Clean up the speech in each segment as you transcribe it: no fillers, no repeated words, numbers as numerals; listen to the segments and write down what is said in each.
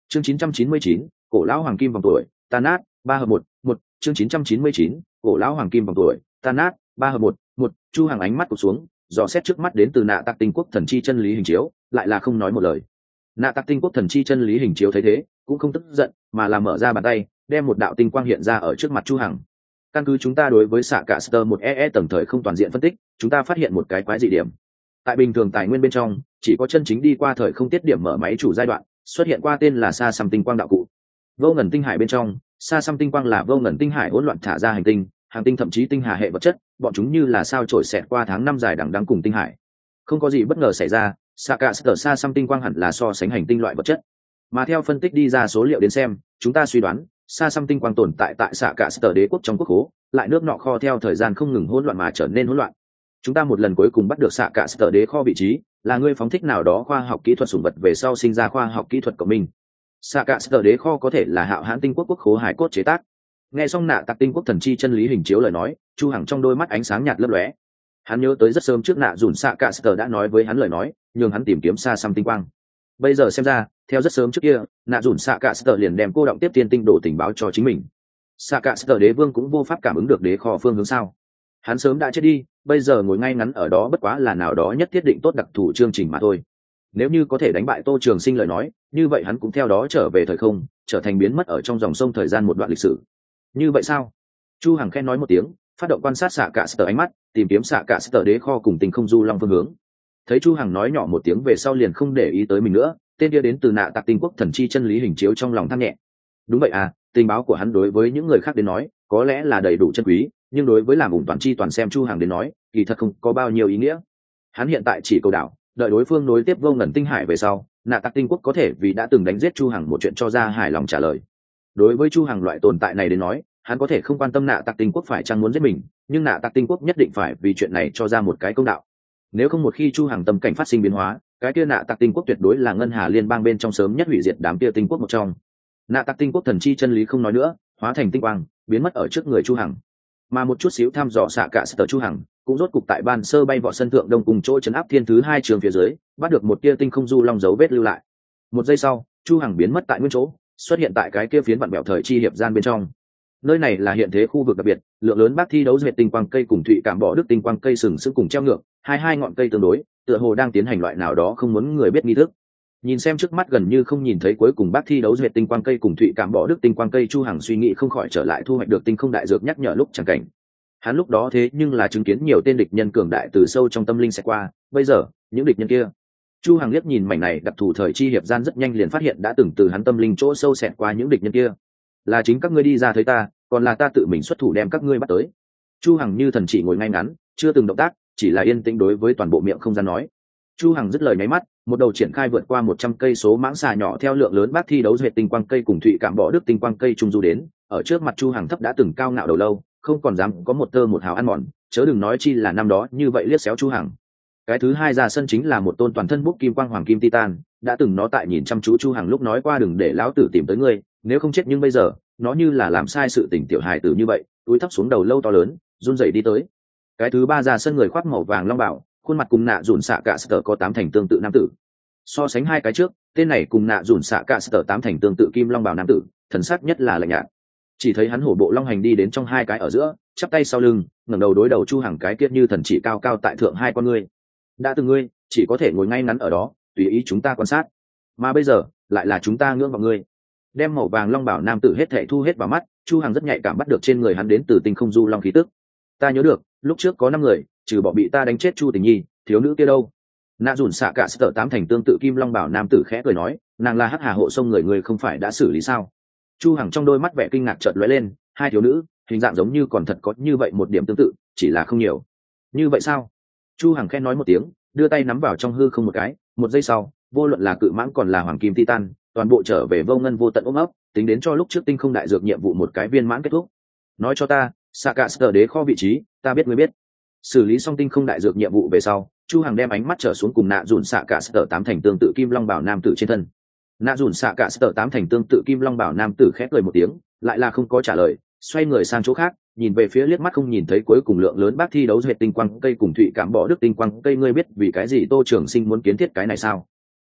Chương 999, cổ lão hoàng kim vòng tuổi, tan nát, 3 hợp 1, chương 999, cổ lão hoàng kim vòng tuổi, tan nát, 3 hợp 1, Chu Hằng ánh mắt cụp xuống, dò xét trước mắt đến từ Nạ Tặc Tinh Quốc thần chi chân lý hình chiếu, lại là không nói một lời. Nạ Tặc Tinh Quốc thần chi chân lý hình chiếu thấy thế, cũng không tức giận, mà là mở ra bàn tay, đem một đạo tinh quang hiện ra ở trước mặt Chu Hằng. Căn cứ chúng ta đối với xạ cả Star 1EE tầng thời không toàn diện phân tích, chúng ta phát hiện một cái quái dị điểm. Tại bình thường tài nguyên bên trong, chỉ có chân chính đi qua thời không tiết điểm mở máy chủ giai đoạn, xuất hiện qua tên là Sa Xăm tinh quang đạo cụ. Vô ngần tinh hải bên trong, Sa Xăm tinh quang là vô ngần tinh hải hỗn loạn thả ra hành tinh, hàng tinh thậm chí tinh hà hệ vật chất, bọn chúng như là sao chổi xẹt qua tháng năm dài đằng đẵng cùng tinh hải. Không có gì bất ngờ xảy ra, xạ cả Sa Xăm tinh quang hẳn là so sánh hành tinh loại vật chất. Mà theo phân tích đi ra số liệu đến xem, chúng ta suy đoán, Sa Xăm tinh quang tồn tại tại xạ cả đế quốc trong quốc khố, lại nước nọ kho theo thời gian không ngừng hỗn loạn mà trở nên hỗn loạn. Chúng ta một lần cuối cùng bắt được xạ cả đế kho vị trí, là ngươi phóng thích nào đó khoa học kỹ thuật sủng vật về sau sinh ra khoa học kỹ thuật của mình. Xạ cả đế kho có thể là Hạo Hãn tinh quốc quốc khố hải cốt chế tác. Nghe xong Nạ Tặc Tinh Quốc thần chi chân lý hình chiếu lời nói, Chu Hằng trong đôi mắt ánh sáng nhạt lấp lóe. Hắn nhớ tới rất sớm trước Nạ Dùn xạ cả đã nói với hắn lời nói, nhường hắn tìm kiếm Sa Xăm tinh quang. Bây giờ xem ra, theo rất sớm trước kia, Nạ Dùn xạ cả liền đem cô động tiếp tiên tinh đồ tình báo cho chính mình. Xạ cả đế vương cũng vô pháp cảm ứng được đế kho phương hướng sao? Hắn sớm đã chết đi, bây giờ ngồi ngay ngắn ở đó bất quá là nào đó nhất thiết định tốt đặc thù chương trình mà thôi. Nếu như có thể đánh bại Tô Trường Sinh lời nói, như vậy hắn cũng theo đó trở về thời không, trở thành biến mất ở trong dòng sông thời gian một đoạn lịch sử. Như vậy sao? Chu Hằng khen nói một tiếng, phát động quan sát xạ cả ánh mắt, tìm kiếm xạ cả đế kho cùng tình không du long phương hướng. Thấy Chu Hằng nói nhỏ một tiếng về sau liền không để ý tới mình nữa, tên kia đến từ Nạ Tặc Tinh Quốc thần chi chân lý hình chiếu trong lòng than nhẹ. Đúng vậy à, tình báo của hắn đối với những người khác đến nói, có lẽ là đầy đủ chân quý, nhưng đối với làm ủng toàn chi toàn xem Chu Hằng đến nói, kỳ thật không có bao nhiêu ý nghĩa. Hắn hiện tại chỉ cầu đảo, đợi đối phương nối tiếp vô ngần tinh hải về sau, Nạ Tặc Tinh Quốc có thể vì đã từng đánh giết Chu Hằng một chuyện cho ra hài lòng trả lời. Đối với Chu Hằng loại tồn tại này đến nói, hắn có thể không quan tâm Nạ Tặc Tinh Quốc phải chăng muốn giết mình, nhưng Nạ Tặc Tinh Quốc nhất định phải vì chuyện này cho ra một cái công đạo. Nếu không một khi Chu Hằng tâm cảnh phát sinh biến hóa, cái kia Nạ Tặc Tinh Quốc tuyệt đối là ngân hà liên bang bên trong sớm nhất hủy diệt đám kia tinh quốc một trong. Nạ Tặc Tinh Quốc thần chi chân lý không nói nữa, hóa thành tinh quang, biến mất ở trước người Chu Hằng. Mà một chút xíu thăm dò xạ cả Chu Hằng, cũng rốt cục tại ban sơ bay vọt sân thượng đông cùng chỗ trấn áp thiên thứ hai trường phía dưới, bắt được một tia tinh không du long dấu vết lưu lại. Một giây sau, Chu Hằng biến mất tại nguyên chỗ, xuất hiện tại cái kia phiến vặn bẹo thời chi hiệp gian bên trong. Nơi này là hiện thế khu vực đặc biệt, lượng lớn bác thi đấu duyệt tinh quang cây cùng thụy cảm bỏ đức tinh quang cây sừng sững cùng treo ngược, hai ngọn cây tương đối, tựa hồ đang tiến hành loại nào đó không muốn người biết nghi thức. Nhìn xem trước mắt gần như không nhìn thấy cuối cùng bác thi đấu duyệt tinh quang cây cùng thụy cảm bỏ đức tinh quang cây, Chu Hằng suy nghĩ không khỏi trở lại thu hoạch được tinh không đại dược nhắc nhở lúc chẳng cảnh. Hắn lúc đó thế nhưng là chứng kiến nhiều tên địch nhân cường đại từ sâu trong tâm linh sẽ qua, bây giờ những địch nhân kia. Chu Hằng liếc nhìn mảnh này đặc thù thời chi hiệp gian rất nhanh liền phát hiện đã từng từ hắn tâm linh chỗ sâu xẹt qua những địch nhân kia. Là chính các ngươi đi ra thấy ta, còn là ta tự mình xuất thủ đem các ngươi bắt tới. Chu Hằng như thần chỉ ngồi ngay ngắn, chưa từng động tác, chỉ là yên tĩnh đối với toàn bộ miệng không gian nói. Chu Hằng dứt lời nháy mắt, một đầu triển khai vượt qua 100 cây số mãng xà nhỏ theo lượng lớn bác thi đấu duyệt tinh quang cây cùng thụy cảm bỏ đức tinh quang cây trung du đến, ở trước mặt Chu Hằng thấp đã từng cao ngạo đầu lâu, không còn dám có một tơ một hào ăn mòn, chớ đừng nói chi là năm đó như vậy liếc xéo Chu Hằng. Cái thứ hai ra sân chính là một tôn toàn thân bốc kim quang hoàng kim titan, đã từng nó tại nhìn chăm chú Chu Hằng lúc nói qua đừng để lão tử tìm tới ngươi, nếu không chết, nhưng bây giờ nó như là làm sai sự tình tiểu hài tử như vậy, túi thấp xuống đầu lâu to lớn, run rẩy đi tới. Cái thứ ba ra sân người khoác màu vàng long bào, khuôn mặt cùng Nạ Dùn xạ cả có 8 thành tương tự nam tử. So sánh hai cái trước, tên này cùng Nạ Dùn xạ cả 8 thành tương tự kim long bào nam tử, thần sắc nhất là lạnh nhạt. Chỉ thấy hắn hổ bộ long hành đi đến trong hai cái ở giữa, chắp tay sau lưng, ngẩng đầu đối đầu Chu Hằng cái kiết như thần chỉ cao cao tại thượng hai con ngươi. Đã từng ngươi chỉ có thể ngồi ngay ngắn ở đó, tùy ý chúng ta quan sát, mà bây giờ lại là chúng ta ngưỡng vào ngươi. Đem màu vàng long bảo nam tử hết thảy thu hết vào mắt, Chu Hằng rất nhạy cảm bắt được trên người hắn đến từ tinh không du long khí tức. Ta nhớ được, lúc trước có 5 người, trừ bỏ bị ta đánh chết Chu Tình Nhi, thiếu nữ kia đâu? Nạ Dùn xạ cả 8 thành tương tự kim long bảo nam tử khẽ cười nói, nàng là Hắc Hà hộ sông người không phải đã xử lý sao? Chu Hằng trong đôi mắt vẻ kinh ngạc chợt lóe lên, hai thiếu nữ, hình dạng giống như còn thật có như vậy một điểm tương tự, chỉ là không nhiều. Như vậy sao? Chu Hằng khen nói một tiếng, đưa tay nắm vào trong hư không một cái, một giây sau, vô luận là cự mãng còn là hoàng kim titan, toàn bộ trở về vô ngân vô tận ôm ấp, tính đến cho lúc trước tinh không đại dược nhiệm vụ một cái viên mãn kết thúc. Nói cho ta, Sakaster đế kho vị trí, ta biết ngươi biết. Xử lý xong tinh không đại dược nhiệm vụ về sau, Chu Hằng đem ánh mắt trở xuống cùng Nạ Dùn Sakaster 8 thành tương tự kim long bảo nam tử trên thân. Nạ Dùn Sakaster 8 thành tương tự kim long bảo nam tử khẽ cười một tiếng, lại là không có trả lời, xoay người sang chỗ khác, nhìn về phía liếc mắt không nhìn thấy cuối cùng lượng lớn bác thi đấu duyệt tinh quang cây cùng thụy cảm bỏ đức tinh quang cây, ngươi biết vì cái gì Tô Trường Sinh muốn kiến thiết cái này sao?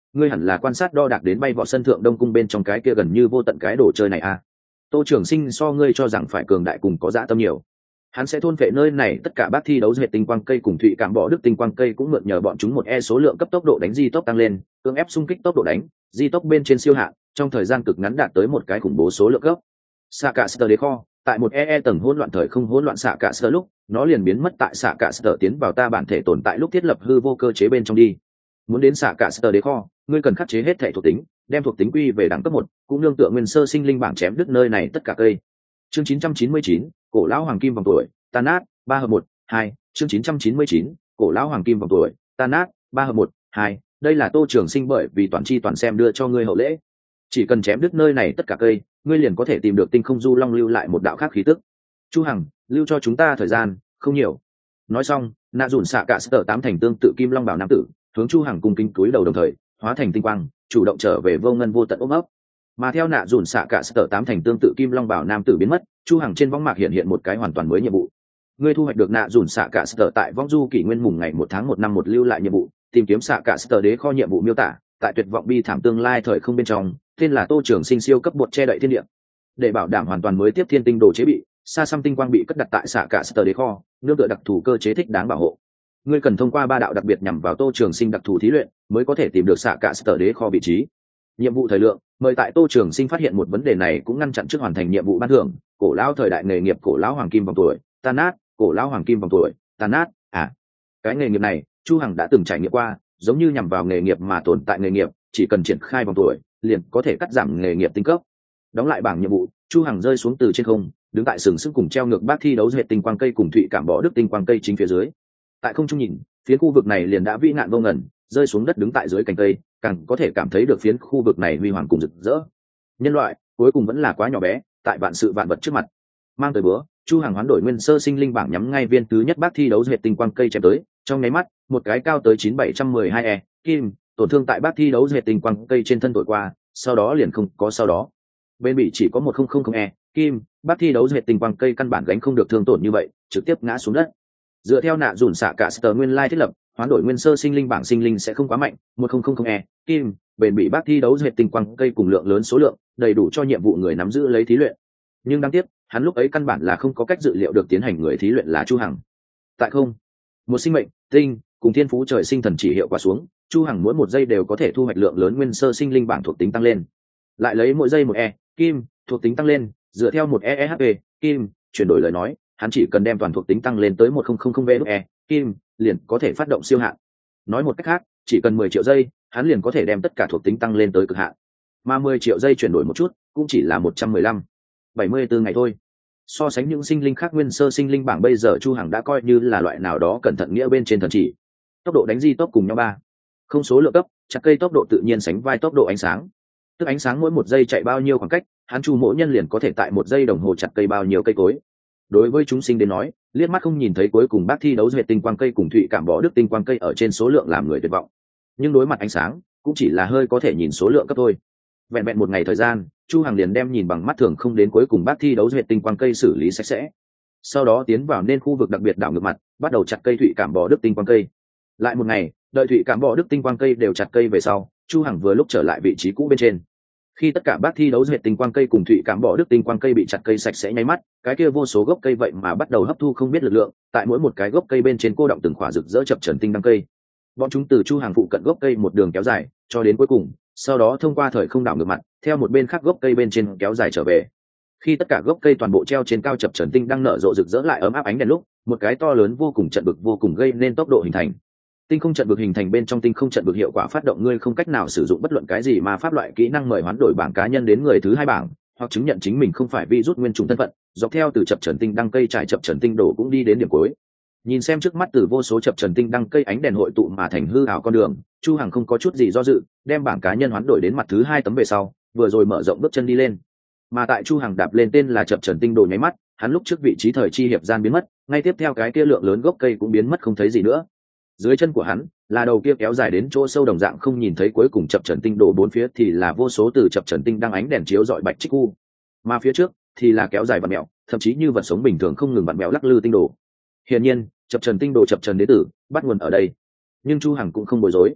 ngươi hẳn là quan sát đo đạc đến bay vọt sân thượng đông cung bên trong cái kia gần như vô tận cái đồ chơi này à. Tô Trường Sinh so ngươi cho rằng phải cường đại cùng có dã tâm nhiều. Hắn sẽ thôn phệ nơi này tất cả bác thi đấu duyệt tinh quang cây cùng thụy cảm bỏ đức tinh quang cây cũng mượn nhờ bọn chúng một số lượng cấp tốc độ đánh di tốc tăng lên, cưỡng ép xung kích tốc độ đánh, di tốc bên trên siêu hạn, trong thời gian cực ngắn đạt tới một cái khủng bố số lượng cấp. Xạ cả Sở đế kho, tại một tầng hỗn loạn thời không hỗn loạn xạ cả Sở lúc, nó liền biến mất tại xạ cả Sở tiến vào ta bản thể tồn tại lúc thiết lập hư vô cơ chế bên trong đi. Muốn đến xạ cả Sở đế kho, ngươi cần khắc chế hết thể thuộc tính, đem thuộc tính quy về đẳng cấp 1, cũng nương tựa nguyên sơ sinh linh bảng chém đứt nơi này tất cả cây. Chương 999, cổ lão hoàng kim vòng tuổi, tan nát, 3 hợp 1, 2, chương 999, cổ lão hoàng kim vòng tuổi, tan nát, 3 hợp 1, 2, đây là Tô Trường Sinh bởi vì toàn chi toàn xem đưa cho ngươi hậu lễ. Chỉ cần chém đứt nơi này tất cả cây, ngươi liền có thể tìm được tinh không du long lưu lại một đạo khác khí tức. Chu Hằng, lưu cho chúng ta thời gian không nhiều. Nói xong, nạ dùn xạ cả sở 8 thành tương tự kim long bảo nam tử, hướng Chu Hằng cung kính cúi đầu đồng thời, hóa thành tinh quang, chủ động trở về vô ngân vô tận ôm ấp. Mà theo nạ dùn xạ cả sở 8 thành tương tự kim long bảo nam tử biến mất, Chu Hằng trên võng mạc hiện một cái hoàn toàn mới nhiệm vụ. Ngươi thu hoạch được nạ dùn xạ cả sở tại vong du kỷ nguyên mùng ngày 1 tháng 1 năm 1 lưu lại nhiệm vụ, tìm kiếm xạ cả sở đế kho nhiệm vụ miêu tả, tại tuyệt vọng bi thảm tương lai thời không bên trong, tên là Tô Trường Sinh siêu cấp bột che đậy thiên địa. Để bảo đảm hoàn toàn mới tiếp thiên tinh đồ chế bị, xa xăm tinh quang bị cất đặt tại xạ cả sở đế kho, nương tựa đặc thù cơ chế thích đáng bảo hộ. Ngươi cần thông qua 3 đạo đặc biệt nhằm vào Tô Trường Sinh đặc thù thí luyện, mới có thể tìm được xạ cả sở đế kho vị trí. Nhiệm vụ thời lượng, mời tại Tô Trường Sinh phát hiện một vấn đề này cũng ngăn chặn trước hoàn thành nhiệm vụ ban thưởng, cổ lão thời đại nghề nghiệp cổ lão hoàng kim vòng tuổi, tan nát, cổ lão hoàng kim vòng tuổi, tan nát. Cái nghề nghiệp này, Chu Hằng đã từng trải nghiệm qua, giống như nhằm vào nghề nghiệp mà tồn tại nghề nghiệp, chỉ cần triển khai vòng tuổi, liền có thể cắt giảm nghề nghiệp tinh cấp. Đóng lại bảng nhiệm vụ, Chu Hằng rơi xuống từ trên không, đứng tại sừng sững cùng treo ngược bác thi đấu duyệt tinh quang cây cùng thụy cảm bỏ đức tinh quang cây chính phía dưới. Tại không trung nhìn, phía khu vực này liền đã vĩ nạn vô ngần, rơi xuống đất đứng tại dưới cành cây, càng có thể cảm thấy được phiến khu vực này huy hoàng cùng rực rỡ. Nhân loại cuối cùng vẫn là quá nhỏ bé, tại vạn sự vạn vật trước mặt. Mang tới bữa, Chu Hằng hoán đổi nguyên sơ sinh linh bảng nhắm ngay viên thứ nhất bác thi đấu duyệt tinh quang cây chém tới, trong nháy mắt, một cái cao tới 9712 kim, tổn thương tại bác thi đấu duyệt tinh quang cây trên thân thổi qua, sau đó liền không có sau đó. Bên bị chỉ có 1000 kim, bác thi đấu duyệt tinh quang cây căn bản gánh không được thương tổn như vậy, trực tiếp ngã xuống đất. Dựa theo nạ dùn xạ cả sở nguyên lai thiết lập, hoán đổi nguyên sơ sinh linh bảng sinh linh sẽ không quá mạnh, 1000 kim, bền bị bác thi đấu duyệt tinh quang cây cùng lượng lớn số lượng, đầy đủ cho nhiệm vụ người nắm giữ lấy thí luyện. Nhưng đáng tiếc, hắn lúc ấy căn bản là không có cách dự liệu được tiến hành người thí luyện là Chu Hằng. Tại không, một sinh mệnh, tinh, cùng thiên phú trời sinh thần chỉ hiệu quả xuống, Chu Hằng mỗi 1 giây đều có thể thu hoạch lượng lớn nguyên sơ sinh linh bảng thuộc tính tăng lên. Lại lấy mỗi giây 1 kim, thuộc tính tăng lên, dựa theo 1 HP, kim, chuyển đổi lời nói, hắn chỉ cần đem toàn thuộc tính tăng lên tới 1000 kim, liền có thể phát động siêu hạn. Nói một cách khác, chỉ cần 10 triệu giây, hắn liền có thể đem tất cả thuộc tính tăng lên tới cực hạn. Mà 10 triệu giây chuyển đổi một chút, cũng chỉ là 174 ngày thôi. So sánh những sinh linh khác nguyên sơ sinh linh bảng bây giờ Chu Hằng đã coi như là loại nào đó cẩn thận nghĩa bên trên thần chỉ. Tốc độ đánh di tốc cùng nhau 3. Không số lượng cấp, chặt cây tốc độ tự nhiên sánh vai tốc độ ánh sáng. Tức ánh sáng mỗi 1 giây chạy bao nhiêu khoảng cách, hắn Chu mỗi nhân liền có thể tại 1 giây đồng hồ chặt cây bao nhiêu cây cối. Đối với chúng sinh đến nói, liếc mắt không nhìn thấy cuối cùng bác thi đấu duyệt tinh quang cây cùng thụy cảm bỏ đức tinh quang cây ở trên số lượng làm người tuyệt vọng. Nhưng đối mặt ánh sáng, cũng chỉ là hơi có thể nhìn số lượng cấp thôi. Vẹn vẹn 1 ngày thời gian, Chu Hằng liền đem nhìn bằng mắt thường không đến cuối cùng bác thi đấu duyệt tinh quang cây xử lý sạch sẽ. Sau đó tiến vào nên khu vực đặc biệt đảo ngược mặt, bắt đầu chặt cây thụy cảm bỏ đức tinh quang cây. Lại 1 ngày, đợi thụy cảm bỏ đức tinh quang cây đều chặt cây về sau, Chu Hằng vừa lúc trở lại vị trí cũ bên trên. Khi tất cả bác thi đấu duyệt tinh quang cây cùng thụy cảm bỏ đức tinh quang cây bị chặt cây sạch sẽ nháy mắt, cái kia vô số gốc cây vậy mà bắt đầu hấp thu không biết lực lượng, tại mỗi một cái gốc cây bên trên cô động từng khỏa rực rỡ chập chờn tinh đăng cây. Bọn chúng từ Chu Hàng phụ cận gốc cây một đường kéo dài cho đến cuối cùng, sau đó thông qua thời không đảo ngược mặt, theo một bên khác gốc cây bên trên kéo dài trở về. Khi tất cả gốc cây toàn bộ treo trên cao chập chờn tinh đang nở rộ rực rỡ lại ấm áp ánh đèn lúc, một cái to lớn vô cùng trận vực vô cùng gây nên tốc độ hình thành. Tinh không trận vực hình thành bên trong tinh không trận vực hiệu quả phát động ngươi không cách nào sử dụng bất luận cái gì mà pháp loại kỹ năng mời hoán đổi bảng cá nhân đến người thứ 2 bảng, hoặc chứng nhận chính mình không phải virus nguyên trùng thân phận, dọc theo từ chập chờn tinh đăng cây trải chập chờn tinh đổ cũng đi đến điểm cuối. Nhìn xem trước mắt từ vô số chập chờn tinh đăng cây ánh đèn hội tụ mà thành hư ảo con đường, Chu Hằng không có chút gì do dự, đem bảng cá nhân hoán đổi đến mặt thứ 2 tấm về sau, vừa rồi mở rộng bước chân đi lên. Mà tại Chu Hằng đạp lên tên là chập chờn tinh đồ nháy mắt, hắn lúc trước vị trí thời chi hiệp gian biến mất, ngay tiếp theo cái kia lượng lớn gốc cây cũng biến mất không thấy gì nữa. Dưới chân của hắn là đầu kia kéo dài đến chỗ sâu đồng dạng không nhìn thấy cuối cùng chập chờn tinh đồ, bốn phía thì là vô số từ chập chờn tinh đang ánh đèn chiếu rọi bạch trích khu, mà phía trước thì là kéo dài vặn mèo, thậm chí như vật sống bình thường không ngừng vặn mèo lắc lư tinh đồ. Hiển nhiên chập chờn tinh đồ chập chờn đế tử bắt nguồn ở đây, nhưng Chu Hằng cũng không bối rối.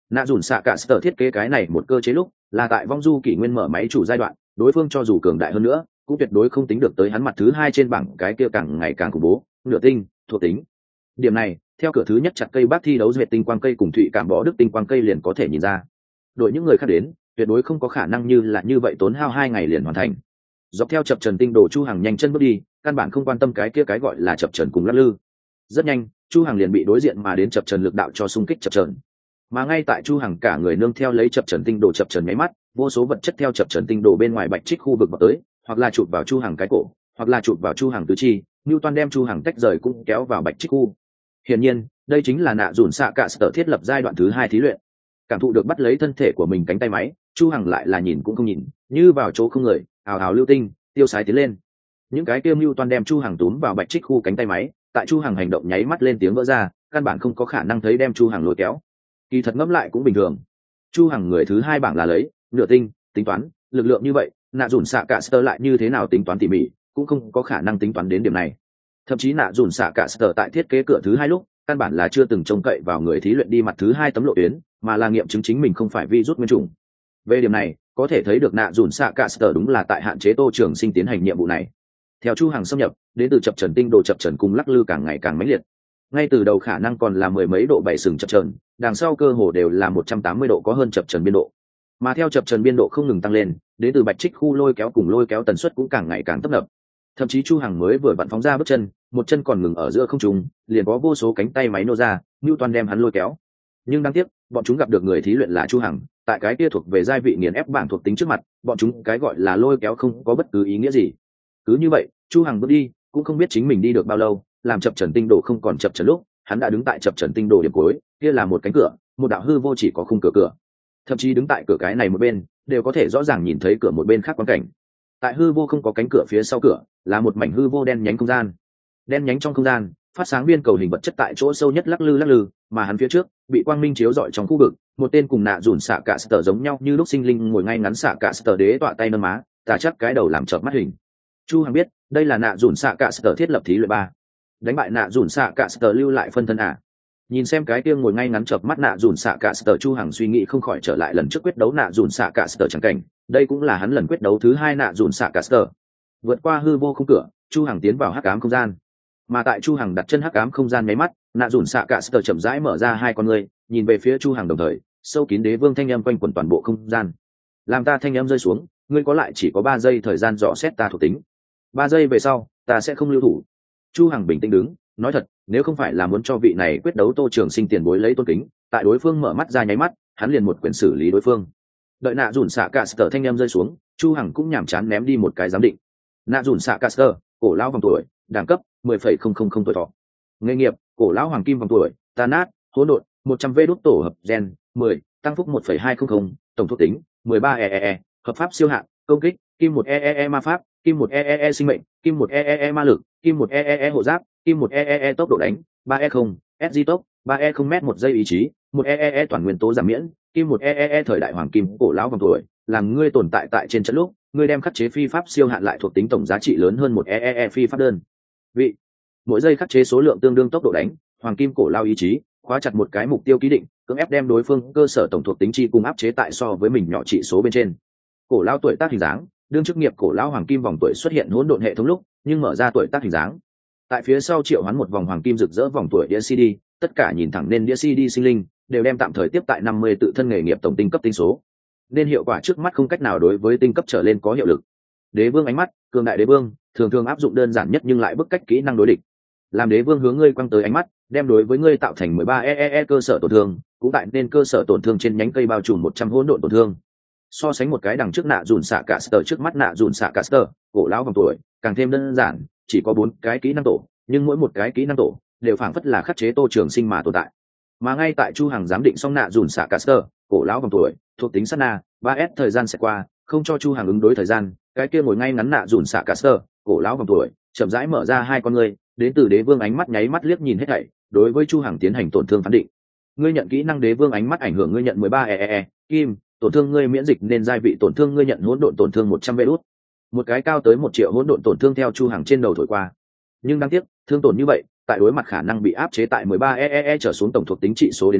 nạ dùn xạ cả sở thiết kế cái này một cơ chế lúc là tại vong du kỷ nguyên mở máy chủ giai đoạn, đối phương cho dù cường đại hơn nữa cũng tuyệt đối không tính được tới hắn mặt thứ hai trên bảng cái kia càng ngày càng khủng bố nửa tinh thuộc tính. Điểm này theo cửa thứ nhất chặt cây bác thi đấu duyệt tinh quang cây cùng thụy cảm võ đức tinh quang cây liền có thể nhìn ra. Đội những người khác đến tuyệt đối không có khả năng như vậy tốn hao 2 ngày liền hoàn thành. Dọc theo chập trần tinh đồ Chu Hằng nhanh chân bước đi, căn bản không quan tâm cái kia cái gọi là chập trần cùng lắc lư. Rất nhanh Chu Hằng liền bị đối diện mà đến chập trần lực đạo cho xung kích chập trần. Mà ngay tại Chu Hằng cả người nương theo lấy chập trần tinh đồ chập trần máy mắt, vô số vật chất theo chập trần tinh đồ bên ngoài bạch trích khu vực vào tới, hoặc là chụp vào Chu Hằng cái cổ, hoặc là chụp vào Chu Hằng tứ chi, Newton đem Chu Hằng tách rời cũng kéo vào bạch trích khu. Hiển nhiên, đây chính là nạ dùn xạ cả sở thiết lập giai đoạn thứ 2 thí luyện. Cảm thụ được bắt lấy thân thể của mình cánh tay máy, Chu Hằng lại là nhìn cũng không nhìn, như vào chỗ không người, ào ào lưu tinh, tiêu sái tiến lên. Những cái kia Newton đem Chu Hằng túm vào bạch trích khu cánh tay máy, tại Chu Hằng hành động nháy mắt lên tiếng vỡ ra, căn bản không có khả năng thấy đem Chu Hằng lôi kéo. Kỳ thật ngẫm lại cũng bình thường. Chu Hằng người thứ 2 bảng là lấy nửa tinh tính toán lực lượng như vậy, nạ dùn xạ cả sở lại như thế nào tính toán tỉ mỉ cũng không có khả năng tính toán đến điểm này. Thậm chí nạ dùn xạ cả sở tại thiết kế cửa thứ 2 lúc căn bản là chưa từng trông cậy vào người thí luyện đi mặt thứ 2 tấm lộ tuyến, mà là nghiệm chứng chính mình không phải virus nguyên chủng. Về điểm này có thể thấy được nạ dùn xạ cả sở đúng là tại hạn chế Tô Trường Sinh tiến hành nhiệm vụ này. Theo Chu Hằng xâm nhập đến từ chập trần tinh đồ chập trần cùng lắc lư càng ngày càng mãnh liệt, ngay từ đầu khả năng còn là 10 mấy độ bảy sừng chập trần, đằng sau cơ hồ đều là 180 độ có hơn chập trần biên độ. Mà theo chập trần biên độ không ngừng tăng lên, đến từ bạch trích khu lôi kéo cùng lôi kéo tần suất cũng càng ngày càng tấp nập. Thậm chí Chu Hằng mới vừa vặn phóng ra bước chân, một chân còn ngừng ở giữa không trung, liền có vô số cánh tay máy nô ra, Newton đem hắn lôi kéo. Nhưng đáng tiếc, bọn chúng gặp được người thí luyện là Chu Hằng, tại cái kia thuộc về giai vị nghiền ép bảng thuộc tính trước mặt, bọn chúng cái gọi là lôi kéo không có bất cứ ý nghĩa gì. Cứ như vậy, Chu Hằng bước đi, cũng không biết chính mình đi được bao lâu, làm chập trần tinh đồ không còn chập trần lúc, hắn đã đứng tại chập trần tinh đồ điểm cuối, kia là một cánh cửa, một đạo hư vô chỉ có khung cửa. Thậm chí đứng tại cửa cái này một bên, đều có thể rõ ràng nhìn thấy cửa một bên khác quan cảnh. Tại hư vô không có cánh cửa phía sau cửa, là một mảnh hư vô đen nhánh không gian. Đen nhánh trong không gian, phát sáng viên cầu hình vật chất tại chỗ sâu nhất lắc lư, mà hắn phía trước, bị quang minh chiếu rọi trong khu vực, một tên cùng nạ dùn xạ cả sở giống nhau như lúc sinh linh ngồi ngay ngắn xạ cả sở đế tọa tay nâng má, tà chắc cái đầu làm chợp mắt hình. Chu Hằng biết, đây là nạ dùn xạ cả sở thiết lập thí luyện 3. Đánh bại nạ dùn xạ cả sở lưu lại phân thân à? Nhìn xem cái kia ngồi ngay ngắn chợp mắt nạ dùn xạ cả sở, Chu Hằng suy nghĩ không khỏi trở lại lần trước quyết đấu nạ dùn xạ cả sở chẳng cảnh, đây cũng là hắn lần quyết đấu thứ 2 nạ dùn xạ cả sở. Vượt qua hư vô không cửa, Chu Hằng tiến vào hắc ám không gian. Mà tại Chu Hằng đặt chân hắc ám không gian mấy mắt, nạ dùn xạ cả sở chậm rãi mở ra hai con ngươi, nhìn về phía Chu Hằng, đồng thời sâu kín đế vương thanh âm quanh quẩn toàn bộ không gian. Làm ta thanh âm rơi xuống, ngươi có lại chỉ có 3 giây thời gian dò xét ta thuộc tính. 3 giây về sau, ta sẽ không lưu thủ. Chu Hằng bình tĩnh đứng, nói thật, nếu không phải là muốn cho vị này quyết đấu Tô Trường Sinh tiền bối lấy tôn kính, tại đối phương mở mắt ra nháy mắt, hắn liền một quyền xử lý đối phương. Đợi nạ dùn xạ cả sở thanh em rơi xuống, Chu Hằng cũng nhảm chán ném đi một cái giám định. Nạ dùn xạ cả sở, cổ lão vòng tuổi, đẳng cấp 10,000 tuổi thọ. Nghề nghiệp, cổ lão hoàng kim vòng tuổi, tà nát, hỗn độn, 100V đốt tổ hợp gen, 10, tăng phúc 1,200, tổng thuộc tính 13 EEE, hợp pháp siêu hạn, công kích, kim 1 EEE ma pháp, kim 1 EEE sinh mệnh, kim 1 EEE ma lực, kim 1 EEE hộ giáp, kim 1 EEE tốc độ đánh, 3E0, SG tốc, 3E0m 1 giây ý chí, 1 EEE toàn nguyên tố giảm miễn, kim 1 EEE thời đại hoàng kim cổ lão vòng tuổi, làm ngươi tồn tại tại trên trận lúc, ngươi đem khắc chế phi pháp siêu hạn lại thuộc tính tổng giá trị lớn hơn 1 EEE phi pháp đơn vị. Mỗi giây khắc chế số lượng tương đương tốc độ đánh, hoàng kim cổ lao ý chí, khóa chặt một cái mục tiêu ký định, cưỡng ép đem đối phương cơ sở tổng thuộc tính chi cùng áp chế tại so với mình nhỏ trị số bên trên. Cổ lao tuổi tác hình dáng, đương chức nghiệp cổ lao hoàng kim vòng tuổi xuất hiện hỗn độn hệ thống lúc, nhưng mở ra tuổi tác hình dáng. Tại phía sau triệu hoán một vòng hoàng kim rực rỡ vòng tuổi đĩa CD, tất cả nhìn thẳng nên đĩa CD sinh linh, đều đem tạm thời tiếp tại 50 tự thân nghề nghiệp tổng tinh cấp tinh số. Nên hiệu quả trước mắt không cách nào đối với tinh cấp trở lên có hiệu lực. Đế vương ánh mắt, cường đại đế vương, thường thường áp dụng đơn giản nhất nhưng lại bức cách kỹ năng đối địch. Làm đế vương hướng ngươi quăng tới ánh mắt, đem đối với ngươi tạo thành 13 EEE cơ sở tổn thương, cũng tại nên cơ sở tổn thương trên nhánh cây bao trùm 100 hỗn độn tổn thương. So sánh một cái đằng trước nạ dùn xạ cả sờ trước mắt nạ dùn xạ cả sờ, cổ lão vòng tuổi, càng thêm đơn giản, chỉ có 4 cái kỹ năng tổ, nhưng mỗi một cái kỹ năng tổ đều phảng phất là khắc chế Tô Trường Sinh mà tồn tại. Mà ngay tại Chu Hằng giám định xong nạ dùn xạ cả sờ, cổ lão vòng tuổi, thuộc tính sát na, 3S thời gian sẽ qua, không cho Chu Hằng ứng đối thời gian, cái kia ngồi ngay ngắn nạ dùn xạ cả sờ, cổ lão vòng tuổi, chậm rãi mở ra hai con ngươi, đến từ đế vương ánh mắt nháy mắt liếc nhìn hết thảy, đối với Chu Hằng tiến hành tổn thương phán định. Ngươi nhận kỹ năng đế vương ánh mắt ảnh hưởng, ngươi nhận 13 EEE, kim, tổn thương ngươi miễn dịch nên giai vị tổn thương, ngươi nhận hỗn độn tổn thương 100 vê đút. Một cái cao tới 1 triệu hỗn độn tổn thương theo Chu Hằng trên đầu thổi qua. Nhưng đáng tiếc, thương tổn như vậy, tại đối mặt khả năng bị áp chế tại 13 EEE trở xuống tổng thuộc tính trị số đến nói,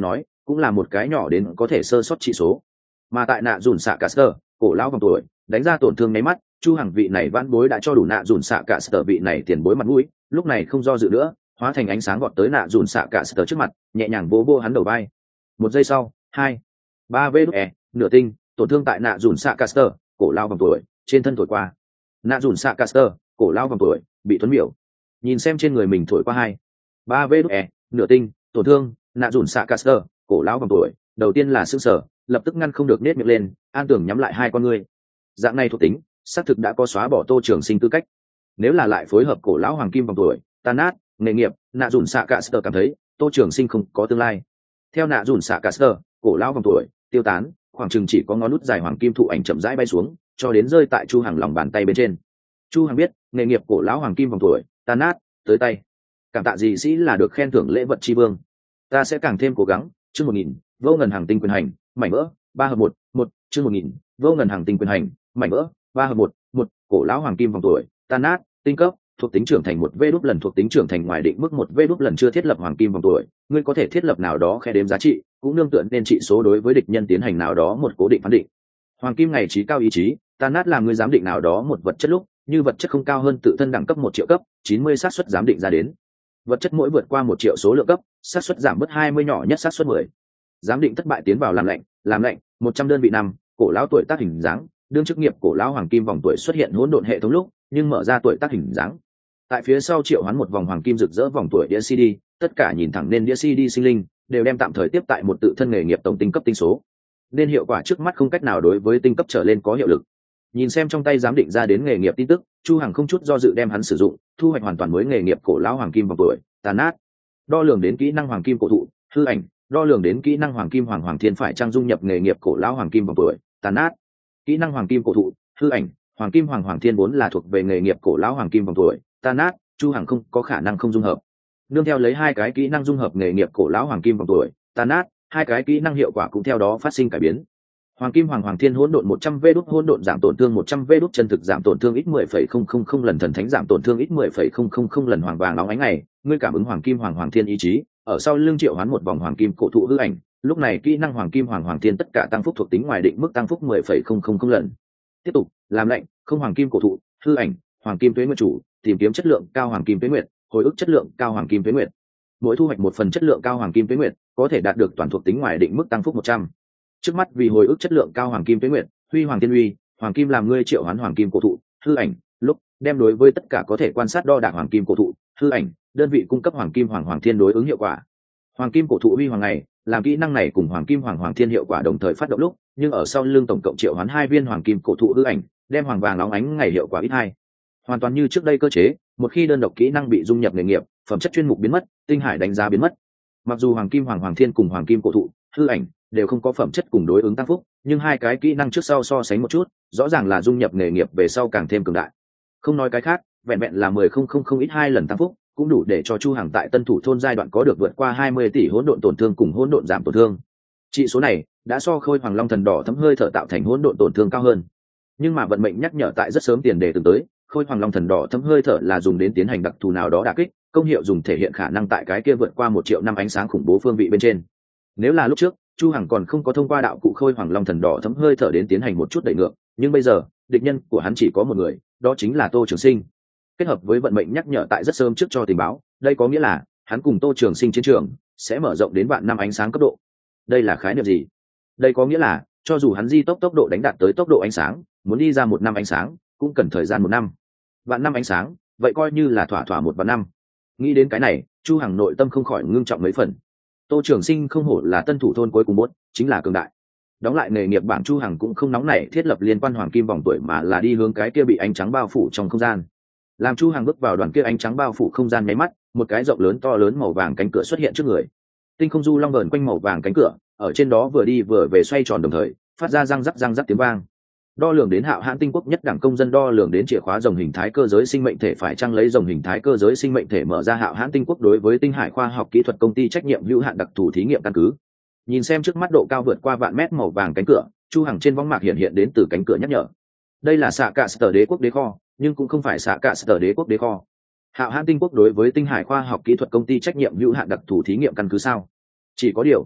cũng là một cái nhỏ đến có thể sơ sót trị số. Mà tại nạ dùn xạ caster, cổ lão vòng tuổi đánh ra tổn thương nháy mắt, chu hằng vị này vãn bối đã cho đủ nạ dùn xạ caster vị này tiền bối mặt mũi, lúc này không do dự nữa, hóa thành ánh sáng vọt tới nạ dùn xạ caster trước mặt, nhẹ nhàng vỗ vỗ hắn đầu vai. Một giây sau, 2, 3 vê nửa tinh, tổn thương tại nạ dùn xạ caster, cổ lão vòng tuổi trên thân thổi qua. Nạ dùn xạ caster, cổ lão vòng tuổi bị thuấn miểu. Nhìn xem trên người mình thổi qua 2, 3 vê nửa tinh, tổn thương, nạ dùn xạ caster, cổ lão vòng tuổi đầu tiên là sững sờ, lập tức ngăn không được nết miệng lên, an tưởng nhắm lại hai con ngươi. Dạng này thuộc tính xác thực đã có xóa bỏ Tô Trường Sinh tư cách. Nếu là lại phối hợp cổ lão hoàng kim vòng tuổi tan nát nghề nghiệp, nạ dùn xạ caster cảm thấy Tô Trường Sinh không có tương lai. Theo nạ dùn xạ caster, cổ lão vòng tuổi tiêu tán, khoảng chừng chỉ có ngón nút dài hoàng kim thụ ảnh chậm rãi bay xuống, cho đến rơi tại chu hàng lòng bàn tay bên trên. Chu hàng biết nghề nghiệp cổ lão hoàng kim vòng tuổi tan nát tới tay, cảm tạ dị sĩ là được khen thưởng lễ vật tri vương. Ta sẽ càng thêm cố gắng. Chương 1000, vô ngần hàng tinh quyền hành mảnh vỡ 3 hợp 1, chương 1000, vô ngần hàng tinh quyền hành mảnh vỡ 3 hợp 1, cổ lão hoàng kim vòng tuổi tan nát tinh cấp, thuộc tính trưởng thành 1 vê đúp lần, thuộc tính trưởng thành ngoài định mức 1 vê đúp lần chưa thiết lập hoàng kim vòng tuổi, ngươi có thể thiết lập nào đó khe đếm giá trị, cũng nương tựa nên trị số đối với địch nhân tiến hành nào đó một cố định phán định. Hoàng kim ngày trí cao ý chí tan nát làm ngươi giám định nào đó một vật chất lúc, như vật chất không cao hơn tự thân đẳng cấp 1 triệu cấp, 90 xác suất giám định ra đến. Vật chất mỗi vượt qua 1 triệu số lượng cấp, xác suất giảm bớt 20, nhỏ nhất xác suất 10. Giám định thất bại tiến vào làm lạnh 100 đơn vị năm, cổ lão tuổi tác hình dáng, đương chức nghiệp cổ lão hoàng kim vòng tuổi xuất hiện hỗn độn hệ thống lúc, nhưng mở ra tuổi tác hình dáng. Tại phía sau triệu hoán một vòng hoàng kim rực rỡ vòng tuổi đĩa CD, tất cả nhìn thẳng nên đĩa CD sinh linh, đều đem tạm thời tiếp tại một tự thân nghề nghiệp tổng tinh cấp tinh số. Nên hiệu quả trước mắt không cách nào đối với tinh cấp trở lên có hiệu lực. Nhìn xem trong tay giám định ra đến nghề nghiệp tin tức, Chu Hằng không chút do dự đem hắn sử dụng, thu hoạch hoàn toàn mới nghề nghiệp cổ lão hoàng kim vòng tuổi tàn nát. Đo lường đến kỹ năng hoàng kim cổ thụ hư ảnh, đo lường đến kỹ năng hoàng kim hoàng thiên phải trang dung nhập nghề nghiệp cổ lão hoàng kim vòng tuổi tàn nát. Kỹ năng hoàng kim cổ thụ hư ảnh, hoàng kim hoàng thiên vốn là thuộc về nghề nghiệp cổ lão hoàng kim vòng tuổi tàn nát, Chu Hằng không có khả năng không dung hợp. Nương theo lấy hai cái kỹ năng dung hợp nghề nghiệp cổ lão hoàng kim vòng tuổi tàn nát, hai cái kỹ năng hiệu quả cũng theo đó phát sinh cải biến. Hoàng kim hoàng thiên hỗn độn 100 v đút hỗn độn giảm tổn thương 100 v đút chân thực giảm tổn thương ít 10,000 lần, thần thánh giảm tổn thương ít 10,000 lần, hoàng vàng óng ánh này, ngươi cảm ứng hoàng kim hoàng thiên ý chí, ở sau lưng triệu hoán một vòng hoàng kim cổ thụ hư ảnh, lúc này kỹ năng hoàng kim hoàng thiên tất cả tăng phúc thuộc tính ngoài định mức tăng phúc 10,000 lần. Tiếp tục, làm lệnh, không hoàng kim cổ thụ hư ảnh, hoàng kim tuế nguyệt chủ, tìm kiếm chất lượng cao hoàng kim tuế nguyệt, hồi ức chất lượng cao hoàng kim tuế nguyệt. Mỗi thu hoạch một phần chất lượng cao hoàng kim tuế nguyệt, có thể đạt được toàn thuộc tính ngoài định mức tăng phúc 100. Trước mắt vì hồi ức chất lượng cao hoàng kim tuế nguyệt, huy hoàng thiên uy, hoàng kim làm ngươi triệu hoán hoàng kim cổ thụ hư ảnh lúc đem đối với tất cả có thể quan sát đo đạc hoàng kim cổ thụ hư ảnh đơn vị cung cấp hoàng kim hoàng thiên đối ứng hiệu quả. Hoàng kim cổ thụ huy hoàng ngày làm kỹ năng này cùng hoàng kim hoàng thiên hiệu quả đồng thời phát động lúc, nhưng ở sau lưng tổng cộng triệu hoán 2 viên hoàng kim cổ thụ hư ảnh, đem hoàng vàng óng ánh ngày hiệu quả ít 2. Hoàn toàn như trước đây cơ chế, một khi đơn độc kỹ năng bị dung nhập nghề nghiệp, phẩm chất chuyên mục biến mất, tinh hải đánh giá biến mất. Mặc dù hoàng kim hoàng thiên cùng hoàng kim cổ thụ hư ảnh đều không có phẩm chất cùng đối ứng tăng phúc, nhưng hai cái kỹ năng trước sau so sánh một chút, rõ ràng là dung nhập nghề nghiệp về sau càng thêm cường đại. Không nói cái khác, vẹn vẹn là 10,000 ít 2 lần tăng phúc, cũng đủ để cho Chu Hằng tại Tân Thủ thôn giai đoạn có được vượt qua 20 tỷ hỗn độn tổn thương cùng hỗn độn giảm tổn thương. Trị số này đã so Khôi Hoàng Long Thần Đỏ thấm hơi thở tạo thành hỗn độn tổn thương cao hơn. Nhưng mà vận mệnh nhắc nhở tại rất sớm tiền đề từng tới, Khôi Hoàng Long Thần Đỏ thấm hơi thở là dùng đến tiến hành đặc thù nào đó đả kích, công hiệu dùng thể hiện khả năng tại cái kia vượt qua 1 triệu năm ánh sáng khủng bố phương vị bên trên. Nếu là lúc trước, Chu Hằng còn không có thông qua đạo cụ Khôi Hoàng Long Thần Đỏ thấm hơi thở đến tiến hành một chút đẩy ngược, nhưng bây giờ, địch nhân của hắn chỉ có một người, đó chính là Tô Trường Sinh. Kết hợp với vận mệnh nhắc nhở tại rất sớm trước cho tình báo, đây có nghĩa là hắn cùng Tô Trường Sinh chiến trường sẽ mở rộng đến vạn năm ánh sáng cấp độ. Đây là khái niệm gì? Đây có nghĩa là cho dù hắn di tốc độ đánh đạt tới tốc độ ánh sáng, muốn đi ra 1 năm ánh sáng cũng cần thời gian 1 năm. Vạn năm ánh sáng, vậy coi như là thỏa 1 vạn năm. Nghĩ đến cái này, Chu Hằng nội tâm không khỏi ngưng trọng mấy phần. Tô Trường Sinh không hổ là Tân Thủ thôn cuối cùng bốt, chính là cường đại. Đóng lại nghề nghiệp bảng, Chu Hằng cũng không nóng nảy thiết lập liên quan hoàng kim vòng tuổi, mà là đi hướng cái kia bị ánh trắng bao phủ trong không gian. Làm Chu Hằng bước vào đoàn kia ánh trắng bao phủ không gian nháy mắt, một cái rộng lớn to lớn màu vàng cánh cửa xuất hiện trước người. Tinh không du long vờn quanh màu vàng cánh cửa, ở trên đó vừa đi vừa về xoay tròn đồng thời, phát ra răng rắc tiếng vang. Đo lường đến Hạo Hãn Tinh Quốc nhất đẳng công dân, đo lường đến chìa khóa rồng hình thái cơ giới sinh mệnh thể, phải chăng lấy rồng hình thái cơ giới sinh mệnh thể mở ra Hạo Hãn Tinh Quốc đối với Tinh Hải khoa học kỹ thuật công ty trách nhiệm hữu hạn đặc thù thí nghiệm căn cứ. Nhìn xem trước mắt độ cao vượt qua vạn mét màu vàng cánh cửa, Chu Hằng trên võng mạc hiện đến từ cánh cửa nhắc nhở. Đây là xạ cả sở đế quốc đế kho, nhưng cũng không phải xạ cả sở đế quốc đế kho. Hạo Hãn Tinh Quốc đối với Tinh Hải khoa học kỹ thuật công ty trách nhiệm hữu hạn đặc thù thí nghiệm căn cứ sao? Chỉ có điều,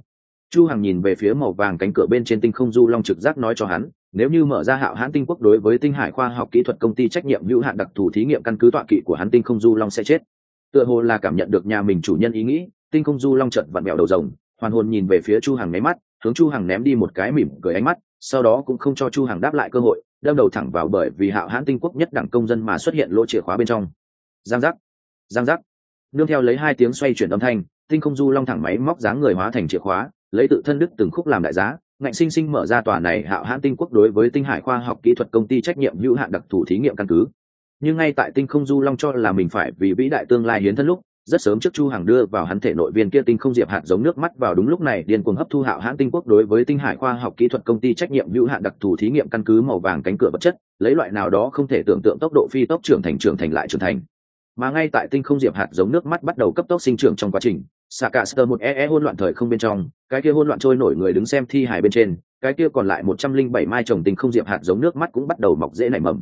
Chu Hằng nhìn về phía màu vàng cánh cửa bên trên tinh không du long, trực giác nói cho hắn, nếu như mở ra Hạo Hãn Tinh Quốc đối với Tinh Hải khoa học kỹ thuật công ty trách nhiệm hữu hạn đặc thù thí nghiệm căn cứ, tọa kỵ của hắn tinh không du long sẽ chết. Tựa hồ là cảm nhận được nhà mình chủ nhân ý nghĩ, tinh không du long chợt vặn vẹo đầu rồng, hoàn hồn nhìn về phía Chu Hằng, nháy mắt hướng Chu Hằng ném đi một cái mỉm cười ánh mắt, sau đó cũng không cho Chu Hằng đáp lại cơ hội, đâm đầu thẳng vào bởi vì Hạo Hãn Tinh Quốc nhất đẳng công dân mà xuất hiện lỗ chìa khóa bên trong. Giang giác, giang giác, nương theo lấy hai tiếng xoay chuyển âm thanh, tinh không du long thẳng máy móc dáng người hóa thành chìa khóa, lấy tự thân đức từng khúc làm đại giá, ngạnh sinh sinh mở ra tòa này Hạo Hãn Tinh Quốc đối với Tinh Hải khoa học kỹ thuật công ty trách nhiệm hữu hạn đặc thù thí nghiệm căn cứ. Nhưng ngay tại tinh không du long cho là mình phải vì vĩ đại tương lai hiến thân lúc, rất sớm trước Chu Hằng đưa vào hắn thể nội viên kia tinh không diệp hạt giống nước mắt vào đúng lúc này điên cuồng hấp thu Hạo Hãn Tinh Quốc đối với Tinh Hải khoa học kỹ thuật công ty trách nhiệm hữu hạn đặc thù thí nghiệm căn cứ màu vàng cánh cửa vật chất, lấy loại nào đó không thể tưởng tượng tốc độ phi tốc trưởng thành lại trưởng thành. Mà ngay tại tinh không diệp hạt giống nước mắt bắt đầu cấp tốc sinh trưởng trong quá trình, xạ cả sơ một hỗn loạn thời không bên trong, cái kia hỗn loạn trôi nổi người đứng xem thi hài bên trên, cái kia còn lại 107 mai trồng tinh không diệp hạt giống nước mắt cũng bắt đầu mọc rễ nảy mầm.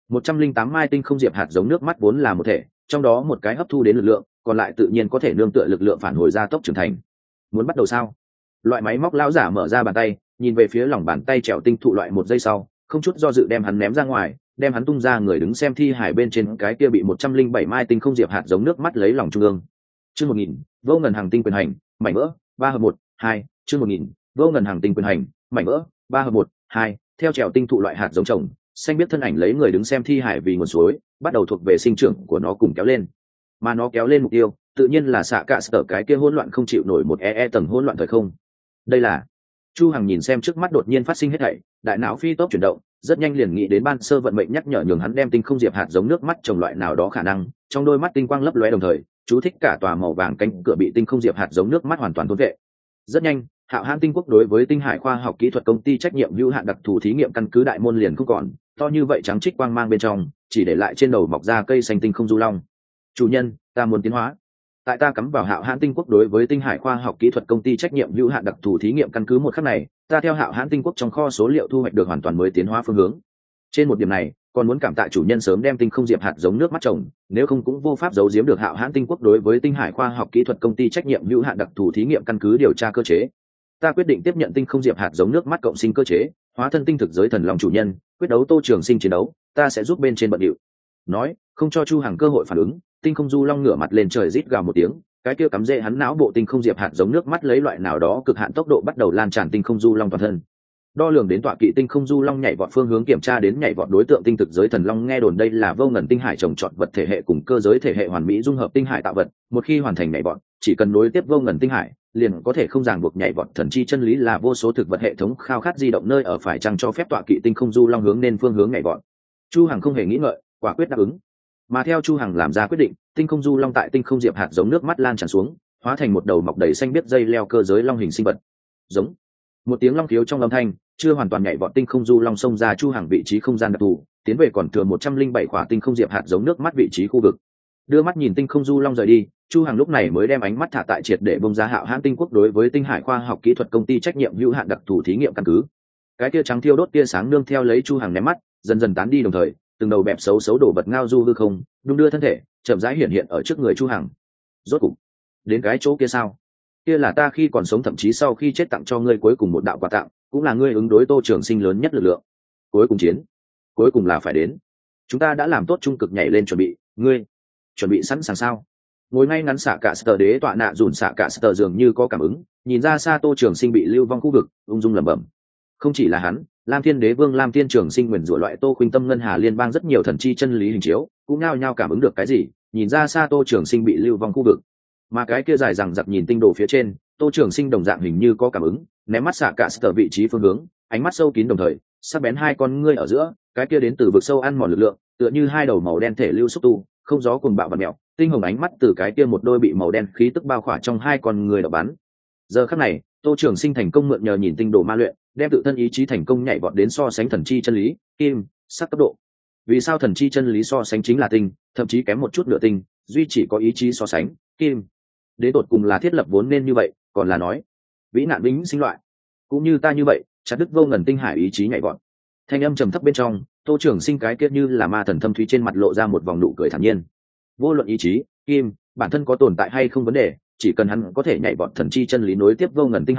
108 mai tinh không diệp hạt giống nước mắt vốn là một thể, trong đó một cái hấp thu đến lực lượng, còn lại tự nhiên có thể nương tựa lực lượng phản hồi ra tốc trưởng thành. Muốn bắt đầu sao? Loại máy móc lão giả mở ra bàn tay, nhìn về phía lòng bàn tay trèo tinh thụ loại, một giây sau, không chút do dự đem hắn ném ra ngoài, đem hắn tung ra người đứng xem thi hải bên trên cái kia bị 107 mai tinh không diệp hạt giống nước mắt lấy lòng trung ương. Chương 1000, vô ngần hàng tinh quyền hành, mảnh vỡ, 3 hợp 1, 2, chương 1000, vô ngần hàng tinh quyền hành, mảnh vỡ, 3 hợp 1, 2, theo trèo tinh thụ loại hạt giống trồng, xanh biết thân ảnh lấy người đứng xem thi hải vì nguồn suối, bắt đầu thuộc về sinh trưởng của nó cùng kéo lên. Mà nó kéo lên mục tiêu, tự nhiên là xạ cả sở cái kia hỗn loạn không chịu nổi một tầng hỗn loạn thời không. Đây là Chu Hằng nhìn xem trước mắt đột nhiên phát sinh hết thảy, đại não phi tốc chuyển động, rất nhanh liền nghĩ đến ban sơ vận mệnh nhắc nhở nhường hắn đem tinh không diệp hạt giống nước mắt trồng loại nào đó khả năng, trong đôi mắt tinh quang lấp lóe đồng thời, chú thích cả tòa màu vàng cánh cửa bị tinh không diệp hạt giống nước mắt hoàn toàn thôn vệ. Rất nhanh, Hạo Hãn Tinh Quốc đối với Tinh Hải khoa học kỹ thuật công ty trách nhiệm hữu hạn đặc thù thí nghiệm căn cứ đại môn liền không còn, to như vậy trắng trích quang mang bên trong, chỉ để lại trên đầu mọc ra cây xanh tinh không du long. Chủ nhân, ta muốn tiến hóa. Tại ta cắm vào Hạo Hãn Tinh Quốc đối với Tinh Hải khoa học kỹ thuật công ty trách nhiệm hữu hạn đặc thù thí nghiệm căn cứ một khắc này, ta theo Hạo Hãn Tinh Quốc trong kho số liệu thu hoạch được hoàn toàn mới tiến hóa phương hướng. Trên một điểm này, còn muốn cảm tạ chủ nhân sớm đem tinh không diệp hạt giống nước mắt trồng, nếu không cũng vô pháp giấu giếm được Hạo Hãn Tinh Quốc đối với Tinh Hải khoa học kỹ thuật công ty trách nhiệm hữu hạn đặc thù thí nghiệm căn cứ điều tra cơ chế. Ta quyết định tiếp nhận tinh không diệp hạt giống nước mắt cộng sinh cơ chế, hóa thân tinh thực giới thần long chủ nhân, quyết đấu Tô Trường Sinh chiến đấu, ta sẽ giúp bên trên bận điệu. Nói, không cho Chu Hằng cơ hội phản ứng, tinh không du long ngửa mặt lên trời rít gào một tiếng, cái kia cắm rễ hắn não bộ tinh không diệp hạt giống nước mắt lấy loại nào đó cực hạn tốc độ bắt đầu lan tràn tinh không du long toàn thân. Đo lường đến tọa kỵ tinh không du long nhảy vọt phương hướng, kiểm tra đến nhảy vọt đối tượng tinh thực giới thần long, nghe đồn đây là vô ngần tinh hải trồng trọt vật thể hệ cùng cơ giới thể hệ hoàn mỹ dung hợp tinh hải tạo vật, một khi hoàn thành nhảy vọt, chỉ cần nối tiếp vô ngần tinh hải, liền có thể không ràng buộc nhảy vọt. Thần chi chân lý là vô số thực vật hệ thống khao khát di động nơi ở, phải chăng cho phép tọa kỵ tinh không du long hướng nên phương hướng nhảy vọt. Chu Hằng không hề nghĩ ngợi, quả quyết đáp ứng. Mà theo Chu Hằng làm ra quyết định, tinh không du long tại tinh không diệp hạt giống nước mắt lan tràn xuống, hóa thành một đầu mọc đầy xanh biết dây leo cơ giới long hình sinh vật. Giống một tiếng long khiếu trong âm thanh, chưa hoàn toàn nhảy vọt tinh không du long xông ra Chu Hằng vị trí không gian đặc thù, tiến về còn thừa 107 khỏa tinh không diệp hạt giống nước mắt vị trí khu vực. Đưa mắt nhìn tinh không du long rời đi, Chu Hằng lúc này mới đem ánh mắt thả tại triệt để bông ra Hạo Hãn Tinh Quốc đối với Tinh Hải khoa học kỹ thuật công ty trách nhiệm hữu hạn đặc thù thí nghiệm căn cứ. Cái tia trắng thiêu đốt tia sáng nương theo lấy Chu Hằng ném mắt, dần dần tán đi, đồng thời từng đầu bẹp xấu đổ vật ngao du hư không, đung đưa thân thể, chậm rãi hiện ở trước người Chu Hằng. Rốt cục đến cái chỗ kia sao? Kia là ta khi còn sống, thậm chí sau khi chết tặng cho ngươi cuối cùng một đạo quà tặng, cũng là ngươi ứng đối Tô Trường Sinh lớn nhất lực lượng. Cuối cùng chiến, cuối cùng là phải đến. Chúng ta đã làm tốt trung cực nhảy lên chuẩn bị, ngươi chuẩn bị sẵn sàng sao? Ngồi ngay ngắn xạ cả Sở đế tọa nạ dùn xạ cả Sở dường như có cảm ứng, nhìn ra xa Tô Trường Sinh bị lưu vong khu vực, ung dung lẩm bẩm. Không chỉ là hắn, Lam Thiên Đế Vương Lam Thiên Trường Sinh nguyền rủa loại Tô Khuynh Tâm Ngân Hà Liên bang rất nhiều thần chi chân lý hình chiếu, cũng nhao nhao cảm ứng được cái gì, nhìn ra xa Tô Trường Sinh bị lưu vong khu vực. Mà cái kia dài rằng giặc nhìn tinh đồ phía trên, Tô Trường Sinh đồng dạng hình như có cảm ứng, ném mắt xạ cả Sở vị trí phương hướng, ánh mắt sâu kín đồng thời, sắc bén hai con ngươi ở giữa, cái kia đến từ vực sâu ăn mòn lực lượng, tựa như hai đầu màu đen thể lưu xúc tu, không gió cuồng bạo và mèo, tinh hồng ánh mắt từ cái kia một đôi bị màu đen khí tức bao khỏa trong hai con người đập bắn. Giờ khắc này, Tô Trường Sinh thành công mượn nhờ nhìn tinh đồ ma luyện, đem tự thân ý chí thành công nhảy vọt đến so sánh thần chi chân lý, kim, sắc cấp độ. Vì sao thần chi chân lý so sánh chính là tinh, thậm chí kém một chút nửa tinh, duy chỉ có ý chí so sánh, kim. Đến tột cùng là thiết lập vốn nên như vậy, còn là nói vĩ nạn vĩnh sinh loại, cũng như ta như vậy, chặt đứt vô ngần tinh hải ý chí nhảy vọt. Thanh âm trầm thấp bên trong, Tô Trường Sinh cái kia như là ma thần thâm thúy trên mặt lộ ra một vòng nụ cười thản nhiên. Vô luận ý chí, kim, bản thân có tồn tại hay không vấn đề, chỉ cần hắn có thể nhảy vọt thần chi chân lý nối tiếp vô ngần tinh hải,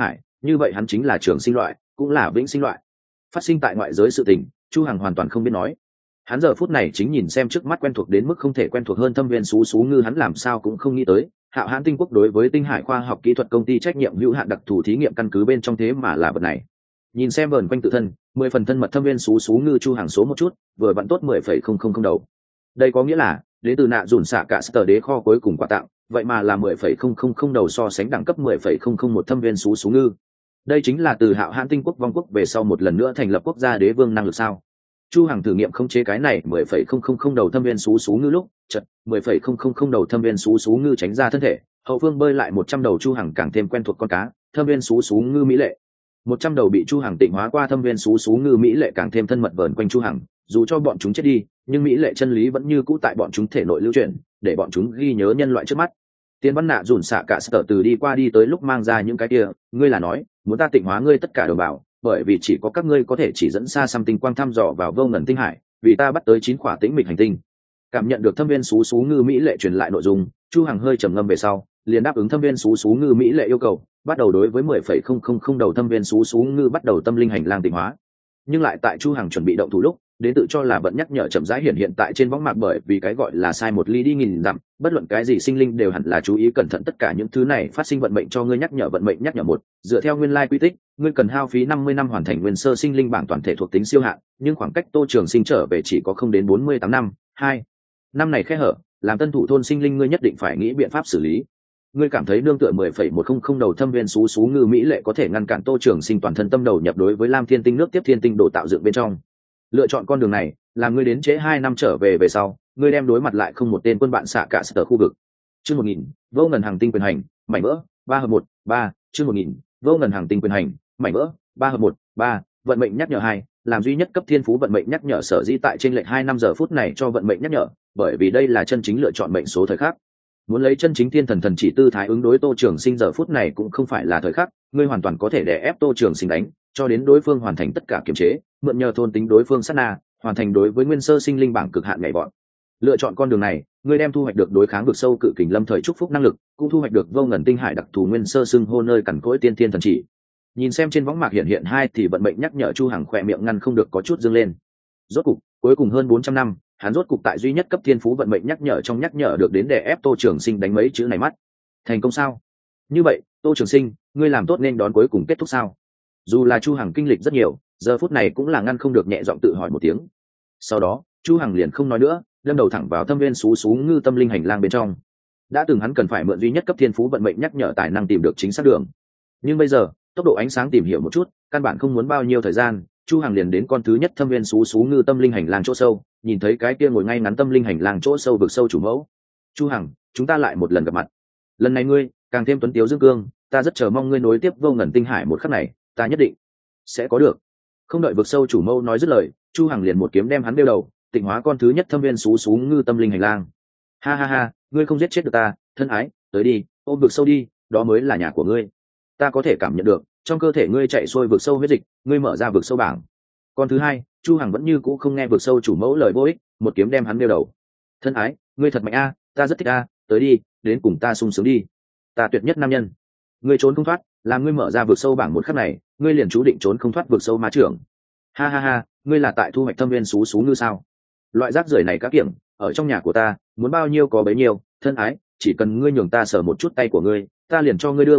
như vậy hắn chính là trường sinh loại, cũng là vĩnh sinh loại. Phát sinh tại ngoại giới sự tình, Chu Hằng hoàn toàn không biết nói. Hắn giờ phút này chính nhìn xem trước mắt quen thuộc đến mức không thể quen thuộc hơn thâm viên xú xú ngư, hắn làm sao cũng không nghĩ tới Hạo Hãn Tinh Quốc đối với Tinh Hải khoa học kỹ thuật công ty trách nhiệm hữu hạn đặc thù thí nghiệm căn cứ bên trong thế mà là vật này. Nhìn xem vờn quanh tự thân 10 phần thân mật thâm viên xú xú ngư, Chu Hằng số một chút, vừa vặn tốt 10,000 đầu. Đây có nghĩa là đến từ nạ dùn xạ cả sở đế kho cuối cùng quà tặng, vậy mà là 10,000 đầu, so sánh đẳng cấp 10,001 thâm viên xú xú ngư. Đây chính là từ Hạo Hãn Tinh Quốc vong quốc về sau một lần nữa thành lập quốc gia đế vương năng lực sao? Chu Hằng thử nghiệm khống chế cái này 10,000 đầu thâm viên xú xú ngư lúc, chợt 10,000 đầu thâm viên xú xú ngư tránh ra thân thể, hậu phương bơi lại 100 đầu. Chu Hằng càng thêm quen thuộc con cá, thâm viên xú xú ngư mỹ lệ. 100 đầu bị Chu Hằng tịnh hóa qua thâm viên xú xú ngư mỹ lệ càng thêm thân mật vờn quanh Chu Hằng, dù cho bọn chúng chết đi, nhưng mỹ lệ chân lý vẫn như cũ tại bọn chúng thể nội lưu truyền, để bọn chúng ghi nhớ nhân loại trước mắt. Tiên Văn Nạ dùn xạ cả sở từ đi qua đi tới lúc mang ra những cái kia, ngươi là nói, muốn ta tịnh hóa ngươi tất cả đồng bào, bởi vì chỉ có các ngươi có thể chỉ dẫn xa xăm tinh quang thăm dò vào vô ngần tinh hải, vì ta bắt tới 9 khỏa tĩnh mịch hành tinh. Cảm nhận được thâm viên xú xú ngư mỹ lệ truyền lại nội dung, Chu Hằng hơi trầm ngâm về sau, liền đáp ứng thâm viên xú xú ngư mỹ lệ yêu cầu, bắt đầu đối với 10,000 đầu thâm viên xú xú ngư bắt đầu tâm linh hành lang tịnh hóa. Nhưng lại tại Chu Hằng chuẩn bị động thủ lúc, đến tự cho là vẫn nhắc nhở chậm rãi hiện tại trên võng mạc, bởi vì cái gọi là sai một ly đi nghìn dặm, bất luận cái gì sinh linh đều hẳn là chú ý cẩn thận tất cả những thứ này phát sinh vận mệnh cho ngươi nhắc nhở vận mệnh nhắc nhở một, dựa theo nguyên lai quy tích, ngươi cần hao phí 50 năm hoàn thành nguyên sơ sinh linh bảng toàn thể thuộc tính siêu hạn, nhưng khoảng cách Tô Trường Sinh trở về chỉ có không đến 48 năm, 2 năm này khe hở, làm tân thủ thôn sinh linh ngươi nhất định phải nghĩ biện pháp xử lý. Ngươi cảm thấy nương tựa 10,100 đầu thâm viên xú xú ngư mỹ lệ có thể ngăn cản Tô Trường Sinh toàn thân tâm đầu nhập đối với Lam Thiên Tinh nước tiếp thiên tinh đồ tạo dựng bên trong. Lựa chọn con đường này, làm ngươi đến trễ 2 năm trở về về sau, ngươi đem đối mặt lại không một tên quân bạn xạ cả sở khu vực. Chương 1000, vô ngần hàng tinh quyền hành, mảnh vỡ, 3 hợp 1, 3, chương 1000, vô ngần hàng tinh quyền hành, mảnh vỡ, 3 hợp 1, 3, vận mệnh nhắc nhở 2, làm duy nhất cấp thiên phú vận mệnh nhắc nhở sở dĩ tại trên lệch 2 năm giờ phút này cho vận mệnh nhắc nhở, bởi vì đây là chân chính lựa chọn mệnh số thời khắc. Muốn lấy chân chính thiên thần thần chỉ tư thái ứng đối Tô Trường Sinh giờ phút này cũng không phải là thời khắc, ngươi hoàn toàn có thể đè ép Tô Trường Sinh đánh, cho đến đối phương hoàn thành tất cả kiềm chế, mượn nhờ thôn tính đối phương sát na, hoàn thành đối với nguyên sơ sinh linh bảng cực hạn nhảy vọt. Lựa chọn con đường này, ngươi đem thu hoạch được đối kháng vực sâu cự kình lâm thời chúc phúc năng lực, cũng thu hoạch được vô ngần tinh hải đặc thù nguyên sơ xưng hô nơi cằn cỗi tiên thiên thần chỉ. Nhìn xem trên võng mạc hiện hai thì vận mệnh nhắc nhở, Chu Hằng khỏe miệng ngăn không được có chút dương lên. Rốt cục, cuối cùng hơn 400 năm, hắn rốt cục tại duy nhất cấp thiên phú vận mệnh nhắc nhở trong nhắc nhở được đến để ép Tô Trường Sinh đánh mấy chữ này mắt. Thành công sao? Như vậy, Tô Trường Sinh, ngươi làm tốt nên đón cuối cùng kết thúc sao? Dù là Chu Hằng kinh lịch rất nhiều, giờ phút này cũng là ngăn không được nhẹ giọng tự hỏi một tiếng. Sau đó, Chu Hằng liền không nói nữa, đâm đầu thẳng vào thâm viên xú xú ngư tâm linh hành lang bên trong. Đã từng hắn cần phải mượn duy nhất cấp thiên phú vận mệnh nhắc nhở tài năng tìm được chính xác đường, nhưng bây giờ tốc độ ánh sáng tìm hiểu một chút, căn bản không muốn bao nhiêu thời gian, Chu Hằng liền đến con thứ nhất thâm viên xú xú ngư tâm linh hành lang chỗ sâu, nhìn thấy cái kia ngồi ngay ngắn tâm linh hành lang chỗ sâu vực sâu chủ mẫu. Chu Hằng, chúng ta lại một lần gặp mặt. Lần này ngươi càng thêm tuấn tiếu dương cương, ta rất chờ mong ngươi nối tiếp vô ngần tinh hải một khắc này, ta nhất định sẽ có được. Không đợi vực sâu chủ mẫu nói dứt lời, Chu Hằng liền một kiếm đem hắn đeo đầu, tịnh hóa con thứ nhất thâm viên xú xú ngư tâm linh hành lang. Ha ha ha, ngươi không giết chết được ta, thân ái, tới đi, ôm vực sâu đi, đó mới là nhà của ngươi. Ta có thể cảm nhận được trong cơ thể ngươi chạy xuôi vực sâu huyết dịch, ngươi mở ra vực sâu bảng. Con thứ hai, Chu Hằng vẫn như cũ không nghe vực sâu chủ mẫu lời vô ích, một kiếm đem hắn đeo đầu. Thân ái, ngươi thật mạnh a, ta rất thích a, tới đi, đến cùng ta sung sướng đi. Ta tuyệt nhất nam nhân. Ngươi trốn không thoát, làm ngươi mở ra vực sâu bảng một khắc này, ngươi liền chú định trốn không thoát vực sâu ma trưởng. Ha ha ha, ngươi là tại thu hoạch thâm viên xú xú ngư sao? Loại rác rưởi này cá kiểm, ở trong nhà của ta, muốn bao nhiêu có bấy nhiêu, thân ái, chỉ cần ngươi nhường ta sờ một chút tay của ngươi, ta liền cho ngươi đưa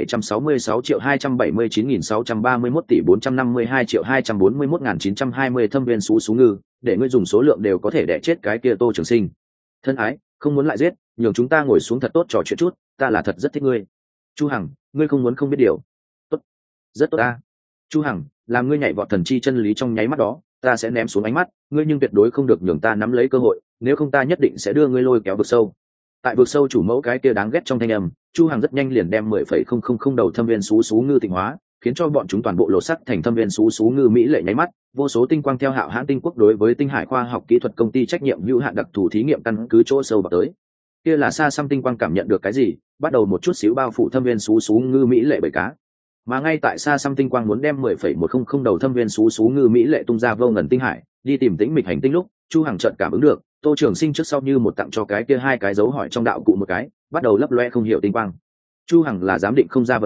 7,766,279,631 tỷ 452,241,920 thâm viên xú xú ngư, để ngươi dùng số lượng đều có thể đẻ chết cái kia Tô Trường Sinh. Thân ái, không muốn lại giết, nhường chúng ta ngồi xuống thật tốt trò chuyện chút, ta là thật rất thích ngươi. Chu Hằng, ngươi không muốn không biết điều. Tốt, rất tốt ta. Chu Hằng, làm ngươi nhảy vọt thần chi chân lý trong nháy mắt đó, ta sẽ ném xuống ánh mắt, ngươi nhưng tuyệt đối không được nhường ta nắm lấy cơ hội, nếu không ta nhất định sẽ đưa ngươi lôi kéo vực sâu. Tại vực sâu chủ mẫu cái kia đáng ghét trong thanh âm, Chu Hằng rất nhanh liền đem 10,000 đầu thâm viên xú xú ngư tịnh hóa, khiến cho bọn chúng toàn bộ lột sắc thành thâm viên xú xú ngư mỹ lệ nháy mắt, vô số tinh quang theo Hạo Hãn Tinh Quốc đối với Tinh Hải khoa học kỹ thuật công ty trách nhiệm hữu hạn đặc thù thí nghiệm căn cứ chỗ sâu vào tới. Kia là xa xăm tinh quang cảm nhận được cái gì, bắt đầu một chút xíu bao phủ thâm viên xú xú ngư mỹ lệ bởi cá. Mà ngay tại xa xăm tinh quang muốn đem 10,100 đầu thâm viên xú xú ngư mỹ lệ tung ra vô ngần tinh hải, đi tìm tĩnh mịch hành tinh lúc, Chu Hằng chợt cảm ứng được, Tô Trường Sinh trước sau như một tặng cho cái kia hai cái dấu hỏi trong đạo cụ một cái, bắt đầu lấp loe không hiểu tinh quang. Chu Hằng là giám định không ra vật này,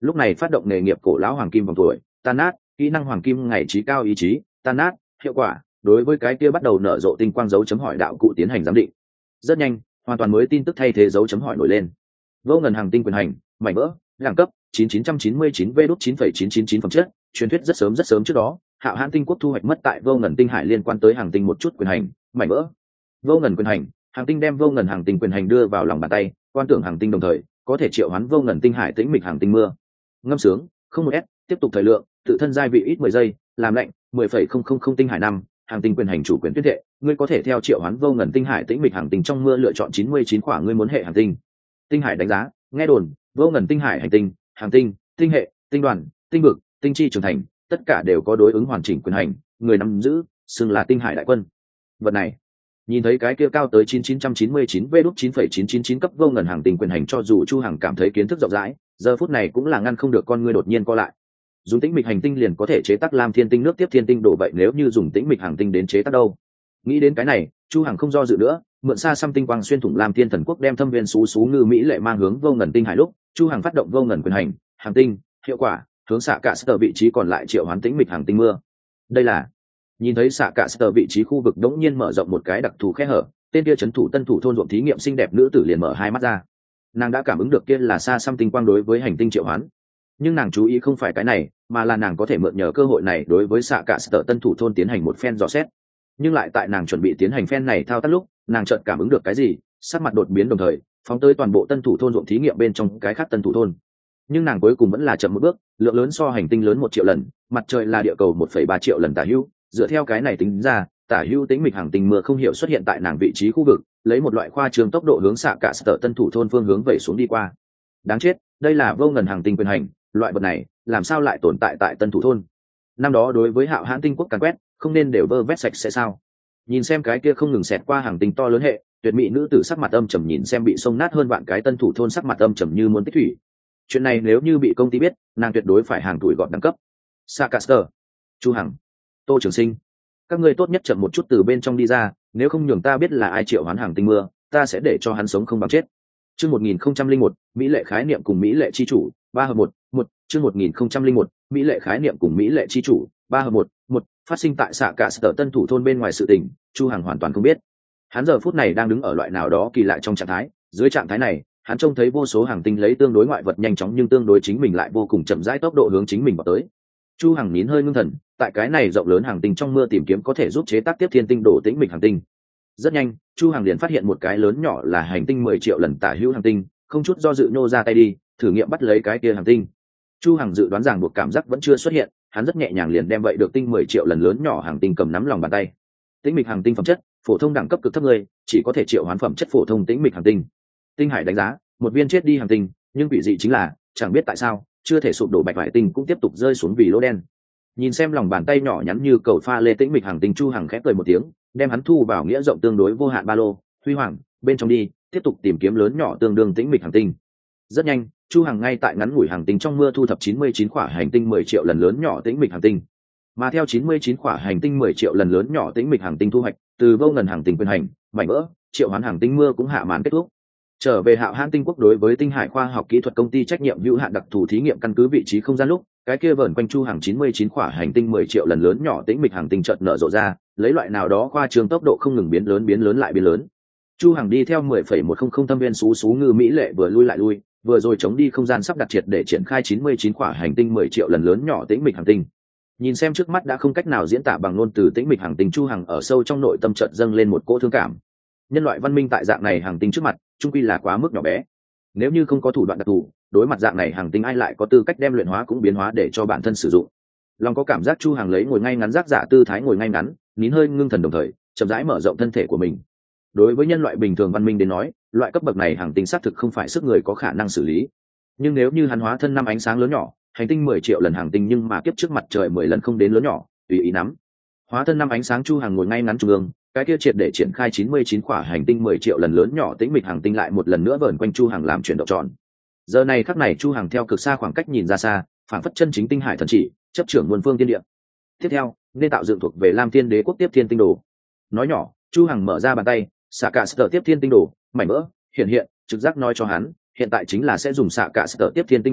lúc này phát động nghề nghiệp cổ lão hoàng kim vòng tuổi tan nát, kỹ năng hoàng kim ngày trí cao ý chí tan nát, hiệu quả đối với cái kia bắt đầu nở rộ tinh quang dấu chấm hỏi đạo cụ tiến hành giám định. Rất nhanh, hoàn toàn mới tin tức thay thế dấu chấm hỏi nổi lên. Vô ngần hàng tinh quyền hành, mảnh vỡ, đẳng cấp 9999 V.9,999 phẩm chất, truyền thuyết rất sớm trước đó, Hạo Hãn tinh quốc thu hoạch mất tại vô ngần tinh hải liên quan tới hàng tinh một chút quyền hành, mảnh vỡ. Vô ngần quyền hành, hàng tinh đem vô ngần hàng tinh quyền hành đưa vào lòng bàn tay, quan tưởng hàng tinh đồng thời có thể triệu hoán vô ngần tinh hải tĩnh mịch hàng tinh mưa. Ngâm sướng, không một s, tiếp tục thời lượng, tự thân giai vị ít 10 giây, làm lạnh, 10,000 tinh hải năm, hàng tinh quyền hành chủ quyền tuyên thệ, ngươi có thể theo triệu hoán vô ngần tinh hải tĩnh mịch hàng tinh trong mưa lựa chọn 99 quả ngươi muốn hệ hàng tinh. Tinh hải đánh giá, nghe đồn, vô ngần tinh hải hành tinh, hàng tinh, tinh hệ, tinh đoàn, tinh vực, tinh chi trưởng thành, tất cả đều có đối ứng hoàn chỉnh quyền hành, người nắm giữ, xưng là tinh hải đại quân. Vật này, nhìn thấy cái kia cao tới 9999 V.9,999 cấp vô ngần hàng tinh quyền hành, cho dù Chu Hằng cảm thấy kiến thức rộng rãi, giờ phút này cũng là ngăn không được con ngươi đột nhiên co lại. Dùng tĩnh mịch hành tinh liền có thể chế tác lam thiên tinh nước tiếp thiên tinh đổ, vậy nếu như dùng tĩnh mịch hành tinh đến chế tác đâu? Nghĩ đến cái này, Chu Hằng không do dự nữa, mượn xa xăm tinh quang xuyên thủng lam thiên thần quốc, đem thâm viên xú ngư mỹ lệ mang hướng vô ngần tinh hải lúc, Chu Hằng phát động vô ngần quyền hành, hành tinh, hiệu quả, hướng xạ cả sở vị trí còn lại triệu hoán tĩnh mịch hành tinh mưa. Đây là nhìn thấy xạ cả sở vị trí khu vực đống nhiên mở rộng một cái đặc thù khe hở, tên kia trấn thủ tân thủ thôn ruộng thí nghiệm xinh đẹp nữ tử liền mở hai mắt ra. Nàng đã cảm ứng được kia là xa xăm tinh quang đối với hành tinh triệu hoán, nhưng nàng chú ý không phải cái này, mà là nàng có thể mượn nhờ cơ hội này đối với xạ cả sở tân thủ thôn tiến hành một phen dò xét. Nhưng lại tại nàng chuẩn bị tiến hành phen này thao tác lúc, nàng chợt cảm ứng được cái gì, sắc mặt đột biến, đồng thời phóng tới toàn bộ tân thủ thôn ruộng thí nghiệm bên trong cái khác tân thủ thôn. Nhưng nàng cuối cùng vẫn là chậm một bước, lượng lớn so hành tinh lớn 1 triệu lần, mặt trời là địa cầu 1,3 triệu lần tả hữu, dựa theo cái này tính ra, tả hữu tĩnh mịch hành tinh mưa không hiểu xuất hiện tại nàng vị trí khu vực, lấy một loại khoa trương tốc độ hướng xạ cả sở tân thủ thôn phương hướng vẩy xuống đi qua. Đáng chết, đây là vô ngần hành tinh quyền hành, loại vật này làm sao lại tồn tại tại tân thủ thôn? Năm đó đối với Hạo Hãn tinh quốc càn quét, không nên đều vơ vét sạch sẽ sao? Nhìn xem cái kia không ngừng xẹt qua hàng tinh to lớn hệ, tuyệt mỹ nữ tử sắc mặt âm trầm, nhìn xem bị xông nát hơn vạn cái tân thủ thôn sắc mặt âm trầm như muốn tích thủy. Chuyện này nếu như bị công ty biết, nàng tuyệt đối phải hàng tuổi gọn đẳng cấp. Sakaster, Chu Hằng, Tô Trường Sinh, các ngươi tốt nhất chậm một chút từ bên trong đi ra, nếu không nhường ta biết là ai triệu hoán hàng tinh mưa, ta sẽ để cho hắn sống không bằng chết. Chương 1001, mỹ lệ khái niệm cùng mỹ lệ chi chủ, 3 hợp 1, chương 1001, mỹ lệ khái niệm cùng mỹ lệ chi chủ, 3 hợp 1, phát sinh tại xạ cả sở tân thủ thôn bên ngoài sự tình, Chu Hằng hoàn toàn không biết. Hắn giờ phút này đang đứng ở loại nào đó kỳ lạ trong trạng thái, dưới trạng thái này, hắn trông thấy vô số hàng tinh lấy tương đối ngoại vật nhanh chóng nhưng tương đối chính mình lại vô cùng chậm rãi tốc độ hướng chính mình vào tới. Chu Hằng nín hơi ngưng thần, tại cái này rộng lớn hàng tinh trong mưa tìm kiếm có thể giúp chế tác tiếp thiên tinh đổ tĩnh mịch hàng tinh. Rất nhanh, Chu Hằng liền phát hiện một cái lớn nhỏ là hành tinh 10 triệu lần tả hữu hàng tinh, không chút do dự nhô ra tay đi, thử nghiệm bắt lấy cái kia hàng tinh. Chu Hằng dự đoán rằng buộc cảm giác vẫn chưa xuất hiện, hắn rất nhẹ nhàng liền đem vậy được tinh 10 triệu lần lớn nhỏ hàng tinh cầm nắm lòng bàn tay. Tĩnh mịch hàng tinh phẩm chất, phổ thông đẳng cấp cực thấp người, chỉ có thể triệu hoán phẩm chất phổ thông tĩnh mịch hàng tinh. Tinh hải đánh giá, một viên chết đi hàng tinh, nhưng quỷ dị chính là, chẳng biết tại sao, chưa thể sụp đổ bạch hải tinh cũng tiếp tục rơi xuống vì lỗ đen. Nhìn xem lòng bàn tay nhỏ nhắn như cầu pha lê tĩnh mịch hàng tinh, Chu Hằng khẽ cười một tiếng, đem hắn thu vào nghĩa rộng tương đối vô hạn ba lô, huy hoàng, bên trong đi, tiếp tục tìm kiếm lớn nhỏ tương đương tĩnh mịch hàng tinh. Rất nhanh, Chu Hằng ngay tại ngắn ngủi hàng tinh trong mưa thu thập 99 quả hành tinh 10 triệu lần lớn nhỏ tĩnh mịch hàng tinh. Mà theo 99 quả hành tinh 10 triệu lần lớn nhỏ tĩnh mịch hàng tinh thu hoạch, từ vô ngần hàng tinh quyền hành, mảnh vỡ, triệu hoán hàng tinh mưa cũng hạ màn kết thúc. Trở về Hạo Hãn tinh quốc đối với Tinh Hải khoa học kỹ thuật công ty trách nhiệm hữu hạn đặc thù thí nghiệm căn cứ vị trí không gian lúc, cái kia vờn quanh Chu Hằng 99 quả hành tinh 10 triệu lần lớn nhỏ tĩnh mịch hàng tinh chợt nở rộ ra, lấy loại nào đó khoa trương tốc độ không ngừng biến lớn lại biến lớn. Chu Hằng đi theo 10,100 thâm viên xú ngư mỹ lệ vừa lui lại lui, vừa rồi chống đi không gian sắp đặt triệt để triển khai 99 quả hành tinh 10 triệu lần lớn nhỏ tĩnh mịch hành tinh. Nhìn xem trước mắt đã không cách nào diễn tả bằng ngôn từ tĩnh mịch hành tinh, Chu Hằng ở sâu trong nội tâm chợt dâng lên một cỗ thương cảm. Nhân loại văn minh tại dạng này hành tinh trước mặt, chung quy là quá mức nhỏ bé. Nếu như không có thủ đoạn đặc thù, đối mặt dạng này hành tinh ai lại có tư cách đem luyện hóa cũng biến hóa để cho bản thân sử dụng. Lòng có cảm giác Chu Hằng lấy ngồi ngay ngắn giác giả tư thái ngồi ngay ngắn, nín hơi ngưng thần đồng thời, chậm rãi mở rộng thân thể của mình. Đối với nhân loại bình thường văn minh đến nói, loại cấp bậc này hành tinh xác thực không phải sức người có khả năng xử lý. Nhưng nếu như hắn hóa thân năm ánh sáng lớn nhỏ, hành tinh 10 triệu lần hành tinh nhưng mà kiếp trước mặt trời 10 lần không đến lớn nhỏ, tùy ý nắm. Hóa thân năm ánh sáng, Chu Hằng ngồi ngay ngắn trung ương, cái kia triệt để triển khai 99 quả hành tinh 10 triệu lần lớn nhỏ tĩnh mịch hành tinh lại một lần nữa vờn quanh Chu Hằng làm chuyển động tròn. Giờ này khắc này Chu Hằng theo cực xa khoảng cách nhìn ra xa, phảng phất chân chính tinh hải thần chỉ, chấp trưởng muôn phương thiên địa. Tiếp theo, nên tạo dựng thuộc về Lam Thiên Đế quốc tiếp thiên tinh đồ. Nói nhỏ, Chu Hằng mở ra bàn tay, xạ cả sở tiếp thiên tinh đồ, mảnh vỡ hiện hiện, trực giác nói cho hắn, hiện tại chính là sẽ dùng xạ cả sở tiếp thiên tinh đồ,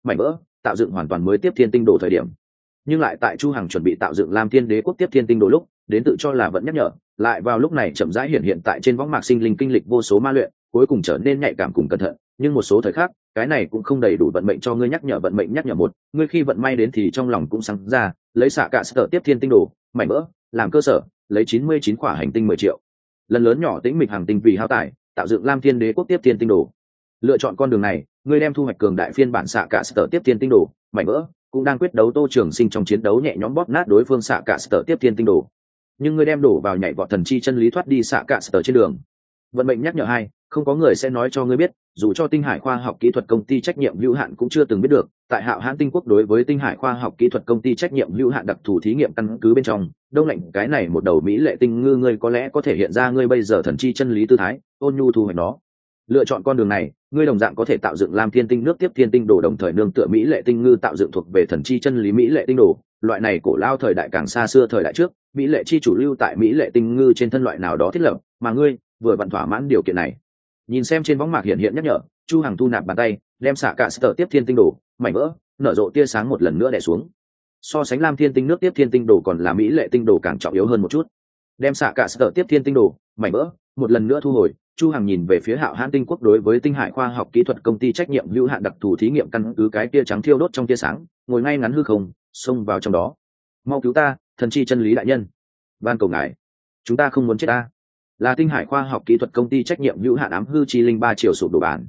mảnh vỡ, tạo dựng hoàn toàn mới tiếp thiên tinh đồ thời điểm. Nhưng lại tại Chu Hằng chuẩn bị tạo dựng Lam Thiên Đế quốc tiếp thiên tinh đồ lúc, đến tự cho là vẫn nhắc nhở, lại vào lúc này chậm rãi hiện tại trên võng mạc sinh linh kinh lịch vô số ma luyện, cuối cùng trở nên nhạy cảm cùng cẩn thận. Nhưng một số thời khắc, cái này cũng không đầy đủ vận mệnh cho ngươi nhắc nhở vận mệnh nhắc nhở một, ngươi khi vận may đến thì trong lòng cũng sáng ra, lấy xạ cả sở tiếp thiên tinh đồ, mảnh vỡ làm cơ sở, lấy 99 quả hành tinh 10 triệu. Lần lớn nhỏ tĩnh mịch hàng tinh vì hao tải, tạo dựng Lam Thiên Đế quốc tiếp thiên tinh đồ. Lựa chọn con đường này, ngươi đem thu hoạch cường đại phiên bản xạ cả sở tiếp thiên tinh đồ, mảnh vỡ cũng đang quyết đấu Tô Trường Sinh trong chiến đấu nhẹ nhõm bóp nát đối phương xạ cả sở tiếp thiên tinh đồ. Nhưng ngươi đem đổ vào nhảy vọt thần chi chân lý thoát đi xạ cả sở trên đường. Vận mệnh nhắc nhở hai, không có người sẽ nói cho ngươi biết, dù cho Tinh Hải khoa học kỹ thuật công ty trách nhiệm hữu hạn cũng chưa từng biết được, tại Hạo Hãn Tinh quốc đối với Tinh Hải khoa học kỹ thuật công ty trách nhiệm hữu hạn đặc thù thí nghiệm căn cứ bên trong, đông lạnh cái này một đầu mỹ lệ tinh ngư ngươi có lẽ có thể hiện ra ngươi bây giờ thần chi chân lý tư thái, ôn nhu thu hoạch nó. Lựa chọn con đường này, ngươi đồng dạng có thể tạo dựng Lam Thiên Tinh nước tiếp thiên tinh đồ, đồng thời nương tựa mỹ lệ tinh ngư tạo dựng thuộc về thần chi chân lý mỹ lệ tinh đồ. Loại này cổ lao thời đại càng xa xưa thời đại trước, mỹ lệ chi chủ lưu tại mỹ lệ tinh ngư trên thân loại nào đó thiết lập, mà ngươi vừa vặn thỏa mãn điều kiện này. Nhìn xem trên võng mạc hiện nhắc nhở, Chu Hằng thu nạp bàn tay, đem xạ cả sở tiếp thiên tinh đồ, mảnh vỡ nở rộ tia sáng một lần nữa đè xuống. So sánh Lam Thiên Tinh nước tiếp thiên tinh đồ còn là mỹ lệ tinh đồ càng trọng yếu hơn một chút. Đem xạ cả sở tiếp thiên tinh đồ, mảnh vỡ một lần nữa thu hồi, Chu Hằng nhìn về phía Hạo Hãn Tinh quốc đối với Tinh Hải khoa học kỹ thuật công ty trách nhiệm hữu hạn đặc thù thí nghiệm căn cứ cái tia trắng thiêu đốt trong tia sáng, ngồi ngay ngắn hư không, xông vào trong đó. Mau cứu ta, thần chi chân lý đại nhân, van cầu ngài, chúng ta không muốn chết ta. Là Tinh Hải khoa học kỹ thuật công ty trách nhiệm hữu hạn ám hư chi linh 3 triệu sụp đổ bản,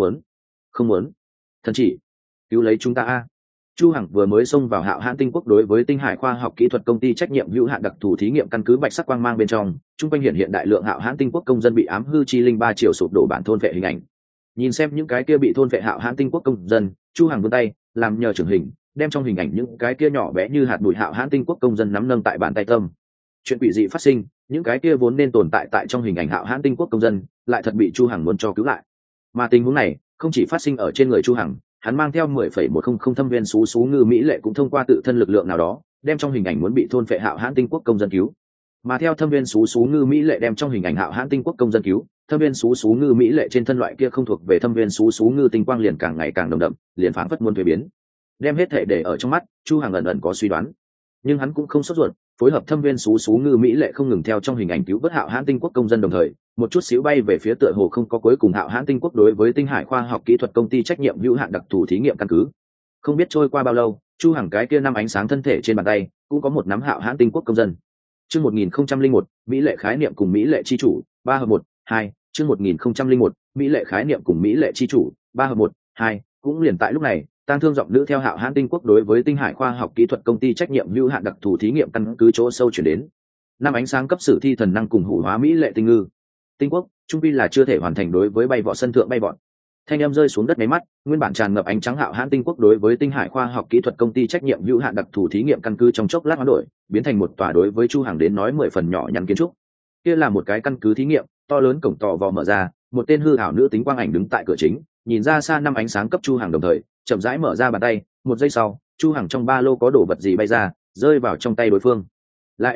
không muốn, thần chỉ cứu lấy chúng ta a. Chu Hằng vừa mới xông vào Hạo Hãn Tinh quốc đối với Tinh Hải khoa học kỹ thuật công ty trách nhiệm hữu hạn đặc thù thí nghiệm căn cứ bạch sắc quang mang bên trong, trung quanh hiện đại lượng Hạo Hãn Tinh quốc công dân bị ám hư chi linh 3 triệu sụp đổ bản thôn vệ hình ảnh. Nhìn xem những cái kia bị thôn vệ Hạo Hãn Tinh quốc công dân, Chu Hằng vươn tay, làm nhờ trưởng hình, đem trong hình ảnh những cái kia nhỏ bé như hạt bụi Hạo Hãn Tinh quốc công dân nắm nâng tại bàn tay tâm. Chuyện quỷ dị phát sinh, những cái kia vốn nên tồn tại tại trong hình ảnh Hạo Hãn Tinh quốc công dân, lại thật bị Chu Hằng muốn cho cứu lại. Mà tình huống này không chỉ phát sinh ở trên người Chu Hằng, hắn mang theo 10,100 thâm viên xú ngư mỹ lệ cũng thông qua tự thân lực lượng nào đó, đem trong hình ảnh muốn bị thôn phệ Hạo Hãn Tinh quốc công dân cứu. Mà theo thâm viên xú ngư mỹ lệ đem trong hình ảnh Hạo Hãn Tinh quốc công dân cứu, thâm viên xú ngư mỹ lệ trên thân loại kia không thuộc về thâm viên xú ngư tinh quang liền càng ngày càng nồng đậm, liền phảng phất muôn thuế biến. Đem hết thể để ở trong mắt, Chu Hằng ẩn ẩn có suy đoán, nhưng hắn cũng không sốt ruột, phối hợp thâm viên xú ngư mỹ lệ không ngừng theo trong hình ảnh cứu vớt Hạo Hãn Tinh quốc công dân, đồng thời một chút xíu bay về phía tựa hồ không có cuối cùng Hạo Hãn Tinh quốc đối với Tinh Hải khoa học kỹ thuật công ty trách nhiệm hữu hạn đặc thù thí nghiệm căn cứ. Không biết trôi qua bao lâu, Chu Hằng cái kia năm ánh sáng thân thể trên bàn tay cũng có một nắm Hạo Hãn Tinh quốc công dân. Chương 1001, mỹ lệ khái niệm cùng mỹ lệ chi chủ, 3 hợp 1, 2, chương 1001, mỹ lệ khái niệm cùng mỹ lệ chi chủ, 3 hợp 1, 2, cũng liền tại lúc này, tang thương giọng nữ theo Hạo Hãn Tinh quốc đối với Tinh Hải khoa học kỹ thuật công ty trách nhiệm hữu hạn đặc thù thí nghiệm căn cứ chỗ sâu chuyển đến. Năm ánh sáng cấp sử thi thần năng cùng hủ hóa mỹ lệ tinh ngư. Tinh quốc, trung vi là chưa thể hoàn thành đối với bay vọt sân thượng bay vọt. Thanh âm rơi xuống đất mấy mắt, nguyên bản tràn ngập ánh trắng Hạo Hãn Tinh quốc đối với Tinh Hải khoa học kỹ thuật công ty trách nhiệm hữu hạn đặc thù thí nghiệm căn cứ trong chốc lát hoán đổi, biến thành một tòa đối với Chu Hằng đến nói 10 phần nhỏ nhắn kiến trúc. Kia là một cái căn cứ thí nghiệm, to lớn cổng tò vò mở ra, một tên hư ảo nữ tính quang ảnh đứng tại cửa chính, nhìn ra xa năm ánh sáng cấp Chu Hằng, đồng thời chậm rãi mở ra bàn tay, một giây sau, Chu Hằng trong ba lô có đồ vật gì bay ra, rơi vào trong tay đối phương. Là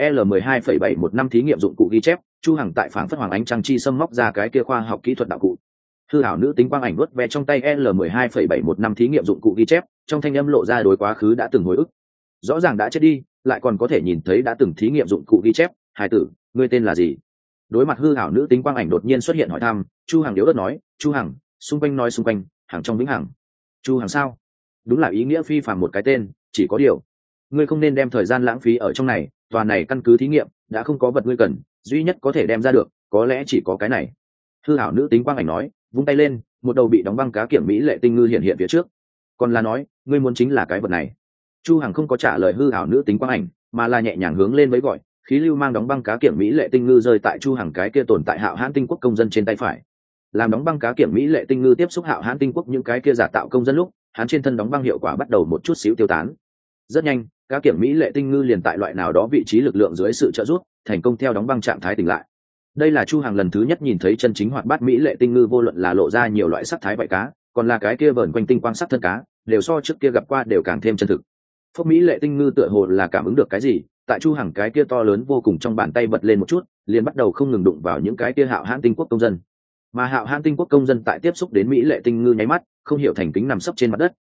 L12,715 thí nghiệm dụng cụ ghi chép. Chu Hằng tại phảng phất hoàng ánh trăng chi xâm móc ra cái kia khoa học kỹ thuật đạo cụ. Hư ảo nữ tính quang ảnh vuốt ve trong tay L12,715 thí nghiệm dụng cụ ghi chép, trong thanh âm lộ ra đối quá khứ đã từng hồi ức. Rõ ràng đã chết đi, lại còn có thể nhìn thấy đã từng thí nghiệm dụng cụ ghi chép. Hải tử, ngươi tên là gì? Đối mặt hư ảo nữ tính quang ảnh đột nhiên xuất hiện hỏi thăm, Chu Hằng yếu ớt nói, Chu Hằng, xung quanh nói xung quanh, hàng trong vĩnh hằng. Chu Hằng sao? Đúng là ý nghĩa phi phàm một cái tên, chỉ có điều, ngươi không nên đem thời gian lãng phí ở trong này, tòa này căn cứ thí nghiệm đã không có vật ngươi cần, duy nhất có thể đem ra được có lẽ chỉ có cái này. Hư ảo nữ tính quang ảnh nói, vung tay lên, một đầu bị đóng băng cá kiểm mỹ lệ tinh ngư hiện phía trước. Còn là nói, ngươi muốn chính là cái vật này. Chu Hằng không có trả lời hư ảo nữ tính quang ảnh, mà là nhẹ nhàng hướng lên với gọi, khí lưu mang đóng băng cá kiểm mỹ lệ tinh ngư rơi tại Chu Hằng cái kia tồn tại Hạo Hãn Tinh quốc công dân trên tay phải. Làm đóng băng cá kiểm mỹ lệ tinh ngư tiếp xúc Hạo Hãn Tinh quốc những cái kia giả tạo công dân lúc, hắn trên thân đóng băng hiệu quả bắt đầu một chút xíu tiêu tán. Rất nhanh, cá kiểm mỹ lệ tinh ngư liền tại loại nào đó vị trí lực lượng dưới sự trợ giúp, thành công theo đóng băng trạng thái tỉnh lại. Đây là Chu Hằng lần thứ nhất nhìn thấy chân chính hoạt bát mỹ lệ tinh ngư, vô luận là lộ ra nhiều loại sắc thái vảy cá, còn là cái kia vờn quanh tinh quang sắc thân cá, đều so trước kia gặp qua đều càng thêm chân thực. Phúc mỹ lệ tinh ngư tựa hồ là cảm ứng được cái gì, tại Chu Hằng cái kia to lớn vô cùng trong bàn tay bật lên một chút, liền bắt đầu không ngừng đụng vào những cái kia Hạo Hãn Tinh quốc công dân. Mà Hạo Hãn Tinh quốc công dân tại tiếp xúc đến mỹ lệ tinh ngư nháy mắt, không hiểu thành kính nằm sấp trên mặt đất,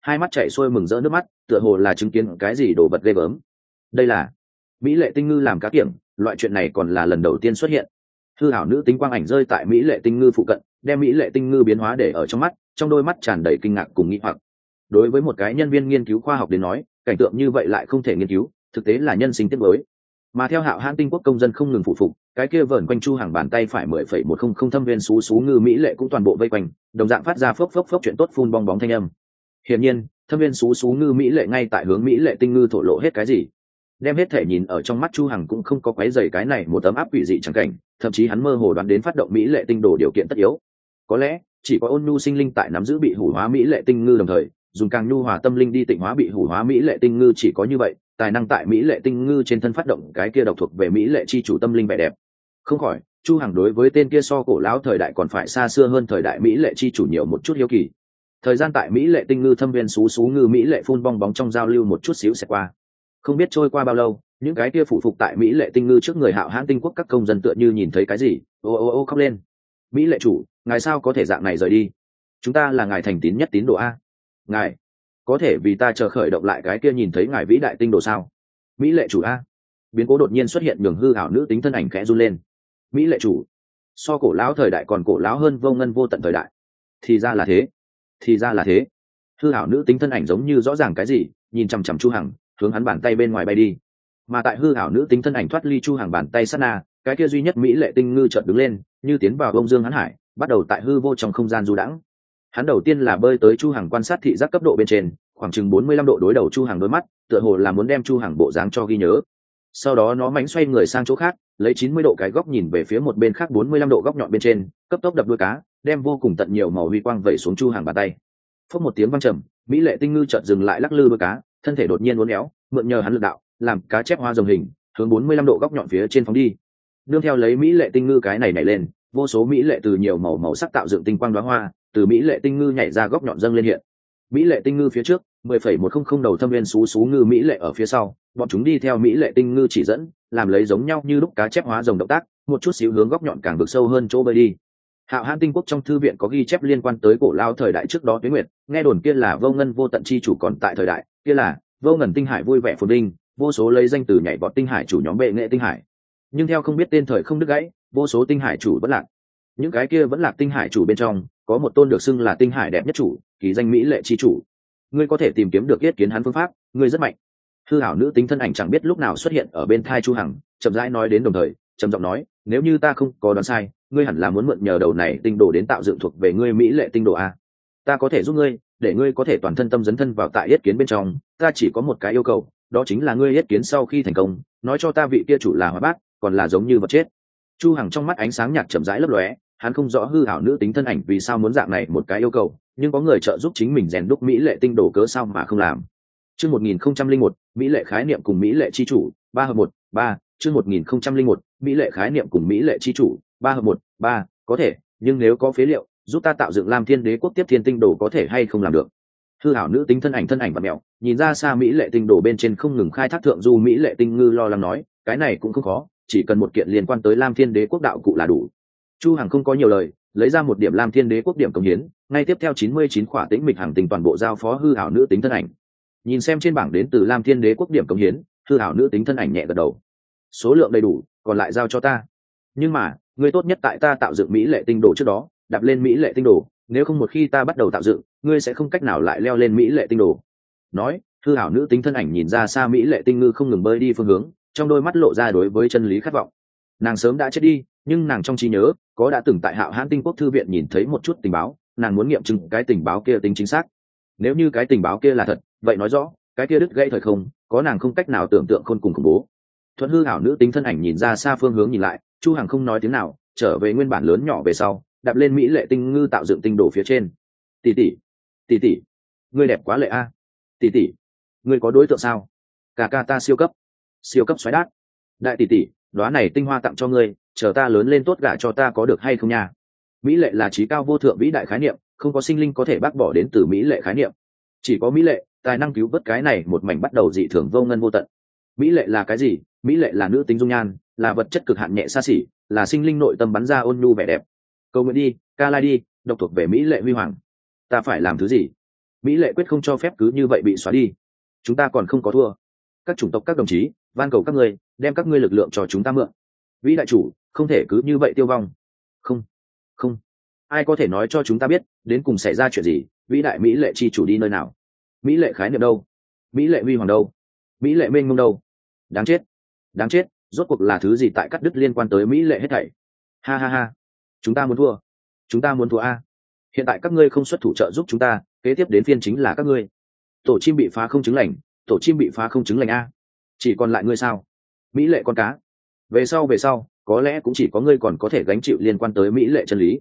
hai mắt chảy xuôi mừng rỡ nước mắt, tựa hồ là chứng kiến cái gì đồ vật ghê gớm. Đây là mỹ lệ tinh ngư làm cá kiểm, loại chuyện này còn là lần đầu tiên xuất hiện. Hư ảo nữ tính quang ảnh rơi tại mỹ lệ tinh ngư phụ cận, đem mỹ lệ tinh ngư biến hóa để ở trong mắt, trong đôi mắt tràn đầy kinh ngạc cùng nghi hoặc. Đối với một cái nhân viên nghiên cứu khoa học đến nói, cảnh tượng như vậy lại không thể nghiên cứu, thực tế là nhân sinh tiếc nuối. Mà theo Hạo Hãn Tinh Quốc công dân không ngừng phụ phục, cái kia vờn quanh Chu Hàng bàn tay phải 10,100 thâm viên xú ngư mỹ lệ cũng toàn bộ vây quanh, đồng dạng phát ra phốc phốc phốc chuyện tốt phun bong bóng thanh âm. Hiển nhiên, thâm viên xú ngư mỹ lệ ngay tại hướng mỹ lệ tinh ngư thổ lộ hết cái gì. Đem hết thể nhìn ở trong mắt Chu Hằng cũng không có quấy rầy cái này một tấm áp quỷ dị chẳng cảnh, thậm chí hắn mơ hồ đoán đến phát động mỹ lệ tinh đồ điều kiện tất yếu. Có lẽ chỉ có ôn nhu sinh linh tại nắm giữ bị hủ hóa mỹ lệ tinh ngư đồng thời dùng càng nhu hòa tâm linh đi tịnh hóa bị hủ hóa mỹ lệ tinh ngư, chỉ có như vậy tài năng tại mỹ lệ tinh ngư trên thân phát động cái kia độc thuộc về mỹ lệ chi chủ tâm linh vẻ đẹp. Không khỏi Chu Hằng đối với tên kia so cổ lão thời đại còn phải xa xưa hơn thời đại mỹ lệ chi chủ nhiều một chút hiếu kỳ. Thời gian tại mỹ lệ tinh ngư thâm viên xú ngư mỹ lệ phun bong bóng trong giao lưu một chút xíu sẽ qua. Không biết trôi qua bao lâu, những cái kia phụ phục tại mỹ lệ tinh ngư trước người Hạo Hãn Tinh Quốc các công dân tựa như nhìn thấy cái gì, ô khóc lên. Mỹ lệ chủ, ngài sao có thể dạng này rời đi? Chúng ta là ngài thành tín nhất tín đồ a. Ngài có thể vì ta chờ khởi động lại cái kia nhìn thấy ngài vĩ đại tinh đồ sao? Mỹ lệ chủ a. Biến cố đột nhiên xuất hiện nhường hư ảo nữ tính thân ảnh khẽ run lên. Mỹ lệ chủ, so cổ lão thời đại còn cổ lão hơn vô ngân vô tận thời đại. Thì ra là thế, thì ra là thế. Hư ảo nữ tính thân ảnh giống như rõ ràng cái gì, nhìn chằm chằm Chu Hằng, hướng hắn bàn tay bên ngoài bay đi. Mà tại hư ảo nữ tính thân ảnh thoát ly Chu Hằng bàn tay sát na, cái kia duy nhất mỹ lệ tinh ngư chợt đứng lên, như tiến vào bông dương hắn hải, bắt đầu tại hư vô trong không gian du đãng. Hắn đầu tiên là bơi tới Chu Hằng quan sát thị giác cấp độ bên trên, khoảng chừng 45 độ đối đầu Chu Hằng đôi mắt, tựa hồ là muốn đem Chu Hằng bộ dáng cho ghi nhớ. Sau đó nó mánh xoay người sang chỗ khác, lấy 90 độ cái góc nhìn về phía một bên khác 45 độ góc nhọn bên trên, cấp tốc đập đuôi cá, đem vô cùng tận nhiều màu huy quang vẩy xuống Chu Hằng bàn tay. Phốc một tiếng vang trầm, mỹ lệ tinh ngư chợt dừng lại lắc lư đuôi cá, thân thể đột nhiên uốn éo, mượn nhờ hắn lực đạo, làm cá chép hoa rồng hình, hướng 45 độ góc nhọn phía trên phóng đi. Nương theo lấy mỹ lệ tinh ngư cái này nhảy lên, vô số mỹ lệ từ nhiều màu sắc tạo dựng tinh quang đóa hoa, từ mỹ lệ tinh ngư nhảy ra góc nhọn dâng lên hiện. Mỹ lệ tinh ngư phía trước, 10,100 đầu thâm viên xú ngư mỹ lệ ở phía sau, bọn chúng đi theo mỹ lệ tinh ngư chỉ dẫn, làm lấy giống nhau như lúc cá chép hóa rồng động tác, một chút xíu hướng góc nhọn càng vực sâu hơn chỗ bơi đi. Hạo Hãn Tinh Quốc trong thư viện có ghi chép liên quan tới cổ lao thời đại trước đó Tuyết Nguyệt, nghe đồn kia là vô ngân vô tận chi chủ còn tại thời đại, kia là vô ngần tinh hải vui vẻ phồn vinh, vô số lấy danh từ nhảy vọt tinh hải chủ nhóm bệ nghệ tinh hải. Nhưng theo không biết tên thời không đứt gãy, vô số tinh hải chủ vẫn lạc. Những cái kia vẫn lạc tinh hải chủ bên trong, có một tôn được xưng là tinh hải đẹp nhất chủ, kỳ danh mỹ lệ chi chủ. Ngươi có thể tìm kiếm được yết kiến hắn phương pháp, ngươi rất mạnh. Hư ảo nữ tính thân ảnh chẳng biết lúc nào xuất hiện ở bên thai Chu Hằng, chậm rãi nói đến đồng thời, trầm giọng nói, nếu như ta không có đoán sai, ngươi hẳn là muốn mượn nhờ đầu này tinh đồ đến tạo dựng thuộc về ngươi mỹ lệ tinh đồ a. Ta có thể giúp ngươi, để ngươi có thể toàn thân tâm dấn thân vào tại yết kiến bên trong, ta chỉ có một cái yêu cầu, đó chính là ngươi yết kiến sau khi thành công, nói cho ta vị kia chủ là Hóa Bát, còn là giống như vật chết. Chu Hằng trong mắt ánh sáng nhạt chậm rãi lấp lóe, hắn không rõ hư ảo nữ tính thân ảnh vì sao muốn dạng này một cái yêu cầu, nhưng có người trợ giúp chính mình rèn đúc mỹ lệ tinh đồ cớ sao mà không làm. Chương 1001, mỹ lệ khái niệm cùng mỹ lệ chi chủ, 3 hợp 1, 3, chương 1001, mỹ lệ khái niệm cùng mỹ lệ chi chủ, 3 hợp 1, 3, có thể, nhưng nếu có phế liệu, giúp ta tạo dựng Lam Thiên Đế quốc tiếp thiên tinh đồ có thể hay không làm được. Hư ảo nữ tính thân ảnh vặn mèo, nhìn ra xa mỹ lệ tinh đồ bên trên không ngừng khai thác thượng du mỹ lệ tinh ngư lo lắng nói, cái này cũng không khó, chỉ cần một kiện liên quan tới Lam Thiên Đế quốc đạo cụ là đủ. Chu Hằng không có nhiều lời, lấy ra một điểm Lam Thiên Đế quốc điểm công hiến, ngay tiếp theo 99 khỏa tĩnh mịch hàng tình toàn bộ giao phó hư ảo nữ tính thân ảnh. Nhìn xem trên bảng đến từ Lam Thiên Đế quốc điểm công hiến, hư ảo nữ tính thân ảnh nhẹ gật đầu. Số lượng đầy đủ, còn lại giao cho ta. Nhưng mà, ngươi tốt nhất tại ta tạo dựng mỹ lệ tinh đồ trước đó, đạp lên mỹ lệ tinh đồ, nếu không một khi ta bắt đầu tạo dựng, ngươi sẽ không cách nào lại leo lên mỹ lệ tinh đồ. Nói, hư ảo nữ tính thân ảnh nhìn ra xa mỹ lệ tinh ngư không ngừng bơi đi phương hướng, trong đôi mắt lộ ra đối với chân lý khát vọng. Nàng sớm đã chết đi, nhưng nàng trong trí nhớ có đã từng tại Hạo Hãn Tinh Quốc thư viện nhìn thấy một chút tình báo, nàng muốn nghiệm chứng cái tình báo kia tính chính xác. Nếu như cái tình báo kia là thật, vậy nói rõ cái kia đứt gãy thời không có nàng không cách nào tưởng tượng khôn cùng khủng bố. Thuận hư ảo nữ tính thân ảnh nhìn ra xa phương hướng nhìn lại, Chu Hằng không nói tiếng nào, trở về nguyên bản lớn nhỏ về sau, đạp lên mỹ lệ tinh ngư tạo dựng tinh đồ phía trên. Tỷ tỷ, ngươi đẹp quá lệ a. Tỷ tỷ, ngươi có đối tượng sao? Cả ca ta siêu cấp xoáy đát. Đại tỷ, đóa này tinh hoa tặng cho ngươi, chờ ta lớn lên tốt gả cho ta có được hay không nha? Mỹ lệ là trí cao vô thượng vĩ đại khái niệm, không có sinh linh có thể bác bỏ đến từ mỹ lệ khái niệm. Chỉ có mỹ lệ tài năng cứu vớt cái này một mảnh bắt đầu dị thường vô ngân vô tận. Mỹ lệ là cái gì? Mỹ lệ là nữ tính dung nhan, là vật chất cực hạn nhẹ xa xỉ, là sinh linh nội tâm bắn ra ôn nhu vẻ đẹp. Cầu nguyện đi, ca lai đi, độc thuộc về mỹ lệ huy hoàng. Ta phải làm thứ gì? mỹ lệ quyết không cho phép cứ như vậy bị xóa đi. Chúng ta còn không có thua. Các chủng tộc các đồng chí, van cầu các ngươi đem các ngươi lực lượng cho chúng ta mượn. Vĩ đại chủ, không thể cứ như vậy tiêu vong. Không, không, ai có thể nói cho chúng ta biết đến cùng xảy ra chuyện gì? Vĩ đại mỹ lệ chi chủ đi nơi nào? Mỹ lệ khái niệm đâu? Mỹ lệ huy hoàng đâu? Mỹ lệ mênh mông đâu? Đáng chết, đáng chết, rốt cuộc là thứ gì tại cắt đứt liên quan tới mỹ lệ hết thảy? Ha ha ha, chúng ta muốn thua, chúng ta muốn thua a. Hiện tại các ngươi không xuất thủ trợ giúp chúng ta, kế tiếp đến phiên chính là các ngươi. Tổ chim bị phá không chứng lành, tổ chim bị phá không chứng lành a. Chỉ còn lại ngươi sao? Mỹ lệ con cá. Về sau có lẽ cũng chỉ có ngươi còn có thể gánh chịu liên quan tới mỹ lệ chân lý.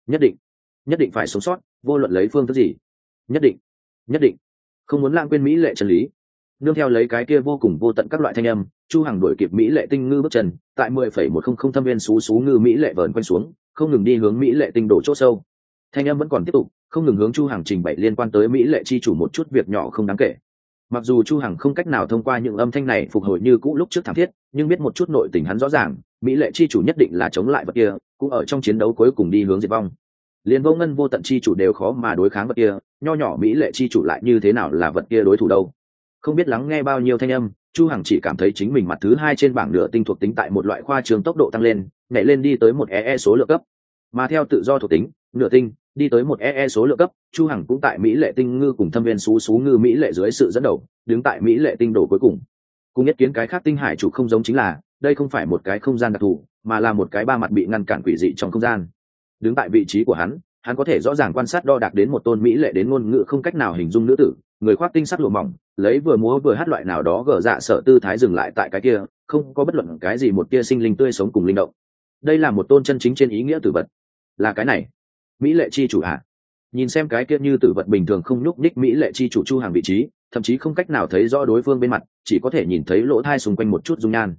Nhất định phải sống sót, vô luận lấy phương thức gì. Nhất định không muốn lãng quên mỹ lệ chân lý. Nương theo lấy cái kia vô cùng vô tận các loại thanh âm, Chu Hằng đuổi kịp mỹ lệ tinh ngư bước chân, tại 10,100 thâm viên xú ngư mỹ lệ vờn quanh xuống, không ngừng đi hướng mỹ lệ tinh đổ chỗ sâu. Thanh âm vẫn còn tiếp tục, không ngừng hướng Chu Hằng trình bày liên quan tới mỹ lệ chi chủ một chút việc nhỏ không đáng kể. Mặc dù Chu Hằng không cách nào thông qua những âm thanh này phục hồi như cũ lúc trước thảm thiết, nhưng biết một chút nội tình hắn rõ ràng, mỹ lệ chi chủ nhất định là chống lại vật kia, cũng ở trong chiến đấu cuối cùng đi hướng diệt vong. Liên vô ngân vô tận chi chủ đều khó mà đối kháng vật kia, nho nhỏ mỹ lệ chi chủ lại như thế nào là vật kia đối thủ đâu? Không biết lắng nghe bao nhiêu thanh âm, Chu Hằng chỉ cảm thấy chính mình mặt thứ hai trên bảng nửa tinh thuộc tính tại một loại khoa trương tốc độ tăng lên, nhảy lên đi tới một số lượng cấp. Mà theo tự do thuộc tính, nửa tinh đi tới một số lượng cấp, Chu Hằng cũng tại mỹ lệ tinh ngư cùng thâm viên xú ngư mỹ lệ dưới sự dẫn đầu, đứng tại mỹ lệ tinh đồ cuối cùng. Cùng nhất kiến cái khác tinh hải chủ không giống chính là, đây không phải một cái không gian đặc thù, mà là một cái ba mặt bị ngăn cản quỷ dị trong không gian. Đứng tại vị trí của hắn có thể rõ ràng quan sát đo đạc đến một tôn mỹ lệ đến ngôn ngữ không cách nào hình dung nữ tử, người khoác tinh sắc lụa mỏng, lấy vừa múa vừa hát loại nào đó gở dạ sở tư thái dừng lại tại cái kia, không có bất luận cái gì một tia sinh linh tươi sống cùng linh động. Đây là một tôn chân chính trên ý nghĩa tử vật. Là cái này, mỹ lệ chi chủ à? Nhìn xem cái kia như tử vật bình thường không nhúc nhích mỹ lệ chi chủ Chu Hàng vị trí, thậm chí không cách nào thấy rõ đối phương bên mặt, chỉ có thể nhìn thấy lỗ thai xung quanh một chút dung nhan.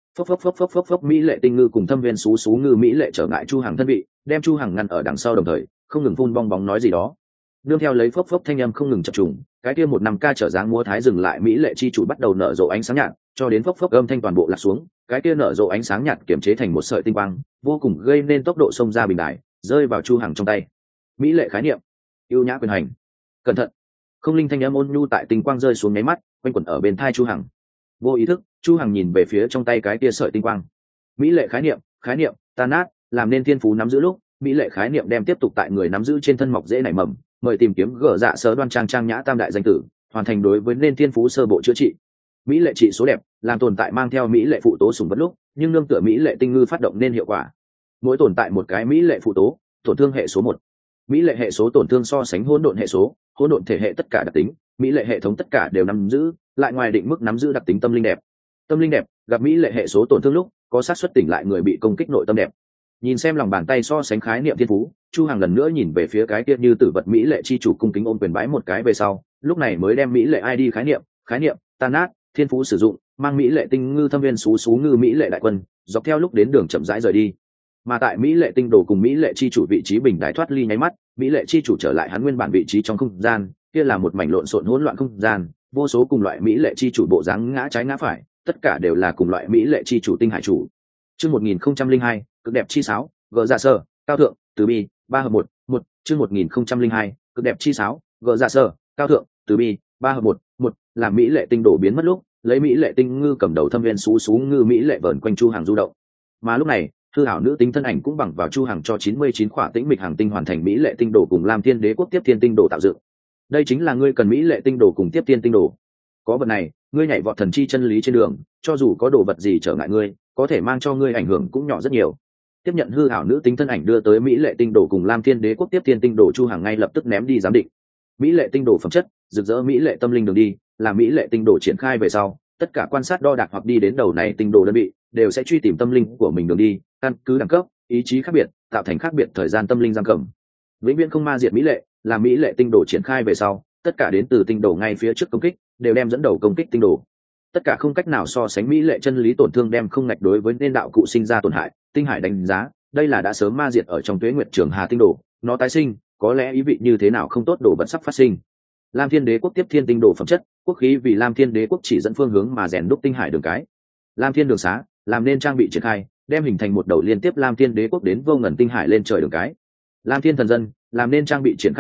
Phốc mỹ lệ tinh ngư cùng thâm viên xú ngư mỹ lệ trở ngại Chu Hàng thân vị, đem Chu Hàng ngăn ở đằng sau, đồng thời không ngừng phun bong bóng nói gì đó. Nương theo lấy phốc thanh âm không ngừng chập trùng, cái kia một năm ca trở dáng múa thái dừng lại mỹ lệ chi chủ bắt đầu nở rộ ánh sáng nhạt, cho đến phốc âm thanh toàn bộ lạc xuống, cái kia nở rộ ánh sáng nhạt kiểm chế thành một sợi tinh quang, vô cùng gây nên tốc độ xông ra bình đài, rơi vào Chu Hàng trong tay. Mỹ lệ khái niệm, yêu nhã quyền hành, cẩn thận. Không linh thanh âm ôn nhu tại tinh quang rơi xuống nháy mắt, quanh quẩn ở bên tai Chu Hàng. Vô ý thức, Chu Hằng nhìn về phía trong tay cái kia sợi tinh quang. Mỹ lệ khái niệm, tan nát, làm nên thiên phú nắm giữ lúc, mỹ lệ khái niệm đem tiếp tục tại người nắm giữ trên thân mọc dễ nảy mầm, mời tìm kiếm gở dạ sớ đoan trang nhã tam đại danh tử, hoàn thành đối với nên thiên phú sơ bộ chữa trị. Mỹ lệ trị số đẹp, làm tồn tại mang theo mỹ lệ phụ tố sùng bất lúc, nhưng nương tựa mỹ lệ tinh ngư phát động nên hiệu quả. Mỗi tồn tại một cái mỹ lệ phụ tố, tổn thương hệ số 1. Mỹ lệ hệ số tổn thương so sánh hỗn độn hệ số, hỗn độn thể hệ tất cả đặc tính, mỹ lệ hệ thống tất cả đều nắm giữ, lại ngoài định mức nắm giữ đặc tính tâm linh đẹp. Tâm linh đẹp gặp mỹ lệ hệ số tổn thương lúc, có xác suất tỉnh lại người bị công kích nội tâm đẹp. Nhìn xem lòng bàn tay so sánh khái niệm thiên phú, Chu Hằng lần nữa nhìn về phía cái kia như tử vật mỹ lệ chi chủ cung kính ôm quyền bái một cái về sau, lúc này mới đem mỹ lệ ID khái niệm tan nát, thiên phú sử dụng, mang mỹ lệ tinh ngư thâm viên xú ngư mỹ lệ đại quân, dọc theo lúc đến đường chậm rãi rời đi. Mà tại mỹ lệ tinh đồ cùng mỹ lệ chi chủ vị trí bình đài thoát ly nháy mắt, mỹ lệ chi chủ trở lại hắn nguyên bản vị trí trong không gian, kia là một mảnh lộn xộn hỗn loạn không gian, vô số cùng loại mỹ lệ chi chủ bộ dáng ngã trái ngã phải, tất cả đều là cùng loại mỹ lệ chi chủ tinh hải chủ. Chương 1002, cực đẹp chi sáo, gỡ dạ sơ, cao thượng, từ bi, 3 hợp 1, chương 1002, cực đẹp chi sáo, gỡ dạ sơ, cao thượng, từ bi, 3 hợp 1, làm mỹ lệ tinh đổ biến mất lúc, lấy mỹ lệ tinh ngư cầm đầu thâm viên xú ngư mỹ lệ vờn quanh Chu Hàng du động. Mà lúc này, hư hảo nữ tính thân ảnh cũng bằng vào Chu Hàng cho 99 khỏa tĩnh mịch hàng tinh hoàn thành mỹ lệ tinh đồ cùng Lam Thiên Đế quốc tiếp thiên tinh đồ tạo dựng. Đây chính là ngươi cần mỹ lệ tinh đồ cùng tiếp thiên tinh đồ. Có vật này, ngươi nhảy vọt thần chi chân lý trên đường, cho dù có đồ vật gì trở ngại ngươi, có thể mang cho ngươi ảnh hưởng cũng nhỏ rất nhiều. Tiếp nhận hư hảo nữ tính thân ảnh đưa tới mỹ lệ tinh đồ cùng Lam Thiên Đế quốc tiếp thiên tinh đồ, Chu Hàng ngay lập tức ném đi giám định. Mỹ lệ tinh đồ phẩm chất, rực rỡ mỹ lệ tâm linh đường đi, là mỹ lệ tinh đồ triển khai về sau, tất cả quan sát đo đạc hoặc đi đến đầu này tinh đồ đơn vị, đều sẽ truy tìm tâm linh của mình đường đi, căn cứ đẳng cấp, ý chí khác biệt, tạo thành khác biệt thời gian tâm linh giam cầm. Vĩnh viễn không ma diệt mỹ lệ, là mỹ lệ tinh đồ triển khai về sau, tất cả đến từ tinh đồ ngay phía trước công kích, đều đem dẫn đầu công kích tinh đồ. Tất cả không cách nào so sánh mỹ lệ chân lý tổn thương đem không ngạch đối với nên đạo cụ sinh ra tổn hại, tinh hải đánh giá, đây là đã sớm ma diệt ở trong tuế nguyệt trường hà tinh đồ, nó tái sinh, có lẽ ý vị như thế nào không tốt đồ vật sắp phát sinh. Lam Thiên Đế quốc tiếp thiên tinh đồ phẩm chất, quốc khí vì Lam Thiên Đế quốc chỉ dẫn phương hướng mà rèn đúc tinh hải đường cái. Lam Thiên đường xá, làm nên trang bị triển khai, đem hình thành một đầu liên tiếp Lam Thiên Đế quốc đến vô ngần tinh hải lên trời đường cái. Lam Thiên thần dân, làm nên trang bị triển khai lúc,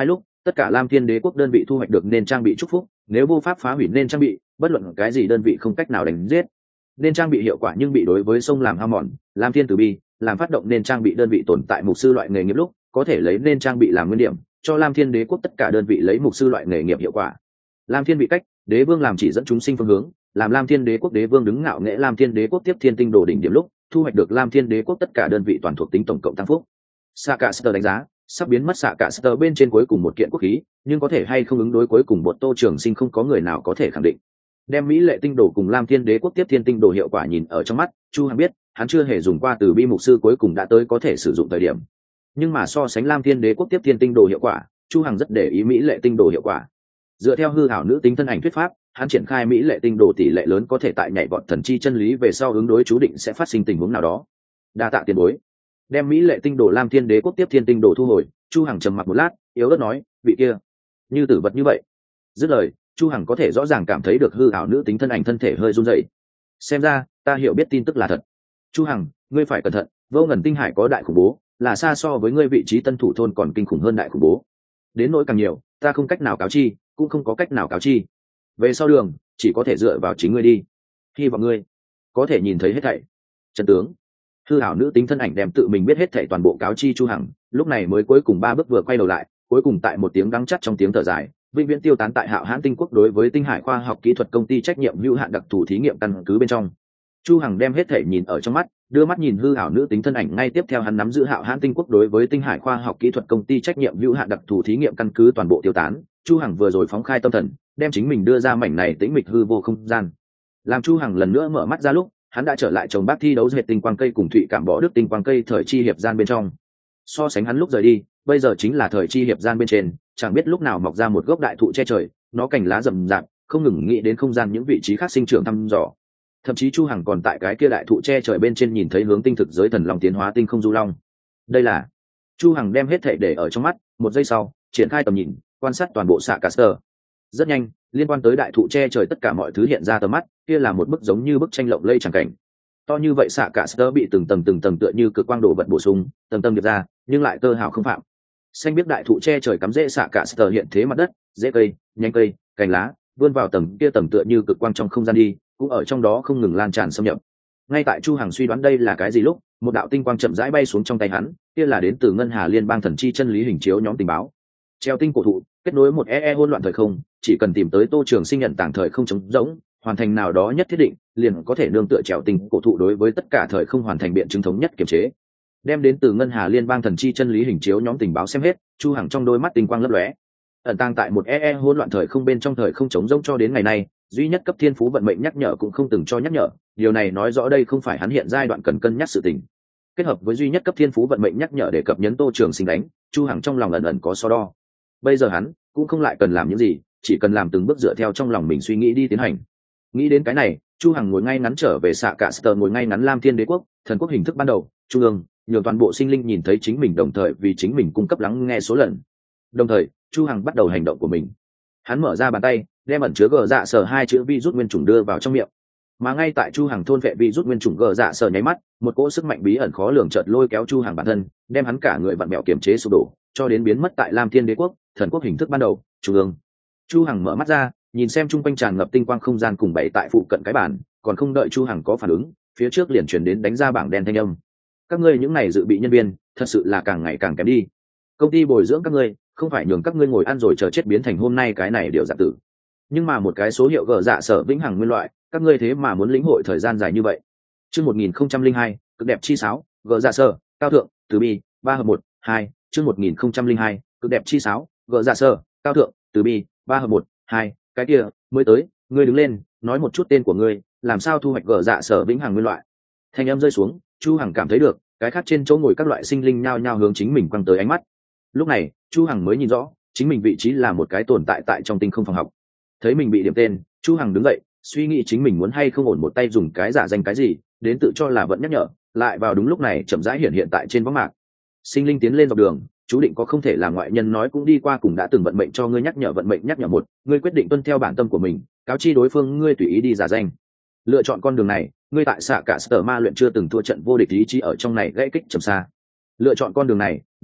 tất cả Lam Thiên Đế quốc đơn vị thu hoạch được nên trang bị chúc phúc, nếu vô pháp phá hủy nên trang bị, bất luận cái gì đơn vị không cách nào đánh giết. Nên trang bị hiệu quả nhưng bị đối với sông làm hao mòn, Lam Thiên Từ Bi làm phát động nên trang bị đơn vị tồn tại mục sư loại nghề nghiệp lúc, có thể lấy nên trang bị làm nguyên điểm, cho Lam Thiên Đế quốc tất cả đơn vị lấy mục sư loại nghề nghiệp hiệu quả. Lam Thiên vị cách, Đế Vương làm chỉ dẫn chúng sinh phương hướng, làm Lam Thiên Đế quốc Đế Vương đứng ngạo nghễ Lam Thiên Đế quốc tiếp thiên tinh đồ đỉnh điểm lúc, thu hoạch được Lam Thiên Đế quốc tất cả đơn vị toàn thuộc tính tổng cộng tăng phúc. Sakaster đánh giá, sắp biến mất Sakaster bên trên cuối cùng một kiện quốc khí, nhưng có thể hay không ứng đối cuối cùng một Tô Trường Sinh không có người nào có thể khẳng định. Đem Mỹ Lệ tinh đồ cùng Lam Thiên Đế quốc tiếp thiên tinh đồ hiệu quả nhìn ở trong mắt, Chu Hằng biết, hắn chưa hề dùng qua từ bi mục sư cuối cùng đã tới có thể sử dụng thời điểm. Nhưng mà so sánh Lam Thiên Đế quốc tiếp thiên tinh đồ hiệu quả, Chu Hằng rất để ý Mỹ Lệ tinh đồ hiệu quả. Dựa theo hư ảo nữ tính thân ảnh thuyết pháp, hắn triển khai Mỹ Lệ tinh đồ tỷ lệ lớn có thể tại nhảy vọt thần chi chân lý về sau ứng đối chú định sẽ phát sinh tình huống nào đó. Đa tạ tiền bối. Đem Mỹ Lệ tinh đồ Lam Thiên Đế quốc tiếp thiên tinh đồ thu hồi, Chu Hằng trầm mặc một lát, yếu ớt nói, vị kia như tử vật như vậy. Dứt lời, Chu Hằng có thể rõ ràng cảm thấy được hư ảo nữ tính thân ảnh thân thể hơi run rẩy. Xem ra ta hiểu biết tin tức là thật. Chu Hằng, ngươi phải cẩn thận, Vô Ngần tinh hải có đại khủng bố, là xa so với ngươi vị trí tân thủ thôn còn kinh khủng hơn đại khủng bố. Đến nỗi càng nhiều, ta không cách nào cáo chi, cũng không có cách nào cáo chi. Về sau đường, chỉ có thể dựa vào chính ngươi đi. Hy vọng ngươi có thể nhìn thấy hết thảy. Chân tướng. Hư ảo nữ tính thân ảnh đem tự mình biết hết thảy toàn bộ cáo chi Chu Hằng, lúc này mới cuối cùng 3 bước vừa quay đầu lại, cuối cùng tại một tiếng đắng chắt trong tiếng thở dài, vĩnh viễn tiêu tán tại Hạo Hãn Tinh Quốc đối với Tinh Hải khoa học kỹ thuật công ty trách nhiệm hữu hạn đặc thù thí nghiệm căn cứ bên trong. Chu Hằng đem hết thảy nhìn ở trong mắt, đưa mắt nhìn hư ảo nữ tính thân ảnh ngay tiếp theo hắn nắm giữ Hạo Hãn Tinh Quốc đối với Tinh Hải khoa học kỹ thuật công ty trách nhiệm hữu hạn đặc thù thí nghiệm căn cứ toàn bộ tiêu tán. Chu Hằng vừa rồi phóng khai tâm thần, đem chính mình đưa ra mảnh này tĩnh mịch hư vô không gian. Làm Chu Hằng lần nữa mở mắt ra lúc, hắn đã trở lại trồng bác thi đấu dệt tinh quang cây cùng thụy cảm bỏ đức tinh quang cây thời chi hiệp gian bên trong. So sánh hắn lúc rời đi, bây giờ chính là thời chi hiệp gian bên trên, chẳng biết lúc nào mọc ra một gốc đại thụ che trời, nó cành lá rậm rạp, không ngừng nghĩ đến không gian những vị trí khác sinh trưởng thăm dò. Thậm chí Chu Hằng còn tại cái kia đại thụ che trời bên trên nhìn thấy hướng tinh thực giới thần long tiến hóa tinh không du long. Đây là Chu Hằng đem hết thảy để ở trong mắt, một giây sau, triển khai tầm nhìn, quan sát toàn bộ xạ Caster. Rất nhanh, liên quan tới đại thụ che trời tất cả mọi thứ hiện ra tầm mắt, kia là một bức giống như bức tranh lộng lẫy chẳng cảnh. To như vậy xạ Caster bị từng tầng tựa như cực quang đổ vật bổ sung, tầng tầng điệp ra, nhưng lại tơ hào không phạm. Xanh biết đại thụ che trời cắm rễ xạ Caster hiện thế mặt đất, rễ cây, nhánh cây, cành lá, vươn vào tầng kia tầng tựa như cực quang trong không gian đi, cũng ở trong đó không ngừng lan tràn xâm nhập. Ngay tại Chu Hằng suy đoán đây là cái gì lúc, một đạo tinh quang chậm rãi bay xuống trong tay hắn, kia là đến từ ngân hà liên bang thần chi chân lý hình chiếu nhóm tình báo. Treo tinh cổ thụ, kết nối một hỗn loạn thời không, chỉ cần tìm tới Tô Trường Sinh nhận tảng thời không trống rỗng, hoàn thành nào đó nhất thiết định, liền có thể nương tựa treo tinh cổ thụ đối với tất cả thời không hoàn thành biện chứng thống nhất kiểm chế. Đem đến từ ngân hà liên bang thần chi chân lý hình chiếu nhóm tình báo xem hết, Chu Hằng trong đôi mắt tinh quang lấp lóe. Ẩn tàng tại một hỗn loạn thời không bên trong thời không trống rỗng cho đến ngày nay, duy nhất cấp thiên phú vận mệnh nhắc nhở cũng không từng cho nhắc nhở, điều này nói rõ đây không phải hắn hiện giai đoạn cần cân nhắc sự tình. Kết hợp với duy nhất cấp thiên phú vận mệnh nhắc nhở để cập nhấn Tô Trường Sinh đánh, Chu Hằng trong lòng ẩn ẩn có so đo. Bây giờ hắn cũng không lại cần làm những gì, chỉ cần làm từng bước dựa theo trong lòng mình suy nghĩ đi tiến hành. Nghĩ đến cái này, Chu Hằng ngồi ngay ngắn trở về xạ Caster, ngồi ngay ngắn Lam Thiên Đế quốc, thần quốc hình thức ban đầu, trung ương, nhường toàn bộ sinh linh nhìn thấy chính mình, đồng thời vì chính mình cung cấp lắng nghe số lần. Đồng thời, Chu Hằng bắt đầu hành động của mình. Hắn mở ra bàn tay, đem ẩn chứa gờ dạ sở 2 chữ virus nguyên chủng đưa vào trong miệng. Mà ngay tại Chu Hằng thôn vệ virus nguyên chủng gờ dạ sở nháy mắt, một cỗ sức mạnh bí ẩn khó lường chợt lôi kéo Chu Hằng bản thân, đem hắn cả người vặn mèo kiềm chế sụp đổ, cho đến biến mất tại Lam Thiên Đế quốc, thần quốc hình thức ban đầu, trung ương. Chu Hằng mở mắt ra, nhìn xem trung quanh tràn ngập tinh quang không gian cùng bảy tại phụ cận cái bàn, còn không đợi Chu Hằng có phản ứng, phía trước liền truyền đến đánh ra bảng đen thanh âm. Các ngươi những này dự bị nhân viên, thật sự là càng ngày càng kém đi. Công ty bồi dưỡng các ngươi, không phải nhường các ngươi ngồi ăn rồi chờ chết biến thành hôm nay cái này điều dạng tử. Nhưng mà một cái số hiệu gờ dạ sở vĩnh hằng nguyên loại, các ngươi thế mà muốn lĩnh hội thời gian dài như vậy. Chương 1002, cực đẹp chi sáo, gờ dạ sở, cao thượng, từ bi, 3 hợp 1, 2, chương 1002, cực đẹp chi sáo, gờ dạ sở, cao thượng, từ bi, 3 hợp 1, 2, cái kia, mới tới, ngươi đứng lên, nói một chút tên của ngươi, làm sao thu hoạch gờ dạ sở vĩnh hằng nguyên loại. Thanh âm rơi xuống, Chu Hằng cảm thấy được, cái khác trên chỗ ngồi các loại sinh linh nhao nhao hướng chính mình quăng tới ánh mắt. Lúc này, Chu Hằng mới nhìn rõ, chính mình vị trí là một cái tồn tại tại trong tinh không phòng học. Thấy mình bị điểm tên, Chu Hằng đứng dậy, suy nghĩ chính mình muốn hay không ổn một tay dùng cái giả danh cái gì, đến tự cho là vẫn nhắc nhở, lại vào đúng lúc này chậm rãi hiện tại trên võng mạc. Sinh linh tiến lên dọc đường, chú định có không thể là ngoại nhân nói cũng đi qua cùng đã từng vận mệnh cho ngươi nhắc nhở vận mệnh nhắc nhở một, ngươi quyết định tuân theo bản tâm của mình, cáo chi đối phương ngươi tùy ý đi giả danh. Lựa chọn con đường này, ngươi tại xạ cả sở ma luyện chưa từng thua trận vô địch ý chí ở trong này gãy kích trầm xa. Lựa chọn con đường này,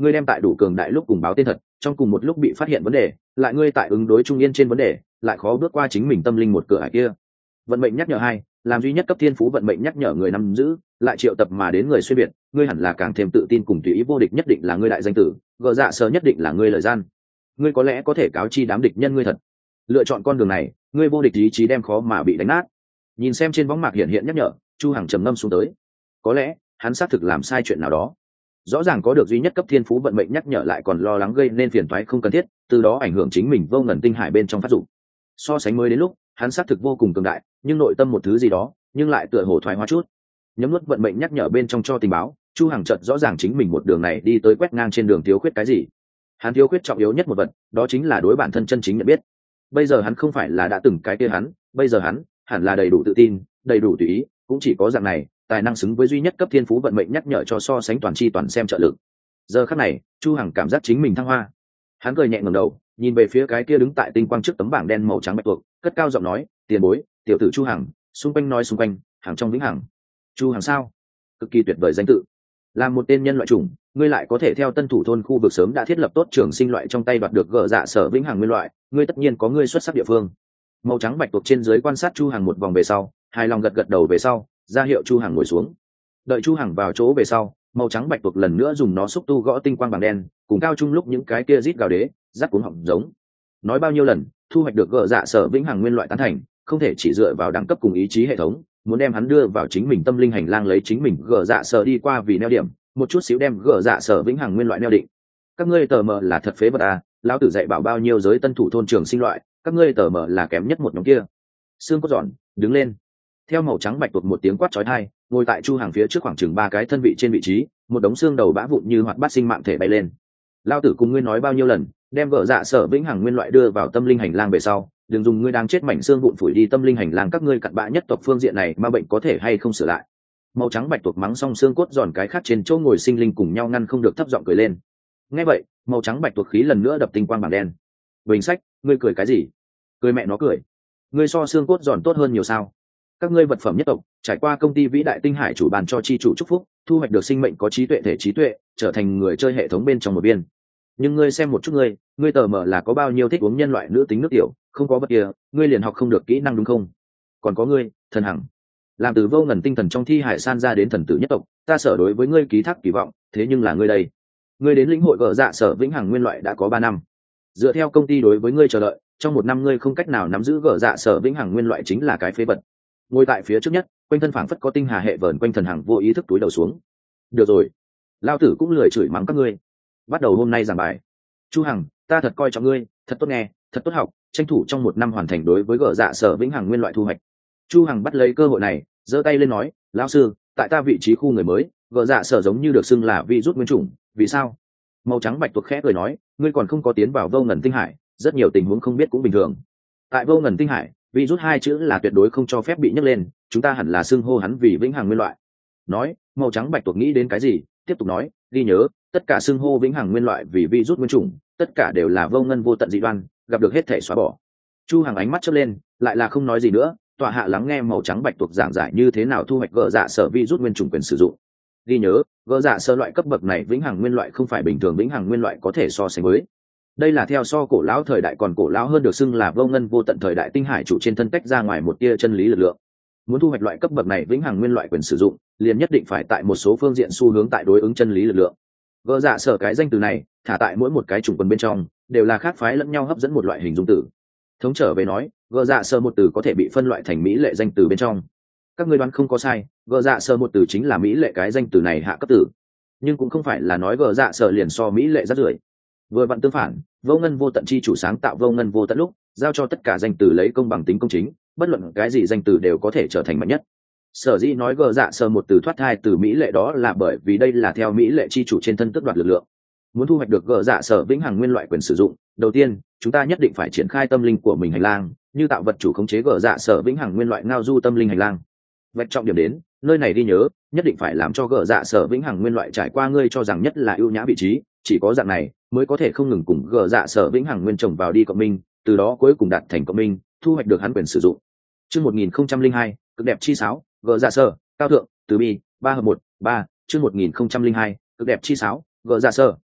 ngươi đem tại đủ cường đại lúc cùng báo tên thật, trong cùng một lúc bị phát hiện vấn đề, lại ngươi tại ứng đối trung yên trên vấn đề, lại khó bước qua chính mình tâm linh một cửa ải kia. Vận mệnh nhắc nhở 2, làm duy nhất cấp thiên phú vận mệnh nhắc nhở người nắm giữ, lại triệu tập mà đến người xuyên biệt, ngươi hẳn là càng thêm tự tin cùng tùy ý, vô địch nhất định là ngươi đại danh tử, gờ dạ sờ nhất định là ngươi lời gian. Ngươi có lẽ có thể cáo chi đám địch nhân ngươi thật. Lựa chọn con đường này, ngươi vô địch ý chí đem khó mà bị đánh nát. Nhìn xem trên võng mạc hiện hiện nhắc nhở, Chu Hằng trầm ngâm xuống tới. Có lẽ hắn xác thực làm sai chuyện nào đó. Rõ ràng có được duy nhất cấp thiên phú vận mệnh nhắc nhở, lại còn lo lắng gây nên phiền toái không cần thiết, từ đó ảnh hưởng chính mình vô ngần tinh hải bên trong phát dụng. So sánh mới đến lúc, hắn xác thực vô cùng cường đại, nhưng nội tâm một thứ gì đó, nhưng lại tựa hồ thoái hóa chút. Nhấm nuốt vận mệnh nhắc nhở bên trong cho tình báo, Chu Hằng chợt rõ ràng chính mình một đường này đi tới quét ngang trên đường thiếu khuyết cái gì. Hắn thiếu khuyết trọng yếu nhất một vật, đó chính là đối bản thân chân chính nhận biết. Bây giờ hắn không phải là đã từng cái kia hắn, bây giờ hắn hẳn là đầy đủ tự tin, đầy đủ tùy ý, cũng chỉ có dạng này, tài năng xứng với duy nhất cấp thiên phú vận mệnh nhắc nhở cho so sánh toàn chi toàn xem trợ lực. Giờ khắc này, Chu Hằng cảm giác chính mình thăng hoa. Hắn cười nhẹ ngẩng đầu, nhìn về phía cái kia đứng tại tinh quang trước tấm bảng đen màu trắng bạch tuộc, cất cao giọng nói, tiền bối, tiểu tử Chu Hằng. Xung quanh nói xung quanh, hàng trong vĩnh hằng. Chu Hằng sao? Cực kỳ tuyệt vời danh tự. Làm một tên nhân loại chủng, ngươi lại có thể theo tân thủ thôn khu vực sớm đã thiết lập tốt trường sinh loại trong tay đoạt được gỡ dạ sở vĩnh hằng nguyên loại, ngươi tất nhiên có ngươi xuất sắc địa phương. Màu trắng bạch tuộc trên dưới quan sát Chu Hằng một vòng về sau, hài lòng gật gật đầu về sau, ra hiệu Chu Hằng ngồi xuống. Đợi Chu Hằng vào chỗ về sau, màu trắng bạch tuộc lần nữa dùng nó xúc tu gõ tinh quang bảng đen, cùng cao trung lúc những cái kia rít gào đế, rắc cuống họng giống. Nói bao nhiêu lần, thu hoạch được gỡ dạ sở vĩnh hằng nguyên loại tán thành, không thể chỉ dựa vào đẳng cấp cùng ý chí hệ thống, muốn đem hắn đưa vào chính mình tâm linh hành lang, lấy chính mình gỡ dạ sở đi qua vì neo điểm, một chút xíu đem gỡ dạ sở vĩnh hằng nguyên loại neo định. Các ngươi tờ mờ là thật phế vật à, lão tử dạy bảo bao nhiêu giới tân thủ thôn trường sinh loại, các ngươi tờ mờ là kém nhất một nhóm kia. Xương cốt giòn, đứng lên. Theo màu trắng bạch tuộc một tiếng quát chói tai, ngồi tại Chu Hàng phía trước khoảng chừng 3 cái thân vị trên vị trí, một đống xương đầu bã vụn như hoạt bát sinh mạng thể bay lên. Lão tử cùng ngươi nói bao nhiêu lần, đem gỡ dạ sở vĩnh hằng nguyên loại đưa vào tâm linh hành lang về sau, đừng dùng ngươi đang chết mảnh xương vụn phủi đi tâm linh hành lang, các ngươi cặn bã nhất tộc phương diện này mà bệnh có thể hay không sửa lại. Màu trắng bạch tuộc mắng xong xương cốt giòn cái khác trên chỗ ngồi sinh linh cùng nhau ngăn không được thấp giọng cười lên. Nghe vậy, màu trắng bạch tuộc khí lần nữa đập tinh quang bảng đen. Bình sách, ngươi cười cái gì? Cười mẹ nó cười. Ngươi so xương cốt giòn tốt hơn nhiều sao? Các ngươi vật phẩm nhất tộc, trải qua công ty vĩ đại tinh hải chủ bàn cho chi chủ chúc phúc, thu hoạch được sinh mệnh có trí tuệ thể trí tuệ, trở thành người chơi hệ thống bên trong một viên. Nhưng ngươi xem một chút ngươi tờ mờ là có bao nhiêu thích uống nhân loại nữ tính nước tiểu, không có bất kia, ngươi liền học không được kỹ năng đúng không? Còn có ngươi, thần hằng, làm từ vô ngần tinh thần trong thi hải san ra đến thần tử nhất tộc, ta sở đối với ngươi ký thác kỳ vọng, thế nhưng là ngươi đây, ngươi đến lĩnh hội gỡ dạ sở vĩnh hằng nguyên loại đã có 3 năm. Dựa theo công ty đối với ngươi chờ đợi, trong 1 năm ngươi không cách nào nắm giữ gỡ dạ sở vĩnh hằng nguyên loại, chính là cái phế vật. Ngồi tại phía trước nhất, quanh thân phảng phất có tinh hà hệ vờn quanh, thần hằng vô ý thức túi đầu xuống. Được rồi, lao tử cũng lười chửi mắng các ngươi, bắt đầu hôm nay giảng bài. Chu Hằng, ta thật coi trọng ngươi, thật tốt nghe, thật tốt học, tranh thủ trong 1 năm hoàn thành đối với gỡ dạ sở vĩnh hằng nguyên loại thu hoạch. Chu Hằng bắt lấy cơ hội này, giơ tay lên nói, lão sư, tại ta vị trí khu người mới, gỡ dạ sở giống như được xưng là virus nguyên chủng, vì sao? Màu trắng bạch tuộc khẽ cười nói, ngươi còn không có tiến vào vô ngần tinh hải, rất nhiều tình huống không biết cũng bình thường. Tại vô ngần tinh hải, virus 2 chữ là tuyệt đối không cho phép bị nhắc lên, chúng ta hẳn là xưng hô hắn vì vĩnh hằng nguyên loại. Nói, màu trắng bạch tuộc nghĩ đến cái gì, tiếp tục nói, ghi nhớ, tất cả xưng hô vĩnh hằng nguyên loại vì virus nguyên chủng, tất cả đều là vô ngân vô tận dị đoan, gặp được hết thể xóa bỏ. Chu Hằng ánh mắt chớp lên, lại là không nói gì nữa, tọa hạ lắng nghe màu trắng bạch tuộc giảng giải như thế nào thu hoạch gỡ dạ sở virus nguyên chủng quyền sử dụng. Ghi nhớ, gỡ dạ sở loại cấp bậc này vĩnh hằng nguyên loại không phải bình thường vĩnh hằng nguyên loại có thể so sánh với. Đây là theo so cổ lão thời đại còn cổ lão hơn được xưng là vô ngân vô tận thời đại tinh hải chủ trên thân tách ra ngoài một tia chân lý lực lượng. Muốn thu hoạch loại cấp bậc này vĩnh hằng nguyên loại quyền sử dụng, liền nhất định phải tại một số phương diện xu hướng tại đối ứng chân lý lực lượng. Gỡ dạ sở cái danh từ này, thả tại mỗi một cái chủng quần bên trong, đều là khác phái lẫn nhau hấp dẫn một loại hình dung từ. Thống trở về nói, gỡ dạ sở một từ có thể bị phân loại thành mỹ lệ danh từ bên trong. Các ngươi đoán không có sai, gỡ dạ sở một từ chính là mỹ lệ cái danh từ này hạ cấp từ. Nhưng cũng không phải là nói gỡ dạ sở liền so mỹ lệ rất rưởi. Vừa vặn tương phản, vô ngân vô tận chi chủ sáng tạo vô ngân vô tận lúc, giao cho tất cả danh từ lấy công bằng tính công chính, bất luận cái gì danh từ đều có thể trở thành mạnh nhất. Sở dĩ nói gỡ dạ sở một từ thoát thai từ mỹ lệ, đó là bởi vì đây là theo mỹ lệ chi chủ trên thân tước đoạt lực lượng. Muốn thu hoạch được gỡ dạ sở vĩnh hằng nguyên loại quyền sử dụng, đầu tiên chúng ta nhất định phải triển khai tâm linh của mình hành lang, như tạo vật chủ khống chế gỡ dạ sở vĩnh hằng nguyên loại ngao du tâm linh hành lang. Vạch trọng điểm đến nơi này đi nhớ, nhất định phải làm cho gỡ dạ sở vĩnh hằng nguyên loại trải qua ngươi cho rằng nhất là ưu nhã vị trí, chỉ có dạng này mới có thể không ngừng cùng gỡ dạ sở vĩnh hằng nguyên chồng vào đi cộng minh, từ đó cuối cùng đạt thành cộng minh, thu hoạch được hắn quyền sử dụng. Chương 1002, cực đẹp chi sáo, gỡ dạ sở, cao thượng, từ bi, 3 hợp 1, 3, chương 1002, cực đẹp chi sáo, gỡ dạ sở,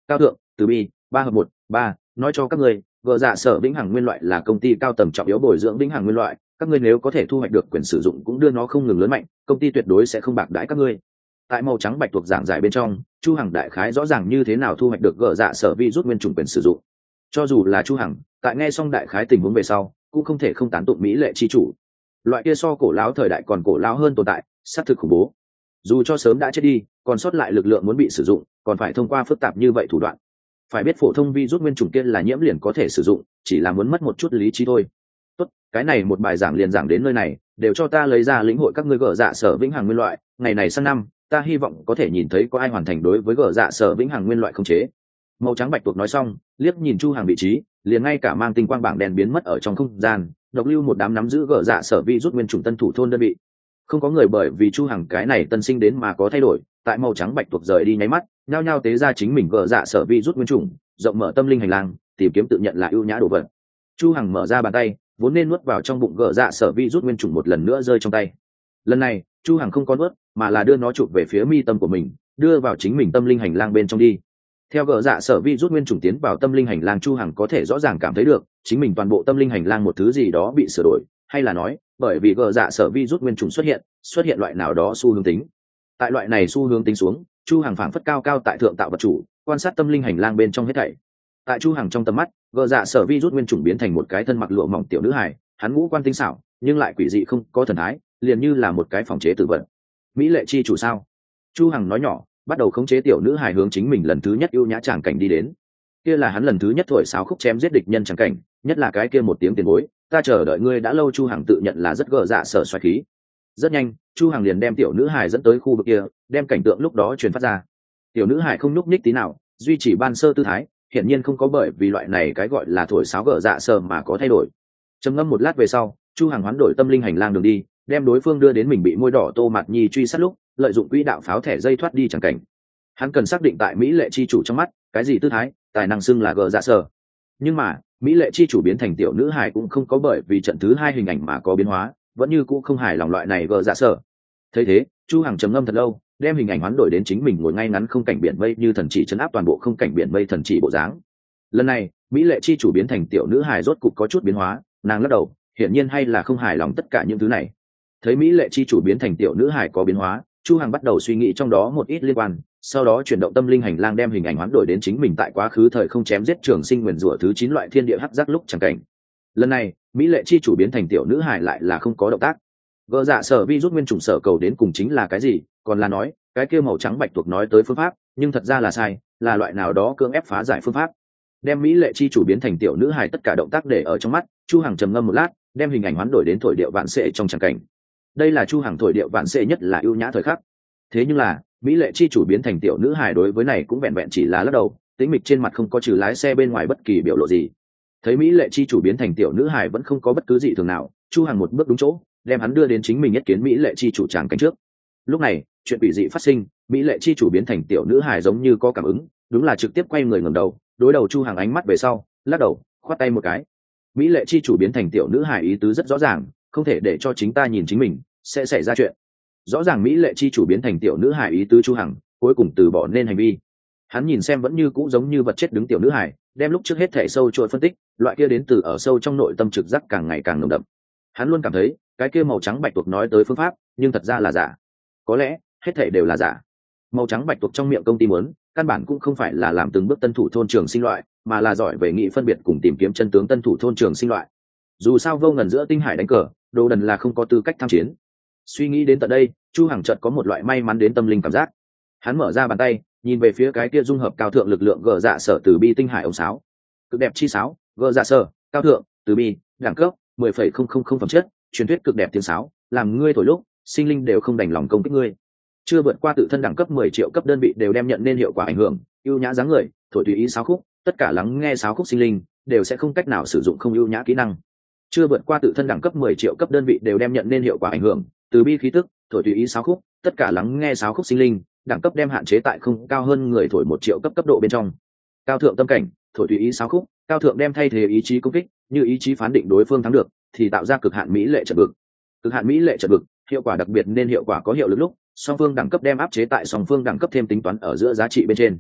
cao thượng, từ bi, ba hợp một, ba. Nói cho các ngươi, gờ dạ sở vĩnh hằng nguyên loại là công ty cao tầm trọng yếu bồi dưỡng vĩnh hằng nguyên loại, các ngươi nếu có thể thu hoạch được quyền sử dụng cũng đưa nó không ngừng lớn mạnh, công ty tuyệt đối sẽ không bạc đãi các ngươi. Tại màu trắng bạch thuộc giảng giải bên trong, Chu Hằng đại khái rõ ràng như thế nào thu hoạch được gờ dạ sở vi rút nguyên chủng quyền sử dụng. Cho dù là Chu Hằng, tại nghe xong đại khái tình huống về sau, cũng không thể không tán tụng mỹ lệ chi chủ. Loại kia so cổ lão thời đại còn cổ lão hơn tồn tại, sát thực khủng bố. Dù cho sớm đã chết đi, còn sót lại lực lượng muốn bị sử dụng, còn phải thông qua phức tạp như vậy thủ đoạn. Phải biết phổ thông vi rút nguyên chủng kia là nhiễm liền có thể sử dụng, chỉ là muốn mất một chút lý trí thôi. Tốt, cái này một bài giảng liền giảng đến nơi này, đều cho ta lấy ra lĩnh hội các ngươi gở dạ sở vĩnh hằng nguyên loại, ngày này sang năm, ta hy vọng có thể nhìn thấy có ai hoàn thành đối với gở dạ sở vĩnh hằng nguyên loại không chế. Màu trắng bạch tuộc nói xong, liếc nhìn Chu Hằng vị trí, liền ngay cả mang tinh quang bảng đèn biến mất ở trong không gian, độc lưu một đám nắm giữ gở dạ sở vi rút nguyên chủng tân thủ thôn đơn vị. Không có người bởi vì Chu Hằng cái này tân sinh đến mà có thay đổi, tại màu trắng bạch tuộc rời đi nháy mắt, nhao nhao tế ra chính mình gở dạ sở vi rút nguyên chủng, rộng mở tâm linh hành lang, tìm kiếm tự nhận là ưu nhã đồ vật. Chu Hằng mở ra bàn tay, vốn nên nuốt vào trong bụng gở dạ sở vi rút nguyên chủng một lần nữa rơi trong tay. Lần này, Chu Hằng không có nuốt, mà là đưa nó chụp về phía mi tâm của mình, đưa vào chính mình tâm linh hành lang bên trong đi. Theo gở dạ sở vi rút nguyên chủng tiến vào tâm linh hành lang, Chu Hằng có thể rõ ràng cảm thấy được, chính mình toàn bộ tâm linh hành lang một thứ gì đó bị sửa đổi, hay là nói, bởi vì gở dạ sở vi rút nguyên chủng xuất hiện loại nào đó xu hướng tính. Tại loại này xu hướng tính xuống, Chu Hằng phảng phất cao cao tại thượng tạo vật chủ, quan sát tâm linh hành lang bên trong hết thảy. Tại Chu Hằng trong tầm mắt, gở dạ sở vi rút nguyên chủng biến thành một cái thân mặc lụa mỏng tiểu nữ hài, hắn ngũ quan tinh xảo, nhưng lại quỷ dị không có thần thái, liền như là một cái phòng chế tử vật. Mỹ lệ chi chủ sao? Chu Hằng nói nhỏ, bắt đầu khống chế tiểu nữ hài hướng chính mình lần thứ nhất ưu nhã tràng cảnh đi đến. Kia là hắn lần thứ nhất thổi sáo khúc chém giết địch nhân tràng cảnh, nhất là cái kia một tiếng tiền bối, ta chờ đợi ngươi đã lâu. Chu Hằng tự nhận là rất gở dạ sở xoáy khí. Rất nhanh, Chu Hằng liền đem tiểu nữ hài dẫn tới khu vực kia, đem cảnh tượng lúc đó truyền phát ra. Tiểu nữ hài không nhúc nhích tí nào, duy trì ban sơ tư thái, hiển nhiên không có bởi vì loại này cái gọi là thổi sáo gở dạ sở mà có thay đổi. Trầm ngâm một lát về sau, Chu Hằng hoán đổi tâm linh hành lang đường đi, đem đối phương đưa đến mình bị môi đỏ Tô Mạt Nhi truy sát lúc, lợi dụng quỹ đạo pháo thẻ dây thoát đi chẳng cảnh. Hắn cần xác định tại mỹ lệ chi chủ trong mắt, cái gì tư thái, tài năng xưng là gở dạ sở. Nhưng mà, mỹ lệ chi chủ biến thành tiểu nữ hài cũng không có bởi vì trận thứ hai hình ảnh mà có biến hóa, vẫn như cũ không hài lòng loại này gở dạ sở. Thấy thế, Chu Hằng trầm ngâm thật lâu, đem hình ảnh hoán đổi đến chính mình ngồi ngay ngắn không cảnh biển mây như thần chỉ trấn áp toàn bộ không cảnh biển mây thần chỉ bộ dáng. Lần này, mỹ lệ chi chủ biến thành tiểu nữ hài rốt cục có chút biến hóa, nàng lắc đầu, hiển nhiên hay là không hài lòng tất cả những thứ này. Thấy mỹ lệ chi chủ biến thành tiểu nữ hài có biến hóa, Chu Hằng bắt đầu suy nghĩ trong đó một ít liên quan, sau đó chuyển động tâm linh hành lang đem hình ảnh hoán đổi đến chính mình tại quá khứ thời không chém giết trường sinh nguyền rủa thứ 9 loại thiên địa hắc giác lúc chẳng cảnh. Lần này, mỹ lệ chi chủ biến thành tiểu nữ hài lại là không có động tác. Gỡ dạ sở vi rút nguyên chủng sở cầu đến cùng chính là cái gì, còn là nói, cái kia màu trắng bạch tuộc nói tới phương pháp, nhưng thật ra là sai, là loại nào đó cưỡng ép phá giải phương pháp. Đem mỹ lệ chi chủ biến thành tiểu nữ hài tất cả động tác để ở trong mắt, Chu Hằng trầm ngâm một lát, đem hình ảnh hoán đổi đến thổi điệu vạn sệ trong chẳng cảnh. Đây là Chu Hằng thổi điệu vạn sệ nhất là ưu nhã thời khắc. Thế nhưng là, mỹ lệ chi chủ biến thành tiểu nữ hài đối với này cũng vẹn vẹn chỉ là lắc đầu, tĩnh mịch trên mặt không có trừ lái xe bên ngoài bất kỳ biểu lộ gì. Thấy mỹ lệ chi chủ biến thành tiểu nữ hài vẫn không có bất cứ gì thường nào, Chu Hằng một bước đúng chỗ, đem hắn đưa đến chính mình nhất kiến mỹ lệ chi chủ tràng cảnh trước. Lúc này, chuyện quỷ dị phát sinh, mỹ lệ chi chủ biến thành tiểu nữ hài giống như có cảm ứng, đúng là trực tiếp quay người ngẩng đầu, đối đầu Chu Hằng ánh mắt về sau, lắc đầu, khoát tay một cái. Mỹ lệ chi chủ biến thành tiểu nữ hài ý tứ rất rõ ràng, không thể để cho chính ta nhìn chính mình, sẽ xảy ra chuyện. Rõ ràng mỹ lệ chi chủ biến thành tiểu nữ hài ý tứ Chu Hằng, cuối cùng từ bỏ nên hành vi. Hắn nhìn xem vẫn như cũ giống như vật chết đứng tiểu nữ hài, đem lúc trước hết thể sâu trôi phân tích, loại kia đến từ ở sâu trong nội tâm trực giác càng ngày càng nồng đậm. Hắn luôn cảm thấy, cái kia màu trắng bạch tuộc nói tới phương pháp, nhưng thật ra là giả. Có lẽ, hết thể đều là giả. Màu trắng bạch tuộc trong miệng công ty muốn, căn bản cũng không phải là làm từng bước tân thủ thôn trường sinh loại, mà là giỏi về nghị phân biệt cùng tìm kiếm chân tướng tân thủ thôn trường sinh loại. Dù sao vô ngần giữa tinh hải đánh cờ, đồ đần là không có tư cách tham chiến. Suy nghĩ đến tận đây, Chu Hằng chợt có một loại may mắn đến tâm linh cảm giác. Hắn mở ra bàn tay, nhìn về phía cái kia dung hợp cao thượng lực lượng gở dạ sở từ bi tinh hải ông sáo. Cực đẹp chi sáo, gở dạ sở, cao thượng, từ bi, đẳng cấp 10,000 phẩm chất, truyền thuyết cực đẹp tiếng sáo, làm ngươi thổi lúc, sinh linh đều không đành lòng công kích ngươi. Chưa vượt qua tự thân đẳng cấp 10 triệu cấp đơn vị đều đem nhận nên hiệu quả ảnh hưởng, ưu nhã dáng người, thổi tùy ý sáo khúc, tất cả lắng nghe sáo khúc sinh linh đều sẽ không cách nào sử dụng không ưu nhã kỹ năng. Chưa vượt qua tự thân đẳng cấp 10 triệu cấp đơn vị đều đem nhận nên hiệu quả ảnh hưởng, từ bi khí tức, thổi tùy ý sáo khúc, tất cả lắng nghe sáo khúc sinh linh, đẳng cấp đem hạn chế tại không cao hơn người thổi 1 triệu cấp độ bên trong. Cao thượng tâm cảnh, thổi tùy ý sáo khúc, cao thượng đem thay thế ý chí công kích, như ý chí phán định đối phương thắng được, thì tạo ra cực hạn mỹ lệ trận vực. Cực hạn mỹ lệ trận vực, hiệu quả đặc biệt nên hiệu quả có hiệu lực lúc, song phương đẳng cấp đem áp chế tại song phương đẳng cấp thêm tính toán ở giữa giá trị bên trên.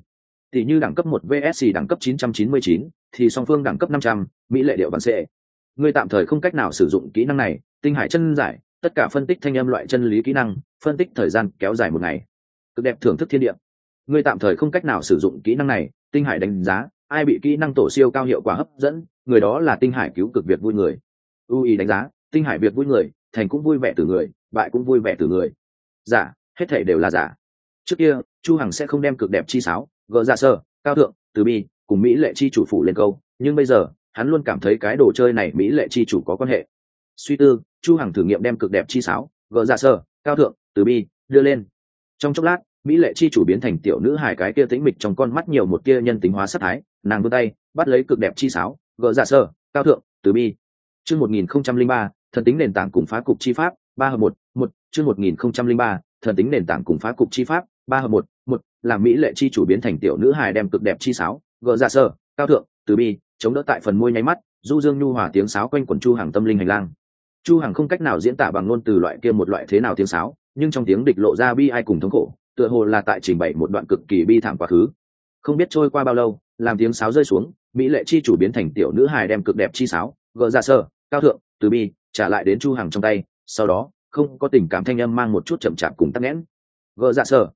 Tỷ như đẳng cấp 1 VSC đẳng cấp 999, thì song phương đẳng cấp 500, mỹ lệ điệu bản sẽ. Ngươi tạm thời không cách nào sử dụng kỹ năng này, tinh hải chân giải, tất cả phân tích thanh âm loại chân lý kỹ năng, phân tích thời gian kéo dài một ngày. Cực đẹp thưởng thức thiên địa. Ngươi tạm thời không cách nào sử dụng kỹ năng này, tinh hải đánh giá, ai bị kỹ năng tổ siêu cao hiệu quả hấp dẫn, người đó là tinh hải cứu cực việc vui người. UI đánh giá, tinh hải việc vui người, thành cũng vui vẻ từ người, bại cũng vui vẻ từ người. Giả, hết thảy đều là giả. Trước kia, Chu Hằng sẽ không đem cực đẹp chi sáo, gỡ dạ sơ, cao thượng, từ bi, cùng mỹ lệ chi chủ phụ lên câu, nhưng bây giờ, hắn luôn cảm thấy cái đồ chơi này mỹ lệ chi chủ có quan hệ. Suy tư, Chu Hằng thử nghiệm đem cực đẹp chi sáo, gỡ dạ sơ, cao thượng, từ bi đưa lên. Trong chốc lát, mỹ lệ chi chủ biến thành tiểu nữ hài, cái kia tĩnh mịch trong con mắt nhiều một tia nhân tính hóa sắc thái, nàng vươn tay bắt lấy cực đẹp chi sáo, gỡ dạ sơ, cao thượng, từ bi. Chương 1003, thần tính nền tảng cùng phá cục chi pháp, 3 hợp 1, chương 1003, thần tính nền tảng cùng phá cục chi pháp, 3 hợp 1, làm mỹ lệ chi chủ biến thành tiểu nữ hài đem cực đẹp chi sáo, gỡ dạ sơ, cao thượng, từ bi chống đỡ tại phần môi nháy mắt, du dương nhu hòa tiếng sáo quanh quẩn Chu Hằng tâm linh hành lang. Chu Hằng không cách nào diễn tả bằng ngôn từ loại kia một loại thế nào tiếng sáo, nhưng trong tiếng địch lộ ra bi ai cùng thống khổ, tựa hồ là tại trình bày một đoạn cực kỳ bi thảm quá khứ. Không biết trôi qua bao lâu, làm tiếng sáo rơi xuống, mỹ lệ chi chủ biến thành tiểu nữ hài đem cực đẹp chi sáo, gỡ dạ sơ, cao thượng, từ bi trả lại đến Chu Hằng trong tay, sau đó không có tình cảm thanh âm mang một chút chậm chạp cùng tắc nghẽn. Gỡ dạ sơ,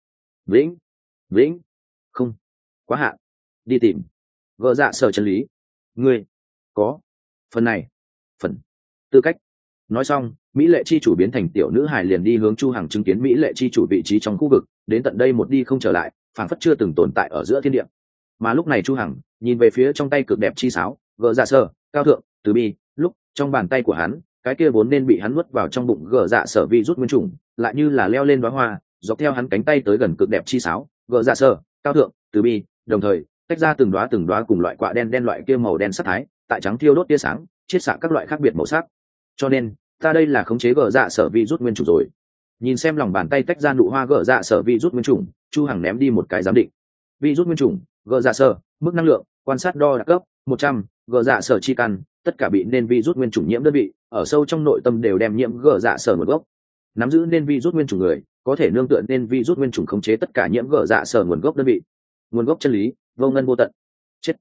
vĩnh không quá hạn, đi tìm gỡ dạ sơ chân lý, ngươi có phần này phần tư cách. Nói xong, mỹ lệ chi chủ biến thành tiểu nữ hài liền đi hướng Chu Hằng chứng kiến mỹ lệ chi chủ vị trí trong khu vực, đến tận đây một đi không trở lại, phảng phất chưa từng tồn tại ở giữa thiên địa. Mà lúc này Chu Hằng nhìn về phía trong tay cực đẹp chi sáo, gỡ dạ sơ, cao thượng, từ bi, lúc trong bàn tay của hắn, cái kia vốn nên bị hắn nuốt vào trong bụng gỡ dạ sở vi rút nguyên trùng, lại như là leo lên đóa hoa, dọc theo hắn cánh tay tới gần cực đẹp chi sáo, gỡ dạ sơ, cao thượng, từ bi, đồng thời tách ra từng đóa cùng loại quạ đen đen loại kia màu đen sắc thái, tại trắng thiêu đốt tia sáng, chiết xạ các loại khác biệt màu sắc. Cho nên, ta đây là khống chế gỡ dạ sở vi rút nguyên trùng rồi. Nhìn xem lòng bàn tay tách ra nụ hoa gỡ dạ sở vi rút nguyên trùng, Chu Hằng ném đi một cái giám định. Vi rút nguyên trùng, gỡ dạ sở, mức năng lượng, quan sát đo đạc cấp 100, gỡ dạ sở chi căn, tất cả bị nên vi rút nguyên chủng nhiễm đơn vị ở sâu trong nội tâm đều đem nhiễm gỡ dạ sở nguồn gốc. Nắm giữ nên vi rút nguyên chủng người có thể nương tựa nên vi rút nguyên chủng khống chế tất cả nhiễm gỡ dạ sở nguồn gốc đơn vị. Nguồn gốc chân lý vô ngân vô tận. Chết.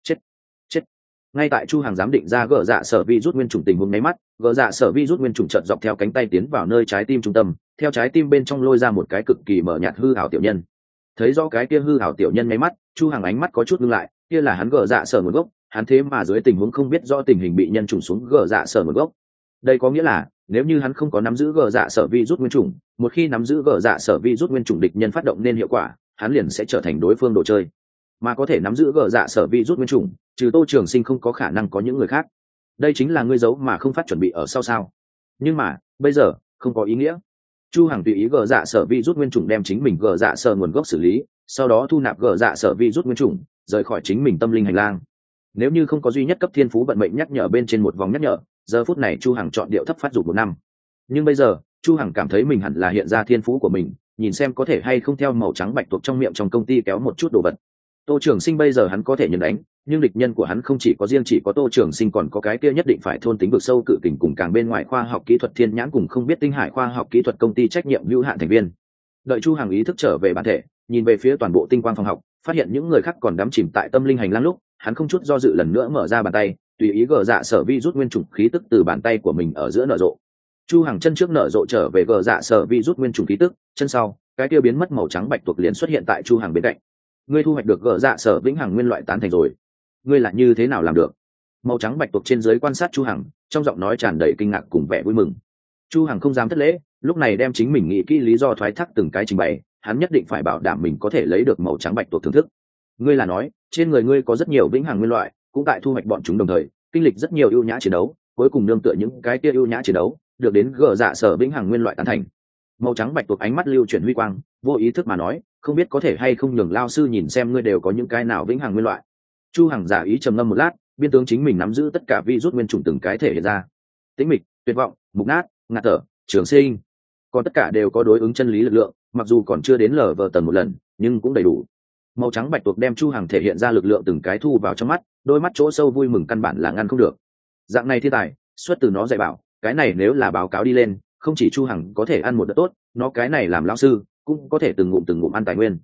Ngay tại Chu Hằng giám định ra gỡ dạ sở vi rút nguyên chủng tình huống nháy mắt, gỡ dạ sở vi rút nguyên chủng chợt dọc theo cánh tay tiến vào nơi trái tim trung tâm, theo trái tim bên trong lôi ra một cái cực kỳ mờ nhạt hư ảo tiểu nhân. Thấy rõ cái kia hư ảo tiểu nhân nháy mắt, Chu Hằng ánh mắt có chút ngưng lại, kia là hắn gỡ dạ sở nguồn gốc, hắn thế mà dưới tình huống không biết rõ tình hình bị nhân chủng xuống gỡ dạ sở nguồn gốc. Đây có nghĩa là nếu như hắn không có nắm giữ gỡ dạ sở vi rút nguyên chủng, một khi nắm giữ gỡ dạ sở vi rút nguyên chủng địch nhân phát động nên hiệu quả, hắn liền sẽ trở thành đối phương đồ chơi. Mà có thể nắm giữ gỡ dạ sở vi rút nguyên chủng, trừ Tô Trường Sinh không có khả năng có những người khác. Đây chính là ngươi giấu mà không phát chuẩn bị ở sau sao? Nhưng mà bây giờ không có ý nghĩa. Chu Hằng tùy ý gỡ dạ sở vi rút nguyên chủng đem chính mình gỡ dạ sở nguồn gốc xử lý, sau đó thu nạp gỡ dạ sở vi rút nguyên chủng, rời khỏi chính mình tâm linh hành lang. Nếu như không có duy nhất cấp thiên phú vận mệnh nhắc nhở bên trên một vòng nhắc nhở, giờ phút này Chu Hằng chọn điệu thấp phát dục 1 năm. Nhưng bây giờ Chu Hằng cảm thấy mình hẳn là hiện ra thiên phú của mình, nhìn xem có thể hay không theo màu trắng bạch tuộc trong miệng trong công ty kéo một chút đồ vật. Tô Trường Sinh bây giờ hắn có thể nhận đánh, nhưng địch nhân của hắn không chỉ có Tô Trường Sinh, còn có cái kia nhất định phải thôn tính vực sâu cự kình cùng càng bên ngoài khoa học kỹ thuật thiên nhãn cùng không biết tinh hải khoa học kỹ thuật công ty trách nhiệm hữu hạn thành viên. Đợi Chu Hằng ý thức trở về bản thể, nhìn về phía toàn bộ tinh quang phòng học, phát hiện những người khác còn đắm chìm tại tâm linh hành lang lúc, hắn không chút do dự lần nữa mở ra bàn tay, tùy ý gỡ dạ sở vi rút nguyên chủng khí tức từ bàn tay của mình ở giữa nở rộ. Chu Hằng chân trước nở rộ trở về gỡ dạ sở vi rút nguyên chủng khí tức, chân sau, cái kia biến mất màu trắng bạch tuộc liền xuất hiện tại Chu Hằng bên cạnh. Ngươi thu hoạch được gỡ dạ sở vĩnh hằng nguyên loại tán thành rồi. Ngươi là như thế nào làm được? Màu trắng bạch tuộc trên dưới quan sát Chu Hằng, trong giọng nói tràn đầy kinh ngạc cùng vẻ vui mừng. Chu Hằng không dám thất lễ, lúc này đem chính mình nghĩ kỹ lý do thoái thác từng cái trình bày, hắn nhất định phải bảo đảm mình có thể lấy được màu trắng bạch tuộc thưởng thức. Ngươi là nói, trên người ngươi có rất nhiều vĩnh hằng nguyên loại, cũng tại thu hoạch bọn chúng đồng thời, kinh lịch rất nhiều ưu nhã chiến đấu, cuối cùng nương tựa những cái kia ưu nhã chiến đấu, được đến gỡ dạ sở vĩnh hằng nguyên loại tán thành. Màu trắng bạch tuộc ánh mắt lưu chuyển huy quang, vô ý thức mà nói, không biết có thể hay không nhường lao sư nhìn xem ngươi đều có những cái nào vĩnh hằng nguyên loại. Chu Hằng giả ý trầm ngâm một lát, biên tướng chính mình nắm giữ tất cả vi rút nguyên chủng từng cái thể hiện ra. Tĩnh mịch, tuyệt vọng, mục nát, ngạt thở, trường sinh, còn tất cả đều có đối ứng chân lý lực lượng, mặc dù còn chưa đến lở vờ tầng một lần, nhưng cũng đầy đủ. Màu trắng bạch tuộc đem Chu Hằng thể hiện ra lực lượng từng cái thu vào trong mắt, đôi mắt chỗ sâu vui mừng căn bản là ngăn không được. Dạng này thiên tài, xuất từ nó dạy bảo, cái này nếu là báo cáo đi lên, không chỉ Chu Hằng có thể ăn một đợt tốt, nó cái này làm lão sư cũng có thể từng ngụm ăn tài nguyên.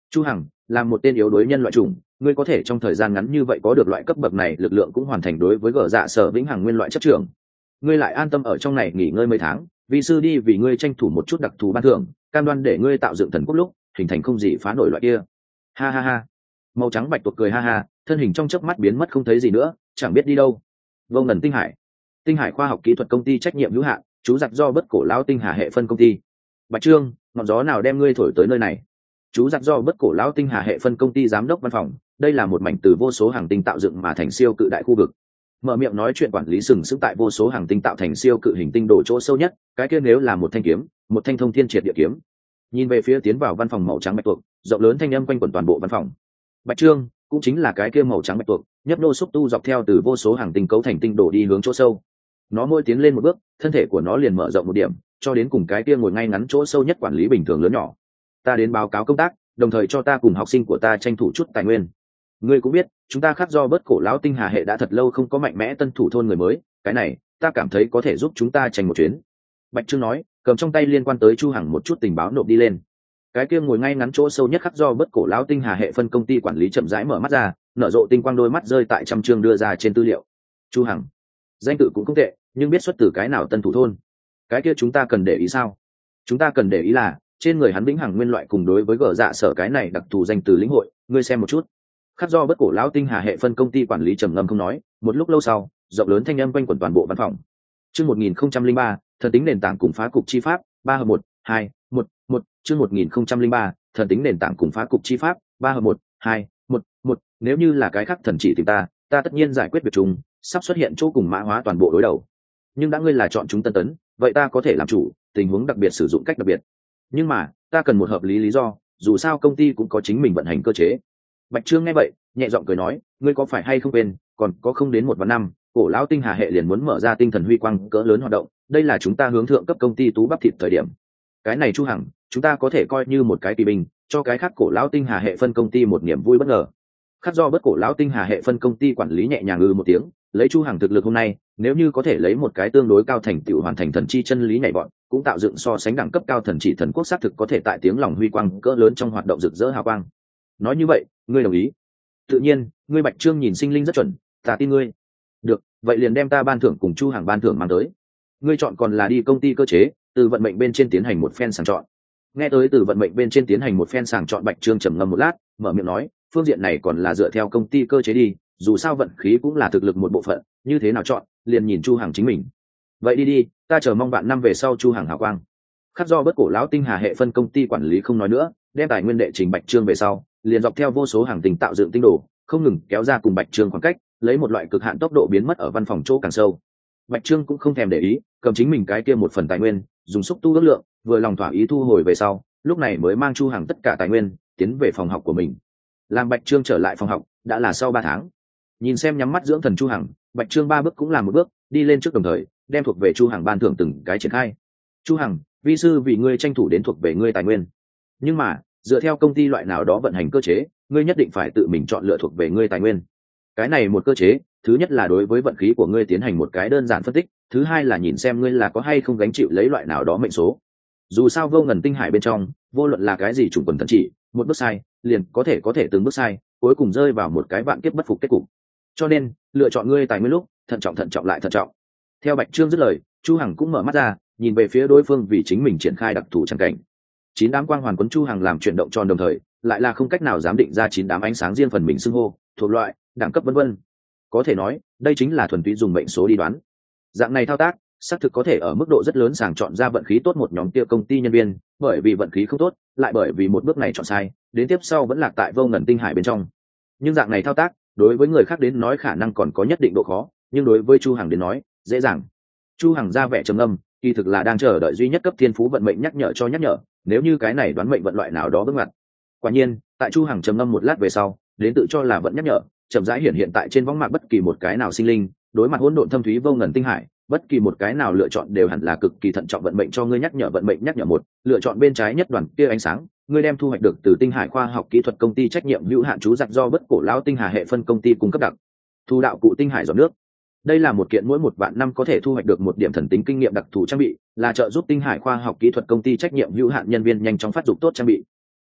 Chu Hằng là một tên yếu đuối nhân loại chủng, ngươi có thể trong thời gian ngắn như vậy có được loại cấp bậc này lực lượng cũng hoàn thành đối với gở dạ sở vĩnh hằng nguyên loại chất trưởng. Ngươi lại an tâm ở trong này nghỉ ngơi mấy tháng, vì sư đi vì ngươi tranh thủ một chút đặc thù ban thưởng, cam đoan để ngươi tạo dựng thần quốc lúc hình thành không gì phá nổi loại kia. Ha ha ha. Màu trắng bạch tuộc cười ha ha, thân hình trong chớp mắt biến mất không thấy gì nữa, chẳng biết đi đâu. Vô ngần tinh hải khoa học kỹ thuật công ty trách nhiệm hữu hạn, chú giặc do bất cổ lão tinh hà hệ phân công ty. Bạch Trương, ngọn gió nào đem ngươi thổi tới nơi này? Chú giặc do bất cổ lão tinh hà hệ phân công ty giám đốc văn phòng, đây là một mảnh từ vô số hàng tinh tạo dựng mà thành siêu cự đại khu vực. Mở miệng nói chuyện quản lý sừng sững tại vô số hàng tinh tạo thành siêu cự hình tinh đồ chỗ sâu nhất, cái kia nếu là một thanh kiếm, một thanh thông thiên triệt địa kiếm. Nhìn về phía tiến vào văn phòng màu trắng bạch tuộc, rộng lớn thanh âm quanh quẩn toàn bộ văn phòng. Bạch Trương cũng chính là cái kia màu trắng bạch tuộc, nhấp nô xúc tu dọc theo từ vô số hàng tinh cấu thành tinh đồ đi hướng chỗ sâu. Nó mỗi tiến lên một bước, thân thể của nó liền mở rộng một điểm, cho đến cùng cái kia ngồi ngay ngắn chỗ sâu nhất quản lý bình thường lớn nhỏ. Ta đến báo cáo công tác, đồng thời cho ta cùng học sinh của ta tranh thủ chút tài nguyên. Ngươi cũng biết, chúng ta khắc do bớt cổ lão tinh hà hệ đã thật lâu không có mạnh mẽ tân thủ thôn người mới, cái này ta cảm thấy có thể giúp chúng ta tranh một chuyến. Bạch Trương nói, cầm trong tay liên quan tới Chu Hằng một chút tình báo nộp đi lên. Cái kia ngồi ngay ngắn chỗ sâu nhất khắc do bớt cổ lão tinh hà hệ phân công ty quản lý chậm rãi mở mắt ra, nở rộ tinh quang đôi mắt rơi tại trăm chương đưa ra trên tư liệu. Chu Hằng, danh tự cũng không tệ, nhưng biết xuất từ cái nào tân thủ thôn? Cái kia chúng ta cần để ý sao? Chúng ta cần để ý là trên người hắn vĩnh hằng nguyên loại cùng đối với gở dạ sở cái này đặc thù danh từ lĩnh hội, ngươi xem một chút. Khắc do bất cổ lão tinh hà hệ phân công ty quản lý trầm ngâm không nói, một lúc lâu sau, rộng lớn thanh âm quanh quẩn toàn bộ văn phòng. Chương 1003, thần tính nền tảng cùng phá cục chi pháp, 3 hợp 1, 2, 1, 1, chương 1003, thần tính nền tảng cùng phá cục chi pháp, 3 hợp 1, 2, 1, 1, nếu như là cái khác thần chỉ tìm ta tất nhiên giải quyết việc chung, sắp xuất hiện chỗ cùng mã hóa toàn bộ đối đầu. Nhưng đã ngươi là chọn chúng tân tấn, vậy ta có thể làm chủ, tình huống đặc biệt sử dụng cách đặc biệt. Nhưng mà, ta cần một hợp lý lý do, dù sao công ty cũng có chính mình vận hành cơ chế. Bạch Trương nghe vậy, nhẹ giọng cười nói, ngươi có phải hay không quên, còn có không đến 1 năm, cổ lão tinh hà hệ liền muốn mở ra tinh thần huy quang cỡ lớn hoạt động, đây là chúng ta hướng thượng cấp công ty tú bắp thịt thời điểm. Cái này Chu Hằng, chúng ta có thể coi như một cái kỳ binh, cho cái khác cổ lão tinh hà hệ phân công ty một niềm vui bất ngờ. Khắc do bất cổ lão tinh hà hệ phân công ty quản lý nhẹ nhàng một tiếng, lấy Chu Hằng thực lực hôm nay, nếu như có thể lấy một cái tương đối cao thành tựu hoàn thành thần chi chân lý nhảy vọt, cũng tạo dựng so sánh đẳng cấp cao thần chỉ thần quốc xác thực có thể tại tiếng lòng huy quang cỡ lớn trong hoạt động rực rỡ hào quang. Nói như vậy, ngươi đồng ý? Tự nhiên, ngươi Bạch Trương nhìn sinh linh rất chuẩn, ta tin ngươi. Được, vậy liền đem ta ban thưởng cùng Chu Hằng ban thưởng mang tới. Ngươi chọn còn là đi công ty cơ chế, từ vận mệnh bên trên tiến hành một phen sàng chọn. Nghe tới từ vận mệnh bên trên tiến hành một phen sàng chọn, Bạch Trương trầm ngâm một lát, mở miệng nói, phương diện này còn là dựa theo công ty cơ chế đi, dù sao vận khí cũng là thực lực một bộ phận, như thế nào chọn, liền nhìn Chu Hằng chính mình. Vậy đi đi, ta chờ mong bạn năm về sau Chu Hằng hào quang. Khắc do bất cổ lão tinh hà hệ phân công ty quản lý không nói nữa, đem tài nguyên đệ trình Bạch Trương về sau, liền dọc theo vô số hàng tinh tạo dựng tinh đồ, không ngừng kéo ra cùng Bạch Trương khoảng cách, lấy một loại cực hạn tốc độ biến mất ở văn phòng chỗ càng sâu. Bạch Trương cũng không thèm để ý, cầm chính mình cái kia một phần tài nguyên, dùng xúc tu ước lượng, vừa lòng thỏa ý thu hồi về sau, lúc này mới mang Chu Hằng tất cả tài nguyên tiến về phòng học của mình. Làm Bạch Trương trở lại phòng học, đã là sau 3 tháng. Nhìn xem nhắm mắt dưỡng thần Chu Hằng, Bạch Trương 3 bước cũng làm một bước, đi lên trước đồng thời, đem thuộc về Chu Hằng ban thưởng từng cái triển khai. Chu Hằng, vi sư vì ngươi tranh thủ đến thuộc về ngươi tài nguyên. Nhưng mà, dựa theo công ty loại nào đó vận hành cơ chế, ngươi nhất định phải tự mình chọn lựa thuộc về ngươi tài nguyên. Cái này một cơ chế, thứ nhất là đối với vận khí của ngươi tiến hành một cái đơn giản phân tích, thứ hai là nhìn xem ngươi là có hay không gánh chịu lấy loại nào đó mệnh số. Dù sao vô ngần tinh hải bên trong, vô luận là cái gì chủng quần thần chỉ, một bước sai, liền có thể từng bước sai, cuối cùng rơi vào một cái vạn kiếp bất phục kết cục. Cho nên, lựa chọn ngươi tài nguyên lúc, thận trọng lại thận trọng. Theo Bạch Trương dứt lời, Chu Hằng cũng mở mắt ra, nhìn về phía đối phương vì chính mình triển khai đặc thù chẳng cảnh. 9 đám quang hoàn quấn Chu Hằng làm chuyển động tròn đồng thời, lại là không cách nào giám định ra 9 đám ánh sáng riêng phần mình xưng hô, thuộc loại, đẳng cấp vân vân. Có thể nói, đây chính là thuần túy dùng mệnh số đi đoán. Dạng này thao tác, xác thực có thể ở mức độ rất lớn sàng chọn ra vận khí tốt một nhóm kia công ty nhân viên, bởi vì vận khí không tốt, lại bởi vì một bước này chọn sai, đến tiếp sau vẫn lạc tại vô ngần tinh hải bên trong. Nhưng dạng này thao tác, đối với người khác đến nói khả năng còn có nhất định độ khó, nhưng đối với Chu Hằng đến nói, dễ dàng. Chu Hằng ra vẻ trầm ngâm, kỳ thực là đang chờ đợi duy nhất cấp thiên phú vận mệnh nhắc nhở, nếu như cái này đoán mệnh vận loại nào đó bước ngoặt. Quả nhiên, tại Chu Hằng trầm ngâm một lát về sau, đến tự cho là vận nhắc nhở, chậm rãi hiện tại trên võng mạc bất kỳ một cái nào sinh linh, đối mặt hỗn độn thâm thúy vô ngần tinh hải, bất kỳ một cái nào lựa chọn đều hẳn là cực kỳ thận trọng vận mệnh cho ngươi nhắc nhở vận mệnh nhắc nhở một, lựa chọn bên trái nhất đoàn kia ánh sáng, ngươi đem thu hoạch được từ tinh hải khoa học kỹ thuật công ty trách nhiệm hữu hạn chú giặc do bất cổ lão tinh hà hệ phân công ty cung cấp đặc thu đạo cụ tinh hải giọt nước. Đây là một kiện mỗi 1 vạn năm có thể thu hoạch được 1 điểm thần tính kinh nghiệm đặc thù trang bị, là trợ giúp tinh hải khoa học kỹ thuật công ty trách nhiệm hữu hạn nhân viên nhanh chóng phát dục tốt trang bị.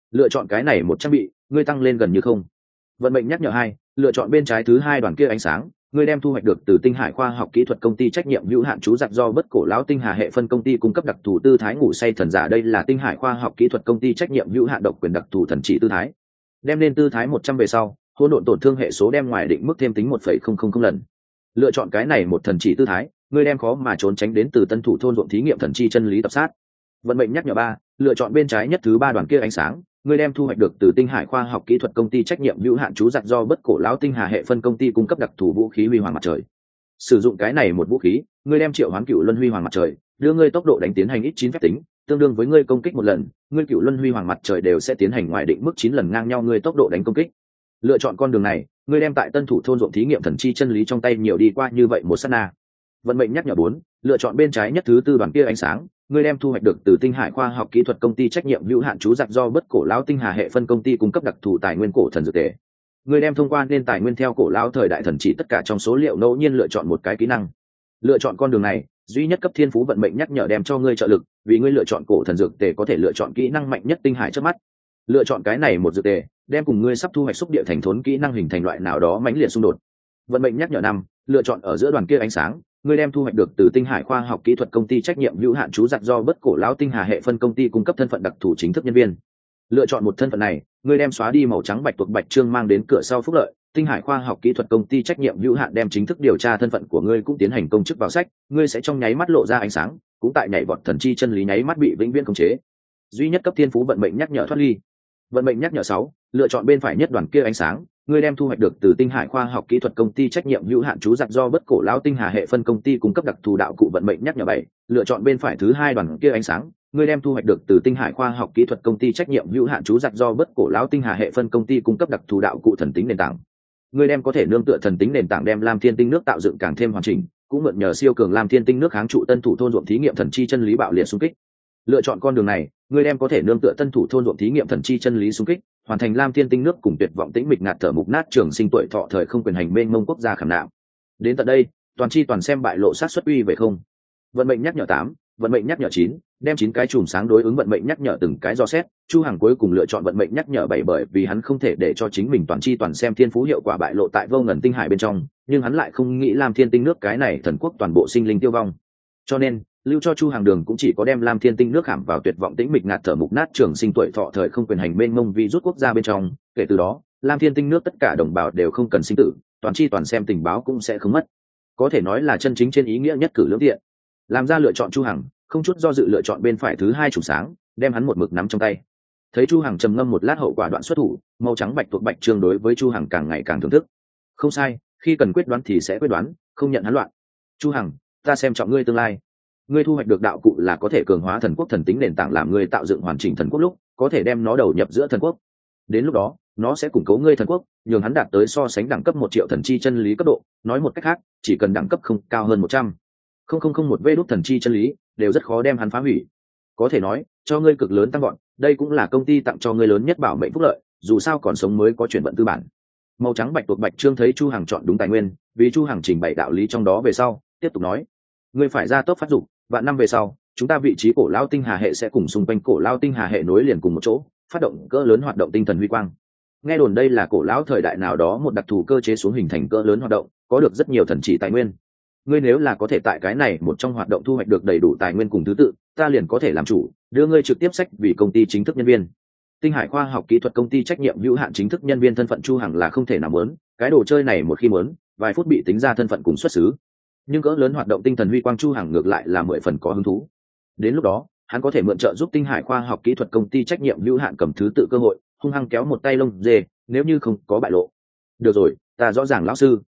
lựa chọn cái này một trang bị, ngươi tăng lên gần như không. Vận mệnh nhắc nhở 2, lựa chọn bên trái thứ hai đoàn kia ánh sáng, ngươi đem thu hoạch được từ Tinh Hải khoa học kỹ thuật công ty trách nhiệm hữu hạn chú giặc do bất cổ lão tinh hà hệ phân công ty cung cấp đặc thù tư thái ngủ say thần giả. Đây là Tinh Hải khoa học kỹ thuật công ty trách nhiệm hữu hạn độc quyền đặc thù thần chỉ tư thái. Đem lên tư thái 100 về sau, hỗn độn tổn thương hệ số đem ngoài định mức thêm tính 1,000 lần. Lựa chọn cái này một thần chỉ tư thái, ngươi đem khó mà trốn tránh đến từ tân thủ thôn ruộng thí nghiệm thần chi chân lý tập sát. Vận mệnh nhắc nhở 3, lựa chọn bên trái nhất thứ ba đoàn kia ánh sáng, ngươi đem thu hoạch được từ Tinh Hải khoa học kỹ thuật công ty trách nhiệm hữu hạn chú giặc do bất cổ lão tinh hà hệ phân công ty cung cấp đặc thù vũ khí huy hoàng mặt trời. Sử dụng cái này một vũ khí, ngươi đem triệu hoán cựu luân huy hoàng mặt trời, đưa ngươi tốc độ đánh tiến hành ít 9 phép tính, tương đương với ngươi công kích một lần, ngươi cựu luân huy hoàng mặt trời đều sẽ tiến hành ngoài định mức 9 lần ngang nhau ngươi tốc độ đánh công kích. Lựa chọn con đường này, ngươi đem tại tân thủ thôn ruộng thí nghiệm thần chi chân lý trong tay nhiều đi qua như vậy một sát na. Vận mệnh nhắc nhở 4, lựa chọn bên trái nhất thứ tư đoàn kia ánh sáng, ngươi đem thu hoạch được từ Tinh Hải khoa học kỹ thuật công ty trách nhiệm hữu hạn chú giặc do bất cổ lão tinh hà hệ phân công ty cung cấp đặc thù tài nguyên cổ thần dược tề. Ngươi đem thông qua nên tài nguyên theo cổ lão thời đại thần chỉ tất cả trong số liệu ngẫu nhiên lựa chọn một cái kỹ năng. Lựa chọn con đường này, duy nhất cấp thiên phú vận mệnh nhắc nhở đem cho ngươi trợ lực, vì ngươi lựa chọn cổ thần dược tề có thể lựa chọn kỹ năng mạnh nhất tinh hải trước mắt. Lựa chọn cái này một dược tề, đem cùng ngươi sắp thu hoạch xúc địa thành thốn kỹ năng hình thành loại nào đó mãnh liệt xung đột. Vận mệnh nhắc nhở 5, lựa chọn ở giữa đoàn kia ánh sáng, ngươi đem thu hoạch được từ Tinh Hải khoa học kỹ thuật công ty trách nhiệm hữu hạn chú giặc do bất cổ lão tinh hà hệ phân công ty cung cấp thân phận đặc thù chính thức nhân viên. Lựa chọn một thân phận này, ngươi đem xóa đi màu trắng bạch tuộc bạch trương mang đến cửa sau phúc lợi. Tinh Hải khoa học kỹ thuật công ty trách nhiệm hữu hạn đem chính thức điều tra thân phận của ngươi cũng tiến hành công chức vào sách, ngươi sẽ trong nháy mắt lộ ra ánh sáng, cũng tại nhảy vọt thần chi chân lý nháy mắt bị vĩnh viễn khống chế. Duy nhất cấp thiên phú vận mệnh nhắc nhở thoát ly. Vận mệnh nhắc nhở 6, lựa chọn bên phải nhất đoàn kia ánh sáng, ngươi đem thu hoạch được từ Tinh Hải khoa học kỹ thuật công ty trách nhiệm hữu hạn chú giặc do bất cổ lão tinh hà hệ phân công ty cung cấp đặc thù đạo cụ. Vận mệnh nhắc nhở 7, lựa chọn bên phải thứ hai đoàn kia ánh sáng, ngươi đem thu hoạch được từ Tinh Hải khoa học kỹ thuật công ty trách nhiệm hữu hạn chú giặc do bất cổ lão tinh hà hệ phân công ty cung cấp đặc thù đạo cụ thần tính nền tảng. Ngươi đem có thể nương tựa thần tính nền tảng đem Lam Thiên Tinh nước tạo dựng càng thêm hoàn chỉnh, cũng mượn nhờ siêu cường Lam Thiên Tinh nước kháng trụ tân thủ thôn ruộng thí nghiệm thần chi chân lý bạo liệt xung kích. Lựa chọn con đường này, ngươi đem có thể nương tựa tân thủ thôn ruộng thí nghiệm thần chi chân lý xung kích, hoàn thành Lam Thiên Tinh nước cùng tuyệt vọng tĩnh mịch ngạt thở mục nát trường sinh tuổi thọ thời không quyền hành mênh mông quốc gia khảm nạm. Đến tận đây, toàn chi toàn xem bại lộ sát xuất uy về không. Vận mệnh nhắc nhở 8, vận mệnh nhắc nhở 9, đem 9 cái chùm sáng đối ứng vận mệnh nhắc nhở từng cái do xét. Chu Hằng cuối cùng lựa chọn vận mệnh nhắc nhở 7 bởi vì hắn không thể để cho chính mình toàn chi toàn xem thiên phú hiệu quả bại lộ tại vô ngần tinh hải bên trong, nhưng hắn lại không nghĩ Lam Thiên Tinh nước cái này thần quốc toàn bộ sinh linh tiêu vong. Cho nên, lưu cho Chu Hàng đường cũng chỉ có đem Lam Thiên Tinh nước khảm vào tuyệt vọng tĩnh mịch ngạt thở mục nát trường sinh tuổi thọ thời không quyền hành mênh mông vi rút quốc gia bên trong, kể từ đó, Lam Thiên Tinh nước tất cả đồng bào đều không cần sinh tử, toàn chi toàn xem tình báo cũng sẽ không mất. Có thể nói là chân chính trên ý nghĩa nhất cử lưỡng tiện. Làm ra lựa chọn Chu Hằng, không chút do dự lựa chọn bên phải thứ hai chủ sáng, đem hắn một mực nắm trong tay. Thấy Chu Hằng trầm ngâm một lát hậu quả đoạn xuất thủ, màu trắng bạch tuộc bạch trương đối với Chu Hằng càng ngày càng thưởng thức. Không sai, khi cần quyết đoán thì sẽ quyết đoán, không nhận hắn loạn. Chu Hằng, ta xem trọng ngươi tương lai. Ngươi thu hoạch được đạo cụ là có thể cường hóa thần quốc thần tính nền tảng làm ngươi tạo dựng hoàn chỉnh thần quốc lúc, có thể đem nó đầu nhập giữa thần quốc. Đến lúc đó, nó sẽ củng cố ngươi thần quốc, nhường hắn đạt tới so sánh đẳng cấp 1 triệu thần chi chân lý cấp độ, nói một cách khác, chỉ cần đẳng cấp không cao hơn 100,001 vê đốt thần chi chân lý, đều rất khó đem hắn phá hủy. Có thể nói, cho ngươi cực lớn tăng gọn, đây cũng là công ty tặng cho ngươi lớn nhất bảo mệnh phúc lợi, dù sao còn sống mới có chuyển vận tư bản. Màu trắng bạch tuộc bạch trương thấy Chu Hằng chọn đúng tài nguyên, vì Chu Hằng trình bày đạo lý trong đó về sau, tiếp tục nói: ngươi phải ra tốc phát dục, vạn năm về sau, chúng ta vị trí cổ lao tinh hà hệ sẽ cùng xung quanh cổ lao tinh hà hệ nối liền cùng một chỗ, phát động cỡ lớn hoạt động tinh thần huy quang. Nghe đồn đây là cổ lão thời đại nào đó một đặc thù cơ chế xuống hình thành cỡ lớn hoạt động, có được rất nhiều thần chỉ tài nguyên. Ngươi nếu là có thể tại cái này một trong hoạt động thu hoạch được đầy đủ tài nguyên cùng thứ tự, ta liền có thể làm chủ, đưa ngươi trực tiếp sách vì công ty chính thức nhân viên. Tinh Hải khoa học kỹ thuật công ty trách nhiệm hữu hạn chính thức nhân viên thân phận Chu Hằng là không thể nào muốn, cái đồ chơi này một khi muốn, vài phút bị tính ra thân phận cùng xuất xứ. Nhưng cỡ lớn hoạt động tinh thần huy quang Chu Hằng ngược lại là 10 phần có hứng thú. Đến lúc đó, hắn có thể mượn trợ giúp Tinh Hải khoa học kỹ thuật công ty trách nhiệm hữu hạn cầm thứ tự cơ hội, hung hăng kéo một tay lông dê, nếu như không có bại lộ. Được rồi, ta rõ ràng lão sư.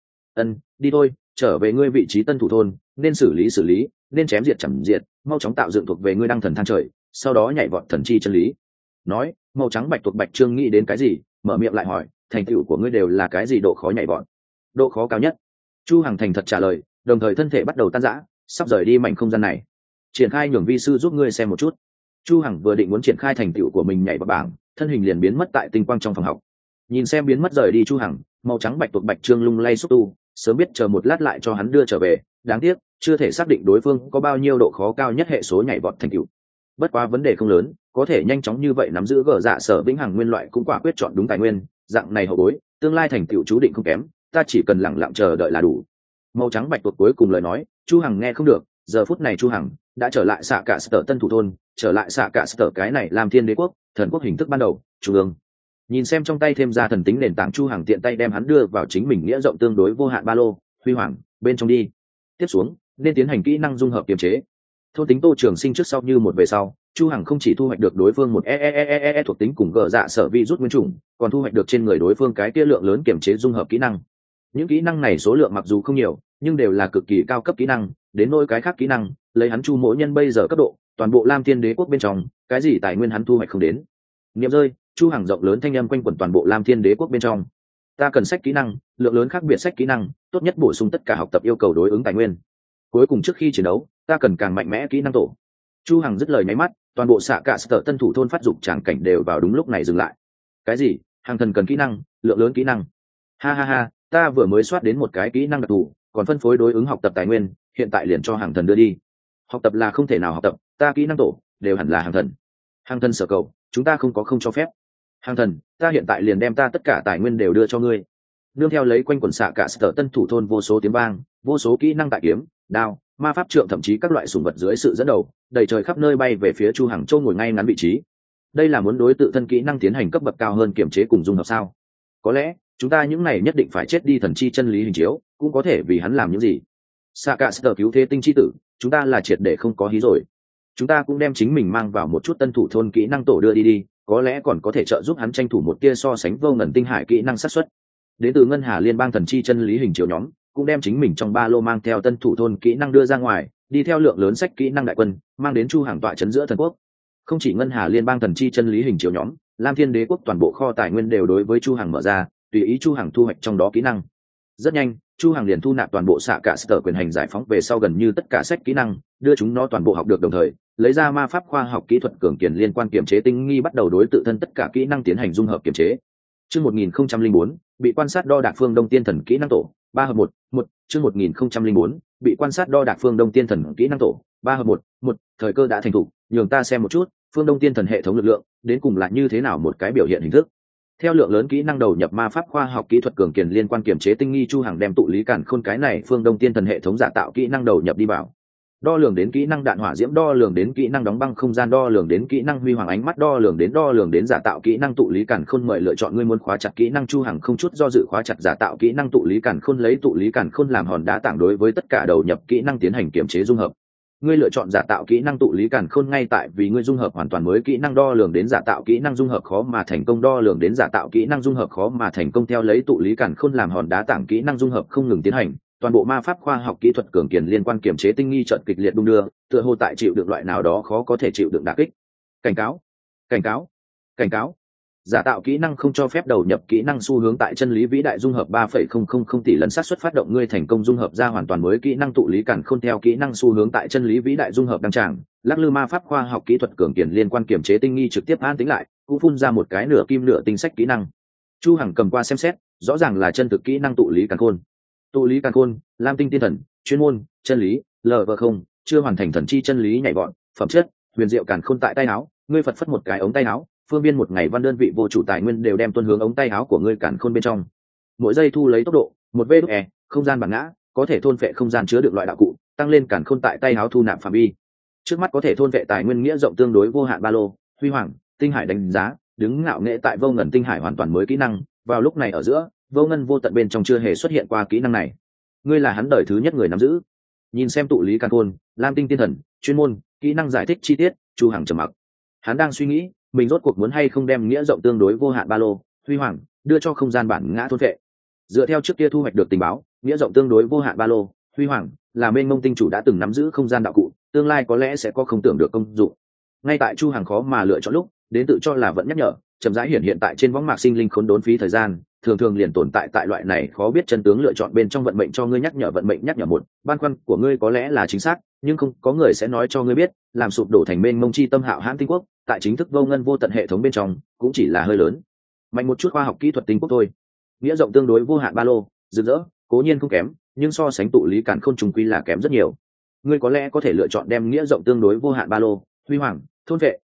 Đi thôi, trở về ngươi vị trí tân thủ thôn, nên xử lý, nên chém diệt chẳng diệt, mau chóng tạo dựng thuộc về ngươi đăng thần thang trời, sau đó nhảy vọt thần chi chân lý. Nói, màu trắng bạch tuộc bạch trương nghĩ đến cái gì, mở miệng lại hỏi, thành tựu của ngươi đều là cái gì độ khó nhảy vọt? Độ khó cao nhất. Chu Hằng thành thật trả lời, đồng thời thân thể bắt đầu tan rã, sắp rời đi mảnh không gian này. Triển khai nhường vi sư giúp ngươi xem một chút. Chu Hằng vừa định muốn triển khai thành tựu của mình nhảy vào bảng, thân hình liền biến mất tại tinh quang trong phòng học. Nhìn xem biến mất rời đi Chu Hằng, màu trắng bạch tuộc bạch trương lung lay xúc tu, sớm biết chờ một lát lại cho hắn đưa trở về, đáng tiếc chưa thể xác định đối phương có bao nhiêu độ khó cao nhất hệ số nhảy vọt thành tựu. Bất quá vấn đề không lớn, có thể nhanh chóng như vậy nắm giữ gờ dạ sở vĩnh hằng nguyên loại cũng quả quyết chọn đúng tài nguyên, dạng này hậu bối tương lai thành tựu chú định không kém, ta chỉ cần lẳng lặng chờ đợi là đủ. Màu trắng bạch tuộc cuối cùng lời nói Chu Hằng nghe không được. Giờ phút này Chu Hằng đã trở lại xạ cả sở tân thủ thôn, trở lại xạ cả sở cái này làm thiên đế quốc thần quốc hình thức ban đầu trung ương. Nhìn xem trong tay thêm ra thần tính nền tảng, Chu Hằng tiện tay đem hắn đưa vào chính mình nghĩa rộng tương đối vô hạn ba lô huy hoàng bên trong đi. Tiếp xuống nên tiến hành kỹ năng dung hợp kiềm chế. Thôn tính Tô Trường Sinh trước sau như một về sau, Chu Hằng không chỉ thu hoạch được đối phương một thuộc tính cùng gờ dạ sở vi rút nguyên chủng, còn thu hoạch được trên người đối phương cái kia lượng lớn kiềm chế dung hợp kỹ năng. Những kỹ năng này số lượng mặc dù không nhiều, nhưng đều là cực kỳ cao cấp kỹ năng. Đến nỗi cái khác kỹ năng, lấy hắn Chu mỗi nhân bây giờ cấp độ, toàn bộ Lam Thiên Đế quốc bên trong, cái gì tài nguyên hắn thu hoạch không đến. Niệm rơi, Chu Hằng rộng lớn thanh âm quanh quẩn toàn bộ Lam Thiên Đế quốc bên trong. Ta cần sách kỹ năng, lượng lớn khác biệt sách kỹ năng, tốt nhất bổ sung tất cả học tập yêu cầu đối ứng tài nguyên. Cuối cùng trước khi chiến đấu, ta cần càng mạnh mẽ kỹ năng tổ. Chu Hằng dứt lời nháy mắt, toàn bộ xạ cả sở tân thủ thôn phát dục tràng cảnh đều vào đúng lúc này dừng lại. Cái gì? Hàng thần cần kỹ năng, lượng lớn kỹ năng. Ha ha ha, ta vừa mới soát đến một cái kỹ năng đặc thù, còn phân phối đối ứng học tập tài nguyên, hiện tại liền cho hàng thần đưa đi. Học tập là không thể nào học tập, ta kỹ năng tổ đều hẳn là hàng thần. Hàng thần sở cầu, chúng ta không cho phép. Hàng thần, ta hiện tại liền đem ta tất cả tài nguyên đều đưa cho ngươi. Nương theo lấy quanh quần xạ cả sở tân thủ thôn vô số tiếng vang, vô số kỹ năng tại kiếm, đao, ma pháp trượng, thậm chí các loại sủng vật dưới sự dẫn đầu, đầy trời khắp nơi bay về phía Chu Hằng Châu ngồi ngay ngắn vị trí. Đây là muốn đối tự thân kỹ năng tiến hành cấp bậc cao hơn kiểm chế cùng dung hợp sao? Có lẽ chúng ta những này nhất định phải chết đi thần chi chân lý hình chiếu, cũng có thể vì hắn làm những gì. Xạ cả sở cứu thế tinh chi tử, chúng ta là triệt để không có hí rồi. Chúng ta cũng đem chính mình mang vào một chút tân thủ thôn kỹ năng tổ đưa đi, có lẽ còn có thể trợ giúp hắn tranh thủ một tia so sánh vô ngần tinh hải kỹ năng xác suất. Đến từ ngân hà liên bang thần chi chân lý hình chiếu nhóm cũng đem chính mình trong ba lô mang theo tân thủ thôn kỹ năng đưa ra ngoài, đi theo lượng lớn sách kỹ năng đại quân, mang đến Chu Hàng tọa trấn giữa thần quốc. Không chỉ ngân hà liên bang thần chi chân lý hình chiếu nhóm, Lam Thiên Đế quốc toàn bộ kho tài nguyên đều đối với Chu Hàng mở ra, tùy ý Chu Hàng thu hoạch trong đó kỹ năng. Rất nhanh, Chu Hàng liền thu nạp toàn bộ xạ cả sở quyền hành giải phóng về sau gần như tất cả sách kỹ năng, đưa chúng nó toàn bộ học được đồng thời, lấy ra ma pháp khoa học kỹ thuật cường kiền liên quan kiểm chế tinh nghi, bắt đầu đối tự thân tất cả kỹ năng tiến hành dung hợp kiểm chế. Chương 1004, bị quan sát đo đạc phương Đông Tiên Thần kỹ năng tổ, 3 hợp 1, chương 1004, bị quan sát đo đạc phương Đông Tiên Thần kỹ năng tổ, 3 hợp 1, thời cơ đã thành thủ, nhường ta xem một chút, phương Đông Tiên Thần hệ thống lực lượng, đến cùng là như thế nào một cái biểu hiện hình thức. Theo lượng lớn kỹ năng đầu nhập ma pháp khoa học kỹ thuật cường kiền liên quan kiểm chế tinh nghi, Chu Hằng đem tụ lý cản khôn cái này phương Đông Tiên Thần hệ thống giả tạo kỹ năng đầu nhập đi vào. Đo lường đến kỹ năng đạn hỏa diễm, đo lường đến kỹ năng đóng băng không gian, đo lường đến kỹ năng huy hoàng ánh mắt, đo lường đến giả tạo kỹ năng tụ lý cản khôn. Mời lựa chọn ngươi muốn khóa chặt kỹ năng. Chu Hằng không chút do dự khóa chặt giả tạo kỹ năng tụ lý cản khôn, lấy tụ lý cản khôn làm hòn đá tảng đối với tất cả đầu nhập kỹ năng tiến hành kiểm chế dung hợp. Ngươi lựa chọn giả tạo kỹ năng tụ lý cản khôn ngay tại vì ngươi dung hợp hoàn toàn mới kỹ năng. Đo lường đến giả tạo kỹ năng dung hợp khó mà thành công, đo lường đến giả tạo kỹ năng dung hợp khó mà thành công. Theo lấy tụ lý cản khôn làm hòn đá tảng kỹ năng dung hợp không ngừng tiến hành, toàn bộ ma pháp khoa học kỹ thuật cường kiền liên quan kiểm chế tinh nghi trận kịch liệt đung đưa, tựa hồ tại chịu đựng loại nào đó khó có thể chịu đựng đả kích. Cảnh cáo, cảnh cáo, cảnh cáo. Giả tạo kỹ năng không cho phép đầu nhập kỹ năng xu hướng tại chân lý vĩ đại dung hợp 3,000 tỷ lần xác suất phát động ngươi thành công dung hợp ra hoàn toàn mới kỹ năng tụ lý cản khôn. Theo kỹ năng xu hướng tại chân lý vĩ đại dung hợp đăng tràng, lắc lư ma pháp khoa học kỹ thuật cường kiền liên quan kiểm chế tinh nghi trực tiếp an tĩnh lại, cũng phun ra một cái nửa kim nửa tinh sách kỹ năng. Chu Hằng cầm qua xem xét, rõ ràng là chân thực kỹ năng tụ lý cản khôn. Tụ lý càn khôn, Lam tinh tiên thần, chuyên môn chân lý LV0, chưa hoàn thành thần chi chân lý nhảy vọt, phẩm chất huyền diệu càn khôn tại tay áo, ngươi phật phất một cái ống tay áo, phương biên một ngày văn đơn vị vô chủ tài nguyên đều đem tuân hướng ống tay áo của ngươi càn khôn bên trong. Mỗi giây thu lấy tốc độ 1 không gian bản ngã, có thể thôn phệ không gian chứa đựng loại đạo cụ, tăng lên càn khôn tại tay áo thu nạp phạm vi. Trước mắt có thể thôn phệ tài nguyên nghĩa rộng tương đối vô hạn ba lô, huy hoàng, tinh hải đánh giá, đứng ngạo nghệ tại vô ngần tinh hải hoàn toàn mới kỹ năng. Vào lúc này ở giữa, vô ngân vô tận bên trong chưa hề xuất hiện qua kỹ năng này. Ngươi là hắn đời thứ nhất người nắm giữ. Nhìn xem tụ lý càn khôn, Lam tinh tiên thần, chuyên môn kỹ năng giải thích chi tiết, Chu Hằng trầm mặc. Hắn đang suy nghĩ, mình rốt cuộc muốn hay không đem nghĩa rộng tương đối vô hạn ba lô, huy hoàng, đưa cho không gian bản ngã thôn vệ. Dựa theo trước kia thu hoạch được tình báo, nghĩa rộng tương đối vô hạn ba lô, huy hoàng là mênh mông tinh chủ đã từng nắm giữ không gian đạo cụ, tương lai có lẽ sẽ có không tưởng được công dụng. Ngay tại Chu Hằng khó mà lựa chọn lúc, đến tự cho là vẫn nhắc nhở chậm rãi hiện tại trên võng mạc sinh linh khốn đốn phí thời gian, thường thường liền tồn tại tại loại này khó biết chân tướng lựa chọn bên trong vận mệnh cho ngươi nhắc nhở. Vận mệnh nhắc nhở một, băn khoăn của ngươi có lẽ là chính xác, nhưng không có người sẽ nói cho ngươi biết, làm sụp đổ thành mênh mông chi tâm hạo hãn tinh quốc, tại chính thức vô ngân vô tận hệ thống bên trong, cũng chỉ là hơi lớn mạnh một chút khoa học kỹ thuật tinh quốc thôi. Nghĩa rộng tương đối vô hạn ba lô, rực rỡ, cố nhiên không kém, nhưng so sánh tụ lý cản khôn trùng quy là kém rất nhiều. Ngươi có lẽ có thể lựa chọn đem nghĩa rộng tương đối vô hạn ba lô, huy hoàng, thôn vệ,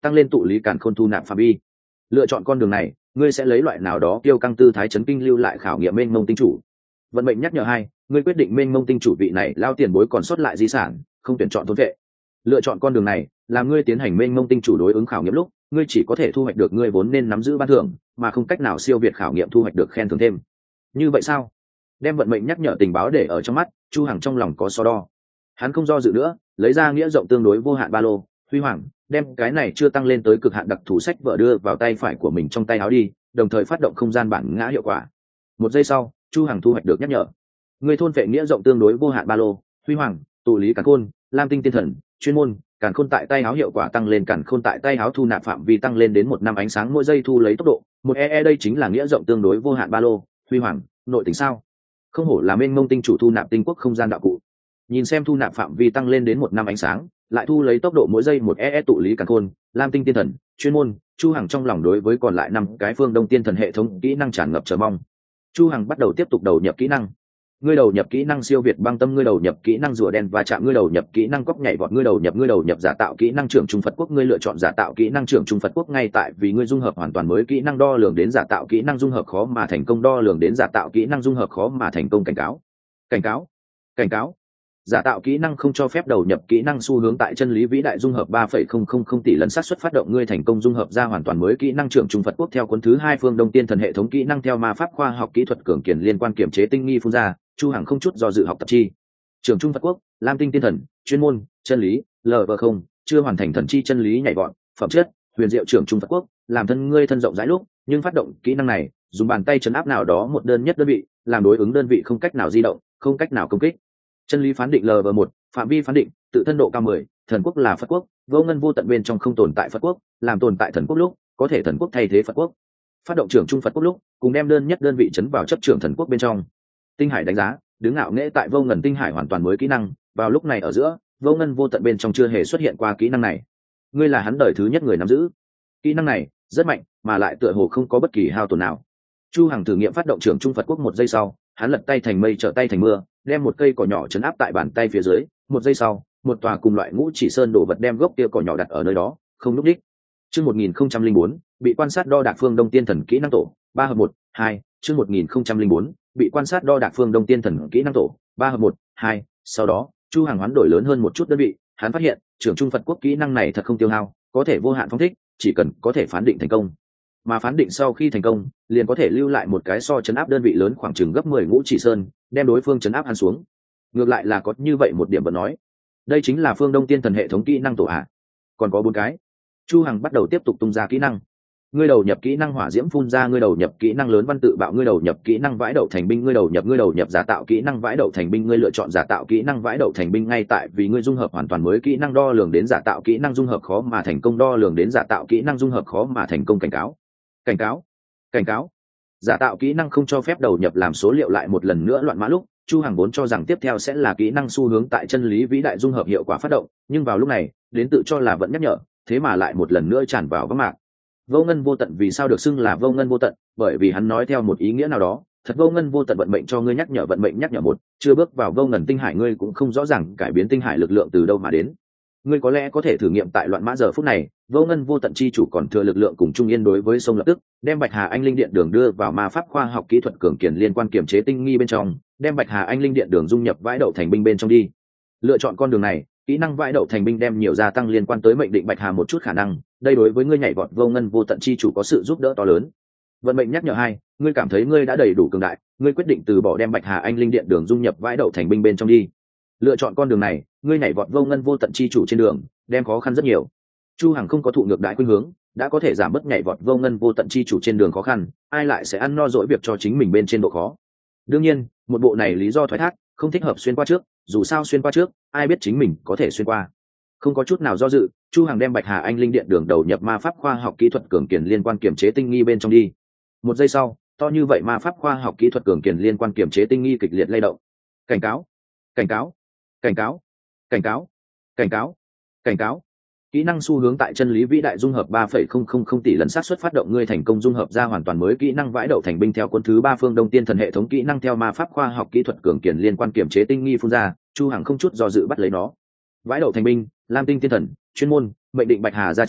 tăng lên tụ lý càn khôn thu nạp phạm vi. Lựa chọn con đường này, ngươi sẽ lấy loại nào đó kiêu căng tư thái chấn kinh lưu lại khảo nghiệm mênh mông tinh chủ. Vận mệnh nhắc nhở 2, ngươi quyết định mênh mông tinh chủ vị này lao tiền bối còn sót lại di sản, không tuyển chọn thôn vệ. Lựa chọn con đường này, là ngươi tiến hành mênh mông tinh chủ đối ứng khảo nghiệm lúc, ngươi chỉ có thể thu hoạch được ngươi vốn nên nắm giữ ban thưởng, mà không cách nào siêu việt khảo nghiệm thu hoạch được khen thưởng thêm. Như vậy sao? Đem vận mệnh nhắc nhở tình báo để ở trong mắt, Chu Hằng trong lòng có so đo. Hắn không do dự nữa, lấy ra nghĩa rộng tương đối vô hạn ba lô, huy hoàng, đem cái này chưa tăng lên tới cực hạn đặc thù sách vở đưa vào tay phải của mình trong tay áo đi, đồng thời phát động không gian bản ngã hiệu quả. Một giây sau, Chu Hằng thu hoạch được nhắc nhở. Người thôn vệ nghĩa rộng tương đối vô hạn ba lô, huy hoàng, tụ lý càn khôn, lam tinh tiên thần, chuyên môn, càn khôn tại tay áo hiệu quả tăng lên, càn khôn tại tay áo thu nạp phạm vi tăng lên đến 1 năm ánh sáng mỗi giây thu lấy tốc độ, một đây chính là nghĩa rộng tương đối vô hạn ba lô, huy hoàng, nội tình sao? Không hổ là mênh mông tinh chủ thu nạp tinh quốc không gian đạo cụ. Nhìn xem thu nạp phạm vi tăng lên đến 1 năm ánh sáng, lại thu lấy tốc độ mỗi giây một tụ lý càn khôn, lam tinh tiên thần, chuyên môn, Chu Hằng trong lòng đối với còn lại 5 cái phương đông tiên thần hệ thống kỹ năng tràn ngập chờ mong. Chu Hằng bắt đầu tiếp tục đầu nhập kỹ năng. Ngươi đầu nhập kỹ năng siêu việt băng tâm, ngươi đầu nhập kỹ năng rùa đen và chạm, ngươi đầu nhập kỹ năng cóc nhảy vọt, ngươi đầu nhập giả tạo kỹ năng trưởng trung Phật quốc, ngươi lựa chọn giả tạo kỹ năng trưởng trung Phật quốc ngay tại vì ngươi dung hợp hoàn toàn mới kỹ năng đo lường đến giả tạo kỹ năng dung hợp khó mà thành công, đo lường đến giả tạo kỹ năng dung hợp khó mà thành công, cảnh cáo, cảnh cáo, cảnh cáo. Giả tạo kỹ năng không cho phép đầu nhập kỹ năng xu hướng tại chân lý vĩ đại dung hợp 3,000 tỷ lần xác suất phát động ngươi thành công dung hợp ra hoàn toàn mới kỹ năng trưởng trung Phật quốc theo cuốn thứ 2 phương đông tiên thần hệ thống kỹ năng theo ma pháp khoa học kỹ thuật cường kiền liên quan kiểm chế tinh nghi phun ra. Chu Hằng không chút do dự học tập chi trưởng trung Phật quốc, lam tinh tiên thần, chuyên môn, chân lý, LV0, chưa hoàn thành thần chi chân lý nhảy vọt, phẩm chất, huyền diệu trưởng trung Phật quốc, làm thân ngươi thân rộng rãi lúc, nhưng phát động kỹ năng này, dùng bàn tay chấn áp nào đó một đơn nhất đơn vị, làm đối ứng đơn vị không cách nào di động, không cách nào công kích. Chân lý phán định LV1, phạm vi phán định, tự thân độ cao 10, thần quốc là Phật quốc, vô ngân vô tận bên trong không tồn tại Phật quốc, làm tồn tại thần quốc lúc, có thể thần quốc thay thế Phật quốc. Phát động trưởng trung Phật quốc lúc, cùng đem đơn nhất đơn vị chấn vào chấp trưởng thần quốc bên trong. Tinh hải đánh giá, đứng ngạo nghễ tại vô ngần tinh hải hoàn toàn mới kỹ năng, vào lúc này ở giữa, vô ngân vô tận bên trong chưa hề xuất hiện qua kỹ năng này. Ngươi là hắn đời thứ nhất người nắm giữ. Kỹ năng này rất mạnh, mà lại tựa hồ không có bất kỳ hao tổn nào. Chu Hằng thử nghiệm phát động trưởng trung Phật quốc, một giây sau, hắn lật tay thành mây trở tay thành mưa, đem một cây cỏ nhỏ chấn áp tại bàn tay phía dưới, một giây sau, một tòa cùng loại ngũ chỉ sơn đổ vật đem gốc kia cỏ nhỏ đặt ở nơi đó, không lúc đích. Chương 1004, bị quan sát đo đạc phương đông tiên thần kỹ năng tổ, 3 hợp 1, 2, chương 1004, bị quan sát đo đạc phương đông tiên thần kỹ năng tổ, 3 hợp 1, 2, sau đó, Chu Hằng hoán đổi lớn hơn một chút đơn vị, hắn phát hiện, trưởng trung Phật quốc kỹ năng này thật không tiêu hao, có thể vô hạn phóng thích, chỉ cần có thể phán định thành công. Mà phán định sau khi thành công, liền có thể lưu lại một cái so chấn áp đơn vị lớn khoảng chừng gấp 10 ngũ chỉ sơn, đem đối phương chấn áp hắn xuống. Ngược lại là có như vậy một điểm vẫn nói, đây chính là phương đông tiên thần hệ thống kỹ năng tổ hạ. Còn có 4 cái. Chu Hằng bắt đầu tiếp tục tung ra kỹ năng. Ngươi đầu nhập kỹ năng hỏa diễm phun ra, ngươi đầu nhập kỹ năng lớn văn tự bạo, ngươi đầu nhập kỹ năng vãi đậu thành binh, ngươi đầu nhập giả tạo kỹ năng vãi đậu thành binh, ngươi lựa chọn giả tạo kỹ năng vãi đậu thành binh ngay tại vì ngươi dung hợp hoàn toàn mới kỹ năng đo lường đến giả tạo kỹ năng dung hợp khó mà thành công, đo lường đến giả tạo kỹ năng dung hợp khó mà thành công, cảnh cáo, cảnh cáo, cảnh cáo. Giả tạo kỹ năng không cho phép đầu nhập làm số liệu lại một lần nữa loạn mã lúc, Chu Hằng vốn cho rằng tiếp theo sẽ là kỹ năng xu hướng tại chân lý vĩ đại dung hợp hiệu quả phát động, nhưng vào lúc này, đến tự cho là vẫn nhắc nhở, thế mà lại một lần nữa tràn vào vắng mạc. Vô ngân vô tận vì sao được xưng là vô ngân vô tận? Bởi vì hắn nói theo một ý nghĩa nào đó, thật vô ngân vô tận vận mệnh cho ngươi nhắc nhở, vận mệnh nhắc nhở một, chưa bước vào vô ngần tinh hải ngươi cũng không rõ ràng cải biến tinh hải lực lượng từ đâu mà đến. Ngươi có lẽ có thể thử nghiệm tại loạn mã giờ phút này, vô ngân vô tận chi chủ còn thừa lực lượng cùng trung yên đối với sông lập tức, đem Bạch Hà Anh Linh Điện Đường đưa vào ma pháp khoa học kỹ thuật cường kiền liên quan kiểm chế tinh nghi bên trong, đem Bạch Hà Anh Linh Điện Đường dung nhập vãi đậu thành binh bên trong đi. Lựa chọn con đường này, kỹ năng vãi đậu thành binh đem nhiều gia tăng liên quan tới mệnh định Bạch Hà một chút khả năng, đây đối với ngươi nhảy vọt vô ngân vô tận chi chủ có sự giúp đỡ to lớn. Vận mệnh nhắc nhở 2, ngươi cảm thấy ngươi đã đầy đủ cường đại, ngươi quyết định từ bỏ đem Bạch Hà Anh Linh Điện Đường dung nhập vãi đậu thành binh bên trong đi. Lựa chọn con đường này, ngươi nhảy vọt vô ngân vô tận chi chủ trên đường, đem khó khăn rất nhiều. Chu Hằng không có thụ ngược đại khuynh hướng, đã có thể giảm bớt nhảy vọt vô ngân vô tận chi chủ trên đường khó khăn, ai lại sẽ ăn no dỗi việc cho chính mình bên trên độ khó. Đương nhiên, một bộ này lý do thoái thác, không thích hợp xuyên qua trước, dù sao xuyên qua trước, ai biết chính mình có thể xuyên qua. Không có chút nào do dự, Chu Hằng đem Bạch Hà Anh Linh Điện Đường đầu nhập ma pháp khoa học kỹ thuật cường kiền liên quan kiểm chế tinh nghi bên trong đi. Một giây sau, to như vậy ma pháp khoa học kỹ thuật cường kiền liên quan kiểm chế tinh nghi kịch liệt lay động. Cảnh cáo, cảnh cáo, cảnh cáo, cảnh cáo, cảnh cáo, cảnh cáo. Kỹ năng xu hướng tại chân lý vĩ đại dung hợp 3,000 tỷ lần xác suất phát động ngươi thành công dung hợp ra hoàn toàn mới kỹ năng vãi đậu thành binh theo cuốn thứ 3 phương đông tiên thần hệ thống kỹ năng theo ma pháp khoa học kỹ thuật cường kiền liên quan kiểm chế tinh nghi phun ra. Chu Hằng không chút do dự bắt lấy nó. Vãi đậu thành binh, lam tinh tiên thần, chuyên môn, mệnh định Bạch Hà gia trì,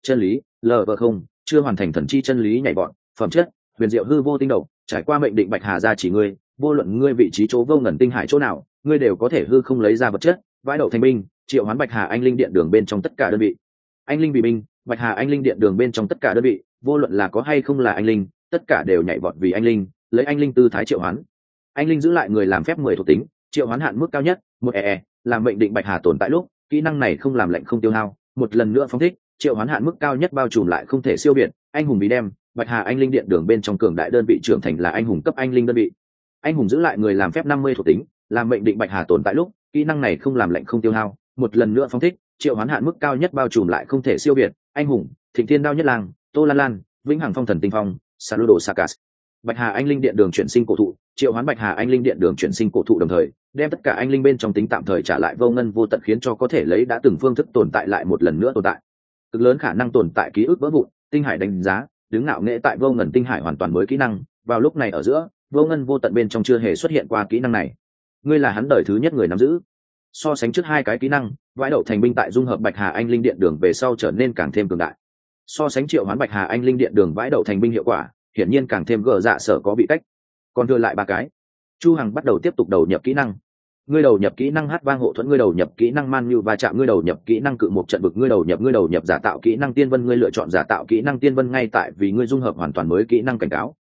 chân lý lv không chưa hoàn thành thần chi chân lý nhảy vọt phẩm chất huyền diệu hư vô tinh đầu trải qua mệnh định bạch hà gia chỉ ngươi, vô luận ngươi vị trí chỗ vô ngần tinh hải chỗ nào, ngươi đều có thể hư không lấy ra vật chất vãi đậu thành binh, triệu hoán bạch hà anh linh điện đường bên trong tất cả đơn vị. Anh linh vì binh, bạch hà anh linh điện đường bên trong tất cả đơn vị, vô luận là có hay không là anh linh, tất cả đều nhảy vọt vì anh linh, lấy anh linh tư thái triệu hoán. Anh linh giữ lại người làm phép 10 thuộc tính, triệu hoán hạn mức cao nhất một làm mệnh định bạch hà tồn tại lúc, kỹ năng này không làm lệnh không tiêu hao, một lần nữa phóng thích, triệu hoán hạn mức cao nhất bao trùm lại không thể siêu việt. Anh hùng bí đem, bạch hà anh linh điện đường bên trong cường đại đơn vị trưởng thành là anh hùng cấp anh linh đơn vị. Anh hùng giữ lại người làm phép 50 thuộc tính, làm mệnh định bạch hà tồn tại lúc, kỹ năng này không làm lệnh không tiêu hao, một lần nữa phóng thích, triệu hoán hạn mức cao nhất bao trùm lại không thể siêu việt. Anh hùng thịnh thiên đao nhất lang, tô lan lan, vĩnh hằng phong thần tinh phong, saludo sakas. Bạch hà anh linh điện đường chuyển sinh cổ thụ, triệu hoán bạch hà anh linh điện đường chuyển sinh cổ thụ đồng thời đem tất cả anh linh bên trong tính tạm thời trả lại vô ngân vô tận, khiến cho có thể lấy đã từng phương thức tồn tại lại một lần nữa tồn tại. Cực lớn khả năng tồn tại ký ức vỡ vụn, tinh hải đánh giá đứng ngạo nghệ tại vô ngần tinh hải hoàn toàn mới kỹ năng. Vào lúc này ở giữa vô ngân vô tận bên trong chưa hề xuất hiện qua kỹ năng này, ngươi là hắn đời thứ nhất người nắm giữ. So sánh trước hai cái kỹ năng, vãi đậu thành binh tại dung hợp bạch hà anh linh điện đường về sau trở nên càng thêm cường đại. So sánh triệu hoán bạch hà anh linh điện đường vãi đậu thành binh hiệu quả hiển nhiên càng thêm gờ dạ sở có bị cách. Còn thừa lại ba cái, chu hằng bắt đầu tiếp tục đầu nhập kỹ năng. Ngươi đầu nhập kỹ năng hát vang hộ thuẫn, ngươi đầu nhập kỹ năng man như va chạm, ngươi đầu nhập kỹ năng cự một trận vực, ngươi đầu nhập giả tạo kỹ năng tiên vân, ngươi lựa chọn giả tạo kỹ năng tiên vân ngay tại vì ngươi dung hợp hoàn toàn mới kỹ năng cảnh cáo.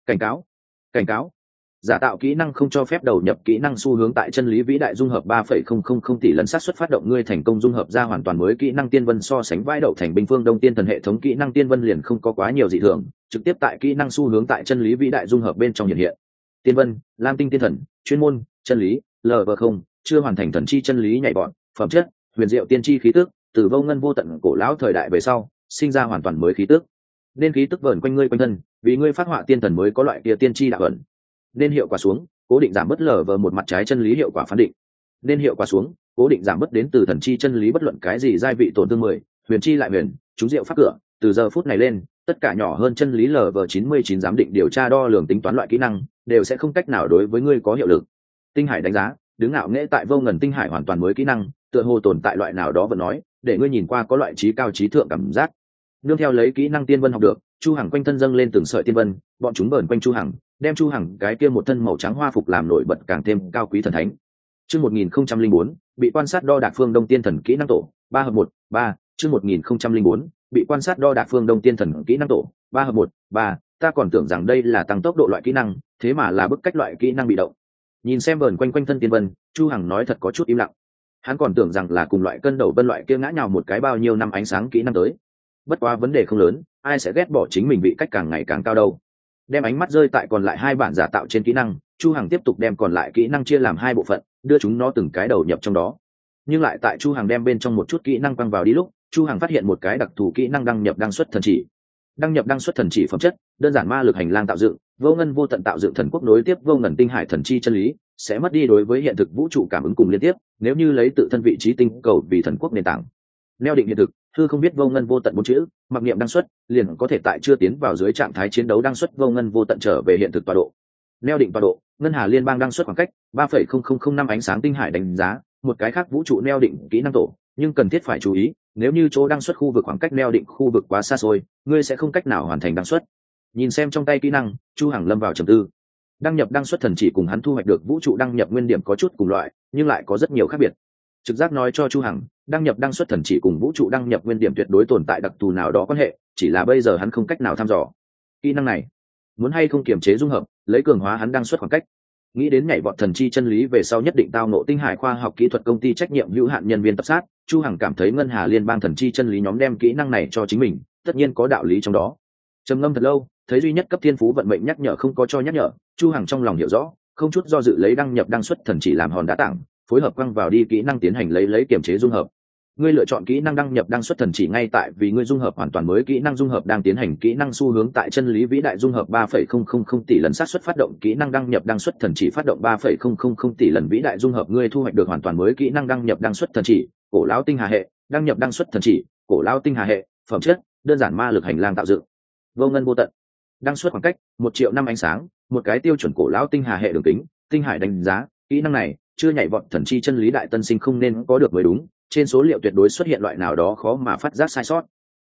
Cảnh cáo. Giả tạo kỹ năng không cho phép đầu nhập kỹ năng xu hướng tại chân lý vĩ đại dung hợp 3,000 tỷ lần xác suất phát động ngươi thành công dung hợp ra hoàn toàn mới kỹ năng tiên vân. So sánh vãi đậu thành binh phương đông tiên thần hệ thống kỹ năng tiên vân liền không có quá nhiều dị thường, trực tiếp tại kỹ năng xu hướng tại chân lý vĩ đại dung hợp bên trong hiện. Tiên vân lam tinh tiên thần chuyên môn chân lý lv không chưa hoàn thành thần chi chân lý nhảy bọn phẩm chất huyền diệu tiên tri khí tức, từ vô ngân vô tận cổ lão thời đại về sau sinh ra hoàn toàn mới khí tức, nên khí tức vờn quanh ngươi quanh thân, vì ngươi phát họa tiên thần mới có loại kia tiên tri đạo ẩn. Nên hiệu quả xuống cố định giảm bớt lv một mặt trái chân lý hiệu quả phán định. Nên hiệu quả xuống cố định giảm bớt đến từ thần chi chân lý bất luận cái gì giai vị tổn thương 10, huyền chi lại huyền chúng diệu pháp cửa. Từ giờ phút này lên tất cả nhỏ hơn chân lý lv 99 giám định điều tra đo lường tính toán loại kỹ năng đều sẽ không cách nào đối với ngươi có hiệu lực. Tinh hải đánh giá đứng ngạo nghễ tại vô ngần tinh hải hoàn toàn mới kỹ năng, tựa hồ tồn tại loại nào đó vẫn nói để ngươi nhìn qua có loại trí cao trí thượng cảm giác. Nương theo lấy kỹ năng tiên vân học được, chu hằng quanh thân dâng lên từng sợi tiên vân, bọn chúng vờn quanh chu hằng, đem chu hằng cái kia một thân màu trắng hoa phục làm nổi bật càng thêm cao quý thần thánh. Chương 1004, bị quan sát đo đạc phương đông tiên thần kỹ năng tổ 3 hợp 1, 3. Chương 1004, bị quan sát đo đạc phương đông tiên thần kỹ năng tổ 3 hợp 1, 3. Ta còn tưởng rằng đây là tăng tốc độ loại kỹ năng, thế mà là bức cách loại kỹ năng bị động. Nhìn xem vờn quanh quanh thân tiên vân, chu hằng nói thật có chút im lặng. Hắn còn tưởng rằng là cùng loại cân đầu vân loại kia ngã nhào một cái bao nhiêu năm ánh sáng kỹ năng tới. Bất quá vấn đề không lớn, ai sẽ ghét bỏ chính mình bị cách càng ngày càng cao đâu. Đem ánh mắt rơi tại còn lại hai bản giả tạo trên kỹ năng, chu hằng tiếp tục đem còn lại kỹ năng chia làm hai bộ phận, đưa chúng nó từng cái đầu nhập trong đó. Nhưng lại tại chu hằng đem bên trong một chút kỹ năng quăng vào đi lúc, chu hằng phát hiện một cái đặc thù kỹ năng đăng nhập đăng xuất thần chỉ. Đăng nhập đăng xuất thần chỉ phẩm chất đơn giản ma lực hành lang tạo dựng, vô ngân vô tận tạo dựng thần quốc nối tiếp vô ngần tinh hải thần chi chân lý, sẽ mất đi đối với hiện thực vũ trụ cảm ứng cùng liên tiếp. Nếu như lấy tự thân vị trí tinh cầu vì thần quốc nền tảng, neo định hiện thực thư không biết vô ngân vô tận bốn chữ, mặc niệm đăng xuất liền có thể tại chưa tiến vào dưới trạng thái chiến đấu đăng xuất vô ngân vô tận trở về hiện thực tọa độ. Neo định tọa độ ngân hà liên bang đăng xuất khoảng cách 3,0005 ánh sáng tinh hải đánh giá một cái khác vũ trụ neo định kỹ năng tổ, nhưng cần thiết phải chú ý, nếu như chỗ đăng xuất khu vực khoảng cách neo định khu vực quá xa xôi, ngươi sẽ không cách nào hoàn thành đăng xuất. Nhìn xem trong tay kỹ năng, chu hằng lâm vào trầm tư. Đăng nhập đăng xuất thần chỉ cùng hắn thu hoạch được vũ trụ đăng nhập nguyên điểm có chút cùng loại, nhưng lại có rất nhiều khác biệt. Trực giác nói cho chu hằng, đăng nhập đăng xuất thần chỉ cùng vũ trụ đăng nhập nguyên điểm tuyệt đối tồn tại đặc thù nào đó quan hệ, chỉ là bây giờ hắn không cách nào thăm dò. Kỹ năng này muốn hay không kiềm chế dung hợp, lấy cường hóa hắn đăng xuất khoảng cách. Nghĩ đến nhảy vọt thần chi chân lý về sau nhất định tao nộ tinh hải khoa học kỹ thuật công ty trách nhiệm hữu hạn nhân viên tập sát, chu hằng cảm thấy ngân hà liên bang thần chi chân lý nhóm đem kỹ năng này cho chính mình, tất nhiên có đạo lý trong đó. Trầm ngâm thật lâu, thấy duy nhất cấp thiên phú vận mệnh nhắc nhở không có cho nhắc nhở, chu hằng trong lòng hiểu rõ, không chút do dự lấy đăng nhập đăng xuất thần chỉ làm hòn đá tảng, phối hợp quăng vào đi kỹ năng tiến hành lấy kiềm chế dung hợp. Ngươi lựa chọn kỹ năng đăng nhập đăng xuất thần chỉ ngay tại vì ngươi dung hợp hoàn toàn mới kỹ năng dung hợp đang tiến hành kỹ năng xu hướng tại chân lý vĩ đại dung hợp 3,000 tỷ lần xác suất phát động kỹ năng đăng nhập đăng xuất thần chỉ phát động 3,000 tỷ lần vĩ đại dung hợp ngươi thu hoạch được hoàn toàn mới kỹ năng đăng nhập đăng xuất thần chỉ cổ lão tinh hà hệ đăng nhập đăng xuất thần chỉ cổ lão tinh hà hệ phẩm chất đơn giản ma lực hành lang tạo dựng vô ngân vô tận đăng xuất khoảng cách 1 triệu năm ánh sáng một cái tiêu chuẩn cổ lão tinh hà hệ đường kính tinh hải đánh giá kỹ năng này chưa nhảy vọt thần chi chân lý đại tân sinh không nên có được mới đúng, trên số liệu tuyệt đối xuất hiện loại nào đó khó mà phát giác sai sót.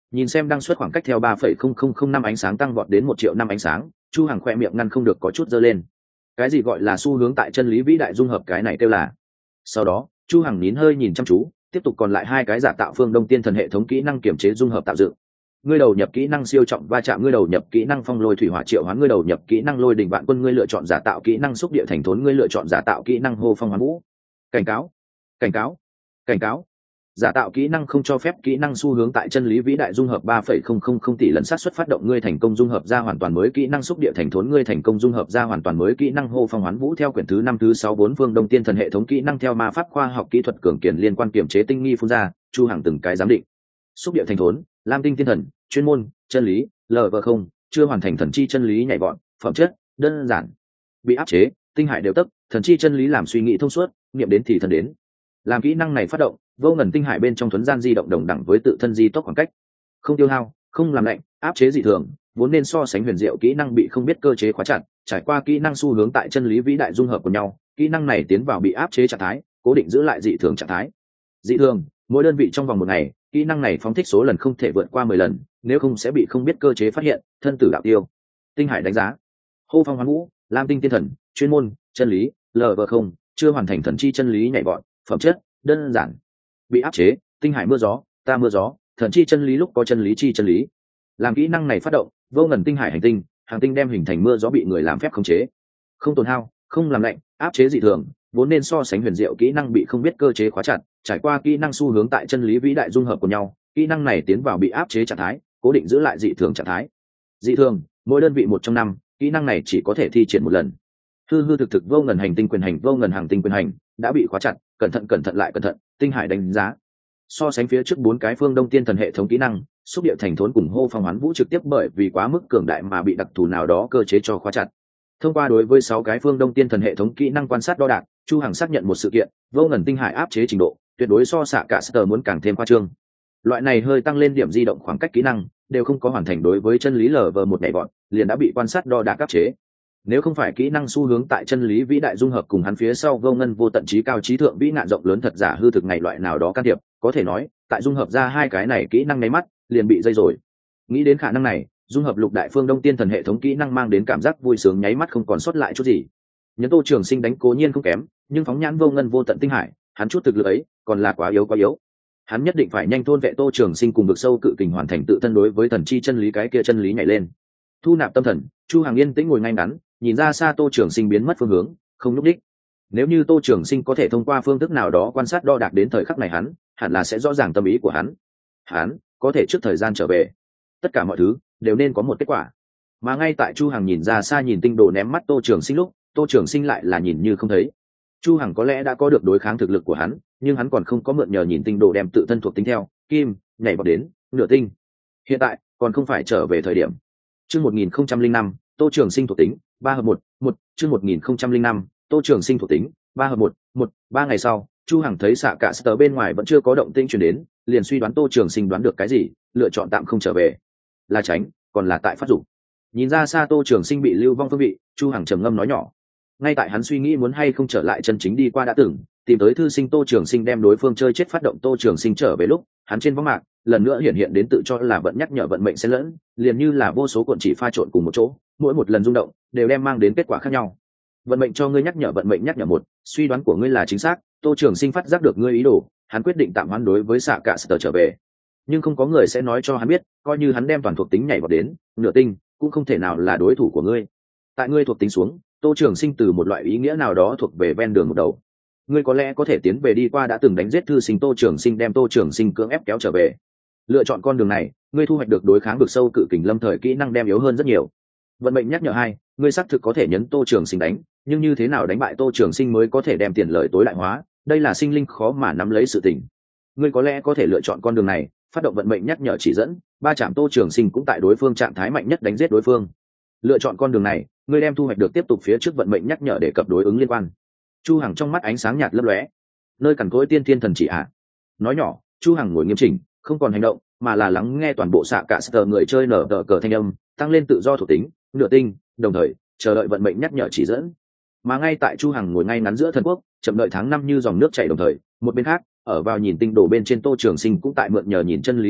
Nhìn xem đăng xuất khoảng cách theo 3,0005 ánh sáng tăng vọt đến 1.000.000 ánh sáng, Chu Hằng khoe miệng ngăn không được có chút giơ lên. Cái gì gọi là xu hướng tại chân lý vĩ đại dung hợp, cái này kêu là. Sau đó, Chu Hằng nín hơi nhìn chăm chú, tiếp tục còn lại hai cái giả tạo phương Đông Tiên Thần hệ thống kỹ năng kiểm chế dung hợp tạo dựng. Ngươi đầu nhập kỹ năng siêu trọng va chạm, ngươi đầu nhập kỹ năng phong lôi thủy hỏa triệu hoán, ngươi đầu nhập kỹ năng lôi đình vạn quân, ngươi lựa chọn giả tạo kỹ năng xúc địa thành thốn, ngươi lựa chọn giả tạo kỹ năng hô phong hoán vũ. Cảnh cáo, cảnh cáo, cảnh cáo. Giả tạo kỹ năng không cho phép kỹ năng xu hướng tại chân lý vĩ đại dung hợp 3,000 tỷ lần xác suất phát động, ngươi thành công dung hợp ra hoàn toàn mới kỹ năng xúc địa thành thốn, ngươi thành công dung hợp ra hoàn toàn mới kỹ năng hô phong hoán vũ. Theo quyển thứ 5 thứ 6 4 phương Đông Tiên Thần hệ thống kỹ năng theo ma pháp khoa học kỹ thuật cường kiền liên quan kiểm chế tinh nghi phun ra, Chu Hằng từng cái giám định. Xúc địa thành thốn, lam tinh tiên thần, chuyên môn, chân lý, LV0, chưa hoàn thành thần chi chân lý nhảy vọt, phẩm chất, đơn giản. Bị áp chế, tinh hải đều tức, thần chi chân lý làm suy nghĩ thông suốt, niệm đến thì thần đến. Làm kỹ năng này phát động, vô ngần tinh hải bên trong thuấn gian di động đồng đẳng với tự thân di tốc khoảng cách, không tiêu hao, không làm lạnh, áp chế dị thường, vốn nên so sánh huyền diệu kỹ năng bị không biết cơ chế khóa chặt, trải qua kỹ năng xu hướng tại chân lý vĩ đại dung hợp của nhau, kỹ năng này tiến vào bị áp chế trạng thái, cố định giữ lại dị thường trạng thái. Dị thường, mỗi đơn vị trong vòng 1 ngày, kỹ năng này phóng thích số lần không thể vượt qua 10 lần, nếu không sẽ bị không biết cơ chế phát hiện, thân tử đạo tiêu. Tinh hải đánh giá. Hô phong hoán vũ, lam tinh tiên thần, chuyên môn, chân lý, LV0, chưa hoàn thành thần chi chân lý nhảy vọt, phẩm chất, đơn giản. Bị áp chế, tinh hải mưa gió, ta mưa gió, thần chi chân lý lúc có chân lý chi chân lý. Làm kỹ năng này phát động, vô ngần tinh hải hành tinh, hàng tinh đem hình thành mưa gió bị người làm phép khống chế. Không tổn hao, không làm lạnh, áp chế dị thường, vốn nên so sánh huyền diệu kỹ năng bị không biết cơ chế khóa chặt, trải qua kỹ năng xu hướng tại chân lý vĩ đại dung hợp của nhau, kỹ năng này tiến vào bị áp chế trạng thái, cố định giữ lại dị thường trạng thái. Dị thường, mỗi đơn vị 1 trong 5, kỹ năng này chỉ có thể thi triển 1 lần. Hư hư thực thực vô ngần hành tinh quyền hành, vô ngần hàng tinh quyền hành đã bị khóa chặt, cẩn thận lại cẩn thận. Tinh hải đánh giá. So sánh phía trước 4 cái phương Đông Tiên Thần hệ thống kỹ năng, xúc địa thành thốn cùng hô phong hoán vũ trực tiếp bởi vì quá mức cường đại mà bị đặc thù nào đó cơ chế cho khóa chặt. Thông qua đối với 6 cái phương Đông Tiên Thần hệ thống kỹ năng quan sát đo đạc, Chu Hằng xác nhận một sự kiện, vô ngần tinh hải áp chế trình độ tuyệt đối so xạ cả Star muốn càng thêm khoa trương. Loại này hơi tăng lên điểm di động khoảng cách kỹ năng đều không có hoàn thành đối với chân lý LV1 nhảy vọt, liền đã bị quan sát đo đạc áp chế. Nếu không phải kỹ năng xu hướng tại chân lý vĩ đại dung hợp cùng hắn phía sau vô ngân vô tận trí cao trí thượng vĩ nạn rộng lớn thật giả hư thực ngày loại nào đó can thiệp, có thể nói tại dung hợp ra hai cái này kỹ năng nháy mắt liền bị dây rồi. Nghĩ đến khả năng này, dung hợp lục đại phương Đông Tiên Thần hệ thống kỹ năng mang đến cảm giác vui sướng nháy mắt không còn sót lại chút gì. Nhấn Tô Trường Sinh đánh cố nhiên không kém, nhưng phóng nhãn vô ngân vô tận tinh hải, hắn chút thực lực ấy còn là quá yếu. Hắn nhất định phải nhanh thôn vệ Tô Trường Sinh cùng vực sâu cự kình hoàn thành tự thân đối với thần chi chân lý cái kia chân lý nhảy lên. Thu nạp tâm thần, Chu Hằng yên tĩnh ngồi ngay ngắn, nhìn ra xa Tô Trường Sinh biến mất phương hướng, không nhúc đích. Nếu như Tô Trường Sinh có thể thông qua phương thức nào đó quan sát đo đạc đến thời khắc này, hắn hẳn là sẽ rõ ràng tâm ý của hắn. Hắn có thể trước thời gian trở về. Tất cả mọi thứ đều nên có một kết quả. Mà ngay tại Chu Hằng nhìn ra xa nhìn tinh đồ ném mắt Tô Trường Sinh lúc, Tô Trường Sinh lại là nhìn như không thấy. Chu Hằng có lẽ đã có được đối kháng thực lực của hắn, nhưng hắn còn không có mượn nhờ nhìn tinh đồ đem tự thân thuộc tính theo kim nhảy vào đến nửa tinh. Hiện tại còn không phải trở về thời điểm. Chương 1005, Tô Trường Sinh thuộc tính 3/1/1, chương 1005, Tô Trường Sinh thuộc tính 3/1/1. 3 ngày sau, Chu Hằng thấy xạ cả Star bên ngoài vẫn chưa có động tĩnh truyền đến, liền suy đoán Tô Trường Sinh đoán được cái gì, lựa chọn tạm không trở về. Là tránh, còn là tại phát dục. Nhìn ra xa Tô Trường Sinh bị lưu vong phương vị, Chu Hằng trầm ngâm nói nhỏ. Ngay tại hắn suy nghĩ muốn hay không trở lại chân chính đi qua đã từng, tìm tới thư sinh Tô Trường Sinh đem đối phương chơi chết phát động Tô Trường Sinh trở về lúc, hắn trên võng mạc lần nữa hiện đến tự cho là vận nhắc nhở vận mệnh xen lẫn, liền như là vô số cuộn chỉ pha trộn cùng một chỗ, mỗi một lần rung động đều đem mang đến kết quả khác nhau. Vận mệnh cho ngươi nhắc nhở vận mệnh nhắc nhở một, suy đoán của ngươi là chính xác, Tô Trường Sinh phát giác được ngươi ý đồ, hắn quyết định tạm hoãn đối với xạ cả Star trở về. Nhưng không có người sẽ nói cho hắn biết, coi như hắn đem toàn thuộc tính nhảy vào đến nửa tinh, cũng không thể nào là đối thủ của ngươi. Tại ngươi thuộc tính xuống, Tô Trường Sinh từ một loại ý nghĩa nào đó thuộc về ven đường một đầu. Ngươi có lẽ có thể tiến về đi qua đã từng đánh giết thư sinh Tô Trường Sinh đem Tô Trường Sinh cưỡng ép kéo trở về. Lựa chọn con đường này, ngươi thu hoạch được đối kháng vực sâu cự kình lâm thời kỹ năng đem yếu hơn rất nhiều. Vận mệnh nhắc nhở 2, ngươi xác thực có thể nhấn Tô Trường Sinh đánh, nhưng như thế nào đánh bại Tô Trường Sinh mới có thể đem tiền lợi tối đại hóa, đây là sinh linh khó mà nắm lấy sự tình. Ngươi có lẽ có thể lựa chọn con đường này, phát động vận mệnh nhắc nhở chỉ dẫn, 3 chạm Tô Trường Sinh cũng tại đối phương trạng thái mạnh nhất đánh giết đối phương. Lựa chọn con đường này, ngươi đem thu hoạch được tiếp tục phía trước vận mệnh nhắc nhở để cập đối ứng liên quan. Chu Hằng trong mắt ánh sáng nhạt lấp lóe. Nơi cằn cỗi tiên thiên thần chỉ ạ. Nói nhỏ, Chu Hằng ngồi nghiêm chỉnh, không còn hành động, mà là lắng nghe toàn bộ xạ cả Star người chơi nở tờ cờ thanh âm, tăng lên tự do thuộc tính, nửa tinh, đồng thời chờ đợi vận mệnh nhắc nhở chỉ dẫn. Mà ngay tại Chu Hằng ngồi ngay ngắn giữa thần quốc, chậm đợi tháng năm như dòng nước chảy đồng thời, một bên khác, ở vào nhìn tinh đồ bên trên Tô Trường Sinh cũng tại mượn nhờ nhìn chân lý lực lượng,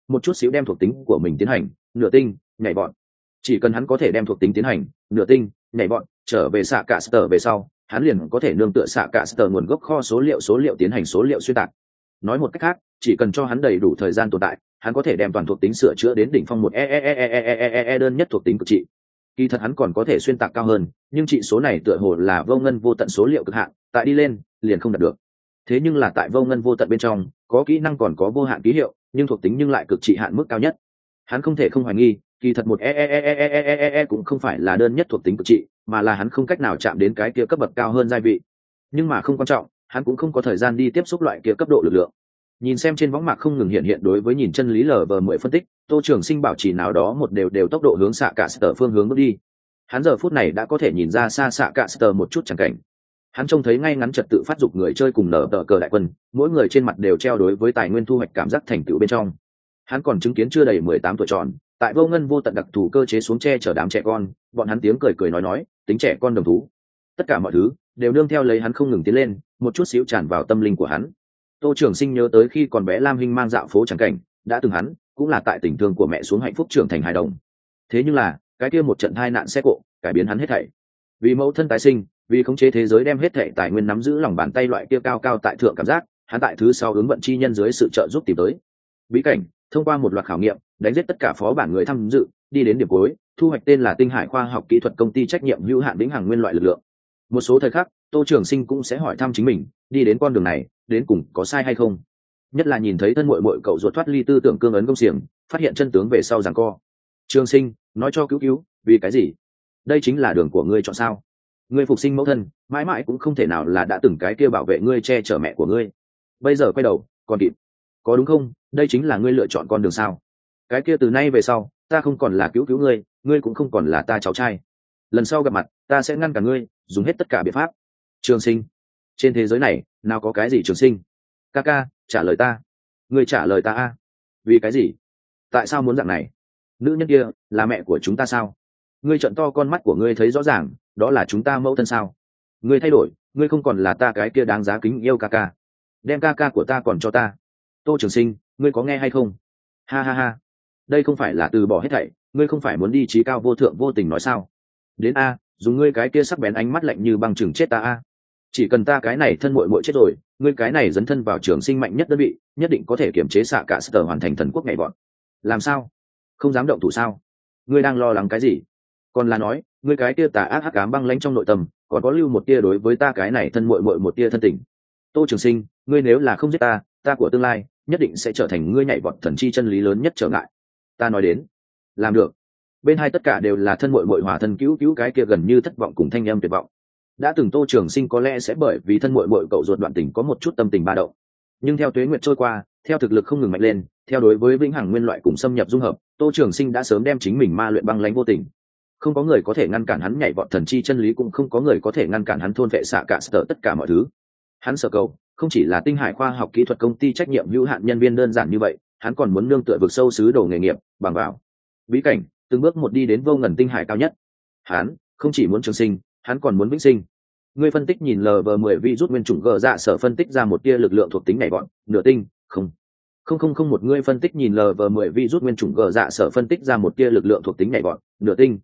một chút xíu đem thuộc tính của mình tiến hành nửa tinh nhảy vọt. Chỉ cần hắn có thể đem thuộc tính tiến hành nửa tinh nhảy vọt trở về xạ cả sở về sau, hắn liền có thể nương tựa xạ cả sở nguồn gốc kho số liệu tiến hành số liệu xuyên tạc. Nói một cách khác, chỉ cần cho hắn đầy đủ thời gian tồn tại, hắn có thể đem toàn thuộc tính sửa chữa đến đỉnh phong một đơn nhất thuộc tính cực trị. Kỳ thật hắn còn có thể xuyên tạc cao hơn, nhưng trị số này tựa hồ là vô ngân vô tận số liệu cực hạn, tại đi lên liền không đạt được. Thế nhưng là tại vô ngân vô tận bên trong, có kỹ năng còn có vô hạn ký hiệu, nhưng thuộc tính nhưng lại cực trị hạn mức cao nhất. Hắn không thể không hoài nghi, kỳ thật một cũng không phải là đơn nhất thuộc tính cực trị, mà là hắn không cách nào chạm đến cái kia cấp bậc cao hơn giai vị. Nhưng mà không quan trọng, hắn cũng không có thời gian đi tiếp xúc loại kia cấp độ lực lượng. Nhìn xem trên võng mạc không ngừng hiện đối với nhìn chân lý LV10 phân tích, Tô Trường Sinh bảo trì nào đó một đều tốc độ hướng xạ cả sở phương hướng bước đi. Hắn giờ phút này đã có thể nhìn ra xa xạ cả sở một chút chẳng cảnh. Hắn trông thấy ngay ngắn trật tự phát dục người chơi cùng nở tờ cờ đại quân, mỗi người trên mặt đều treo đối với tài nguyên thu hoạch cảm giác thành tựu bên trong. Hắn còn chứng kiến chưa đầy 18 tuổi tròn, tại vô ngân vô tận đặc thù cơ chế xuống che chở đám trẻ con, bọn hắn tiếng cười nói, tính trẻ con đồng thú. Tất cả mọi thứ đều nương theo lấy hắn không ngừng tiến lên, một chút xíu tràn vào tâm linh của hắn. Tô Trường Sinh nhớ tới khi còn bé Lam Hinh mang dạo phố chẳng cảnh, đã từng hắn cũng là tại tình thương của mẹ xuống hạnh phúc trưởng thành hài đồng. Thế nhưng là, cái kia một trận tai nạn xe cộ, cải biến hắn hết thảy. Vì mẫu thân tái sinh, vì khống chế thế giới đem hết thảy tài nguyên nắm giữ lòng bàn tay loại kia cao cao tại thượng cảm giác, hắn tại thứ sau ứng vận chi nhân dưới sự trợ giúp tìm tới bí cảnh, thông qua một loạt khảo nghiệm, đánh giết tất cả phó bản người tham dự, đi đến điểm cuối, thu hoạch tên là Tinh Hải khoa học kỹ thuật công ty trách nhiệm hữu hạn vĩnh hằng nguyên loại lực lượng. Một số thời khắc, Tô Trường Sinh cũng sẽ hỏi thăm chính mình, đi đến con đường này, đến cùng có sai hay không? Nhất là nhìn thấy thân muội muội cậu ruột thoát ly tư tưởng cương ấn công xiềng, phát hiện chân tướng về sau giằng co. Trường Sinh, nói cho cứu, vì cái gì? Đây chính là đường của ngươi chọn sao? Ngươi phục sinh mẫu thân, mãi mãi cũng không thể nào là đã từng cái kia bảo vệ ngươi che chở mẹ của ngươi. Bây giờ quay đầu, còn kịp. Có đúng không? Đây chính là ngươi lựa chọn con đường sao? Cái kia từ nay về sau, ta không còn là cứu ngươi, ngươi cũng không còn là ta cháu trai. Lần sau gặp mặt, ta sẽ ngăn cả ngươi, dùng hết tất cả biện pháp. Trường Sinh, trên thế giới này, nào có cái gì Trường Sinh? Ca, trả lời ta. Ngươi trả lời ta a. Vì cái gì? Tại sao muốn dạng này? Nữ nhân kia là mẹ của chúng ta sao? Ngươi trợn to con mắt của ngươi thấy rõ ràng, đó là chúng ta mẫu thân sao? Ngươi thay đổi, ngươi không còn là ta cái kia đáng giá kính yêu ca. Đem ca của ta còn cho ta. Tô Trường Sinh, ngươi có nghe hay không? Ha, đây không phải là từ bỏ hết thảy, ngươi không phải muốn đi trí cao vô thượng vô tình nói sao? Đến a, dùng ngươi cái kia sắc bén ánh mắt lạnh như băng chừng chết ta a. Chỉ cần ta cái này thân muội muội chết rồi, ngươi cái này dấn thân vào Trường Sinh mạnh nhất đơn vị, nhất định có thể kiểm chế xạ cả sở hoàn thành thần quốc ngày bọn. Làm sao? Không dám động thủ sao? Ngươi đang lo lắng cái gì? Còn là nói, ngươi cái kia tà ác hắc ám băng lãnh trong nội tâm, còn có lưu một tia đối với ta cái này thân muội muội một tia thân tình. Tô Trường Sinh, ngươi nếu là không giết ta của tương lai nhất định sẽ trở thành ngươi nhảy vọt thần chi chân lý lớn nhất trở ngại. Ta nói đến, làm được. Bên hai tất cả đều là thân muội muội hòa thân cứu cái kia gần như thất vọng cùng thanh âm tuyệt vọng. Đã từng Tô Trường Sinh có lẽ sẽ bởi vì thân muội muội cậu ruột đoạn tình có một chút tâm tình ba động, nhưng theo tuế nguyệt trôi qua, theo thực lực không ngừng mạnh lên, theo đối với vĩnh hằng nguyên loại cùng xâm nhập dung hợp, Tô Trường Sinh đã sớm đem chính mình ma luyện băng lãnh vô tình. Không có người có thể ngăn cản hắn nhảy vọt thần chi chân lý, cũng không có người có thể ngăn cản hắn thôn vệ xạ cả sở tất cả mọi thứ. Hắn sở cầu không chỉ là Tinh Hải khoa học kỹ thuật công ty trách nhiệm hữu hạn nhân viên đơn giản như vậy, hắn còn muốn nương tựa vực sâu sứ đồ nghề nghiệp, bằng vào bí cảnh, từng bước một đi đến vô ngần tinh hải cao nhất. Hắn không chỉ muốn trường sinh, hắn còn muốn vĩnh sinh. Ngươi phân tích nhìn LV10 virus nguyên chủng gờ dạ sở phân tích ra một tia lực lượng thuộc tính nhảy vọt, nửa tinh, không một ngươi phân tích nhìn LV10 virus nguyên chủng gờ dạ sở phân tích ra một tia lực lượng thuộc tính nhảy vọt, nửa tinh,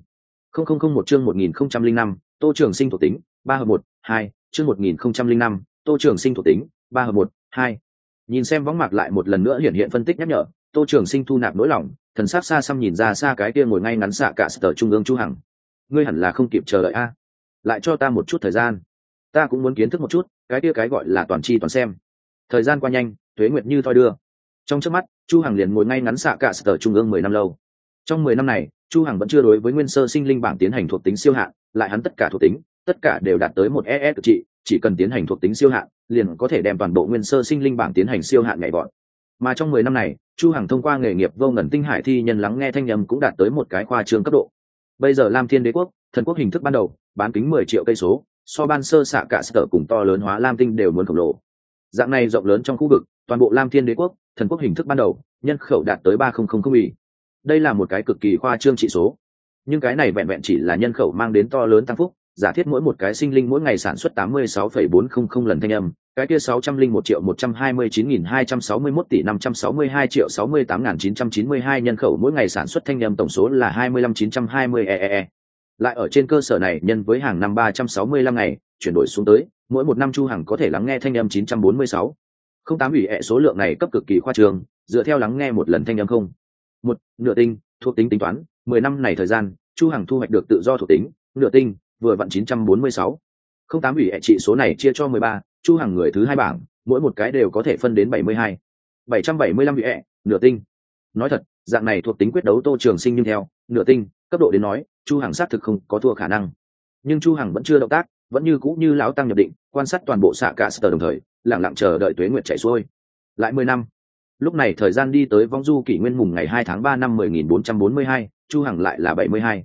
không một chương 1005, Tô Trường Sinh thuộc tính 3/1/2, chương 1005, Tô Trường Sinh thuộc tính 3/1/2. Nhìn xem võng mạc lại một lần nữa hiện phân tích nhắc nhở, Tô Trường Sinh thu nạp nỗi lòng, thần sắc xa xăm nhìn ra xa cái kia ngồi ngay ngắn xạ cả sở trung ương Chu Hằng. Ngươi hẳn là không kịp chờ đợi a, lại cho ta một chút thời gian, ta cũng muốn kiến thức một chút cái kia cái gọi là toàn chi toàn xem. Thời gian qua nhanh, tuế nguyệt như thoi đưa. Trong chớp mắt, Chu Hằng liền ngồi ngay ngắn xạ cả sở trung ương 10 năm lâu. Trong 10 năm này, Chu Hằng vẫn chưa đối với nguyên sơ sinh linh bảng tiến hành thuộc tính siêu hạn, lại hắn tất cả thuộc tính, tất cả đều đạt tới một cực trị, chỉ cần tiến hành thuộc tính siêu hạn, liền có thể đem toàn bộ nguyên sơ sinh linh bảng tiến hành siêu hạn nhảy vọt. Mà trong 10 năm này, Chu Hằng thông qua nghề nghiệp vô ngần tinh hải thi nhân lắng nghe thanh âm cũng đạt tới một cái khoa trương cấp độ. Bây giờ Lam Thiên Đế quốc, thần quốc hình thức ban đầu, bán kính 10 triệu cây số, so ban sơ xạ cả sở cùng to lớn hóa Lam Tinh đều muốn khổng lồ. Dạng này rộng lớn trong khu vực, toàn bộ Lam Thiên Đế quốc, thần quốc hình thức ban đầu, nhân khẩu đạt tới 3000 ỷ. Đây là một cái cực kỳ khoa trương trị số. Nhưng cái này vẹn vẹn chỉ là nhân khẩu mang đến to lớn tăng phúc, giả thiết mỗi một cái sinh linh mỗi ngày sản xuất 86,400 lần thanh âm, cái kia 601.129.261 tỷ 562.068.992 nhân khẩu mỗi ngày sản xuất thanh âm tổng số là 25.920 EEE. Lại ở trên cơ sở này nhân với hàng năm 365 ngày, chuyển đổi xuống tới, mỗi một năm Chu Hằng có thể lắng nghe thanh âm 946. 08 ủy số lượng này cấp cực kỳ khoa trương, dựa theo lắng nghe một lần thanh âm không. Một nửa tinh, thuộc tính tính toán, 10 năm này thời gian, Chu Hằng thu hoạch được tự do thuộc tính, nửa tinh, vừa vặn 946. 08 ủy trị số này chia cho 13, Chu Hằng người thứ hai bảng, mỗi một cái đều có thể phân đến 72. 775 ủy nửa tinh. Nói thật, dạng này thuộc tính quyết đấu Tô Trường Sinh nhưng theo nửa tinh cấp độ đến nói, Chu Hằng xác thực không có thua khả năng. Nhưng Chu Hằng vẫn chưa động tác, vẫn như cũ như lão tăng nhập định, quan sát toàn bộ xạ cả sở đồng thời, lặng lặng chờ đợi tuế nguyệt chảy xuôi. Lại 10 năm. Lúc này thời gian đi tới vong du kỷ nguyên mùng ngày 2 tháng 3 năm 10442, Chu Hằng lại là 72.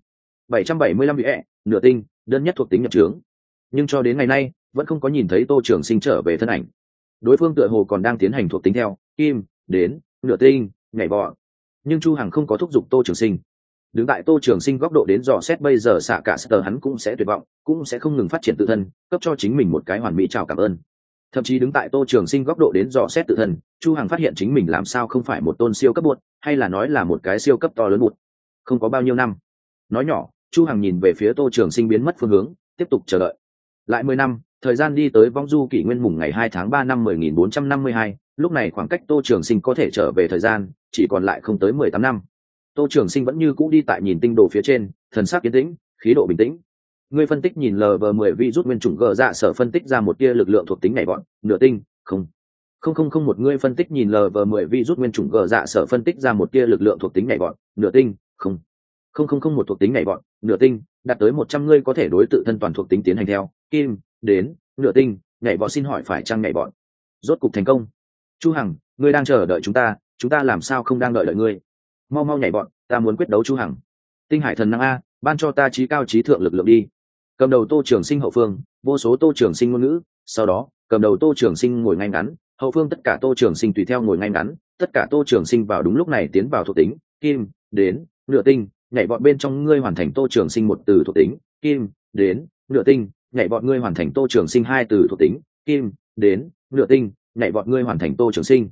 775 ủy nửa tinh, đơn nhất thuộc tính nhập trướng. Nhưng cho đến ngày nay, vẫn không có nhìn thấy Tô Trường Sinh trở về thân ảnh. Đối phương tựa hồ còn đang tiến hành thuộc tính theo kim đến nửa tinh, nhảy vọt. Nhưng Chu Hằng không có thúc giục Tô Trường Sinh. Đứng tại Tô Trường Sinh góc độ đến dò xét bây giờ xạ cả sở hắn cũng sẽ tuyệt vọng, cũng sẽ không ngừng phát triển tự thân, cấp cho chính mình một cái hoàn mỹ chào cảm ơn. Thậm chí đứng tại Tô Trường Sinh góc độ đến dò xét tự thân, Chu Hằng phát hiện chính mình làm sao không phải một tôn siêu cấp bột, hay là nói là một cái siêu cấp to lớn bột. Không có bao nhiêu năm. Nói nhỏ, Chu Hằng nhìn về phía Tô Trường Sinh biến mất phương hướng, tiếp tục chờ đợi. Lại 10 năm, thời gian đi tới vong du kỷ nguyên mùng ngày 2 tháng 3 năm 10452, lúc này khoảng cách Tô Trường Sinh có thể trở về thời gian chỉ còn lại không tới 18 năm. Tô Trường Sinh vẫn như cũ đi tại nhìn tinh đồ phía trên, thần sắc yên tĩnh, khí độ bình tĩnh. Ngươi phân tích nhìn LV10 virus nguyên chủng gờ dạ sở phân tích ra một tia lực lượng thuộc tính nhảy bọn, nửa tinh, không. Không một ngươi phân tích nhìn LV10 virus nguyên chủng gờ dạ sở phân tích ra một tia lực lượng thuộc tính nhảy bọn, nửa tinh, không. Không một thuộc tính nhảy bọn, nửa tinh, đạt tới 100 ngươi có thể đối tự thân toàn thuộc tính tiến hành theo, kim, đến, nửa tinh, nhảy bọn xin hỏi phải chăng nhảy bọn. Rốt cục thành công. Chu Hằng, ngươi đang chờ đợi chúng ta làm sao không đang đợi đợi ngươi. Mau nhảy bọn, ta muốn quyết đấu Chu Hằng. Tinh hải thần năng a, ban cho ta trí cao trí thượng lực lượng đi. Cầm đầu Tô Trường Sinh hậu phương, vô số Tô Trường Sinh ngôn ngữ, sau đó, cầm đầu Tô Trường Sinh ngồi ngay ngắn, hậu phương tất cả Tô Trường Sinh tùy theo ngồi ngay ngắn, tất cả Tô Trường Sinh vào đúng lúc này tiến vào thuộc tính, kim, đến, nửa tinh, nhảy vọt bên trong ngươi hoàn thành Tô Trường Sinh một từ thuộc tính, kim, đến, nửa tinh, nhảy vọt ngươi hoàn thành Tô Trường Sinh hai từ thuộc tính, kim, đến, nửa tinh, nhảy vọt ngươi hoàn thành Tô Trường Sinh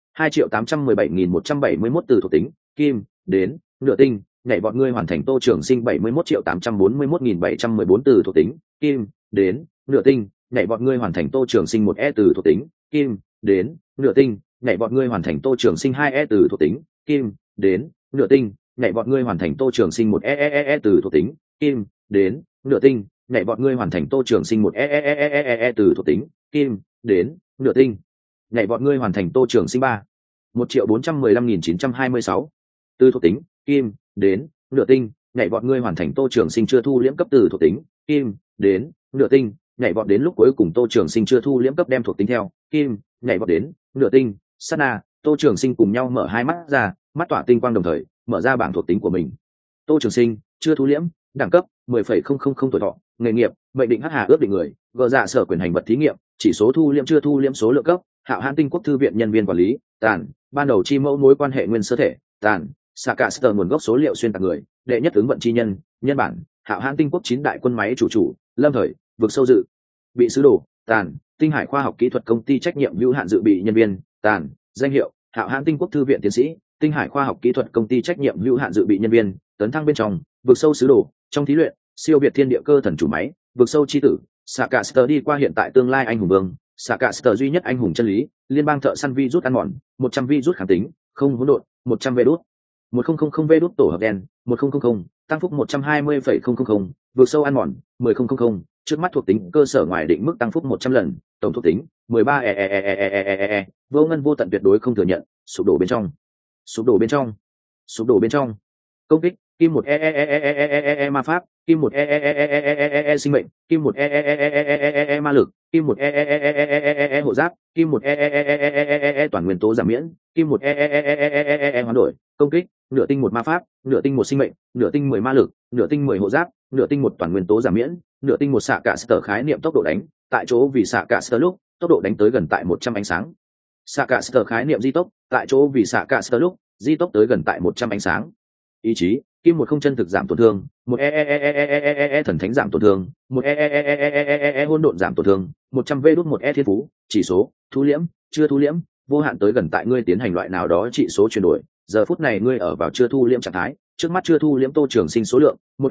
2.817.171 từ thuộc tính, kim, đến, nửa tinh, nhảy vọt ngươi hoàn thành Tô Trường Sinh 71.841.714 từ thuộc tính, kim, đến, nửa tinh, nhảy vọt ngươi hoàn thành Tô Trường Sinh một từ thuộc tính, kim, đến, nửa tinh, nhảy vọt ngươi hoàn thành Tô Trường Sinh hai từ thuộc tính, kim, đến, nửa tinh, nhảy vọt ngươi hoàn thành Tô Trường Sinh một từ thuộc tính, kim, đến, nửa tinh, nhảy vọt ngươi hoàn thành Tô Trường Sinh một từ thuộc tính, kim, đến, nửa tinh, nhảy vọt ngươi hoàn thành Tô Trường Sinh 1.415.926 từ thuộc tính, kim, đến, nửa tinh, nhảy vọt ngươi hoàn thành Tô Trường Sinh chưa thu liễm cấp từ thuộc tính, kim, đến, nửa tinh, nhảy vọt đến lúc cuối cùng Tô Trường Sinh chưa thu liễm cấp đem thuộc tính theo, kim, nhảy vọt đến, nửa tinh, sát na, Tô Trường Sinh cùng nhau mở hai mắt ra, mắt tỏa tinh quang đồng thời, mở ra bảng thuộc tính của mình. Tô Trường Sinh, chưa thu liễm, đẳng cấp 10,000 tuổi thọ, nghề nghiệp, mệnh định hắc hà ước định người, gờ dạ sở quyền hành vật thí nghiệm, chỉ số thu liễm chưa thu liễm số lượng cấp, Hạo Hãn Tinh Quốc thư viện nhân viên quản lý, tàn, ban đầu chi mẫu mối quan hệ nguyên sơ thể, tàn, xạ cả sơ nguồn gốc số liệu xuyên tạc người, đệ nhất ứng vận chi nhân, nhân bản, Hạo Hãn Tinh Quốc 9 đại quân máy chủ, lâm thời, vực sâu dự, bị sứ đồ, tàn, Tinh Hải khoa học kỹ thuật công ty trách nhiệm hữu hạn dự bị nhân viên, tàn, danh hiệu, Hạo Hãn Tinh Quốc thư viện tiến sĩ, Tinh Hải khoa học kỹ thuật công ty trách nhiệm hữu hạn dự bị nhân viên, tấn thăng bên trong, vực sâu sứ đồ, trong thí luyện, siêu việt thiên địa cơ thần chủ máy, vực sâu chi tử, xạ cả sơ đi qua hiện tại tương lai anh hùng vương, xạ cả sơ duy nhất anh hùng chân lý, liên bang thợ săn vi rút ăn mòn, 100 vi rút kháng tính, không hỗn độn, 100 vê đốt, 1000 vê đốt tổ hợp đen, 1000, tăng phúc 120,000, vượt sâu ăn mòn, 10,000, trước mắt thuộc tính cơ sở ngoài định mức tăng phúc 100 lần, tổng thuộc tính 13 vô ngân vô tận tuyệt đối không thừa nhận, sụp đổ bên trong, sụp đổ bên trong, sụp đổ bên trong, công kích, kim một ma pháp, kim một sinh mệnh, kim một ma lực, kim một hộ giáp, kim một toàn nguyên tố giảm miễn, kim một hoán đổi, công kích, nửa tinh một ma pháp, nửa tinh một sinh mệnh, nửa tinh 10 ma lực, nửa tinh 10 hộ giáp, nửa tinh một toàn nguyên tố giảm miễn, nửa tinh một xạ cả sở khái niệm tốc độ đánh, tại chỗ vì xạ cả sở lúc, tốc độ đánh tới gần tại 100 ánh sáng. Xạ cả sở khái niệm di tốc, tại chỗ vì xạ cả sở lúc, di tốc tới gần tại 100 ánh sáng. Ý chí, kim một không chân thực giảm tổn thương, một thần thánh giảm tổn thương, một hỗn độn giảm tổn thương, 100 v đút một thiên phú chỉ số thu liễm chưa thu liễm, vô hạn tới gần tại ngươi tiến hành loại nào đó trị số chuyển đổi. Giờ phút này ngươi ở vào chưa thu liễm trạng thái, trước mắt chưa thu liễm Tô Trường Sinh số lượng một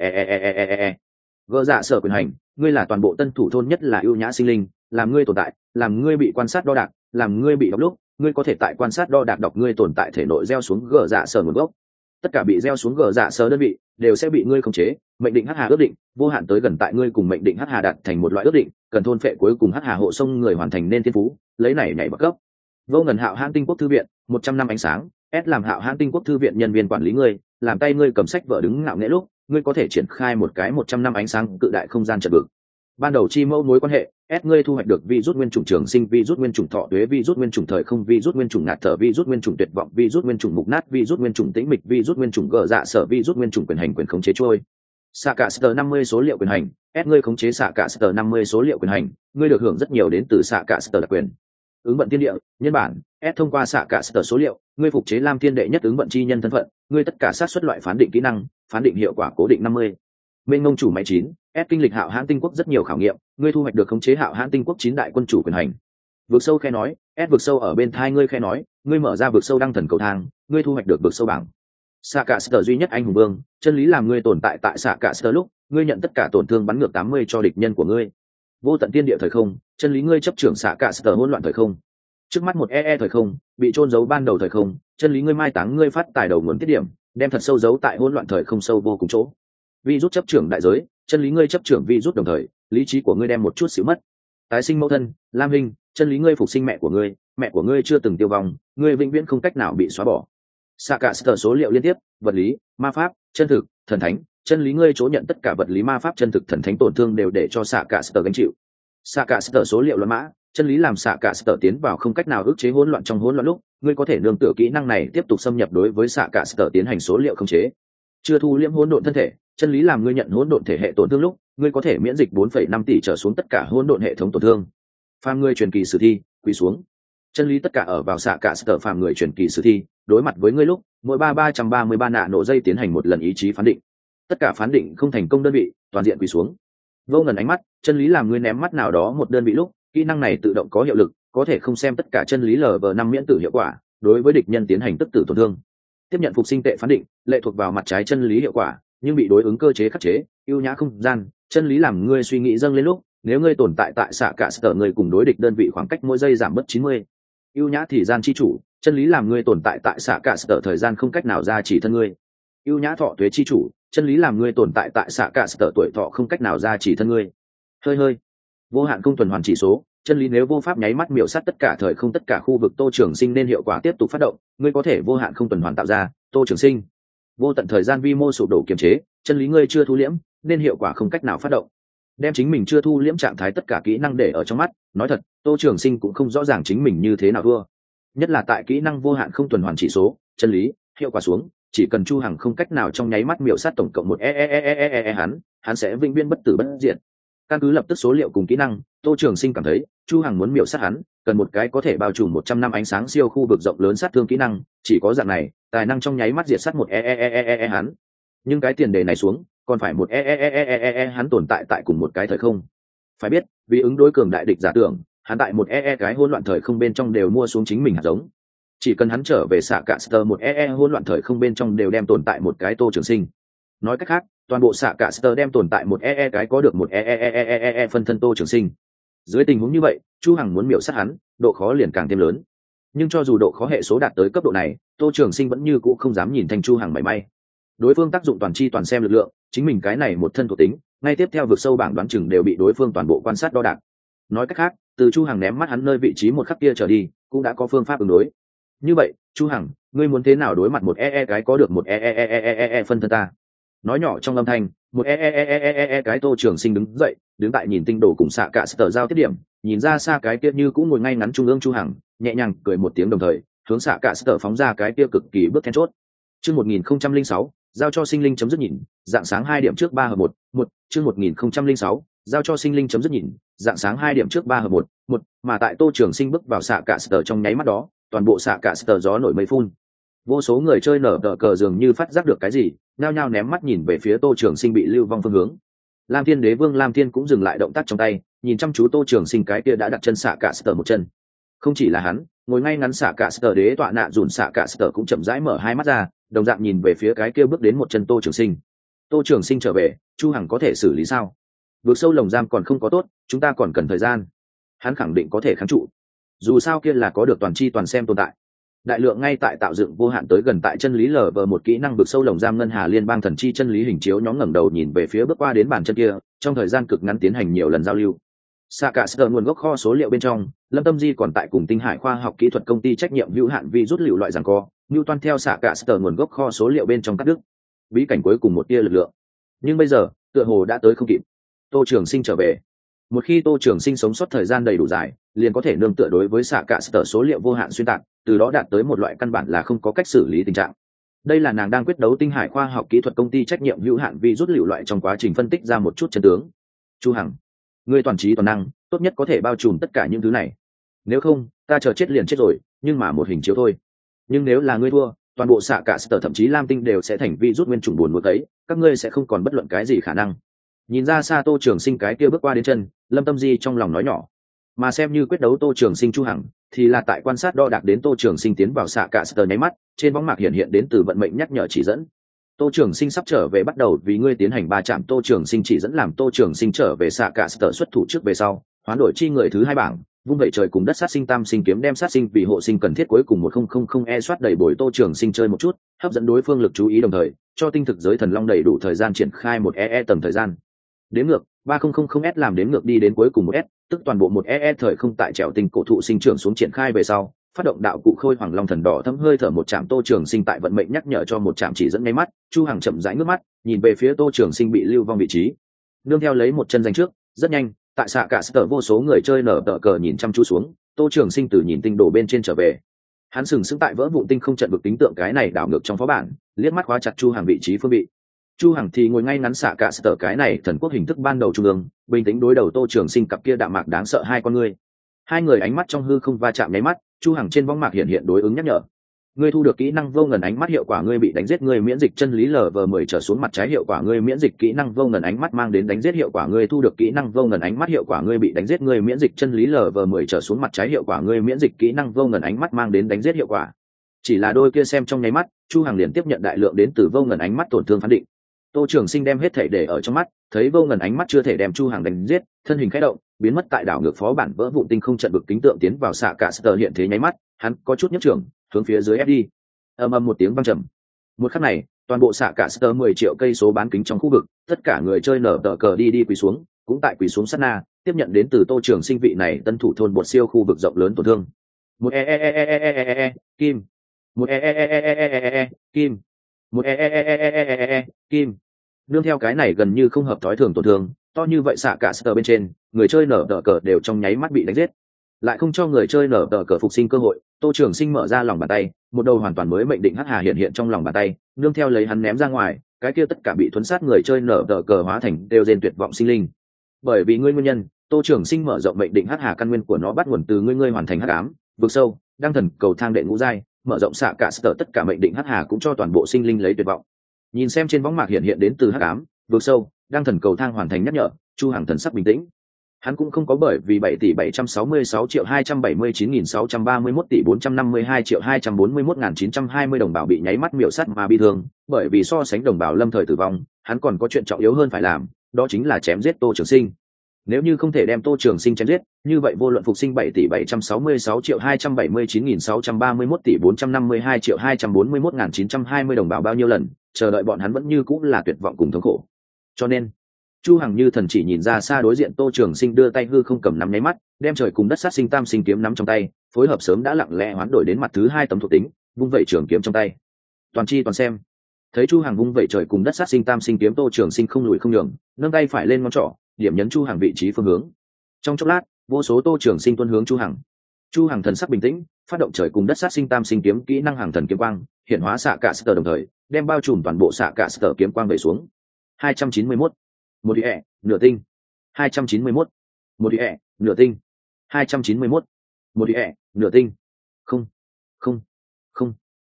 gỡ dạ sở quyền hành. Ngươi là toàn bộ tân thủ thôn nhất là ưu nhã sinh linh, làm ngươi tồn tại, làm ngươi bị quan sát đo đạc, làm ngươi bị đọc lúc, ngươi có thể tại quan sát đo đạc đọc ngươi tồn tại thể nội gieo xuống gỡ dạ sở nguồn gốc. Tất cả bị gieo xuống gỡ dạ sở đơn vị đều sẽ bị ngươi khống chế. Mệnh định hắc hà ước định, vô hạn tới gần tại ngươi cùng mệnh định hắc hà đạt thành một loại ước định, cần thôn phệ cuối cùng hắc hà hộ sông người hoàn thành nên thiên phú, lấy này nhảy bậc cấp. Vô ngần Hạo Hãn Tinh Quốc thư viện, 100 năm ánh sáng, S làm Hạo Hãn Tinh Quốc thư viện nhân viên quản lý ngươi, làm tay ngươi cầm sách vở đứng ngạo nghễ lúc, ngươi có thể triển khai một cái 100 năm ánh sáng cự đại không gian trận vực. Ban đầu chi mẫu mối quan hệ, S ngươi thu hoạch được virus nguyên chủng trường sinh, virus nguyên chủng thọ tuế, virus nguyên chủng thời không, virus nguyên chủng ngạt thở, virus nguyên chủng tuyệt vọng, virus nguyên chủng mục nát, virus nguyên chủng tĩnh mịch, virus nguyên chủng gờ dạ sở, virus nguyên chủng quyền hành quyền khống chế trôi. Xạ cả Star 50 số liệu quyền hành, S ngươi khống chế xạ cả Star 50 số liệu quyền hành, ngươi được hưởng rất nhiều đến từ xạ cả Star đặc quyền. Ứng vận thiên địa, nhân bản, S thông qua xạ cả Star số liệu, ngươi phục chế Lam Thiên đệ nhất ứng vận chi nhân thân phận, ngươi tất cả xác suất loại phán định kỹ năng, phán định hiệu quả cố định 50. Mênh ngông chủ máy 9, S kinh lịch Hạo Hãn Tinh Quốc rất nhiều khảo nghiệm, ngươi thu hoạch được khống chế Hạo Hãn Tinh Quốc 9 đại quân chủ quyền hành. Vực sâu khe nói, S vực sâu ở bên thai ngươi khe nói, ngươi mở ra vực sâu đăng thần cầu thang, ngươi thu hoạch được vực sâu bảng. Xạ cả Star duy nhất anh hùng vương, chân lý làm ngươi tồn tại tại xạ cả Star lúc, ngươi nhận tất cả tổn thương bắn ngược 80 cho địch nhân của ngươi. Vô tận tiên địa thời không, chân lý ngươi chấp trưởng xạ cả Star hỗn loạn thời không. Trước mắt một thời không, bị trôn giấu ban đầu thời không, chân lý ngươi mai táng ngươi phát tài đầu nguồn tiết điểm, đem thật sâu giấu tại hỗn loạn thời không sâu vô cùng chỗ. Virus chấp trưởng đại giới, chân lý ngươi chấp trưởng virus đồng thời, lý trí của ngươi đem một chút xíu mất. Tái sinh mẫu thân, Lam Hinh, chân lý ngươi phục sinh mẹ của ngươi chưa từng tiêu vong, ngươi vĩnh viễn không cách nào bị xóa bỏ. Xạ cả Star số liệu liên tiếp, vật lý, ma pháp, chân thực, thần thánh, chân lý ngươi chỗ nhận tất cả vật lý ma pháp chân thực thần thánh tổn thương đều để cho xạ cả Star gánh chịu. Xạ cả Star số liệu luận mã, chân lý làm xạ cả Star tiến vào không cách nào ức chế hỗn loạn trong hỗn loạn lúc, ngươi có thể nương tựa kỹ năng này tiếp tục xâm nhập đối với xạ cả Star tiến hành số liệu khống chế. Chưa thu liễm hỗn độn thân thể, chân lý làm ngươi nhận hỗn độn thể hệ tổn thương lúc, ngươi có thể miễn dịch 4,5 tỷ trở xuống tất cả hỗn độn hệ thống tổn thương. Phàm ngươi truyền kỳ sử thi, quỳ xuống. Chân lý tất cả ở vào xạ cả Star phàm người truyền kỳ sử thi, đối mặt với ngươi lúc, mỗi 333 nạ nổ dây tiến hành một lần ý chí phán định. Tất cả phán định không thành công đơn vị, toàn diện quỳ xuống. Vô ngần ánh mắt, chân lý làm ngươi ném mắt nào đó một đơn vị lúc, kỹ năng này tự động có hiệu lực, có thể không xem tất cả chân lý LV5 miễn tử hiệu quả, đối với địch nhân tiến hành tức tử tổn thương. Tiếp nhận phục sinh tệ phán định, lệ thuộc vào mặt trái chân lý hiệu quả, nhưng bị đối ứng cơ chế khắc chế, ưu nhã không gian, chân lý làm ngươi suy nghĩ dâng lên lúc, nếu ngươi tồn tại tại xạ cả Star ngươi cùng đối địch đơn vị khoảng cách mỗi giây giảm bớt 90. Ưu nhã thì gian chi chủ, chân lý làm ngươi tồn tại tại xạ cả Star thời gian không cách nào ra chỉ thân ngươi. Ưu nhã thọ tuế chi chủ, chân lý làm ngươi tồn tại tại xạ cả Star tuổi thọ không cách nào ra chỉ thân ngươi. Hơi vô hạn không tuần hoàn chỉ số, chân lý nếu vô pháp nháy mắt miểu sát tất cả thời không tất cả khu vực Tô Trường Sinh nên hiệu quả tiếp tục phát động, ngươi có thể vô hạn không tuần hoàn tạo ra Tô Trường Sinh. Vô tận thời gian vi mô sụp đổ kiềm chế, chân lý ngươi chưa thu liễm nên hiệu quả không cách nào phát động. Đem chính mình chưa thu liễm trạng thái tất cả kỹ năng để ở trong mắt, nói thật, Tô Trường Sinh cũng không rõ ràng chính mình như thế nào thua. Nhất là tại kỹ năng vô hạn không tuần hoàn chỉ số, chân lý, hiệu quả xuống, chỉ cần Chu Hằng không cách nào trong nháy mắt miểu sát tổng cộng một hắn sẽ vĩnh viễn bất tử bất diệt. Căn cứ lập tức số liệu cùng kỹ năng, Tô Trường Sinh cảm thấy Chu Hằng muốn miểu sát hắn, cần một cái có thể bao trùm 100 năm ánh sáng siêu khu vực rộng lớn sát thương kỹ năng, chỉ có dạng này, tài năng trong nháy mắt diệt sát một hắn. Nhưng cái tiền đề này xuống, còn phải một hắn tồn tại tại cùng một cái thời không. Phải biết, vì ứng đối cường đại địch giả tưởng, hắn tại một cái hỗn loạn thời không bên trong đều mua xuống chính mình hạt giống. Chỉ cần hắn trở về xạ cả Star một hỗn loạn thời không bên trong đều đem tồn tại một cái Tô Trường Sinh. Nói cách khác, toàn bộ xạ cả Star đem tồn tại một cái có được một phân thân Tô Trường Sinh. Dưới tình huống như vậy, Chu Hằng muốn miểu sát hắn, độ khó liền càng thêm lớn. Nhưng cho dù độ khó hệ số đạt tới cấp độ này, Tô Trường Sinh vẫn như cũ không dám nhìn thanh Chu Hằng mảy may. Đối phương tác dụng toàn chi toàn xem lực lượng, chính mình cái này một thân thuộc tính, ngay tiếp theo vượt sâu bảng đoán chừng đều bị đối phương toàn bộ quan sát đo đạc. Nói cách khác, từ Chu Hằng ném mắt hắn nơi vị trí một khắc kia trở đi, cũng đã có phương pháp ứng đối. Như vậy, Chu Hằng, ngươi muốn thế nào đối mặt một cái có được một phân thân ta? Nói nhỏ trong âm thanh, một cái Tô Trường Sinh đứng dậy, đứng tại nhìn tinh đồ cùng xạ cả Star giao tiếp điểm, nhìn ra xa cái kia như cũng ngồi ngay ngắn trung ương Chu Hằng, nhẹ nhàng cười một tiếng đồng thời, hướng xạ cả Star phóng ra cái kia cực kỳ bước then chốt. Chương 1006, giao cho sinh linh chấm dứt nhìn, dạng sáng 2 điểm trước 3 hợp 1, chương 1006, giao cho sinh linh chấm dứt nhìn, dạng sáng 2 điểm trước 3 hợp 1, mà tại Tô Trường Sinh bước vào xạ cả Star trong nháy mắt đó, toàn bộ xạ cả Star gió nổi mây phun. Vô số người chơi nở tờ cờ dường như phát giác được cái gì, nhao nhao ném mắt nhìn về phía Tô Trường Sinh bị lưu vong phương hướng. Lam Thiên Đế Vương Lam Thiên cũng dừng lại động tác trong tay, nhìn chăm chú Tô Trường Sinh cái kia đã đặt chân xạ cả sờ một chân. Không chỉ là hắn, ngồi ngay ngắn xạ cả sờ đế tọa nạ dùn xạ cả sờ cũng chậm rãi mở hai mắt ra, đồng dạng nhìn về phía cái kia bước đến một chân Tô Trường Sinh. Tô Trường Sinh trở về, Chu Hằng có thể xử lý sao? Vượt sâu lồng giam còn không có tốt, chúng ta còn cần thời gian. Hắn khẳng định có thể kháng trụ. Dù sao kia là có được toàn chi toàn xem tồn tại. Đại lượng ngay tại tạo dựng vô hạn tới gần tại chân lý lờ vờ một kỹ năng vượt sâu lồng giam ngân hà liên bang thần chi chân lý hình chiếu nhóm ngẩng đầu nhìn về phía bước qua đến bàn chân kia, trong thời gian cực ngắn tiến hành nhiều lần giao lưu. Xạ cả sờ nguồn gốc kho số liệu bên trong, Lâm Tâm Di còn tại cùng Tinh Hải khoa học kỹ thuật công ty trách nhiệm hữu hạn vi rút liệu loại giằng co, Newton theo xạ cả sờ nguồn gốc kho số liệu bên trong cắt đứt. Bí cảnh cuối cùng một tia lực lượng. Nhưng bây giờ, tựa hồ đã tới không kịp. Tô Trường Sinh trở về. Một khi Tô Trường Sinh sống sót thời gian đầy đủ dài, liền có thể nương tựa đối với xạ cả sờ số liệu vô hạn xuyên tạc, từ đó đạt tới một loại căn bản là không có cách xử lý tình trạng. Đây là nàng đang quyết đấu Tinh Hải khoa học kỹ thuật công ty trách nhiệm hữu hạn vi rút liệu loại trong quá trình phân tích ra một chút chân tướng. Chu Hằng, ngươi toàn trí toàn năng, tốt nhất có thể bao trùm tất cả những thứ này. Nếu không, ta chờ chết liền chết rồi, nhưng mà một hình chiếu thôi. Nhưng nếu là ngươi thua, toàn bộ xạ cả sở thậm chí lam tinh đều sẽ thành vi rút nguyên chủng buồn nuốt ấy, các ngươi sẽ không còn bất luận cái gì khả năng. Nhìn ra xa Tô Trường Sinh cái kia bước qua đến chân, Lâm Tâm Di trong lòng nói nhỏ. Mà xem như quyết đấu Tô Trường Sinh Chu Hằng, thì là tại quan sát đo đạc đến Tô Trường Sinh tiến vào xạ cả sở nháy mắt, trên bóng mạc hiện đến từ vận mệnh nhắc nhở chỉ dẫn. Tô Trường Sinh sắp trở về bắt đầu vì ngươi tiến hành ba chạm. Tô Trường Sinh chỉ dẫn làm Tô Trường Sinh trở về xạ cả sở xuất thủ trước về sau, hoán đổi chi người thứ hai bảng, vung vậy trời cùng đất sát sinh tam sinh kiếm đem sát sinh vì hộ sinh cần thiết cuối cùng 1000 soát đầy bồi Tô Trường Sinh chơi một chút, hấp dẫn đối phương lực chú ý đồng thời cho tinh thực giới thần long đầy đủ thời gian triển khai một tầng thời gian. Đếm ngược 3000s làm đếm ngược đi đến cuối cùng một s, tức toàn bộ một thời không tại trèo tinh cổ thụ sinh trưởng xuống triển khai về sau, phát động đạo cụ khôi hoàng long thần đỏ thấm hơi thở một chạm. Tô Trường Sinh tại vận mệnh nhắc nhở cho một chạm chỉ dẫn ngay mắt, Chu Hằng chậm rãi ngước mắt nhìn về phía Tô Trường Sinh bị lưu vong vị trí, nương theo lấy một chân danh trước. Rất nhanh, tại xạ cả sở vô số người chơi nở tờ cờ nhìn chăm chú xuống, Tô Trường Sinh từ nhìn tinh đồ bên trên trở về. Hắn sừng sững tại vỡ vụn tinh không trận vực tính tượng cái này đảo ngược trong phó bản, liếc mắt khóa chặt Chu Hằng vị trí phương vị. Chu Hằng thì ngồi ngay ngắn xạ cả sở cái này thần quốc hình thức ban đầu trung ương, bình tĩnh đối đầu Tô Trường Sinh cặp kia đạm mạc đáng sợ hai con ngươi. Hai người ánh mắt trong hư không va chạm nháy mắt, Chu Hằng trên võng mạc hiện đối ứng nhắc nhở. Ngươi thu được kỹ năng vô ngần ánh mắt hiệu quả ngươi bị đánh giết ngươi miễn dịch chân lý LV10 trở xuống mặt trái hiệu quả ngươi miễn dịch kỹ năng vô ngần ánh mắt mang đến đánh giết hiệu quả ngươi thu được kỹ năng vô ngần ánh mắt hiệu quả ngươi bị đánh giết ngươi miễn dịch chân lý LV10 trở xuống mặt trái hiệu quả ngươi miễn dịch kỹ năng vô ngần ánh mắt mang đến đánh giết hiệu quả. Chỉ là đôi kia xem trong nháy mắt, Chu Hằng liền tiếp nhận đại lượng đến từ vô ngần ánh mắt tổn thương phán định. Tô Trường Sinh đem hết thể để ở trong mắt, thấy vô ngần ánh mắt chưa thể đem Chu Hằng đánh giết, thân hình khẽ động, biến mất tại đảo ngược phó bản vỡ vụn tinh không trận vực kính tượng tiến vào xạ cả sở hiện thế nháy mắt, hắn có chút nhấc trưởng, hướng phía dưới ép đi. Ầm ầm một tiếng vang trầm. Một khắc này, toàn bộ xạ cả sở 10 triệu cây số bán kính trong khu vực, tất cả người chơi nở tờ cờ đi quỳ xuống, cũng tại quỳ xuống sát na, tiếp nhận đến từ Tô Trường Sinh vị này tân thủ thôn bột siêu khu vực rộng lớn tổn thương. Một kim, một kim, một kim. Nương theo cái này gần như không hợp thói thường tổn thương, to như vậy xạ cả sở bên trên, người chơi nở tờ cờ đều trong nháy mắt bị đánh giết. Lại không cho người chơi nở tờ cờ phục sinh cơ hội, Tô Trường Sinh mở ra lòng bàn tay, một đầu hoàn toàn mới mệnh định hắc hà hiện trong lòng bàn tay, nương theo lấy hắn ném ra ngoài, cái kia tất cả bị thuấn sát người chơi nở tờ cờ hóa thành đều rên tuyệt vọng sinh linh. Bởi vì ngươi nguyên nhân, Tô Trường Sinh mở rộng mệnh định hắc hà căn nguyên của nó bắt nguồn từ ngươi hoàn thành hắc ám, vực sâu, đăng thần cầu thang đệ ngũ giai, mở rộng xạ cả sở tất cả mệnh định hắc hà cũng cho toàn bộ sinh linh lấy tuyệt vọng. Nhìn xem trên võng mạc hiện đến từ hắc ám, vực sâu, đăng thần cầu thang hoàn thành nhắc nhở, Chu Hằng thần sắc bình tĩnh. Hắn cũng không có bởi vì 7,766,279,631 tỷ 452,241,920 đồng bào bị nháy mắt miểu sát mà bị thương, bởi vì so sánh đồng bào lâm thời tử vong, hắn còn có chuyện trọng yếu hơn phải làm, đó chính là chém giết Tô Trường Sinh. Nếu như không thể đem Tô Trường Sinh chém giết, như vậy vô luận phục sinh 7,766,279,631 tỷ 452,241,920 đồng bào bao nhiêu lần, chờ đợi bọn hắn vẫn như cũng là tuyệt vọng cùng thống khổ. Cho nên, Chu Hằng như thần chỉ nhìn ra xa đối diện Tô Trường Sinh đưa tay hư không cầm nắm nháy mắt, đem trời cùng đất sát sinh tam sinh kiếm nắm trong tay, phối hợp sớm đã lặng lẽ hoán đổi đến mặt thứ hai tấm thuộc tính, vung vậy trường kiếm trong tay. Toàn chi toàn xem. Thấy Chu Hằng vung vậy trời cùng đất sát sinh tam sinh kiếm, Tô Trường Sinh không lùi không nhường, nâng tay phải lên ngón trỏ, điểm nhấn Chu Hằng vị trí phương hướng. Trong chốc lát, vô số Tô Trường Sinh tuôn hướng Chu Hằng. Chu Hằng thần sắc bình tĩnh, phát động trời cùng đất sát sinh tam sinh kiếm kỹ năng hàng thần kiếm quang, hiện hóa xạ cả sở đồng thời, đem bao trùm toàn bộ xạ cả sở kiếm quang về xuống. 291 một địa nửa tinh 291 một địa nửa tinh 291 một địa nửa tinh không không không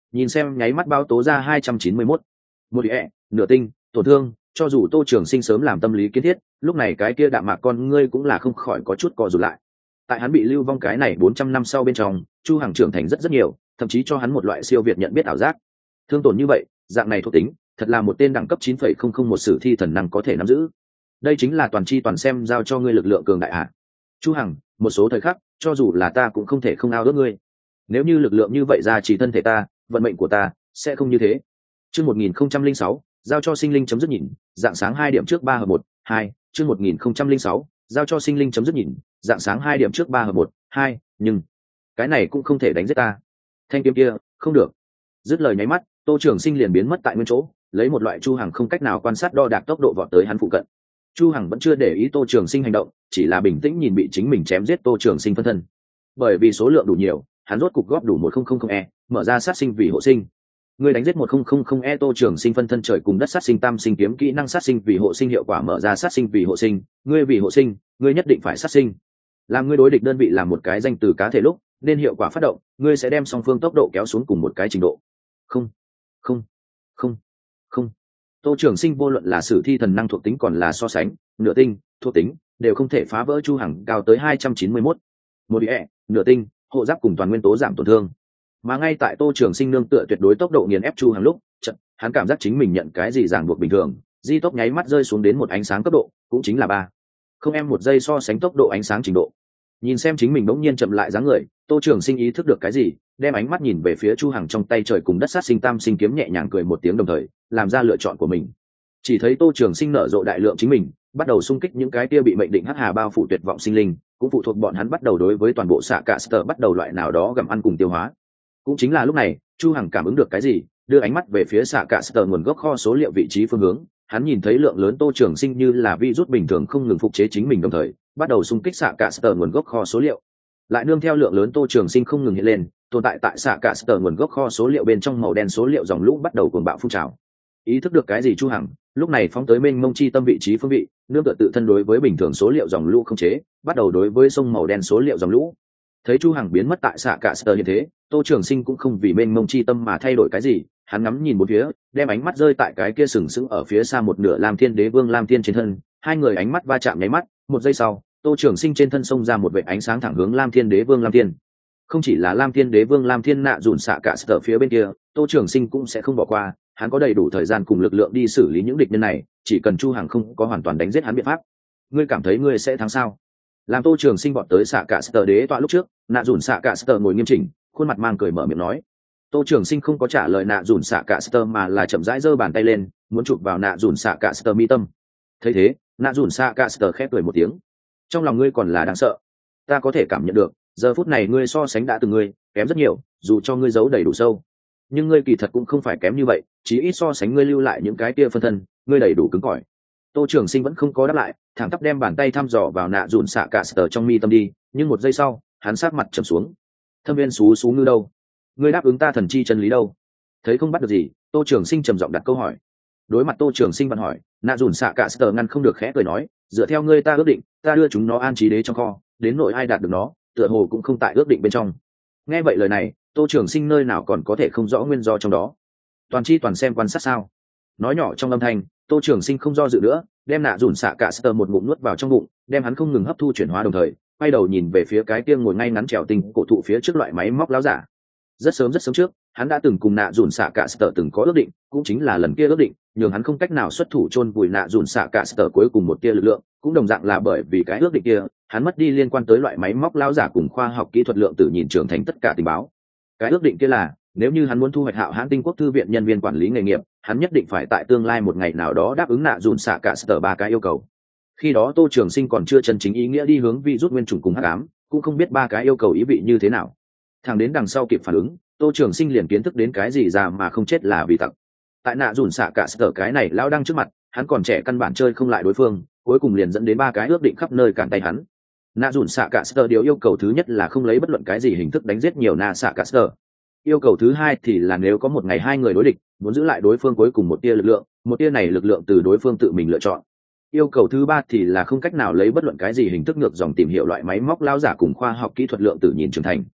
Nhìn xem nháy mắt báo tố ra 291. Một địa, nửa tinh, tổn thương, cho dù Tô Trường Sinh sớm làm tâm lý kiến thiết, lúc này cái kia đạm mạc con ngươi cũng là không khỏi có chút co rụt lại. Tại hắn bị lưu vong cái này 400 năm sau bên trong, Chu Hằng trưởng thành rất nhiều, thậm chí cho hắn một loại siêu việt nhận biết ảo giác. Thương tổn như vậy, dạng này thuộc tính, thật là một tên đẳng cấp 9,001 sử thi thần năng có thể nắm giữ. Đây chính là toàn chi toàn xem giao cho ngươi lực lượng cường đại ạ. Chu Hằng, một số thời khắc, cho dù là ta cũng không thể không ao ước ngươi. Nếu như lực lượng như vậy ra chỉ thân thể ta, vận mệnh của ta sẽ không như thế. Chương 1006, giao cho sinh linh chấm dứt nhìn, dạng sáng 2 điểm trước 3 hợp 1, 2, chương 1006, giao cho sinh linh chấm dứt nhìn, dạng sáng 2 điểm trước 3 hợp 1, 2, nhưng cái này cũng không thể đánh giết ta. Thanh kiếm kia, không được. Dứt lời nháy mắt, Tô Trường Sinh liền biến mất tại nguyên chỗ, lấy một loại Chu Hằng không cách nào quan sát đo đạc tốc độ vọt tới hắn phụ cận. Chu Hằng vẫn chưa để ý Tô Trường Sinh hành động, chỉ là bình tĩnh nhìn bị chính mình chém giết Tô Trường Sinh phân thân. Bởi vì số lượng đủ nhiều, hắn rốt cục góp đủ 1000e, mở ra sát sinh vì hộ sinh. Người đánh giết 1000e Tô Trường Sinh phân thân trời cùng đất sát sinh tam sinh kiếm kỹ năng sát sinh vì hộ sinh hiệu quả mở ra sát sinh vì hộ sinh, ngươi vì hộ sinh, ngươi nhất định phải sát sinh. Làm ngươi đối địch đơn vị làm một cái danh từ cá thể lúc, nên hiệu quả phát động, ngươi sẽ đem song phương tốc độ kéo xuống cùng một cái trình độ. Không, không, không, không. Tô Trường Sinh vô luận là sử thi thần năng thuộc tính còn là so sánh, nửa tinh, thuộc tính đều không thể phá vỡ Chu Hằng cao tới 291. Một địa, nửa tinh, hộ giáp cùng toàn nguyên tố giảm tổn thương. Mà ngay tại Tô Trường Sinh nương tựa tuyệt đối tốc độ nghiền ép Chu Hằng lúc, hắn cảm giác chính mình nhận cái gì ràng buộc bình thường, di tốc nháy mắt rơi xuống đến một ánh sáng cấp độ, cũng chính là 3. Không em một giây so sánh tốc độ ánh sáng trình độ. Nhìn xem chính mình bỗng nhiên chậm lại dáng người, Tô Trường Sinh ý thức được cái gì, đem ánh mắt nhìn về phía Chu Hằng trong tay trời cùng đất sát sinh tam sinh kiếm nhẹ nhàng cười một tiếng đồng thời, làm ra lựa chọn của mình. Chỉ thấy Tô Trường Sinh nở rộ đại lượng chính mình, bắt đầu xung kích những cái kia bị mệnh định hắc hà bao phủ tuyệt vọng sinh linh, cũng phụ thuộc bọn hắn bắt đầu đối với toàn bộ xạ cả sở bắt đầu loại nào đó gặm ăn cùng tiêu hóa. Cũng chính là lúc này, Chu Hằng cảm ứng được cái gì, đưa ánh mắt về phía xạ cả sở nguồn gốc kho số liệu vị trí phương hướng, hắn nhìn thấy lượng lớn Tô Trường Sinh như là virus bình thường không ngừng phục chế chính mình đồng thời, bắt đầu xung kích xạ cả sở nguồn gốc kho số liệu. Lại nương theo lượng lớn Tô Trường Sinh không ngừng hiện lên, tồn tại tại xạ cả sở nguồn gốc kho số liệu bên trong màu đen số liệu dòng lũ bắt đầu cuồng bạo phun trào. Ý thức được cái gì Chu Hằng, lúc này phóng tới mênh mông chi tâm vị trí phương vị, nương tựa tự thân đối với bình thường số liệu dòng lũ không chế, bắt đầu đối với sông màu đen số liệu dòng lũ. Thấy Chu Hằng biến mất tại xạ cả sở như thế, Tô Trường Sinh cũng không vì mênh mông chi tâm mà thay đổi cái gì, hắn ngắm nhìn bốn phía, đem ánh mắt rơi tại cái kia sừng sững ở phía xa một nửa Lam Thiên Đế Vương Lam Thiên trên thân, hai người ánh mắt va chạm nháy mắt, một giây sau, Tô Trường Sinh trên thân xông ra một vệt ánh sáng thẳng hướng Lam Thiên Đế Vương Lam Thiên. Không chỉ là Lam Thiên Đế Vương Lam Thiên nạ dùn xạ cả sở phía bên kia, Tô Trường Sinh cũng sẽ không bỏ qua, hắn có đầy đủ thời gian cùng lực lượng đi xử lý những địch nhân này, chỉ cần Chu Hằng không có hoàn toàn đánh giết hắn biện pháp. Ngươi cảm thấy ngươi sẽ thắng sao? Làm Tô Trường Sinh vọt tới xạ cả sở đế tọa lúc trước, nạ dùn xạ cả sở ngồi nghiêm chỉnh, khuôn mặt mang cười mở miệng nói. Tô Trường Sinh không có trả lời nạ dùn xạ cả sở mà là chậm rãi giơ bàn tay lên, muốn chụp vào nạ dùn xạ cả sở mi tâm. Thấy thế, nạ dùn xạ cả sở khép cười một tiếng. Trong lòng ngươi còn là đáng sợ, ta có thể cảm nhận được, giờ phút này ngươi so sánh đã từng ngươi kém rất nhiều, dù cho ngươi giấu đầy đủ sâu, nhưng ngươi kỳ thật cũng không phải kém như vậy, chỉ ít so sánh ngươi lưu lại những cái kia phân thân, ngươi đầy đủ cứng cỏi. Tô Trường Sinh vẫn không có đáp lại, thẳng tắp đem bàn tay thăm dò vào nạ dùn xạ cả sở trong mi tâm đi, nhưng một giây sau, hắn sát mặt trầm xuống. Thâm viên xú xú ngư đâu? Ngươi đáp ứng ta thần chi chân lý đâu? Thấy không bắt được gì, Tô Trường Sinh trầm giọng đặt câu hỏi. Đối mặt Tô Trường Sinh vẫn hỏi, nạ dùn xạ cả sở ngăn không được khẽ cười nói, dựa theo ngươi ta ước định, ta đưa chúng nó an trí đế trong kho, đến nội ai đạt được nó, tựa hồ cũng không tại ước định bên trong. Nghe vậy lời này, Tô Trường Sinh nơi nào còn có thể không rõ nguyên do trong đó. Toàn chi toàn xem quan sát sao? Nói nhỏ trong âm thanh, Tô Trường Sinh không do dự nữa, đem nạ dùn xạ cả sờ một ngụm nuốt vào trong bụng, đem hắn không ngừng hấp thu chuyển hóa đồng thời, quay đầu nhìn về phía cái kia ngồi ngay ngắn trèo tinh cổ thụ phía trước loại máy móc láo giả. Rất sớm trước, hắn đã từng cùng nạ dùn xạ cả sờ từng có ước định, cũng chính là lần kia ước định, nhường hắn không cách nào xuất thủ chôn vùi nạ dùn xạ cả sờ cuối cùng một tia lực lượng, cũng đồng dạng là bởi vì cái ước định kia, hắn mất đi liên quan tới loại máy móc láo giả cùng khoa học kỹ thuật lượng tử nhìn trưởng thành tất cả tình báo. Cái ước định kia là, nếu như hắn muốn thu hoạch Hạo Hãn Tinh Quốc thư viện nhân viên quản lý nghề nghiệp, hắn nhất định phải tại tương lai một ngày nào đó đáp ứng nạ dùn xạ cả sở ba cái yêu cầu. Khi đó Tô Trường Sinh còn chưa chân chính ý nghĩa đi hướng vi rút nguyên chủng cùng hắc ám, cũng không biết ba cái yêu cầu ý vị như thế nào. Thằng đến đằng sau kịp phản ứng, Tô Trường Sinh liền kiến thức đến cái gì già mà không chết là vì tặc. Tại nạ dùn xạ cả sở cái này lão đang trước mặt, hắn còn trẻ căn bản chơi không lại đối phương, cuối cùng liền dẫn đến ba cái ước định khắp nơi cản tay hắn. Nạ dùn xạ cả sở điều yêu cầu thứ nhất là không lấy bất luận cái gì hình thức đánh giết nhiều nạ xạ cả sở. Yêu cầu thứ hai thì là nếu có một ngày hai người đối địch, muốn giữ lại đối phương cuối cùng một tia lực lượng, một tia này lực lượng từ đối phương tự mình lựa chọn. Yêu cầu thứ ba thì là không cách nào lấy bất luận cái gì hình thức ngược dòng tìm hiểu loại máy móc lao giả cùng khoa học kỹ thuật lượng tử nhìn trưởng thành.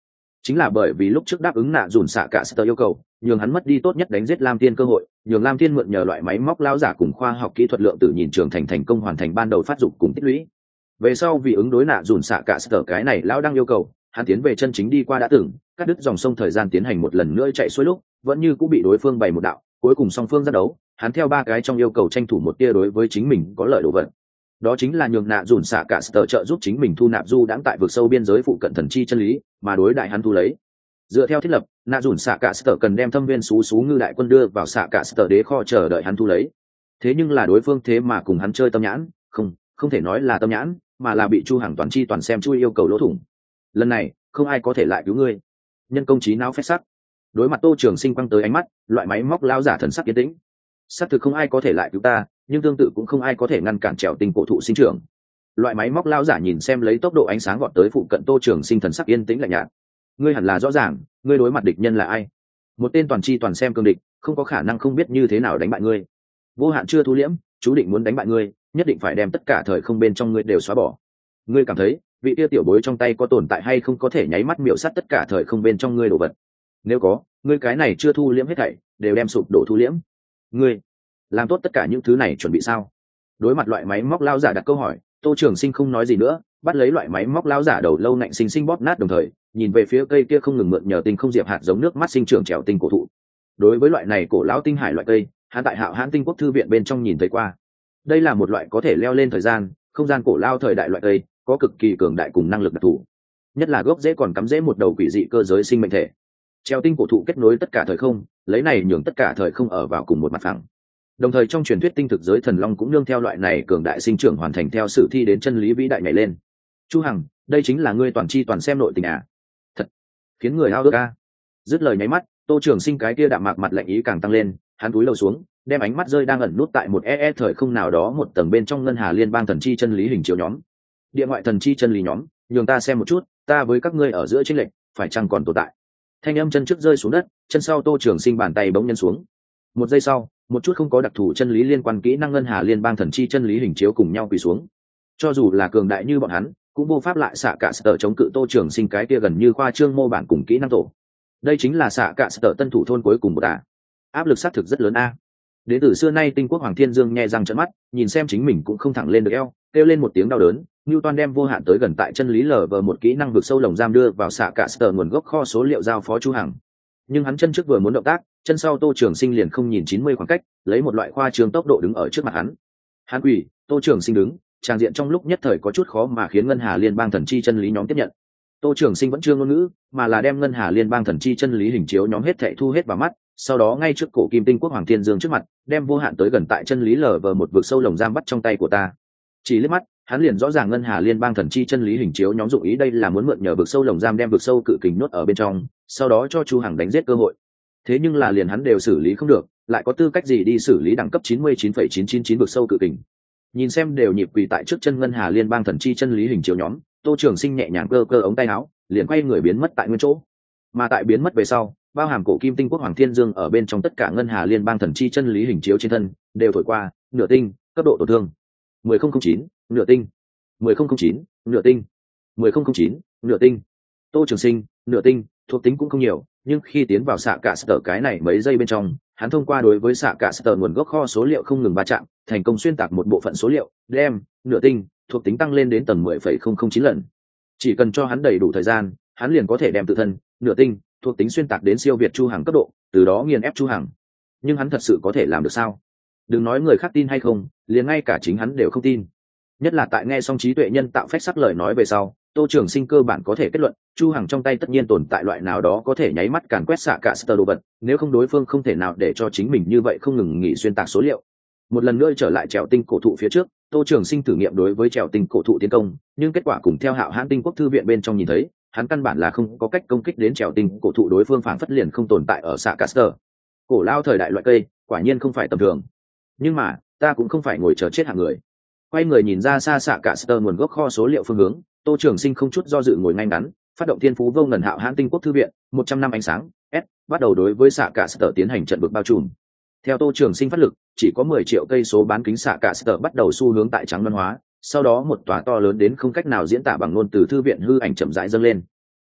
chính là bởi vì lúc trước đáp ứng nạ dùn xạ cả sơ yêu cầu, nhường hắn mất đi tốt nhất đánh giết lam tiên cơ hội, nhường lam tiên mượn nhờ loại máy móc lao giả cùng khoa học kỹ thuật lượng tử nhìn trường thành công hoàn thành ban đầu phát dục cùng tích lũy. Về sau vì ứng đối nạ dùn xạ cả sơ cái này lao đang yêu cầu, hắn tiến về chân chính đi qua đã từng cắt đứt dòng sông thời gian tiến hành một lần nữa chạy xuôi lúc vẫn như cũng bị đối phương bày một đạo, cuối cùng song phương ra đấu, hắn theo ba cái trong yêu cầu tranh thủ một tia đối với chính mình có lợi đồ vật. Đó chính là nhường nạ dùn xạ cả sơ trợ giúp chính mình thu nạp du đãng tại vực sâu biên giới phụ cận thần chi chân lý, mà đối đại hắn thu lấy. Dựa theo thiết lập, nạ dùn xạ cả sơ cần đem thâm viên xú ngư đại quân đưa vào xạ cả sơ đế kho chờ đợi hắn thu lấy. Thế nhưng là đối phương thế mà cùng hắn chơi tâm nhãn, không thể nói là tâm nhãn, mà là bị Chu Hằng toàn chi toàn xem chui yêu cầu lỗ thủng. Lần này không ai có thể lại cứu ngươi. Nhân công trí não phép sắc. Đối mặt Tô Trường Sinh quăng tới ánh mắt, loại máy móc lao giả thần sắc yên tĩnh. Xác thực không ai có thể lại cứu ta, nhưng tương tự cũng không ai có thể ngăn cản trèo tinh cổ thụ sinh trưởng. Loại máy móc lao giả nhìn xem lấy tốc độ ánh sáng gọn tới phụ cận Tô Trường Sinh, thần sắc yên tĩnh lạnh nhạt. Ngươi hẳn là rõ ràng, ngươi đối mặt địch nhân là ai. Một tên toàn chi toàn xem cương địch, không có khả năng không biết như thế nào đánh bại ngươi. Vô hạn chưa thu liễm, chú định muốn đánh bại ngươi, nhất định phải đem tất cả thời không bên trong ngươi đều xóa bỏ. Ngươi cảm thấy vị tia tiểu bối trong tay có tồn tại hay không có thể nháy mắt miểu sát tất cả thời không bên trong ngươi đồ vật? Nếu có, ngươi cái này chưa thu liễm hết thảy đều đem sụp đổ thu liễm. Ngươi làm tốt tất cả những thứ này chuẩn bị sao? Đối mặt loại máy móc lao giả đặt câu hỏi, Tô Trường Sinh không nói gì nữa, bắt lấy loại máy móc lao giả đầu lâu nạnh xinh bóp nát, đồng thời nhìn về phía cây kia không ngừng mượn nhờ tinh không diệp hạt giống nước mắt sinh trưởng trèo tinh cổ thụ. Đối với loại này cổ lão tinh hải loại cây, hắn tại Hạo Hãn Tinh Quốc thư viện bên trong nhìn thấy qua. Đây là một loại có thể leo lên thời gian, không gian cổ lao thời đại loại cây, có cực kỳ cường đại cùng năng lực đặc thù. Nhất là gốc rễ còn cắm rễ một đầu quỷ dị cơ giới sinh mệnh thể. Treo tinh cổ thụ kết nối tất cả thời không, lấy này nhường tất cả thời không ở vào cùng một mặt phẳng. Đồng thời trong truyền thuyết tinh thực giới thần long cũng nương theo loại này cường đại sinh trưởng hoàn thành theo sử thi đến chân lý vĩ đại nhảy lên. Chu Hằng, đây chính là ngươi toàn chi toàn xem nội tình à? Thật khiến người ao ước a. Dứt lời nháy mắt, Tô Trường Sinh cái kia đạm mạc mặt lạnh ý càng tăng lên, hắn cúi đầu xuống, đem ánh mắt rơi đang ẩn nút tại một thời không nào đó một tầng bên trong ngân hà liên bang thần chi chân lý hình chiếu nhóm. Địa ngoại thần chi chân lý nhóm, nhường ta xem một chút, ta với các ngươi ở giữa chênh lệch phải chăng còn tồn tại. Thanh âm chân trước rơi xuống đất, chân sau Tô Trường Sinh bàn tay bỗng nhân xuống. Một giây sau, một chút không có đặc thù chân lý liên quan kỹ năng ngân hà liên bang thần chi chân lý hình chiếu cùng nhau quỳ xuống. Cho dù là cường đại như bọn hắn, cũng vô pháp lại xạ cả sở chống cự Tô Trường Sinh cái kia gần như khoa trương mô bản cùng kỹ năng tổ. Đây chính là xạ cả sở tân thủ thôn cuối cùng một áp lực xác thực rất lớn a. Đến từ xưa nay Tinh Quốc Hoàng Thiên Dương nhẹ răng trợn mắt, nhìn xem chính mình cũng không thẳng lên được eo, kêu lên một tiếng đau đớn. Newton đem vô hạn tới gần tại chân lý lở vờ một kỹ năng vực sâu lồng giam đưa vào xạ cả sở nguồn gốc kho số liệu giao phó Chu Hằng. Nhưng hắn chân trước vừa muốn động tác, chân sau Tô Trường Sinh liền không nhìn 90 khoảng cách, lấy một loại khoa trương tốc độ đứng ở trước mặt hắn. Hắn quỳ, Tô Trường Sinh đứng, trang diện trong lúc nhất thời có chút khó mà khiến ngân hà liên bang thần chi chân lý nhóm tiếp nhận. Tô Trường Sinh vẫn chưa ngôn ngữ, mà là đem ngân hà liên bang thần chi chân lý hình chiếu nhóm hết thảy thu hết vào mắt, sau đó ngay trước cổ kim tinh quốc Hoàng Thiên Dương trước mặt, đem vô hạn tới gần tại chân lý lở vờ một vực sâu lồng giam bắt trong tay của ta. Chỉ liếc mắt, hắn liền rõ ràng ngân hà liên bang thần chi chân lý hình chiếu nhóm dụng ý đây là muốn mượn nhờ vực sâu lồng giam đem vực sâu cự kình nuốt ở bên trong, sau đó cho Chu Hằng đánh giết cơ hội. Thế nhưng là liền hắn đều xử lý không được, lại có tư cách gì đi xử lý đẳng cấp 99,999 vực sâu cự kình. Nhìn xem đều nhịp quỳ tại trước chân ngân hà liên bang thần chi chân lý hình chiếu nhóm, Tô Trường Sinh nhẹ nhàng cơ ống tay áo, liền quay người biến mất tại nguyên chỗ. Mà tại biến mất về sau, bao hàm cổ kim tinh quốc Hoàng Thiên Dương ở bên trong tất cả ngân hà liên bang thần chi chân lý hình chiếu trên thân đều thổi qua nửa tinh cấp độ tổn thương 10,009 nửa tinh 10,009 nửa tinh 10,009 nửa tinh. Tô Trường Sinh nửa tinh thuộc tính cũng không nhiều, nhưng khi tiến vào xạ cả sở cái này mấy giây bên trong, hắn thông qua đối với xạ cả sở nguồn gốc kho số liệu không ngừng va chạm, thành công xuyên tạc một bộ phận số liệu, đem nửa tinh thuộc tính tăng lên đến tầng 10,009 lần. Chỉ cần cho hắn đầy đủ thời gian, hắn liền có thể đem tự thân nửa tinh thuộc tính xuyên tạc đến siêu việt Chu Hằng cấp độ, từ đó nghiền ép Chu Hằng. Nhưng hắn thật sự có thể làm được sao? Đừng nói người khác tin hay không, liền ngay cả chính hắn đều không tin. Nhất là tại nghe xong trí tuệ nhân tạo phách sắc lời nói về sau, Tô Trường Sinh cơ bản có thể kết luận, Chu Hằng trong tay tất nhiên tồn tại loại nào đó có thể nháy mắt càn quét xạ cả sơ đồ vật, nếu không đối phương không thể nào để cho chính mình như vậy không ngừng nghỉ xuyên tạc số liệu. Một lần nữa trở lại trèo tinh cổ thụ phía trước, Tô Trường Sinh thử nghiệm đối với trèo tinh cổ thụ tiến công, nhưng kết quả cùng theo Hạo Hãn Tinh Quốc thư viện bên trong nhìn thấy, hắn căn bản là không có cách công kích đến trèo tinh cổ thụ, đối phương phản phất liền không tồn tại ở xạ cả sơ. Cổ lao thời đại loại cây, quả nhiên không phải tầm thường. Nhưng mà, ta cũng không phải ngồi chờ chết hạng người. Quay người nhìn ra xa xạ cả sơ nguồn gốc kho số liệu phương hướng, Tô Trường Sinh không chút do dự ngồi ngay ngắn, phát động thiên phú vô ngần Hạo Hãn Tinh Quốc thư viện 100 năm ánh sáng s, bắt đầu đối với xạ cả sơ tiến hành trận vực bao trùm. Theo Tô Trường Sinh phát lực, chỉ có 10 triệu cây số bán kính xạ cả sơ bắt đầu xu hướng tại trắng văn hóa, sau đó một tòa to lớn đến không cách nào diễn tả bằng ngôn từ thư viện hư ảnh chậm rãi dâng lên.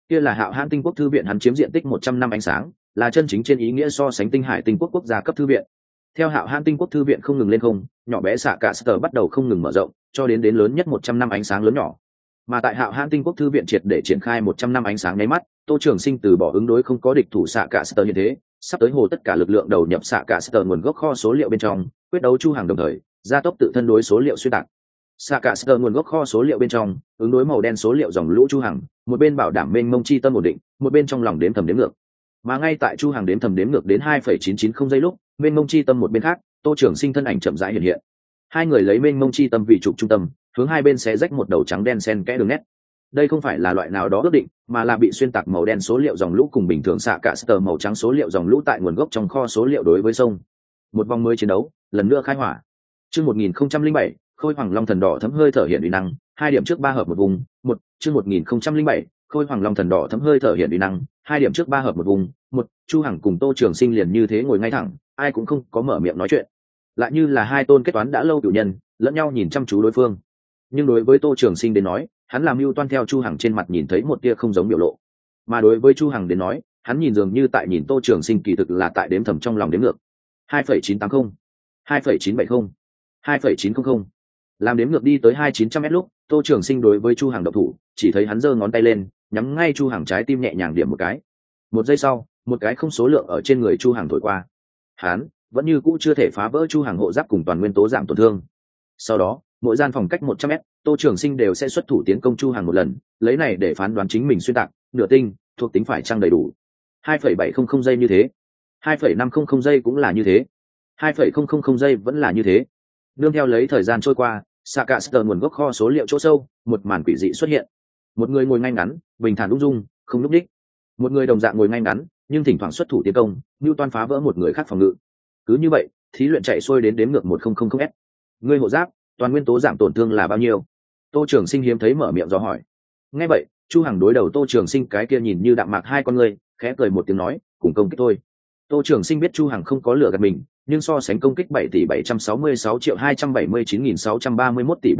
kia là Hạo Hãn Tinh Quốc thư viện, hắn chiếm diện tích 100 năm ánh sáng, là chân chính trên ý nghĩa so sánh Tinh Hải Tinh Quốc quốc gia cấp thư viện. Theo Hạo Hãn Tinh Quốc thư viện không ngừng lên không, nhỏ bé xạ cả sở bắt đầu không ngừng mở rộng, cho đến lớn nhất 100 năm ánh sáng lớn nhỏ. Mà tại Hạo Hãn Tinh Quốc thư viện triệt để triển khai 100 năm ánh sáng nháy mắt, Tô Trường Sinh từ bỏ ứng đối không có địch thủ xạ cả sở như thế, sắp tới hồ tất cả lực lượng đầu nhập xạ cả sở nguồn gốc kho số liệu bên trong, quyết đấu Chu Hàng đồng thời gia tốc tự thân đối số liệu xuyên tạc. Xạ cả sở nguồn gốc kho số liệu bên trong, ứng đối màu đen số liệu dòng lũ Chu Hàng, một bên bảo đảm mênh mông chi tâm ổn định, một bên trong lòng đếm thầm đếm ngược. Mà ngay tại Chu Hàng đếm thầm đếm ngược đến 2,990 giây lúc, mênh mông chi tâm một bên khác, Tô Trường Sinh thân ảnh chậm rãi hiện hiện. Hai người lấy mênh mông chi tâm vị trục trung tâm, hướng hai bên xé rách một đầu trắng đen xen kẽ đường nét. Đây không phải là loại nào đó ước định, mà là bị xuyên tạc màu đen số liệu dòng lũ cùng bình thường xạ cả sở màu trắng số liệu dòng lũ tại nguồn gốc trong kho số liệu đối với sông. Một vòng mới chiến đấu, lần nữa khai hỏa. Chương 1007, Khôi Hoàng Long Thần Đỏ thấm hơi thở hiện uy năng, 2 điểm trước 3 hợp một vùng, một. Chương 1007, Khôi Hoàng Long Thần Đỏ thấm hơi thở hiện uy năng, 2 điểm trước 3 hợp một vùng, một. Chu Hằng cùng Tô Trường Sinh liền như thế ngồi ngay thẳng, ai cũng không có mở miệng nói chuyện, lại như là hai tôn kết toán đã lâu cửu nhân, lẫn nhau nhìn chăm chú đối phương. Nhưng đối với Tô Trường Sinh đến nói, hắn làm mưu toan theo Chu Hằng trên mặt nhìn thấy một tia không giống biểu lộ, mà đối với Chu Hằng đến nói, hắn nhìn dường như tại nhìn Tô Trường Sinh kỳ thực là tại đếm thầm trong lòng đếm ngược. 2,980, 2,970, 2,900. Làm đếm ngược đi tới 2,900m lúc, Tô Trường Sinh đối với Chu Hằng động thủ, chỉ thấy hắn giơ ngón tay lên, nhắm ngay Chu Hằng trái tim nhẹ nhàng điểm một cái. Một giây sau, một cái không số lượng ở trên người Chu Hằng thổi qua. Hắn vẫn như cũ chưa thể phá vỡ Chu Hằng hộ giáp cùng toàn nguyên tố giảm tổn thương. Sau đó, mỗi gian phòng cách 100m, Tô Trường Sinh đều sẽ xuất thủ tiến công Chu Hằng một lần, lấy này để phán đoán chính mình xuyên tạc nửa tinh thuộc tính phải chăng đầy đủ. 2,700 giây như thế, 2,500 giây cũng là như thế, 2,000 giây vẫn là như thế. Nương theo lấy thời gian trôi qua, Sakaster nguồn gốc kho số liệu chỗ sâu, một màn quỷ dị xuất hiện. Một người ngồi ngay ngắn, bình thản ung dung, không lúc đích. Một người đồng dạng ngồi ngay ngắn, nhưng thỉnh thoảng xuất thủ tiến công, như toan phá vỡ một người khác phòng ngự. Cứ như vậy, thí luyện chạy xuôi đến đếm ngược 1000s. Ngươi hộ giáp, toàn nguyên tố giảm tổn thương là bao nhiêu? Tô Trường Sinh hiếm thấy mở miệng dò hỏi. Nghe vậy, Chu Hằng đối đầu Tô Trường Sinh cái kia nhìn như đạm mạc hai con ngươi, khẽ cười một tiếng nói, cùng công kích thôi. Tô Trường Sinh biết Chu Hằng không có lừa gạt mình, nhưng so sánh công kích 7,766,279,631 tỷ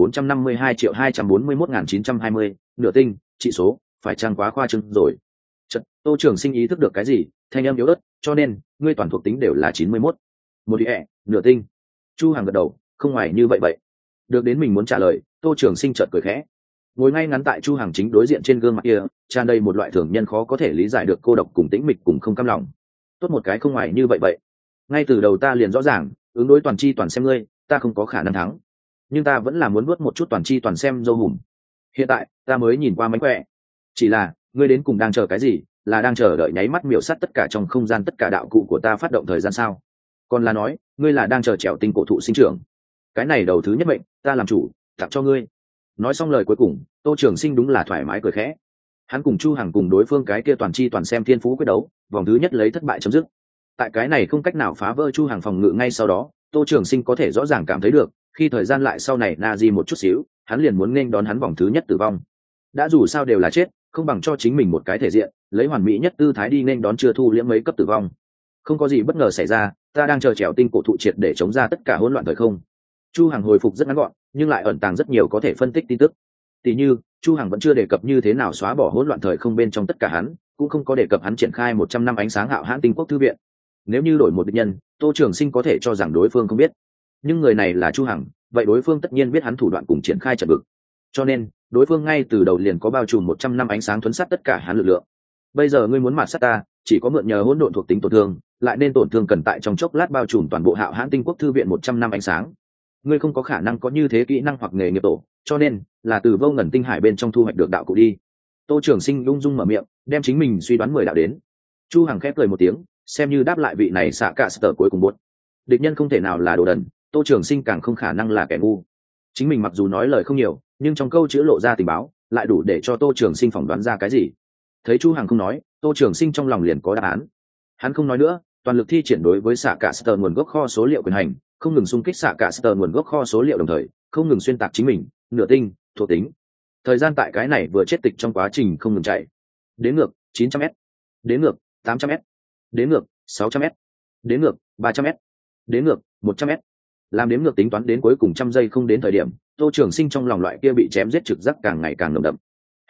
452,241,920, nửa tinh, trị số, phải chăng quá khoa trương rồi. Chợt, Tô Trường Sinh ý thức được cái gì, thanh âm yếu ớt, cho nên, ngươi toàn thuộc tính đều là 91. Một địa, nửa tinh. Chu Hằng gật đầu, không ngoài như vậy vậy. Được đến mình muốn trả lời, Tô Trường Sinh chợt cười khẽ. Ngồi ngay ngắn tại Chu Hằng chính đối diện trên gương mặt kia, tràn đầy một loại thường nhân khó có thể lý giải được cô độc cùng tĩnh mịch cùng không cam lòng. Tốt một cái không ngoài như vậy vậy. Ngay từ đầu ta liền rõ ràng, ứng đối toàn chi toàn xem ngươi, ta không có khả năng thắng. Nhưng ta vẫn là muốn nuốt một chút toàn chi toàn xem dâu hùm. Hiện tại, ta mới nhìn qua mánh khỏe. Chỉ là, ngươi đến cùng đang chờ cái gì? Là đang chờ đợi nháy mắt miểu sát tất cả trong không gian tất cả đạo cụ của ta phát động thời gian sao? Còn là nói, ngươi là đang chờ trèo tinh cổ thụ sinh trưởng? Cái này đầu thứ nhất mệnh, ta làm chủ, tặng cho ngươi. Nói xong lời cuối cùng, Tô Trường Sinh đúng là thoải mái cười khẽ. Hắn cùng Chu Hằng cùng đối phương cái kia toàn chi toàn xem thiên phú quyết đấu, vòng thứ nhất lấy thất bại chấm dứt. Tại cái này không cách nào phá vỡ Chu Hằng phòng ngự ngay sau đó, Tô Trường Sinh có thể rõ ràng cảm thấy được, khi thời gian lại sau này na di một chút xíu, hắn liền muốn nghênh đón hắn vòng thứ nhất tử vong. Đã dù sao đều là chết, không bằng cho chính mình một cái thể diện, lấy hoàn mỹ nhất tư thái đi nghênh đón chưa thu liễm mấy cấp tử vong. Không có gì bất ngờ xảy ra, ta đang chờ trèo tinh cổ thụ triệt để chống ra tất cả hỗn loạn thời không. Chu Hằng hồi phục rất ngắn gọn, nhưng lại ẩn tàng rất nhiều có thể phân tích tin tức. Tỷ như, Chu Hằng vẫn chưa đề cập như thế nào xóa bỏ hỗn loạn thời không bên trong tất cả hắn, cũng không có đề cập hắn triển khai 100 năm ánh sáng Hạo Hãn Tinh Quốc thư viện. Nếu như đổi một địch nhân, Tô Trường Sinh có thể cho rằng đối phương không biết, nhưng người này là Chu Hằng, vậy đối phương tất nhiên biết hắn thủ đoạn cùng triển khai trận vực. Cho nên, đối phương ngay từ đầu liền có bao trùm 100 năm ánh sáng thuấn sát tất cả hắn lực lượng. Bây giờ ngươi muốn mạt sát ta, chỉ có mượn nhờ hỗn độn thuộc tính tổn thương, lại nên tổn thương cần tại trong chốc lát bao trùm toàn bộ Hạo Hãn Tinh Quốc thư viện 100 năm ánh sáng. Ngươi không có khả năng có như thế kỹ năng hoặc nghề nghiệp tổ, cho nên là từ vô ngần tinh hải bên trong thu hoạch được đạo cụ đi. Tô Trường Sinh lung dung mở miệng, đem chính mình suy đoán 10 đạo đến. Chu Hằng khép cười một tiếng, xem như đáp lại vị này xạ cả sở cuối cùng buốt. Địch nhân không thể nào là đồ đần, Tô Trường Sinh càng không khả năng là kẻ ngu. Chính mình mặc dù nói lời không nhiều, nhưng trong câu chữ lộ ra tình báo, lại đủ để cho Tô Trường Sinh phỏng đoán ra cái gì. Thấy Chu Hằng không nói, Tô Trường Sinh trong lòng liền có đáp án. Hắn không nói nữa, toàn lực thi triển đối với xạ cả sở nguồn gốc kho số liệu quyền hành, không ngừng xung kích xạ cả sở nguồn gốc kho số liệu đồng thời, không ngừng xuyên tạc chính mình, nửa tinh, thuộc tính. Thời gian tại cái này vừa chết tịch trong quá trình không ngừng chạy. Đến ngược 900m, đến ngược 800m, đến ngược 600m, đến ngược 300m, đến ngược 100m. Làm đếm ngược tính toán đến cuối cùng trăm giây không đến thời điểm, Tô Trường Sinh trong lòng loại kia bị chém giết trực giác càng ngày càng nồng đậm. Hắn biết,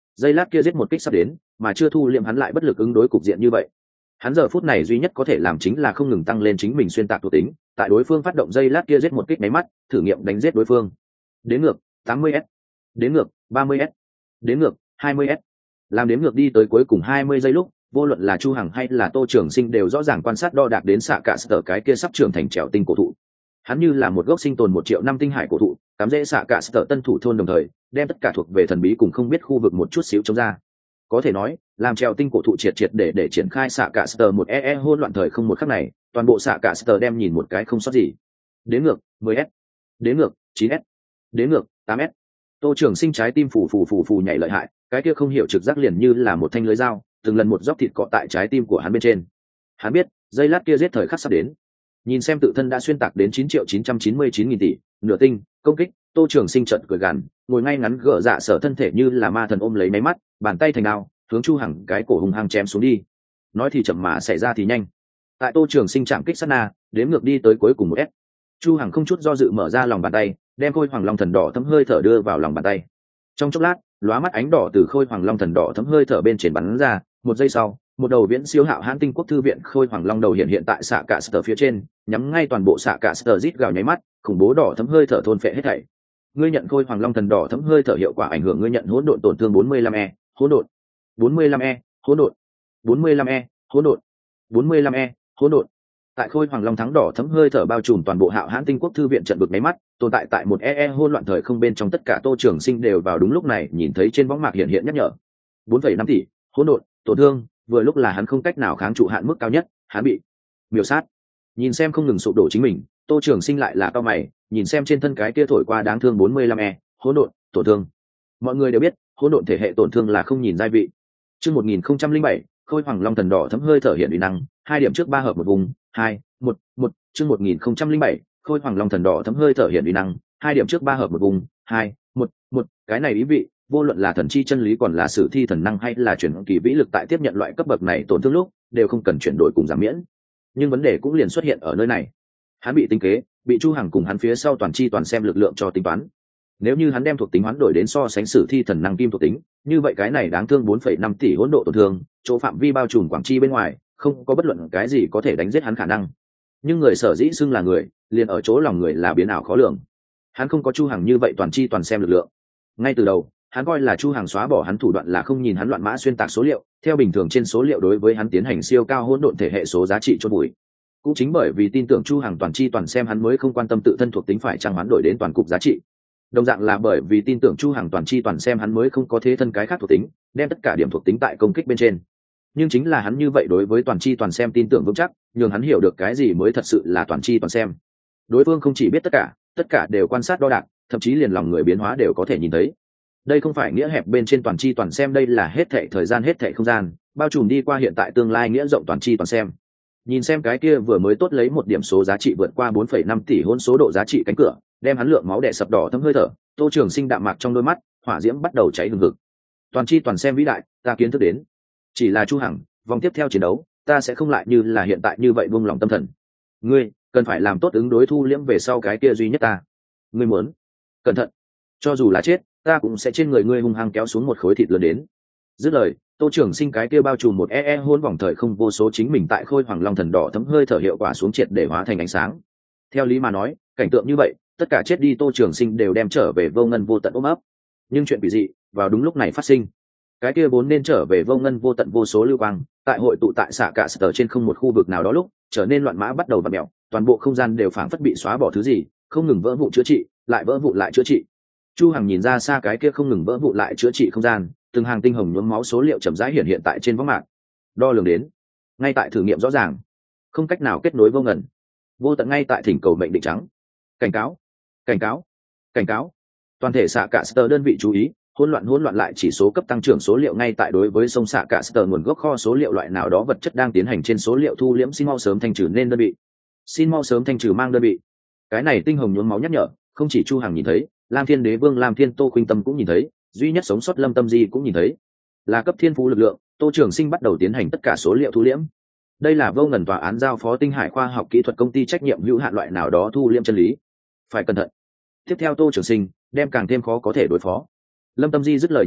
giây lát kia giết một kích sắp đến, mà chưa thu liệm hắn lại bất lực ứng đối cục diện như vậy. Hắn giờ phút này duy nhất có thể làm chính là không ngừng tăng lên chính mình xuyên tạc thuộc tính, tại đối phương phát động giây lát kia giết một kích máy mắt, thử nghiệm đánh giết đối phương. Đến ngược 80s, đến ngược 30s, đến ngược 20s. Làm đến ngược đi tới cuối cùng 20 giây lúc, vô luận là Chu Hằng hay là Tô Trường Sinh đều rõ ràng quan sát đo đạc đến xạ cả sở cái kia sắp trưởng thành trèo tinh cổ thụ. Hắn như là một gốc sinh tồn 1 triệu năm tinh hải cổ thụ, cắm rễ xạ cả sở tân thủ thôn, đồng thời đem tất cả thuộc về thần bí cùng không biết khu vực một chút xíu chống ra. Có thể nói, làm trèo tinh cổ thụ triệt để triển khai xạ cả sở một hỗn loạn thời không một khắc này, toàn bộ xạ cả sở đem nhìn một cái không sót gì. Đến ngược 10s, đến ngược 9s, đến ngược 8s. Tô Trường Sinh trái tim phù nhảy lợi hại, cái kia không hiểu trực giác liền như là một thanh lưới dao, từng lần một dốc thịt cọ tại trái tim của hắn bên trên. Hắn biết, giây lát kia giết thời khắc sắp đến. Nhìn xem tự thân đã xuyên tạc đến 9.999.000 tỷ, nửa tinh, công kích, Tô Trường Sinh chợt cười gằn, ngồi ngay ngắn gỡ dạ sở thân thể như là ma thần ôm lấy máy mắt, bàn tay thành đao, hướng Chu Hằng cái cổ hung hăng chém xuống đi. Nói thì chậm mà xảy ra thì nhanh. Tại Tô Trường Sinh chạm kích sát na, đếm ngược đi tới cuối cùng một S. Chu Hằng không chút do dự mở ra lòng bàn tay, đem khôi hoàng long thần đỏ thấm hơi thở đưa vào lòng bàn tay. Trong chốc lát, lóa mắt ánh đỏ từ khôi hoàng long thần đỏ thấm hơi thở bên trên bắn ra, một giây sau, một đầu viễn siêu hạo hãn tinh quốc thư viện khôi hoàng long đầu hiện tại xạ cả sở phía trên, nhắm ngay toàn bộ xạ cả sở, rít gào nháy mắt, khủng bố đỏ thấm hơi thở thôn phệ hết thảy. Ngươi nhận khôi hoàng long thần đỏ thấm hơi thở hiệu quả ảnh hưởng ngươi nhận hỗn độn tổn thương 45e, hỗn độn 45e, hỗn độn 45e, hỗn độn 45e, hỗn độn. Tại khôi hoàng long thắng đỏ thấm hơi thở bao trùm toàn bộ hạo hãn tinh quốc thư viện trận vực máy mắt, tồn tại tại một hỗn loạn thời không bên trong, tất cả Tô Trường Sinh đều vào đúng lúc này nhìn thấy trên võng mạc hiện nhắc nhở 4,5 tỷ hỗn độn tổn thương, vừa lúc là hắn không cách nào kháng trụ hạn mức cao nhất, hắn bị miểu sát. Nhìn xem không ngừng sụp đổ chính mình, Tô Trường Sinh lại là cao mày, nhìn xem trên thân cái kia thổi qua đáng thương 45e hỗn độn tổn thương. Mọi người đều biết, hỗn độn thể hệ tổn thương là không nhìn giai vị. Chương 1007, khôi hoàng long thần đỏ thấm hơi thở hiện uy năng, 2 điểm trước 3 hợp một vùng, 2, 1, 1, chương 1007, khôi hoàng long thần đỏ thấm hơi thở hiện uy năng, 2 điểm trước 3 hợp một vùng, 2, 1, 1, cái này ý vị, vô luận là thần chi chân lý còn là sử thi thần năng hay là chuyển kỳ vĩ lực, tại tiếp nhận loại cấp bậc này tổn thương lúc, đều không cần chuyển đổi cùng giảm miễn. Nhưng vấn đề cũng liền xuất hiện ở nơi này. Hắn bị tính kế, bị Chu Hằng cùng hắn phía sau toàn chi toàn xem lực lượng cho tính toán. Nếu như hắn đem thuộc tính hoán đổi đến so sánh sử thi thần năng kim thuộc tính, như vậy cái này đáng thương 4,5 tỷ hỗn độ tổn thương, chỗ phạm vi bao trùm quảng chi bên ngoài, không có bất luận cái gì có thể đánh giết hắn khả năng. Nhưng người sở dĩ xưng là người, liền ở chỗ lòng người là biến ảo khó lường. Hắn không có Chu Hằng như vậy toàn chi toàn xem lực lượng. Ngay từ đầu, hắn coi là Chu Hằng xóa bỏ hắn thủ đoạn là không nhìn hắn loạn mã xuyên tạc số liệu, theo bình thường trên số liệu đối với hắn tiến hành siêu cao hỗn độn thể hệ số giá trị chôn bụi. Cũng chính bởi vì tin tưởng Chu Hằng toàn chi toàn xem, hắn mới không quan tâm tự thân thuộc tính phải chăng hoán đổi đến toàn cục giá trị. Đồng dạng là bởi vì tin tưởng Chu Hằng toàn chi toàn xem, hắn mới không có thế thân cái khác thuộc tính, đem tất cả điểm thuộc tính tại công kích bên trên. Nhưng chính là hắn như vậy đối với toàn chi toàn xem tin tưởng vững chắc, nhường hắn hiểu được cái gì mới thật sự là toàn chi toàn xem. Đối phương không chỉ biết tất cả đều quan sát đo đạc, thậm chí liền lòng người biến hóa đều có thể nhìn thấy. Đây không phải nghĩa hẹp bên trên toàn chi toàn xem, đây là hết thảy thời gian, hết thảy không gian, bao trùm đi qua hiện tại tương lai nghĩa rộng toàn chi toàn xem. Nhìn xem cái kia vừa mới tốt lấy một điểm số giá trị vượt qua 4,5 tỷ hỗn số độ giá trị cánh cửa, đem hắn lượng máu đè sập đỏ thấm hơi thở, Tô Trường Sinh đạm mạc trong đôi mắt, hỏa diễm bắt đầu cháy hừng hực. Toàn chi toàn xem vĩ đại, ta kiến thức đến. Chỉ là Chu Hằng, vòng tiếp theo chiến đấu, ta sẽ không lại như là hiện tại như vậy buông lòng tâm thần. Ngươi cần phải làm tốt ứng đối thu liễm về sau cái kia duy nhất ta. Ngươi muốn cẩn thận, cho dù là chết, ta cũng sẽ trên người ngươi hung hăng kéo xuống một khối thịt lớn đến. Dứt lời, Tô Trường Sinh cái kia bao trùm một hôn vòng thời không vô số chính mình tại khôi hoàng long thần đỏ thấm hơi thở hiệu quả xuống triệt để hóa thành ánh sáng. Theo lý mà nói, cảnh tượng như vậy, tất cả chết đi Tô Trường Sinh đều đem trở về vô ngân vô tận ôm ấp. Nhưng chuyện kỳ dị vào đúng lúc này phát sinh. Cái kia vốn nên trở về vô ngân vô tận vô số lưu quang, tại hội tụ tại xạ cả sở trên không một khu vực nào đó lúc, trở nên loạn mã bắt đầu vặn mèo, toàn bộ không gian đều phảng phất bị xóa bỏ thứ gì, không ngừng vỡ vụn chữa trị, lại vỡ vụn lại chữa trị. Chu Hằng nhìn ra xa cái kia không ngừng vỡ vụn lại chữa trị không gian, từng hàng tinh hồng nhuốm máu số liệu chậm rãi hiện tại trên võng mạc. Đo lường đến, ngay tại thử nghiệm rõ ràng, không cách nào kết nối vô ngần. Vô tận ngay tại thỉnh cầu mệnh định trắng. Cảnh cáo, cảnh cáo, cảnh cáo. Toàn thể xạ cả sở đơn vị chú ý, hỗn loạn lại chỉ số cấp tăng trưởng số liệu ngay tại đối với sông xạ cả sở nguồn gốc kho số liệu loại nào đó vật chất đang tiến hành trên số liệu thu liễm, xin mau sớm thanh trừ nên đơn vị. Xin mau sớm thanh trừ mang đơn vị. Cái này tinh hồng nhuốm máu nhắc nhở, không chỉ Chu Hằng nhìn thấy, Lam Thiên Đế Vương Lam Thiên Tô Khuynh Tâm cũng nhìn thấy, duy nhất sống sót Lâm Tâm Di cũng nhìn thấy. Là cấp thiên phú lực lượng, Tô Trường Sinh bắt đầu tiến hành tất cả số liệu thu liễm. Đây là vô ngần tòa án giao phó Tinh Hải khoa học kỹ thuật công ty trách nhiệm hữu hạn loại nào đó thu liễm chân lý. Phải cẩn thận. Tiếp theo Tô Trường Sinh đem càng thêm khó có thể đối phó. Lâm Tâm Di dứt lời nháy mắt,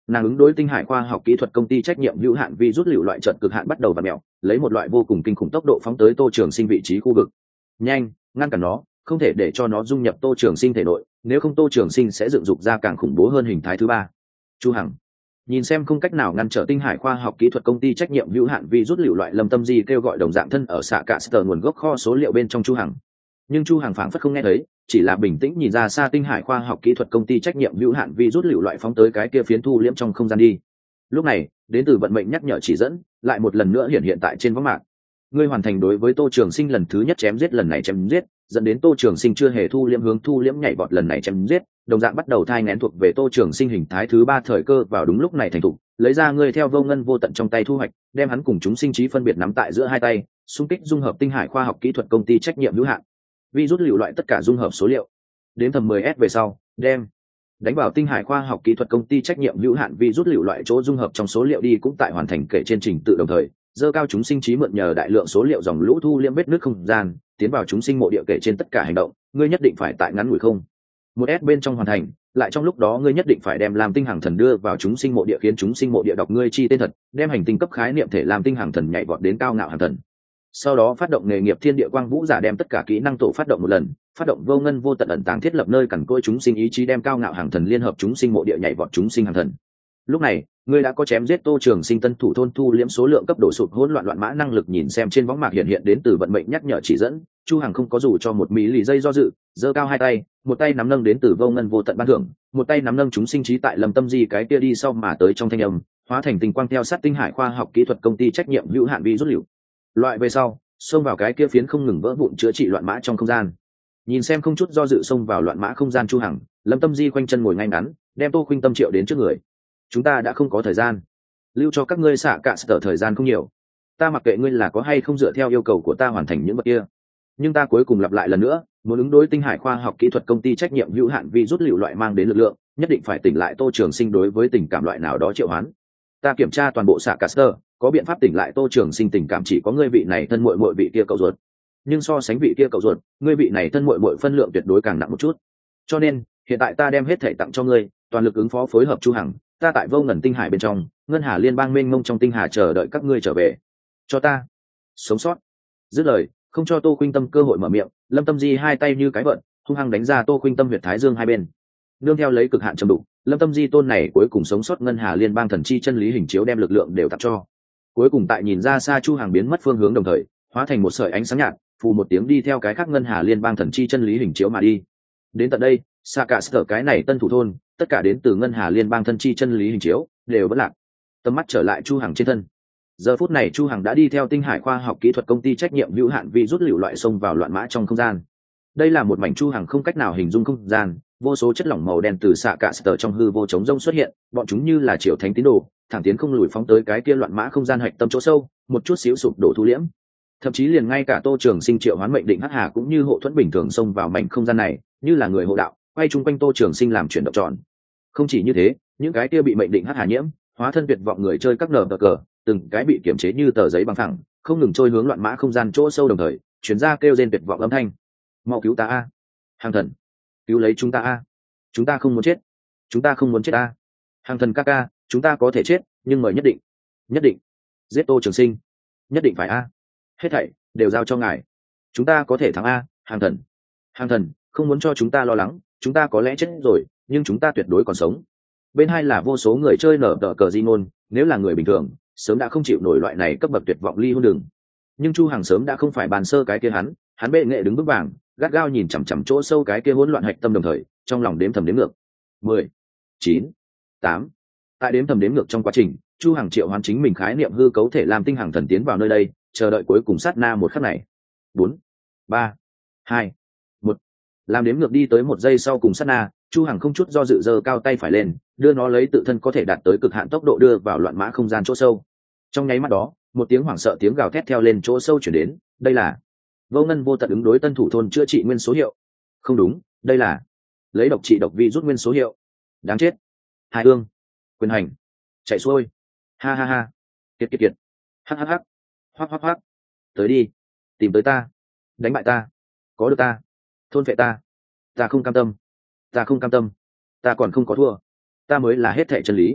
nàng ứng đối tinh hải khoa học kỹ thuật công ty trách nhiệm hữu hạn vi rút liệu loại trận cực hạn bắt đầu và mẹo, lấy một loại vô cùng kinh khủng tốc độ phóng tới Tô Trường Sinh vị trí khu vực. Nhanh, ngăn cản nó, không thể để cho nó dung nhập Tô Trường Sinh thể nội, nếu không Tô Trường Sinh sẽ dựng dục ra càng khủng bố hơn hình thái thứ ba. Chu Hằng nhìn xem không cách nào ngăn trở tinh hải khoa học kỹ thuật công ty trách nhiệm hữu hạn vi rút liệu loại Lâm Tâm Di kêu gọi đồng dạng thân ở xạ cả sở nguồn gốc kho số liệu bên trong Chu Hằng, nhưng Chu Hằng phảng phất không nghe thấy, chỉ là bình tĩnh nhìn ra xa tinh hải khoa học kỹ thuật công ty trách nhiệm hữu hạn vi rút liệu loại phóng tới cái kia phiến thu liễm trong không gian đi. Lúc này đến từ vận mệnh nhắc nhở chỉ dẫn lại một lần nữa hiện tại trên võng mạc. Ngươi hoàn thành đối với Tô Trường Sinh lần thứ nhất chém giết, lần này chém giết dẫn đến Tô Trường Sinh chưa hề thu liễm hướng thu liễm nhảy vọt, lần này chém giết đồng dạng bắt đầu thai nghén thuộc về Tô Trường Sinh hình thái thứ ba thời cơ vào đúng lúc này thành thục, lấy ra ngươi theo vô ngân vô tận trong tay thu hoạch, đem hắn cùng chúng sinh trí phân biệt nắm tại giữa hai tay, xung kích dung hợp tinh hải khoa học kỹ thuật công ty trách nhiệm hữu hạn vi rút liệu loại tất cả dung hợp số liệu đến tầm 10s về sau, đem đánh vào tinh hải khoa học kỹ thuật công ty trách nhiệm hữu hạn vi rút liệu loại chỗ dung hợp trong số liệu đi, cũng tại hoàn thành kể trên trình tự đồng thời dơ cao chúng sinh trí mượn nhờ đại lượng số liệu dòng lũ thu liễm vết nước không gian tiến vào chúng sinh mộ địa kể trên tất cả hành động, ngươi nhất định phải tại ngắn ngủi không một s bên trong hoàn thành, lại trong lúc đó ngươi nhất định phải đem làm tinh hàng thần đưa vào chúng sinh mộ địa, khiến chúng sinh mộ địa đọc ngươi chi tên thật, đem hành tinh cấp khái niệm thể làm tinh hàng thần nhảy vọt đến cao ngạo hàng thần. Sau đó phát động nghề nghiệp thiên địa quang vũ giả, đem tất cả kỹ năng tổ phát động một lần, phát động vô ngân vô tận ẩn tàng thiết lập nơi cằn côi chúng sinh ý chí, đem cao ngạo hàng thần liên hợp chúng sinh mộ địa nhảy vọt chúng sinh hàng thần. Lúc này ngươi đã có chém giết Tô Trường Sinh tân thủ thôn thu liễm số lượng cấp độ sụt hỗn loạn loạn mã năng lực. Nhìn xem trên võng mạc hiện đến từ vận mệnh nhắc nhở chỉ dẫn, Chu Hằng không có dù cho một mí lì giây do dự, giơ cao hai tay, một tay nắm nâng đến từ vô ngân vô tận ban thưởng, một tay nắm nâng chúng sinh trí tại Lâm Tâm Di cái kia đi sau mà tới trong thanh âm, hóa thành tình quang theo sát tinh hải khoa học kỹ thuật công ty trách nhiệm hữu hạn vi rút liệu loại về sau, xông vào cái kia phiến không ngừng vỡ vụn chữa trị loạn mã trong không gian. Nhìn xem không chút do dự xông vào loạn mã không gian Chu Hằng, Lâm Tâm Di khoanh chân ngồi ngay ngắn, đem Tô Khuynh Tâm triệu đến trước người. Chúng ta đã không có thời gian, lưu cho các ngươi xạ cả sở thời gian không nhiều, ta mặc kệ ngươi là có hay không dựa theo yêu cầu của ta hoàn thành những vật kia, nhưng ta cuối cùng lặp lại lần nữa, muốn ứng đối tinh hải khoa học kỹ thuật công ty trách nhiệm hữu hạn vi rút liệu loại mang đến lực lượng, nhất định phải tỉnh lại Tô Trường Sinh đối với tình cảm loại nào đó triệu hoán. Ta kiểm tra toàn bộ xạ cả sở, có biện pháp tỉnh lại Tô Trường Sinh tình cảm chỉ có ngươi vị này thân muội muội vị kia cậu ruột, nhưng so sánh vị kia cậu ruột, ngươi vị này thân muội muội phân lượng tuyệt đối càng nặng một chút. Cho nên hiện tại ta đem hết thể tặng cho ngươi, toàn lực ứng phó phối hợp Chu Hằng, ta tại vô ngần tinh hải bên trong, ngân hà liên bang mênh mông trong tinh hà chờ đợi các ngươi trở về, cho ta sống sót. Dứt lời, không cho Tô Khuynh Tâm cơ hội mở miệng, Lâm Tâm Di hai tay như cái vợn, hung hăng đánh ra Tô Khuynh Tâm huyệt thái dương hai bên. Nương theo lấy cực hạn trầm đục, Lâm Tâm Di tôn này cuối cùng sống sót ngân hà liên bang thần chi chân lý hình chiếu đem lực lượng đều tặng cho. Cuối cùng tại nhìn ra xa Chu Hằng biến mất phương hướng đồng thời, hóa thành một sợi ánh sáng nhạt, phù một tiếng đi theo cái khác ngân hà liên bang thần chi chân lý hình chiếu mà đi. Đến tận đây, xa cả sở cái này tân thủ thôn, tất cả đến từ ngân hà liên bang thần chi chân lý hình chiếu đều vẫn lạc. Tầm mắt trở lại Chu Hằng trên thân. Giờ phút này Chu Hằng đã đi theo tinh hải khoa học kỹ thuật công ty trách nhiệm hữu hạn vi rút liệu loại xông vào loạn mã trong không gian. Đây là một mảnh Chu Hằng không cách nào hình dung không gian, vô số chất lỏng màu đen từ xạ cả sở trong hư vô trống rông xuất hiện, bọn chúng như là triều thánh tín đồ, thẳng tiến không lùi phóng tới cái kia loạn mã không gian hạch tâm chỗ sâu, một chút xíu sụp đổ thu liễm. Thậm chí liền ngay cả Tô Trường Sinh triệu hoán mệnh định hắc hà cũng như hộ thuẫn bình thường xông vào mảnh không gian này, như là người hộ đạo, quay chung quanh Tô Trường Sinh làm chuyển động tròn. Không chỉ như thế, những cái kia bị mệnh định hắc hà nhiễm, hóa thân tuyệt vọng người chơi các nở cờ, từng cái bị kiểm chế như tờ giấy bằng phẳng, không ngừng trôi hướng loạn mã không gian chỗ sâu, đồng thời chuyển ra kêu rên tuyệt vọng âm thanh. Mau cứu ta a, hàng thần, cứu lấy chúng ta a, chúng ta không muốn chết, chúng ta không muốn chết a, hàng thần ca ca, chúng ta có thể chết nhưng mời nhất định giết Tô Trường Sinh, nhất định phải a, hết thảy đều giao cho ngài, chúng ta có thể thắng a, hàng thần không muốn cho chúng ta lo lắng, chúng ta có lẽ chết rồi nhưng chúng ta tuyệt đối còn sống. Bên hai là vô số người chơi nở tờ cờ di ngôn, nếu là người bình thường sớm đã không chịu nổi loại này cấp bậc tuyệt vọng ly hôn đường, nhưng Chu Hằng sớm đã không phải bàn sơ cái kia hắn bệ nghệ đứng vững vàng, gắt gao nhìn chằm chằm chỗ sâu cái kia hỗn loạn hạch tâm, đồng thời trong lòng đếm thầm đếm ngược 10, 9, 8. Tại đếm thầm đếm ngược trong quá trình, Chu Hằng triệu hoán chính mình khái niệm hư cấu thể làm tinh hằng thần tiến vào nơi đây, chờ đợi cuối cùng sát na một khắc này. 4, 3, 2, 1. Làm đếm ngược đi tới một giây sau cùng sát na, Chu Hằng không chút do dự giơ cao tay phải lên, đưa nó lấy tự thân có thể đạt tới cực hạn tốc độ đưa vào loạn mã không gian chỗ sâu. Trong nháy mắt đó, một tiếng hoảng sợ tiếng gào thét theo lên chỗ sâu truyền đến, đây là vô ngân vô tận ứng đối tân thủ thôn chữa trị nguyên số hiệu. Không đúng, đây là lấy độc trị độc vi rút nguyên số hiệu. Đáng chết. Hai ương, quyền hành, chạy xuôi. Ha ha ha. Kiệt. Hắc hắc hắc. Hoắc. Tới đi, tìm tới ta, đánh bại ta, có được ta, thôn phệ ta. Ta không cam tâm, ta còn không có thua, ta mới là hết thảy chân lý.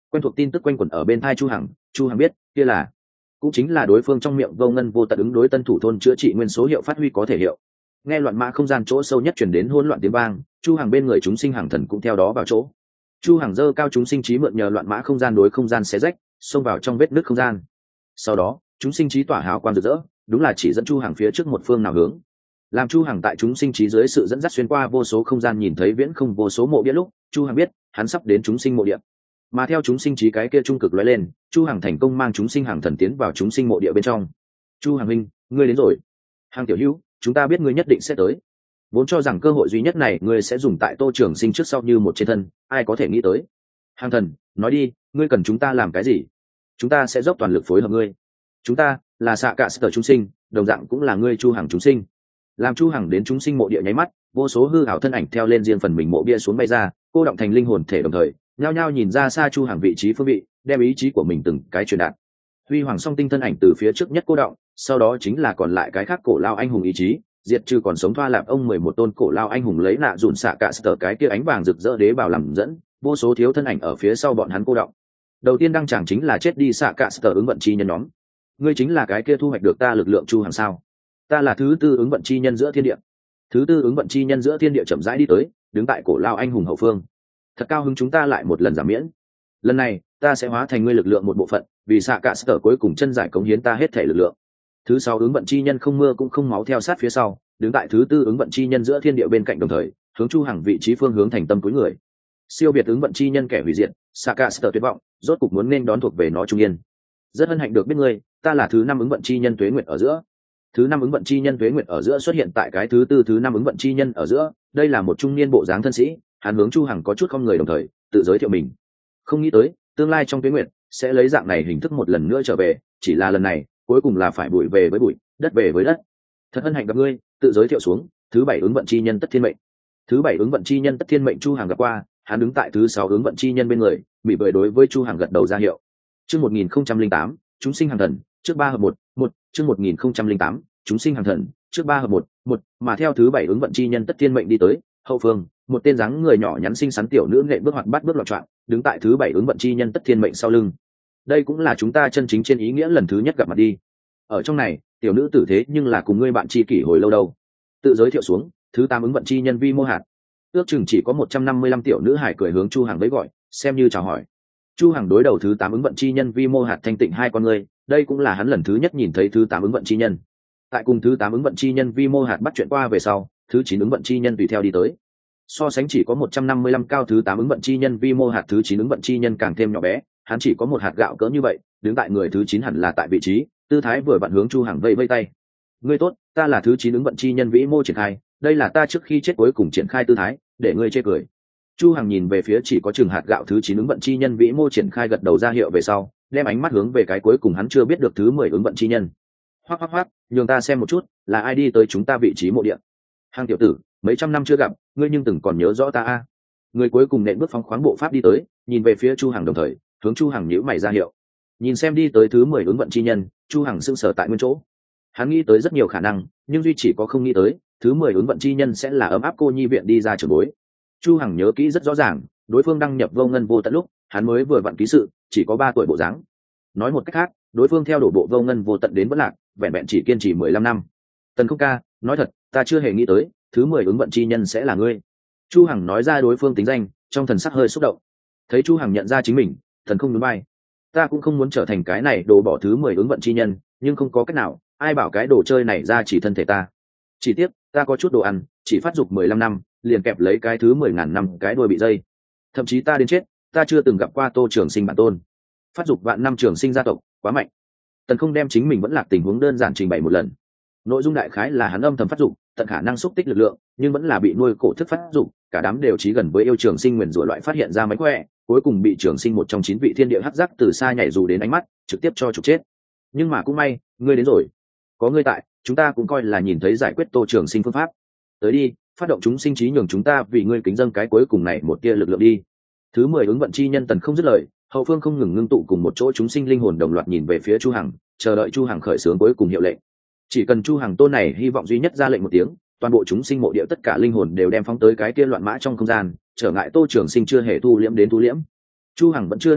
Quen thuộc tin tức quanh quẩn ở bên tai Chu Hằng biết kia là cũng chính là đối phương trong miệng vô ngân vô tận ứng đối tân thủ thôn chữa trị nguyên số hiệu phát huy có thể hiệu. Nghe loạn mã không gian chỗ sâu nhất truyền đến hỗn loạn tiếng vang, Chu Hằng bên người chúng sinh hàng thần cũng theo đó vào chỗ. Chu Hằng dơ cao chúng sinh trí mượn nhờ loạn mã không gian đối không gian xé rách, xông vào trong vết nứt không gian. Sau đó, chúng sinh trí tỏa hào quang rực rỡ, đúng là chỉ dẫn Chu Hằng phía trước một phương nào hướng. Làm Chu Hằng tại chúng sinh trí dưới sự dẫn dắt xuyên qua vô số không gian nhìn thấy viễn không vô số mộ bia lúc, Chu Hằng biết, hắn sắp đến chúng sinh mộ địa. Mà theo chúng sinh trí cái kia trung cực lóe lên, Chu Hằng thành công mang chúng sinh hàng thần tiến vào chúng sinh mộ địa bên trong. Chu Hằng huynh, ngươi đến rồi. Hàng tiểu hữu, chúng ta biết ngươi nhất định sẽ tới. Vốn cho rằng cơ hội duy nhất này ngươi sẽ dùng tại Tô Trường Sinh trước sau như một trên thân, ai có thể nghĩ tới. Hàng thần, nói đi, ngươi cần chúng ta làm cái gì? Chúng ta sẽ dốc toàn lực phối hợp ngươi. Chúng ta là xạ cả sở chúng sinh, đồng dạng cũng là ngươi Chu Hằng chúng sinh. Làm Chu Hằng đến chúng sinh mộ địa nháy mắt, vô số hư ảo thân ảnh theo lên riêng phần mình mộ bia xuống bay ra, cô động thành linh hồn thể đồng thời, nhao nhao nhìn ra xa Chu Hằng vị trí phương vị, đem ý chí của mình từng cái truyền đạt. Huy hoàng song tinh thân ảnh từ phía trước nhất cô động, sau đó chính là còn lại cái khác cổ lao anh hùng ý chí, diệt trừ còn sống thoa lạp ông 11 tôn cổ lao anh hùng lấy nạ dùn xạ cả sở cái kia ánh vàng rực rỡ đế bảo làm dẫn, vô số thiếu thân ảnh ở phía sau bọn hắn cô động. Đầu tiên đăng tràng chính là chết đi xạ cả sở ứng vận chi nhân nhóm. Ngươi chính là cái kia thu hoạch được ta lực lượng Chu Hằng sao? Ta là thứ tư ứng vận chi nhân giữa thiên địa. Thứ tư ứng vận chi nhân giữa thiên địa chậm rãi đi tới, đứng tại cổ lao anh hùng hậu phương. Thật cao hứng chúng ta lại một lần giảm miễn. Lần này ta sẽ hóa thành ngươi lực lượng một bộ phận, vì xạ cả sở cuối cùng chân giải cống hiến ta hết thể lực lượng. Thứ sáu ứng vận chi nhân không mưa cũng không máu theo sát phía sau, đứng tại thứ tư ứng vận chi nhân giữa thiên địa bên cạnh đồng thời, hướng Chu Hằng vị trí phương hướng thành tâm túi người. Siêu biệt ứng vận chi nhân kẻ hủy diệt, xạ cả sở tuyệt vọng, rốt cục muốn nên đón thuộc về nó trung yên. Rất hân hạnh được biết ngươi, ta là thứ năm ứng vận chi nhân tuế nguyệt ở giữa. Thứ năm ứng vận chi nhân tuế nguyệt ở giữa xuất hiện tại cái thứ tư thứ năm ứng vận chi nhân ở giữa, đây là một trung niên bộ dáng thân sĩ, hắn hướng Chu Hằng có chút không người đồng thời tự giới thiệu mình. Không nghĩ tới tương lai trong tuế nguyệt sẽ lấy dạng này hình thức một lần nữa trở về, chỉ là lần này cuối cùng là phải bụi về với bụi, đất về với đất. Thật hân hạnh gặp ngươi, tự giới thiệu xuống, thứ bảy ứng vận chi nhân tất thiên mệnh. Thứ bảy ứng vận chi nhân tất thiên mệnh Chu Hằng gặp qua, hắn đứng tại thứ sáu ứng vận chi nhân bên người, bị bời đối với Chu Hằng gật đầu ra hiệu. Chương 1008, chúng sinh hàng thần, trước 3 hợp 1, chương 1008, chúng sinh hàng thần, trước 3 hợp 1, mà theo thứ bảy ứng vận chi nhân tất thiên mệnh đi tới, hậu phương, một tên dáng người nhỏ nhắn xinh xắn tiểu nữ nghệ bước hoạt bát bước loạn choạng, đứng tại thứ bảy ứng vận chi nhân tất thiên mệnh sau lưng. Đây cũng là chúng ta chân chính trên ý nghĩa lần thứ nhất gặp mặt đi. Ở trong này, tiểu nữ tử thế nhưng là cùng ngươi bạn tri kỷ hồi lâu đâu. Tự giới thiệu xuống, thứ tám ứng vận chi nhân Vi Mô Hạt. Ước chừng chỉ có 155 tiểu nữ hải cười hướng Chu Hằng với gọi, xem như chào hỏi. Chu Hằng đối đầu thứ tám ứng vận chi nhân Vi Mô Hạt thanh tịnh hai con ngươi, đây cũng là hắn lần thứ nhất nhìn thấy thứ tám ứng vận chi nhân. Tại cùng thứ tám ứng vận chi nhân Vi Mô Hạt bắt chuyện qua về sau, thứ chín ứng vận chi nhân tùy theo đi tới. So sánh chỉ có 155 cao thứ tám ứng vận chi nhân Vi Mô Hạt, thứ chín ứng vận chi nhân càng thêm nhỏ bé, hắn chỉ có một hạt gạo cỡ như vậy, đứng tại người thứ chín hẳn là tại vị trí, tư thái vừa vặn hướng Chu Hằng vây vây tay. Ngươi tốt, ta là thứ chín ứng vận chi nhân Vĩ Mô triển khai, đây là ta trước khi chết cuối cùng triển khai tư thái, để ngươi chê cười. Chu Hằng nhìn về phía chỉ có chừng hạt gạo thứ chín ứng vận chi nhân Vĩ Mô triển khai gật đầu ra hiệu về sau, đem ánh mắt hướng về cái cuối cùng hắn chưa biết được thứ 10 ứng vận chi nhân. Hoắc hoắc hoắc, nhường ta xem một chút, là ai đi tới chúng ta vị trí mộ địa. Hàng tiểu tử, mấy trăm năm chưa gặp, ngươi nhưng từng còn nhớ rõ ta a. Người cuối cùng nện bước phóng khoáng bộ pháp đi tới, nhìn về phía Chu Hằng đồng thời, hướng Chu Hằng nhíu mày ra hiệu. Nhìn xem đi tới thứ 10 ứng vận chi nhân, Chu Hằng sững sờ tại nguyên chỗ. Hắn nghĩ tới rất nhiều khả năng, nhưng duy chỉ có không nghĩ tới, thứ 10 ứng vận chi nhân sẽ là ấm áp cô nhi viện đi ra trường bối. Chu Hằng nhớ kỹ rất rõ ràng, đối phương đăng nhập vô ngân vô tận lúc, hắn mới vừa vặn ký sự, chỉ có 3 tuổi bộ dáng. Nói một cách khác, đối phương theo đổ bộ vô ngân vô tận đến vẫn lạc, vẹn vẹn chỉ kiên trì 15 năm. Tần Không Ca, nói thật, ta chưa hề nghĩ tới, thứ 10 ứng vận chi nhân sẽ là ngươi. Chu Hằng nói ra đối phương tính danh, trong thần sắc hơi xúc động. Thấy Chu Hằng nhận ra chính mình, Thần không nhún vai. Ta cũng không muốn trở thành cái này đồ bỏ thứ 10 ứng vận chi nhân, nhưng không có cách nào, ai bảo cái đồ chơi này ra chỉ thân thể ta. Chỉ tiếc, ta có chút đồ ăn, chỉ phát dục 15 năm, liền kẹp lấy cái thứ 10.000 năm cái đuôi bị dây. Thậm chí ta đến chết, ta chưa từng gặp qua Tô Trường Sinh bản tôn. Phát dục vạn năm trường sinh gia tộc, quá mạnh. Tần không đem chính mình vẫn lạc tình huống đơn giản trình bày một lần. Nội dung đại khái là hắn âm thầm phát dục, tận khả năng xúc tích lực lượng, nhưng vẫn là bị nuôi cổ thức phát dục, cả đám đều trí gần với yêu trường sinh nguyền rủa loại phát hiện ra mánh khỏe, cuối cùng bị trường sinh một trong 9 vị thiên địa hắc giác từ xa nhảy dù đến ánh mắt, trực tiếp cho trục chết. Nhưng mà cũng may, ngươi đến rồi. Có ngươi tại, chúng ta cũng coi là nhìn thấy giải quyết Tô Trường Sinh phương pháp. Tới đi, phát động chúng sinh trí nhường chúng ta vì ngươi kính dâng cái cuối cùng này một tia lực lượng đi. Thứ 10 ứng vận chi nhân Tần không dứt lời, hậu phương không ngừng ngưng tụ cùng một chỗ chúng sinh linh hồn đồng loạt nhìn về phía Chu Hằng, chờ đợi Chu Hằng khởi xướng cuối cùng hiệu lệnh. Chỉ cần Chu Hằng tôn này hy vọng duy nhất ra lệnh một tiếng, toàn bộ chúng sinh mộ địa tất cả linh hồn đều đem phóng tới cái kia loạn mã trong không gian, trở ngại Tô Trường Sinh chưa hề thu liễm đến thu liễm. Chu Hằng vẫn chưa đáp lại,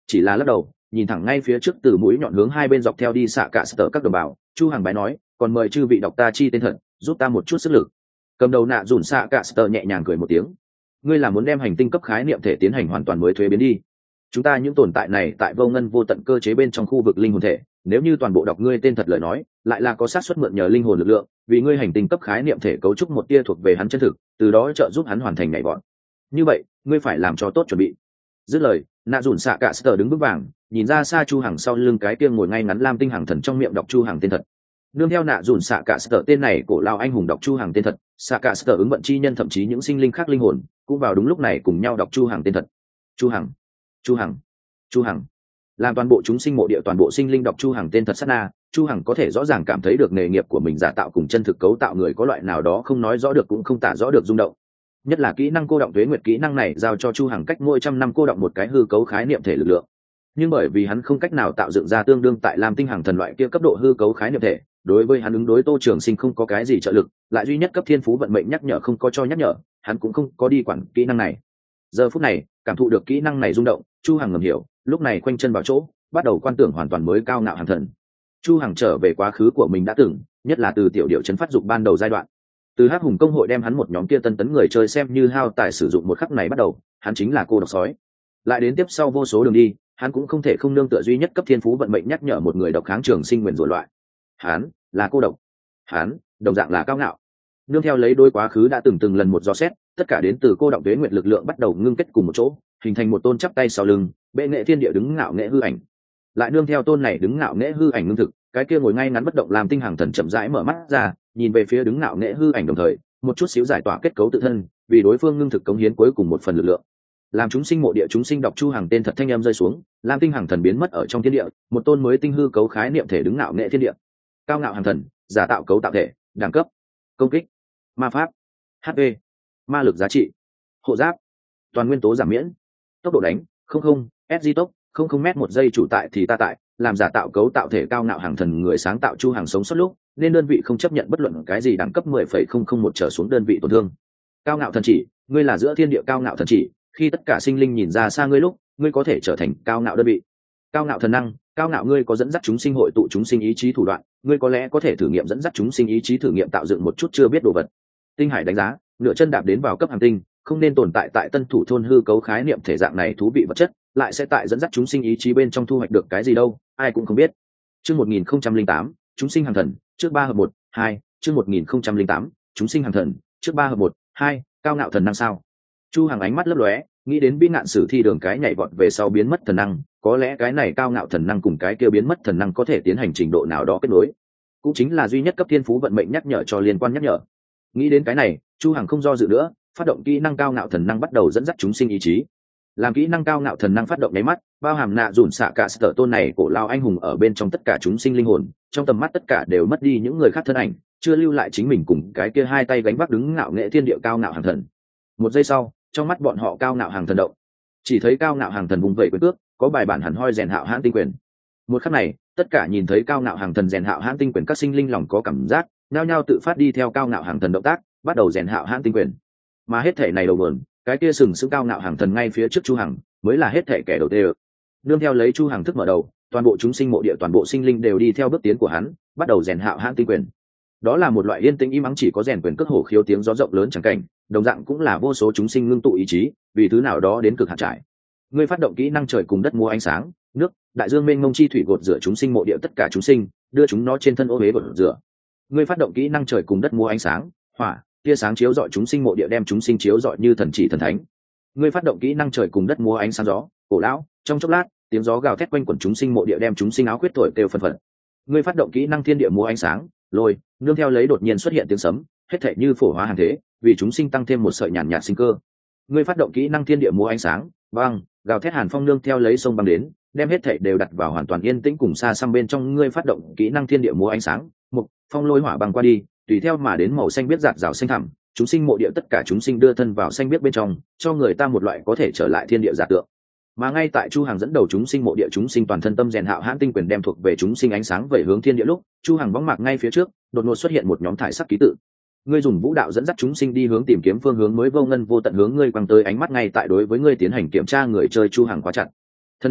chỉ là lắc đầu nhìn thẳng ngay phía trước từ mũi nhọn hướng hai bên dọc theo đi xạ cả sở các đồng bào. Chu Hằng bái nói, còn mời chư vị đọc ta chi tên thật, giúp ta một chút sức lực. Cầm đầu nạ dùn xạ cả sở nhẹ nhàng cười một tiếng, ngươi là muốn đem hành tinh cấp khái niệm thể tiến hành hoàn toàn mới thuế biến đi. Chúng ta những tồn tại này tại vô ngân vô tận cơ chế bên trong khu vực linh hồn thể, nếu như toàn bộ đọc ngươi tên thật lời nói, lại là có xác suất mượn nhờ linh hồn lực lượng, vì ngươi hành tinh cấp khái niệm thể cấu trúc một tia thuộc về hắn chân thực, từ đó trợ giúp hắn hoàn thành nhảy vọt. Như vậy, ngươi phải làm cho tốt chuẩn bị. Dứt lời, nạ dùn xạ cả sở đứng bước vàng, nhìn ra xa Chu Hằng sau lưng cái kia ngồi ngay ngắn lam tinh hàng thần trong miệng đọc Chu Hằng tên thật. Nương theo nạ dùn xạ cả sở tên này cổ lao anh hùng đọc Chu Hằng tên thật, xạ cả sở ứng vận chi nhân thậm chí những sinh linh khác linh hồn cũng vào đúng lúc này cùng nhau đọc Chu Hằng tên thật. Chu Hằng, Chu Hằng, Chu Hằng. Làm toàn bộ chúng sinh mộ địa toàn bộ sinh linh đọc Chu Hằng tên thật sát na, Chu Hằng có thể rõ ràng cảm thấy được nghề nghiệp của mình giả tạo cùng chân thực cấu tạo người có loại nào đó không nói rõ được cũng không tả rõ được rung động. Nhất là kỹ năng cô động tuế nguyệt kỹ năng này giao cho Chu Hằng cách mỗi trăm năm cô động một cái hư cấu khái niệm thể lực lượng. Nhưng bởi vì hắn không cách nào tạo dựng ra tương đương tại Lam Tinh Hàng thần loại kia cấp độ hư cấu khái niệm thể, đối với hắn ứng đối Tô Trường Sinh không có cái gì trợ lực, lại duy nhất cấp thiên phú vận mệnh nhắc nhở không có cho nhắc nhở, hắn cũng không có đi quản kỹ năng này. Giờ phút này, cảm thụ được kỹ năng này rung động, Chu Hằng ngầm hiểu, lúc này khoanh chân vào chỗ, bắt đầu quan tưởng hoàn toàn mới cao ngạo hàng thần. Chu Hằng trở về quá khứ của mình đã từng, nhất là từ tiểu điệu chấn phát dục ban đầu giai đoạn. Từ Hắc Hùng công hội đem hắn một nhóm kia tân tấn người chơi xem như hao tài sử dụng một khắc này bắt đầu, hắn chính là cô độc sói. Lại đến tiếp sau vô số đường đi, hắn cũng không thể không nương tựa duy nhất cấp thiên phú vận mệnh nhắc nhở một người độc kháng trường sinh nguyên rủa loại. Hắn là cô độc, hắn đồng dạng là cao ngạo. Nương theo lấy đôi quá khứ đã từng lần một dò xét, tất cả đến từ cô động tuế nguyệt lực lượng bắt đầu ngưng kết cùng một chỗ, hình thành một tôn chắp tay sau lưng, bệ nghệ thiên địa đứng ngạo nghệ hư ảnh. Lại nương theo tôn này đứng ngạo nghệ hư ảnh ngưng thực, cái kia ngồi ngay ngắn bất động làm tinh hàng thần chậm rãi mở mắt ra, nhìn về phía đứng ngạo nghệ hư ảnh đồng thời, một chút xíu giải tỏa kết cấu tự thân, vì đối phương ngưng thực cống hiến cuối cùng một phần lực lượng. Làm chúng sinh mộ địa chúng sinh đọc Chu Hằng tên thật thanh âm rơi xuống, lam tinh hàng thần biến mất ở trong thiên địa, một tôn mới tinh hư cấu khái niệm thể đứng ngạo nghệ thiên địa. Cao ngạo hàng thần, giả tạo cấu tạo thể, đẳng cấp, công kích, ma pháp, HP, ma lực giá trị, hộ giáp, toàn nguyên tố giảm miễn, tốc độ đánh, 00, SG tốc, 00 m một giây chủ tại thì ta tại, làm giả tạo cấu tạo thể cao ngạo hàng thần người sáng tạo Chu Hằng sống sót lúc, nên đơn vị không chấp nhận bất luận cái gì đẳng cấp 10,001 trở xuống đơn vị tổn thương. Cao ngạo thần chỉ, ngươi là giữa thiên địa cao ngạo thần chỉ, khi tất cả sinh linh nhìn ra xa ngươi lúc, ngươi có thể trở thành cao ngạo đơn vị. Cao ngạo thần năng, cao ngạo ngươi có dẫn dắt chúng sinh hội tụ chúng sinh ý chí thủ đoạn, ngươi có lẽ có thể thử nghiệm dẫn dắt chúng sinh ý chí thử nghiệm tạo dựng một chút chưa biết đồ vật. Tinh hải đánh giá, nửa chân đạp đến vào cấp hành tinh, không nên tồn tại tại tân thủ thôn hư cấu khái niệm thể dạng này thú vị vật chất, lại sẽ tại dẫn dắt chúng sinh ý chí bên trong thu hoạch được cái gì đâu, ai cũng không biết. Chương 1008, chúng sinh hàng thần, trước 3 hợp 1, 2, chương 1008, chúng sinh hàng thần, trước 3 hợp 1, 2, cao ngạo thần năng sao? Chu Hằng ánh mắt lấp lóe, nghĩ đến Bĩ Ngạn Sử thi đường cái nhảy vọt về sau biến mất thần năng, có lẽ cái này cao ngạo thần năng cùng cái kia biến mất thần năng có thể tiến hành trình độ nào đó kết nối, cũng chính là duy nhất cấp thiên phú vận mệnh nhắc nhở cho liên quan nhắc nhở. Nghĩ đến cái này, Chu Hằng không do dự nữa, phát động kỹ năng cao ngạo thần năng bắt đầu dẫn dắt chúng sinh ý chí. Làm kỹ năng cao ngạo thần năng phát động nháy mắt, bao hàm nạ dùn xạ cả sở tôn này cổ lao anh hùng ở bên trong tất cả chúng sinh linh hồn, trong tầm mắt tất cả đều mất đi những người khác thân ảnh, chưa lưu lại chính mình cùng cái kia hai tay gánh vác đứng ngạo nghệ thiên địa cao ngạo hàng thần. Một giây sau, trong mắt bọn họ cao ngạo hàng thần động, chỉ thấy cao ngạo hàng thần vùng vẫy quyền cước, có bài bản hẳn hoi rèn hạo hãn tinh quyền. Một khắc này, tất cả nhìn thấy cao ngạo hàng thần rèn hạo hãn tinh quyền các sinh linh lòng có cảm giác, nhao nhao tự phát đi theo cao ngạo hàng thần động tác, bắt đầu rèn hạo hãn tinh quyền. Mà hết thể này đầu nguồn, cái kia sừng sững cao ngạo hàng thần ngay phía trước Chu Hằng, mới là hết thể kẻ đầu tiên. Nương theo lấy Chu Hằng thức mở đầu, toàn bộ chúng sinh mộ địa toàn bộ sinh linh đều đi theo bước tiến của hắn, bắt đầu rèn hạo hãn tinh quyền. Đó là một loại yên tĩnh im ắng chỉ có rèn quyền cước hổ khiếu tiếng gió rộng lớn chẳng cảnh, đồng dạng cũng là vô số chúng sinh ngưng tụ ý chí, vì thứ nào đó đến cực hạn trải. Ngươi phát động kỹ năng trời cùng đất mua ánh sáng, nước, đại dương mênh mông chi thủy gột rửa chúng sinh mộ địa tất cả chúng sinh, đưa chúng nó trên thân ô uế gột rửa. Ngươi phát động kỹ năng trời cùng đất mua ánh sáng, hỏa, tia sáng chiếu rọi chúng sinh mộ địa đem chúng sinh chiếu rọi như thần chỉ thần thánh. Ngươi phát động kỹ năng trời cùng đất mua ánh sáng gió, cổ lão, trong chốc lát, tiếng gió gào thét quanh quẩn chúng sinh mộ địa đem chúng sinh áo quyết thổi kêu phân phật. Ngươi phát động kỹ năng thiên địa mua ánh sáng, lôi, nương theo lấy đột nhiên xuất hiện tiếng sấm, hết thảy như phổ hóa hàng thế, vì chúng sinh tăng thêm một sợi nhàn nhạt sinh cơ. Ngươi phát động kỹ năng thiên địa mua ánh sáng, băng, gào thét hàn phong nương theo lấy sông băng đến, đem hết thảy đều đặt vào hoàn toàn yên tĩnh cùng xa xăm bên trong. Ngươi phát động kỹ năng thiên địa mua ánh sáng, mục, phong lôi hỏa băng qua đi, tùy theo mà đến màu xanh biết rạt rào xanh thẳm, chúng sinh mộ địa tất cả chúng sinh đưa thân vào xanh biết bên trong, cho người ta một loại có thể trở lại thiên địa giả tượng. Mà ngay tại Chu Hằng dẫn đầu chúng sinh mộ địa chúng sinh toàn thân tâm rèn hạo hãn tinh quyền đem thuộc về chúng sinh ánh sáng về hướng thiên địa lúc, Chu Hằng bóng mạc ngay phía trước, đột ngột xuất hiện một nhóm thải sắc ký tự. Ngươi dùng vũ đạo dẫn dắt chúng sinh đi hướng tìm kiếm phương hướng mới vô ngân vô tận hướng ngươi quăng tới ánh mắt ngay tại đối với ngươi tiến hành kiểm tra người chơi Chu Hằng quá chặt. Thần năng,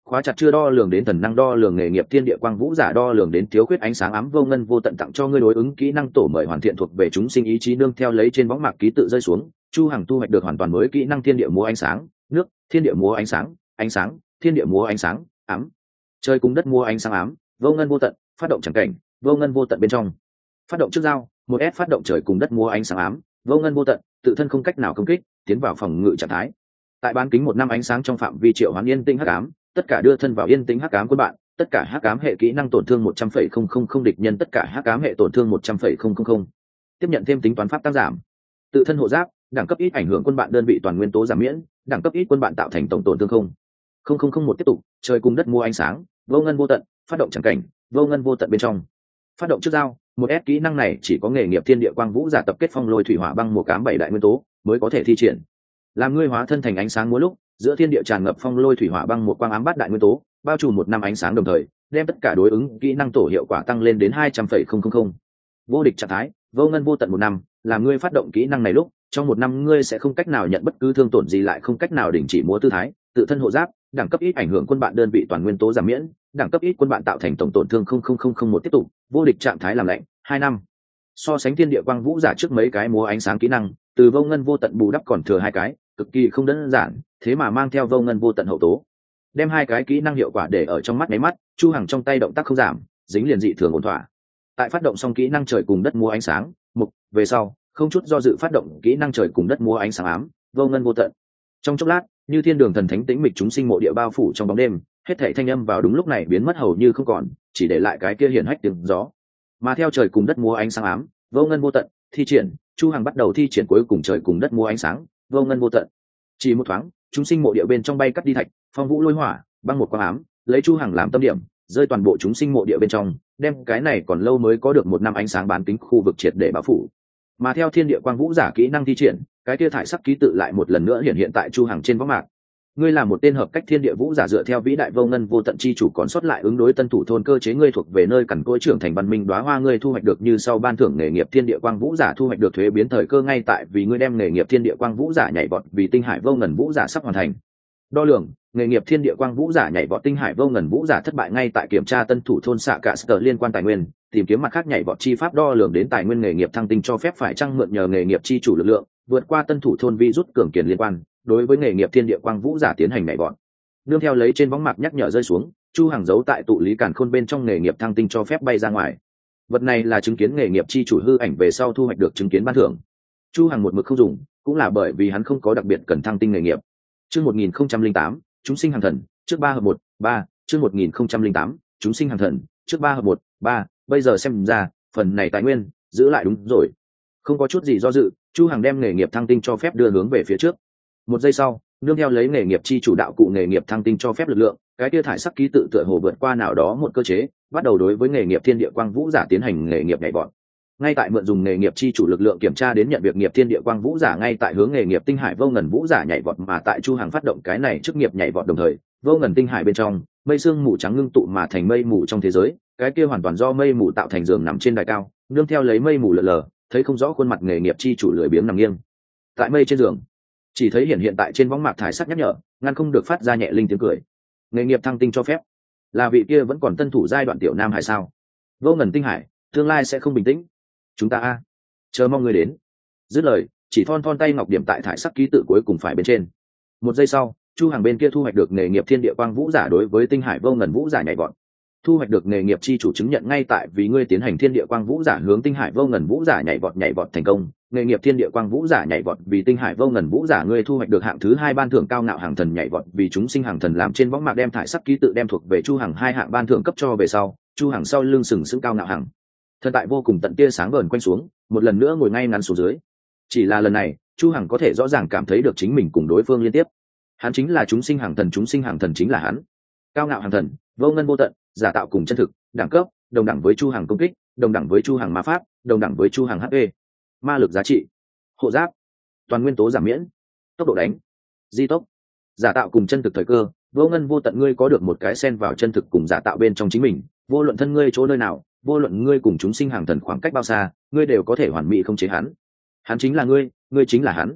khóa chặt chưa đo lường đến thần năng đo lường nghề nghiệp thiên địa quang vũ giả đo lường đến thiếu khuyết ánh sáng ám vô ngân vô tận tặng cho ngươi đối ứng kỹ năng tổ mời hoàn thiện thuộc về chúng sinh ý chí nương theo lấy trên võng mạc ký tự rơi xuống. Chu Hằng thu hoạch được hoàn toàn mới kỹ năng thiên địa múa ánh sáng, nước, thiên địa múa ánh sáng, thiên địa múa ánh sáng, ám. Trời cùng đất múa ánh sáng ám, vô ngân vô tận, phát động chẳng cảnh, vô ngân vô tận bên trong. Phát động trước giao, một S phát động trời cùng đất múa ánh sáng ám, vô ngân vô tận, tự thân không cách nào công kích, tiến vào phòng ngự trạng thái. Tại bán kính 1 năm ánh sáng trong phạm vi triệu hoán yên tĩnh hắc ám, tất cả đưa thân vào yên tĩnh hắc ám của bạn, tất cả hắc ám hệ kỹ năng tổn thương 100,000 địch nhân tất cả hắc ám hệ tổn thương 100,000. Tiếp nhận thêm tính toán pháp tăng giảm. Tự thân hộ giáp, đẳng cấp ít ảnh hưởng quân bạn đơn vị toàn nguyên tố giảm miễn, đẳng cấp ít quân bạn tạo thành tổng tổn thương 0,0001 tiếp tục, trời cùng đất mua ánh sáng, vô ngân vô tận, phát động chẳng cảnh, vô ngân vô tận bên trong. Phát động trước giao, một S kỹ năng này chỉ có nghề nghiệp thiên địa quang vũ giả tập kết phong lôi thủy hỏa băng một cám 7 đại nguyên tố mới có thể thi triển. Làm ngươi hóa thân thành ánh sáng múa lúc, giữa thiên địa tràn ngập phong lôi thủy hỏa băng một quang ám bát đại nguyên tố, bao trùm 1 năm ánh sáng đồng thời, đem tất cả đối ứng kỹ năng tổ hiệu quả tăng lên đến 200,000. Vô địch trạng thái, vô ngân vô tận 1 năm, làm ngươi phát động kỹ năng này lúc, trong 1 năm ngươi sẽ không cách nào nhận bất cứ thương tổn gì lại không cách nào đình chỉ múa tư thái, tự thân hộ giáp, đẳng cấp ít ảnh hưởng quân bạn đơn vị toàn nguyên tố giảm miễn, đẳng cấp ít quân bạn tạo thành tổng tổn thương 0,0001 tiếp tục, vô địch trạng thái làm lạnh, 2 năm. So sánh thiên địa quang vũ giả trước mấy cái múa ánh sáng kỹ năng, từ vô ngân vô tận bù đắp còn thừa 2 cái, cực kỳ không đơn giản, thế mà mang theo vô ngân vô tận hậu tố. Đem 2 cái kỹ năng hiệu quả để ở trong mắt máy mắt, Chu Hằng trong tay động tác không giảm, dính liền dị thường ổn thỏa. Tại phát động xong kỹ năng trời cùng đất múa ánh sáng, mục, về sau, không chút do dự phát động kỹ năng trời cùng đất múa ánh sáng ám, vô ngân vô tận. Trong chốc lát, như thiên đường thần thánh tĩnh mịch chúng sinh mộ địa bao phủ trong bóng đêm, hết thảy thanh âm vào đúng lúc này biến mất hầu như không còn, chỉ để lại cái kia hiển hách tiếng gió. Mà theo trời cùng đất múa ánh sáng ám, vô ngân vô tận, thi triển, Chu Hằng bắt đầu thi triển cuối cùng trời cùng đất múa ánh sáng, vô ngân vô tận. Chỉ một thoáng, chúng sinh mộ địa bên trong bay cắt đi thạch, phong vũ lôi hỏa, băng một quang ám, lấy Chu Hằng làm tâm điểm, rơi toàn bộ chúng sinh mộ địa bên trong, đem cái này còn lâu mới có được 1 năm ánh sáng bán kính khu vực triệt để bao phủ. Mà theo thiên địa quang vũ giả kỹ năng thi triển, cái kia thải sắc ký tự lại một lần nữa hiện tại Chu Hằng trên võng mạc. Ngươi là một tên hợp cách thiên địa vũ giả dựa theo vĩ đại vô ngân vô tận chi chủ còn sót lại ứng đối tân thủ thôn cơ chế ngươi thuộc về nơi cằn cỗi trưởng thành văn minh đóa hoa ngươi thu hoạch được như sau ban thưởng nghề nghiệp thiên địa quang vũ giả thu hoạch được thuế biến thời cơ ngay tại vì ngươi đem nghề nghiệp thiên địa quang vũ giả nhảy vọt vì tinh hải vô ngần vũ giả sắp hoàn thành. Đo lường, nghề nghiệp thiên địa quang vũ giả nhảy vọt tinh hải vô ngần vũ giả thất bại ngay tại kiểm tra tân thủ thôn xạ cả sở liên quan tài nguyên, tìm kiếm mặt khác nhảy vọt chi pháp đo lường đến tài nguyên nghề nghiệp thăng tinh cho phép phải chăng mượn nhờ nghề nghiệp chi chủ lực lượng, vượt qua tân thủ thôn vi rút cường kiền liên quan, đối với nghề nghiệp thiên địa quang vũ giả tiến hành nhảy vọt. Nương theo lấy trên võng mạc nhắc nhở rơi xuống, Chu Hằng giấu tại tụ lý càn khôn bên trong nghề nghiệp thăng tinh cho phép bay ra ngoài. Vật này là chứng kiến nghề nghiệp chi chủ hư ảnh về sau thu hoạch được chứng kiến ban thưởng. Chu Hằng một mực không dùng, cũng là bởi vì hắn không có đặc biệt cần thăng tinh nghề nghiệp. Chương 1008, chúng sinh hàng thần, trước 3 hợp 1, 3, chương 1008, chúng sinh hàng thần, trước 3 hợp 1, 3, bây giờ xem ra, phần này tài nguyên giữ lại đúng rồi. Không có chút gì do dự, Chu Hằng đem nghề nghiệp thăng tinh cho phép đưa hướng về phía trước. Một giây sau, nương theo lấy nghề nghiệp chi chủ đạo cụ nghề nghiệp thăng tinh cho phép lực lượng, cái kia thải sắc ký tự tựa hồ vượt qua nào đó một cơ chế, bắt đầu đối với nghề nghiệp thiên địa quang vũ giả tiến hành nghề nghiệp nhảy vọt. Ngay tại mượn dùng nghề nghiệp chi chủ lực lượng kiểm tra đến nhận việc nghiệp thiên địa quang vũ giả ngay tại hướng nghề nghiệp tinh hải vô ngần vũ giả nhảy vọt mà tại Chu Hằng phát động cái này chức nghiệp nhảy vọt đồng thời, vô ngần tinh hải bên trong, mây sương mù trắng ngưng tụ mà thành mây mù trong thế giới, cái kia hoàn toàn do mây mù tạo thành giường nằm trên đài cao, nương theo lấy mây mù lờ lờ, thấy không rõ khuôn mặt nghề nghiệp chi chủ lười biếng nằm nghiêng. Tại mây trên giường, chỉ thấy hiện tại trên võng mạc thải sắc nhắc nhở, ngăn không được phát ra nhẹ linh tiếng cười. Nghề nghiệp thăng tinh cho phép, là vị kia vẫn còn tân thủ giai đoạn tiểu nam hải sao? Vô ngần tinh hải, tương lai sẽ không bình tĩnh. Chúng ta chờ mong người đến. Dứt lời, chỉ thon thon tay ngọc điểm tại thải sắc ký tự cuối cùng phải bên trên. Một giây sau, Chu Hằng bên kia thu hoạch được nghề nghiệp thiên địa quang vũ giả đối với tinh hải vô ngần vũ giả nhảy vọt. Thu hoạch được nghề nghiệp chi chủ chứng nhận ngay tại vì ngươi tiến hành thiên địa quang vũ giả hướng tinh hải vô ngần vũ giả nhảy vọt thành công. Nghề nghiệp thiên địa quang vũ giả nhảy vọt vì tinh hải vô ngần vũ giả ngươi thu hoạch được hạng thứ 2 ban thưởng cao ngạo hàng thần nhảy vọt vì chúng sinh hàng thần làm trên võng mạc đem thải sắc ký tự đem thuộc về Chu Hằng 2 hạng ban thưởng cấp cho về sau, Chu Hằng sau lưng sừng sững cao ngạo hàng thần tại vô cùng tận tia sáng vờn quanh xuống, một lần nữa ngồi ngay ngắn xuống dưới. Chỉ là lần này, Chu Hằng có thể rõ ràng cảm thấy được chính mình cùng đối phương liên tiếp. Hắn chính là chúng sinh hàng thần chính là hắn. Cao ngạo hàng thần, vô ngân vô tận, giả tạo cùng chân thực, đẳng cấp, đồng đẳng với Chu Hằng công kích, đồng đẳng với Chu Hằng ma pháp, đồng đẳng với Chu Hằng HP. Ma lực giá trị, hộ giáp, toàn nguyên tố giảm miễn, tốc độ đánh, di tốc, giả tạo cùng chân thực thời cơ, vô ngân vô tận ngươi có được một cái xen vào chân thực cùng giả tạo bên trong chính mình, vô luận thân ngươi chỗ nơi nào, vô luận ngươi cùng chúng sinh hàng thần khoảng cách bao xa, ngươi đều có thể hoàn mỹ không chế hắn. Hắn chính là ngươi chính là hắn.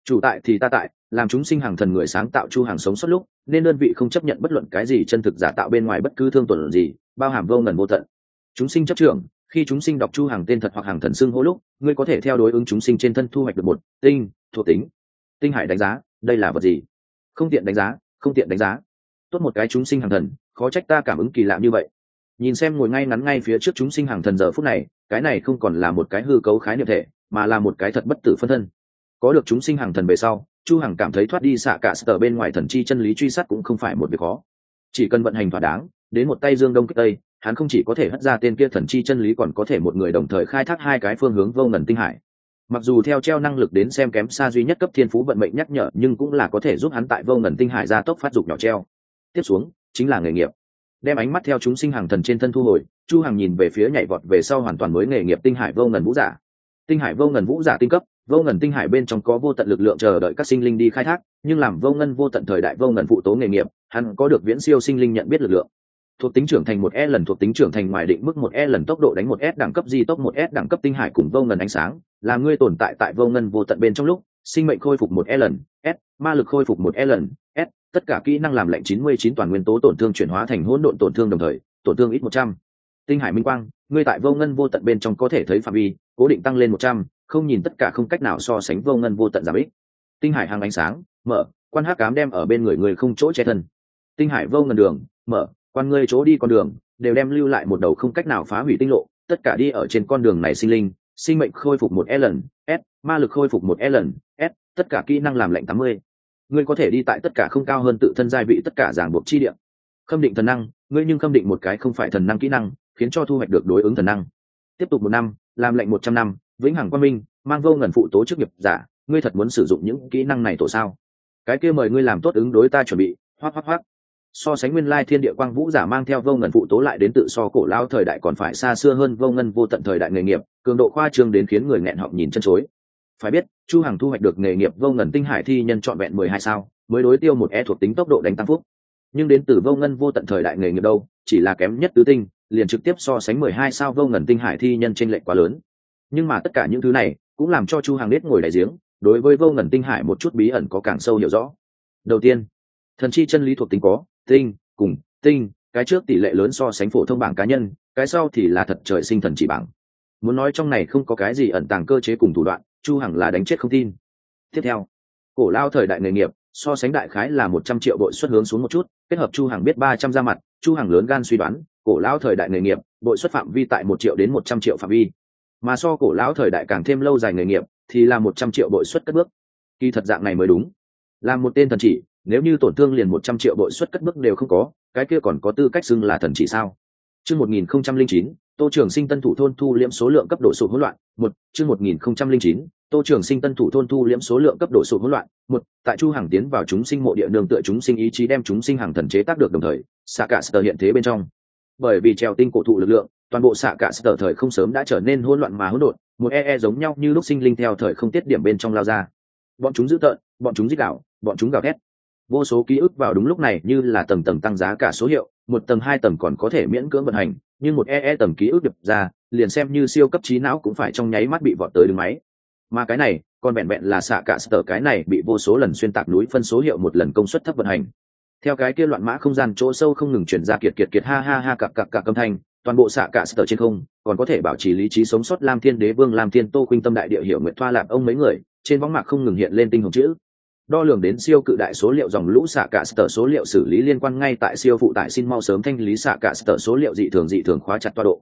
Chủ tại thì ta tại, làm chúng sinh hàng thần người sáng tạo chu hàng sống suốt lúc, nên đơn vị không chấp nhận bất luận cái gì chân thực giả tạo bên ngoài bất cứ thương tổn gì, bao hàm vô ngần vô tận. Chúng sinh chấp trưởng, khi chúng sinh đọc chu hàng tên thật hoặc hàng thần xưng hô lúc, ngươi có thể theo đối ứng chúng sinh trên thân thu hoạch được một tinh thuộc tính. Tinh hải đánh giá, đây là vật gì? Không tiện đánh giá, không tiện đánh giá. Tốt một cái chúng sinh hàng thần, khó trách ta cảm ứng kỳ lạ như vậy. Nhìn xem ngồi ngay ngắn ngay phía trước chúng sinh hàng thần giờ phút này, cái này không còn là một cái hư cấu khái niệm thể, mà là một cái thật bất tử phân thân. Có được chúng sinh hàng thần về sau, chu hằng cảm thấy thoát đi xạ cả sở bên ngoài thần chi chân lý truy sát cũng không phải một việc khó. Chỉ cần vận hành thỏa đáng, đến một tay dương đông kích tây, hắn không chỉ có thể hất ra tên kia thần chi chân lý, còn có thể một người đồng thời khai thác hai cái phương hướng vô ngần tinh hải. Mặc dù theo treo năng lực đến xem kém xa duy nhất cấp thiên phú vận mệnh nhắc nhở, nhưng cũng là có thể giúp hắn tại vô ngần tinh hải gia tốc phát dục nhỏ treo. Tiếp xuống chính là nghề nghiệp. Đem ánh mắt theo chúng sinh hàng thần trên thân thu hồi, chu hằng nhìn về phía nhảy vọt về sau hoàn toàn mới nghề nghiệp tinh hải vô ngần vũ giả. Tinh hải vô ngần vũ giả tinh cấp, vô ngần tinh hải bên trong có vô tận lực lượng chờ đợi các sinh linh đi khai thác, nhưng làm vô ngần vô tận thời đại vô ngần phụ tố nghề nghiệp, hắn có được viễn siêu sinh linh nhận biết lực lượng. Thuộc tính trưởng thành 1 lần, thuộc tính trưởng thành ngoài định mức 1 lần, tốc độ đánh 1 đẳng cấp di tốc 1 đẳng cấp tinh hải cùng vô ngần ánh sáng, là ngươi tồn tại tại vô ngần vô tận bên trong lúc, sinh mệnh khôi phục 1 lần, ma lực khôi phục 1 lần, tất cả kỹ năng làm lệnh 99 toàn nguyên tố tổn thương chuyển hóa thành hỗn độn tổn thương đồng thời, tổn thương ít 100. Tinh hải minh quang, ngươi tại vô ngần vô tận bên trong có thể thấy phạm vi, cố định tăng lên 100, không nhìn tất cả không cách nào so sánh vô ngần vô tận giảm ít. Tinh hải hàng ánh sáng, mở, quan hắc ám đem ở bên người không chỗ che thân. Tinh hải vô ngần đường, mở, quan ngươi chỗ đi con đường đều đem lưu lại một đầu không cách nào phá hủy tinh lộ, tất cả đi ở trên con đường này sinh linh, sinh mệnh khôi phục 1 lần, ma lực khôi phục 1 lần, tất cả kỹ năng làm lệnh 80. Ngươi có thể đi tại tất cả không cao hơn tự thân giai vị tất cả ràng buộc chi địa. Khâm định thần năng, ngươi nhưng khâm định một cái không phải thần năng kỹ năng, khiến cho thu hoạch được đối ứng thần năng. Tiếp tục 1 năm, làm lệnh 100 năm, vĩnh hằng quang minh, mang vô ngần phụ tố chức nghiệp giả, ngươi thật muốn sử dụng những kỹ năng này tổ sao? Cái kia mời ngươi làm tốt ứng đối ta chuẩn bị, hoắc. So sánh nguyên lai thiên địa quang vũ giả mang theo vô ngần phụ tố lại đến tự so cổ lao thời đại còn phải xa xưa hơn vô ngần vô tận thời đại nghề nghiệp, cường độ khoa trương đến khiến người nghẹn họng nhìn chân chối. Phải biết, chu hằng thu hoạch được nghề nghiệp vô ngần tinh hải thi nhân trọn vẹn 12 sao, mới đối tiêu một thuộc tính tốc độ đánh tăng phúc. Nhưng đến từ vô ngần vô tận thời đại nghề nghiệp đâu, chỉ là kém nhất tứ tinh, liền trực tiếp so sánh 12 sao vô ngần tinh hải thi nhân chênh lệch quá lớn. Nhưng mà tất cả những thứ này cũng làm cho chu hằng biết ngồi đại giếng, đối với vô ngần tinh hải một chút bí ẩn có càng sâu hiểu rõ. Đầu tiên, thần chi chân lý thuộc tính có tinh cùng tinh, cái trước tỷ lệ lớn so sánh phổ thông bảng cá nhân, cái sau thì là thật trời sinh thần chỉ bảng. Muốn nói trong này không có cái gì ẩn tàng cơ chế cùng thủ đoạn, chu hằng là đánh chết không tin. Tiếp theo, cổ lao thời đại nghề nghiệp, so sánh đại khái là 100 triệu bội xuất hướng xuống một chút, kết hợp chu hằng biết 300 ra mặt, chu hằng lớn gan suy đoán, cổ lao thời đại nghề nghiệp, bội xuất phạm vi tại 1 triệu đến 100 triệu phạm vi. Mà so cổ lão thời đại càng thêm lâu dài nghề nghiệp, thì là 100 triệu bội xuất cất bước. Kỳ thật dạng này mới đúng. Làm một tên thần chỉ, nếu như tổn thương liền 100 triệu bội xuất cất bước đều không có, cái kia còn có tư cách xưng là thần chỉ sao? Chương 1009, Tô Trường Sinh tân thủ thôn thu liễm số lượng cấp độ sụt hỗn loạn. Chương 1009, Tô Trường Sinh tân thủ thôn thu liễm số lượng cấp độ sụt hỗn loạn. Tại chu hàng tiến vào chúng sinh mộ địa nương tựa chúng sinh ý chí đem chúng sinh hàng thần chế tác được đồng thời, xạ cả sở hiện thế bên trong. Bởi vì treo tinh cổ thụ lực lượng, toàn bộ xạ cả sở thời không sớm đã trở nên hỗn loạn mà hỗn độn, một giống nhau như lúc sinh linh theo thời không tiết điểm bên trong lao ra. Bọn chúng dữ tợn, bọn chúng rít gào, bọn chúng gào thét. Vô số ký ức vào đúng lúc này như là tầng tầng tăng giá cả số hiệu, 1 tầng 2 tầng còn có thể miễn cưỡng vận hành, nhưng một tầng ký ức đập ra, liền xem như siêu cấp trí não cũng phải trong nháy mắt bị vọt tới đường máy. Mà cái này, còn vẹn vẹn là xạ cả sở cái này bị vô số lần xuyên tạc núi phân số hiệu một lần công suất thấp vận hành. Theo cái kia loạn mã không gian chỗ sâu không ngừng chuyển ra kiệt ha ha cặc âm thanh, toàn bộ xạ cả sở trên không, còn có thể bảo trì lý trí sống sót Lam Thiên Đế Vương Lam Thiên Tô Khuynh Tâm đại địa hiểu nguyện thoa lạp ông mấy người, trên võng mạc không ngừng hiện lên tinh hồng chữ. Đo lường đến siêu cự đại số liệu dòng lũ xạ cả sở số liệu xử lý liên quan ngay tại siêu phụ tải xin mau sớm thanh lý xạ cả sở số liệu dị thường khóa chặt tọa độ.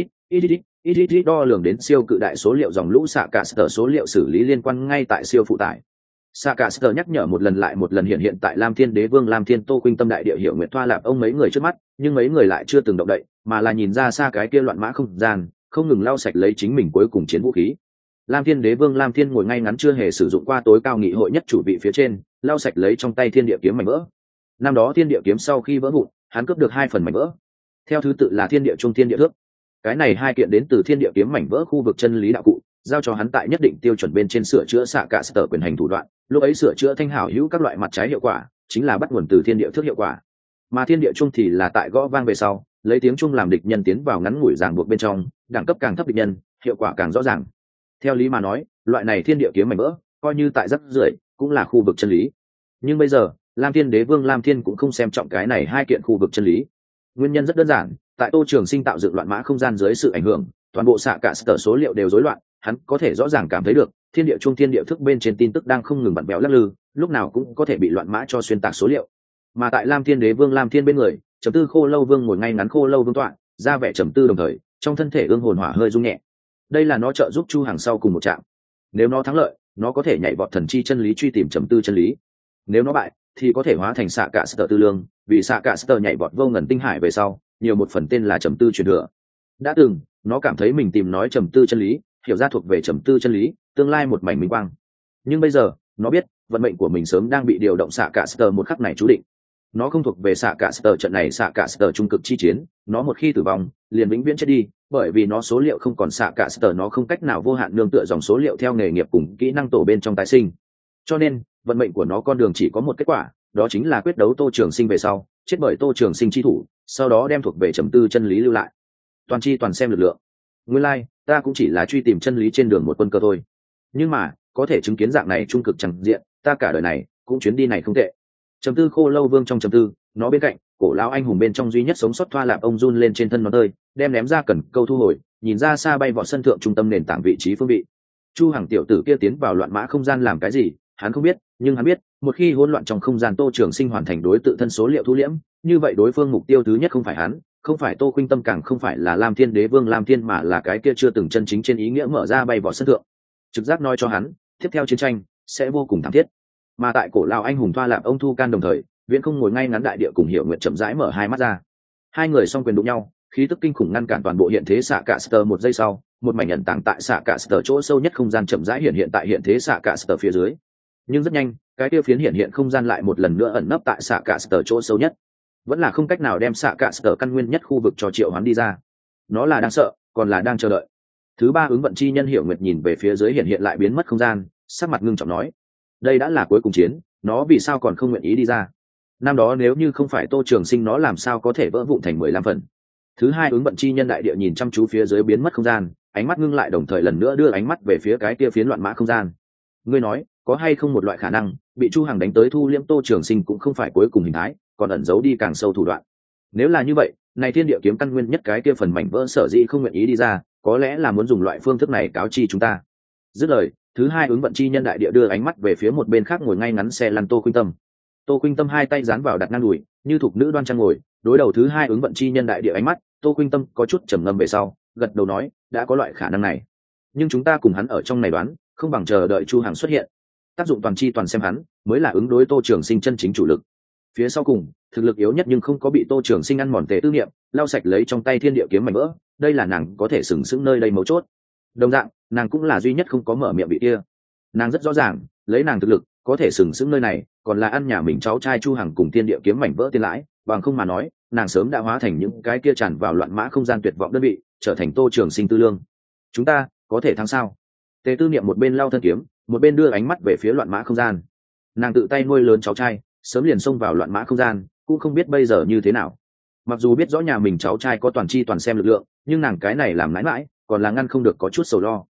Đo lường đến siêu cự đại số liệu dòng lũ xạ cả sở số liệu xử lý liên quan ngay tại siêu phụ tải. Xạ cả sở nhắc nhở một lần lại một lần hiện tại Lam Thiên Đế Vương Lam Thiên Tô Khuynh Tâm đại địa hiểu nguyện thoa lạp ông mấy người trước mắt, nhưng mấy người lại chưa từng động đậy, mà là nhìn ra xa cái kia loạn mã không gian, không ngừng lau sạch lấy chính mình cuối cùng chiến vũ khí. Lam Thiên Đế Vương Lam Thiên ngồi ngay ngắn chưa hề sử dụng qua tối cao nghị hội nhất chủ vị phía trên, lau sạch lấy trong tay thiên địa kiếm mảnh vỡ. Năm đó thiên địa kiếm sau khi vỡ vụn, hắn cướp được 2 phần mảnh vỡ. Theo thứ tự là thiên địa trung thiên địa thước. Cái này 2 kiện đến từ thiên địa kiếm mảnh vỡ khu vực chân lý đạo cụ, giao cho hắn tại nhất định tiêu chuẩn bên trên sửa chữa xạ cả sở quyền hành thủ đoạn, lúc ấy sửa chữa thanh hảo hữu các loại mặt trái hiệu quả, chính là bắt nguồn từ thiên địa thước hiệu quả. Mà thiên địa trung thì là tại gõ vang về sau, lấy tiếng trung làm địch nhân tiến vào ngắn ngủi ràng buộc bên trong, đẳng cấp càng thấp địch nhân, hiệu quả càng rõ ràng. Theo lý mà nói, loại này thiên địa kiếm mảnh vỡ, coi như tại rất rưởi, cũng là khu vực chân lý. Nhưng bây giờ Lam Thiên Đế Vương Lam Thiên cũng không xem trọng cái này hai kiện khu vực chân lý. Nguyên nhân rất đơn giản, tại Tô Trường Sinh tạo dựng loạn mã không gian dưới sự ảnh hưởng, toàn bộ xạ cả sở số liệu đều rối loạn, hắn có thể rõ ràng cảm thấy được thiên địa trung thiên địa thức bên trên tin tức đang không ngừng bặn bẽo lắc lư, lúc nào cũng có thể bị loạn mã cho xuyên tạc số liệu. Mà tại Lam Thiên Đế Vương Lam Thiên bên người, trầm tư Khô Lâu Vương ngồi ngay ngắn Khô Lâu Vương tọa, ra vẻ trầm tư đồng thời, trong thân thể ương hồn hỏa hơi rung nhẹ. Đây là nó trợ giúp Chu Hằng sau cùng một trạng. Nếu nó thắng lợi, nó có thể nhảy vọt thần chi chân lý truy tìm trầm tư chân lý. Nếu nó bại, thì có thể hóa thành xạ cả sở tư lương, vì xạ cả sở nhảy vọt vô ngần tinh hải về sau, nhiều một phần tên là trầm tư truyền thừa. Đã từng, nó cảm thấy mình tìm nói trầm tư chân lý, hiểu ra thuộc về trầm tư chân lý, tương lai một mảnh minh quang. Nhưng bây giờ, nó biết, vận mệnh của mình sớm đang bị điều động xạ cả sở một khắc này chú định. Nó không thuộc về xạ cả sở trận này, xạ cả sở trung cực chi chiến, nó một khi tử vong, liền vĩnh viễn chết đi, bởi vì nó số liệu không còn xạ cả sở, nó không cách nào vô hạn nương tựa dòng số liệu theo nghề nghiệp cùng kỹ năng tổ bên trong tái sinh. Cho nên, vận mệnh của nó con đường chỉ có một kết quả, đó chính là quyết đấu Tô Trường Sinh về sau, chết bởi Tô Trường Sinh chi thủ, sau đó đem thuộc về trầm tư chân lý lưu lại. Toàn chi toàn xem lực lượng. Nguyên lai, ta cũng chỉ là truy tìm chân lý trên đường một quân cơ thôi. Nhưng mà, có thể chứng kiến dạng này trung cực chẳng diện, ta cả đời này cũng chuyến đi này không tệ. Trầm tư Khô Lâu Vương trong trầm tư, nó bên cạnh, cổ lão anh hùng bên trong duy nhất sống sót thoa lạp ông run lên trên thân nó tơi, đem ném ra cần câu thu hồi, nhìn ra xa bay vọt sân thượng trung tâm nền tảng vị trí phương vị. Chu Hằng tiểu tử kia tiến vào loạn mã không gian làm cái gì, hắn không biết, nhưng hắn biết, một khi hỗn loạn trong không gian Tô Trường Sinh hoàn thành đối tự thân số liệu thu liễm, như vậy đối phương mục tiêu thứ nhất không phải hắn, không phải Tô Khuynh Tâm, càng không phải là Lam Thiên Đế Vương Lam Thiên, mà là cái kia chưa từng chân chính trên ý nghĩa mở ra bay vọt sân thượng. Trực giác nói cho hắn, tiếp theo chiến tranh sẽ vô cùng thảm thiết. Mà tại cổ lão anh hùng thoa lạp ông thu can đồng thời, Viễn không ngồi ngay ngắn đại địa cùng Hiểu Nguyệt chậm rãi mở hai mắt ra. Hai người song quyền đụng nhau, khí tức kinh khủng ngăn cản toàn bộ hiện thế xạ cả sở. Một giây sau, một mảnh ẩn tàng tại xạ cả sở chỗ sâu nhất không gian chậm rãi hiện tại hiện thế xạ cả sở phía dưới. Nhưng rất nhanh, cái kia phiến hiện không gian lại một lần nữa ẩn nấp tại xạ cả sở chỗ sâu nhất, vẫn là không cách nào đem xạ cả sở căn nguyên nhất khu vực cho triệu hoán đi ra. Nó là đang sợ, còn là đang chờ đợi. Thứ ba ứng vận chi nhân Hiểu Nguyệt nhìn về phía dưới hiện lại biến mất không gian, sắc mặt ngưng trọng nói: đây đã là cuối cùng chiến, nó vì sao còn không nguyện ý đi ra? Năm đó nếu như không phải Tô Trường Sinh, nó làm sao có thể vỡ vụn thành 15 phần? Thứ hai ứng vận chi nhân đại địa nhìn chăm chú phía dưới biến mất không gian, ánh mắt ngưng lại, đồng thời lần nữa đưa ánh mắt về phía cái kia phiến loạn mã không gian. Ngươi nói, có hay không một loại khả năng, bị Chu Hằng đánh tới thu liễm Tô Trường Sinh cũng không phải cuối cùng hình thái, còn ẩn giấu đi càng sâu thủ đoạn? Nếu là như vậy, này thiên địa kiếm căn nguyên nhất cái kia phần mảnh vỡ sở dĩ không nguyện ý đi ra, có lẽ là muốn dùng loại phương thức này cáo chi chúng ta. Dứt lời, thứ hai ứng vận chi nhân đại địa đưa ánh mắt về phía một bên khác ngồi ngay ngắn xe lăn Tô Khuynh Tâm. Tô Khuynh Tâm hai tay dán vào đặt ngang đùi, như thục nữ đoan trang ngồi, đối đầu thứ hai ứng vận chi nhân đại địa ánh mắt, Tô Khuynh Tâm có chút trầm ngâm về sau, gật đầu nói: đã có loại khả năng này, nhưng chúng ta cùng hắn ở trong này đoán, không bằng chờ đợi Chu Hằng xuất hiện. Tác dụng toàn chi toàn xem hắn, mới là ứng đối Tô Trường Sinh chân chính chủ lực. Phía sau cùng, thực lực yếu nhất nhưng không có bị Tô Trường Sinh ăn mòn tề tư niệm, lau sạch lấy trong tay thiên địa kiếm mảnh vỡ, đây là nàng có thể sừng sững nơi đây mấu chốt. Đồng dạng, nàng cũng là duy nhất không có mở miệng bị kia. Nàng rất rõ ràng, lấy nàng thực lực, có thể sừng sững nơi này, còn là ăn nhà mình cháu trai Chu Hằng cùng thiên địa kiếm mảnh vỡ tiền lãi, bằng không mà nói, nàng sớm đã hóa thành những cái kia tràn vào loạn mã không gian tuyệt vọng đơn vị, trở thành Tô Trường Sinh tư lương. Chúng ta có thể thắng sao? Tề tư niệm một bên lau thân kiếm, một bên đưa ánh mắt về phía loạn mã không gian. Nàng tự tay nuôi lớn cháu trai, sớm liền xông vào loạn mã không gian, cũng không biết bây giờ như thế nào. Mặc dù biết rõ nhà mình cháu trai có toàn chi toàn xem lực lượng, nhưng nàng cái này làm mãi mãi, còn là ngăn không được có chút sầu lo.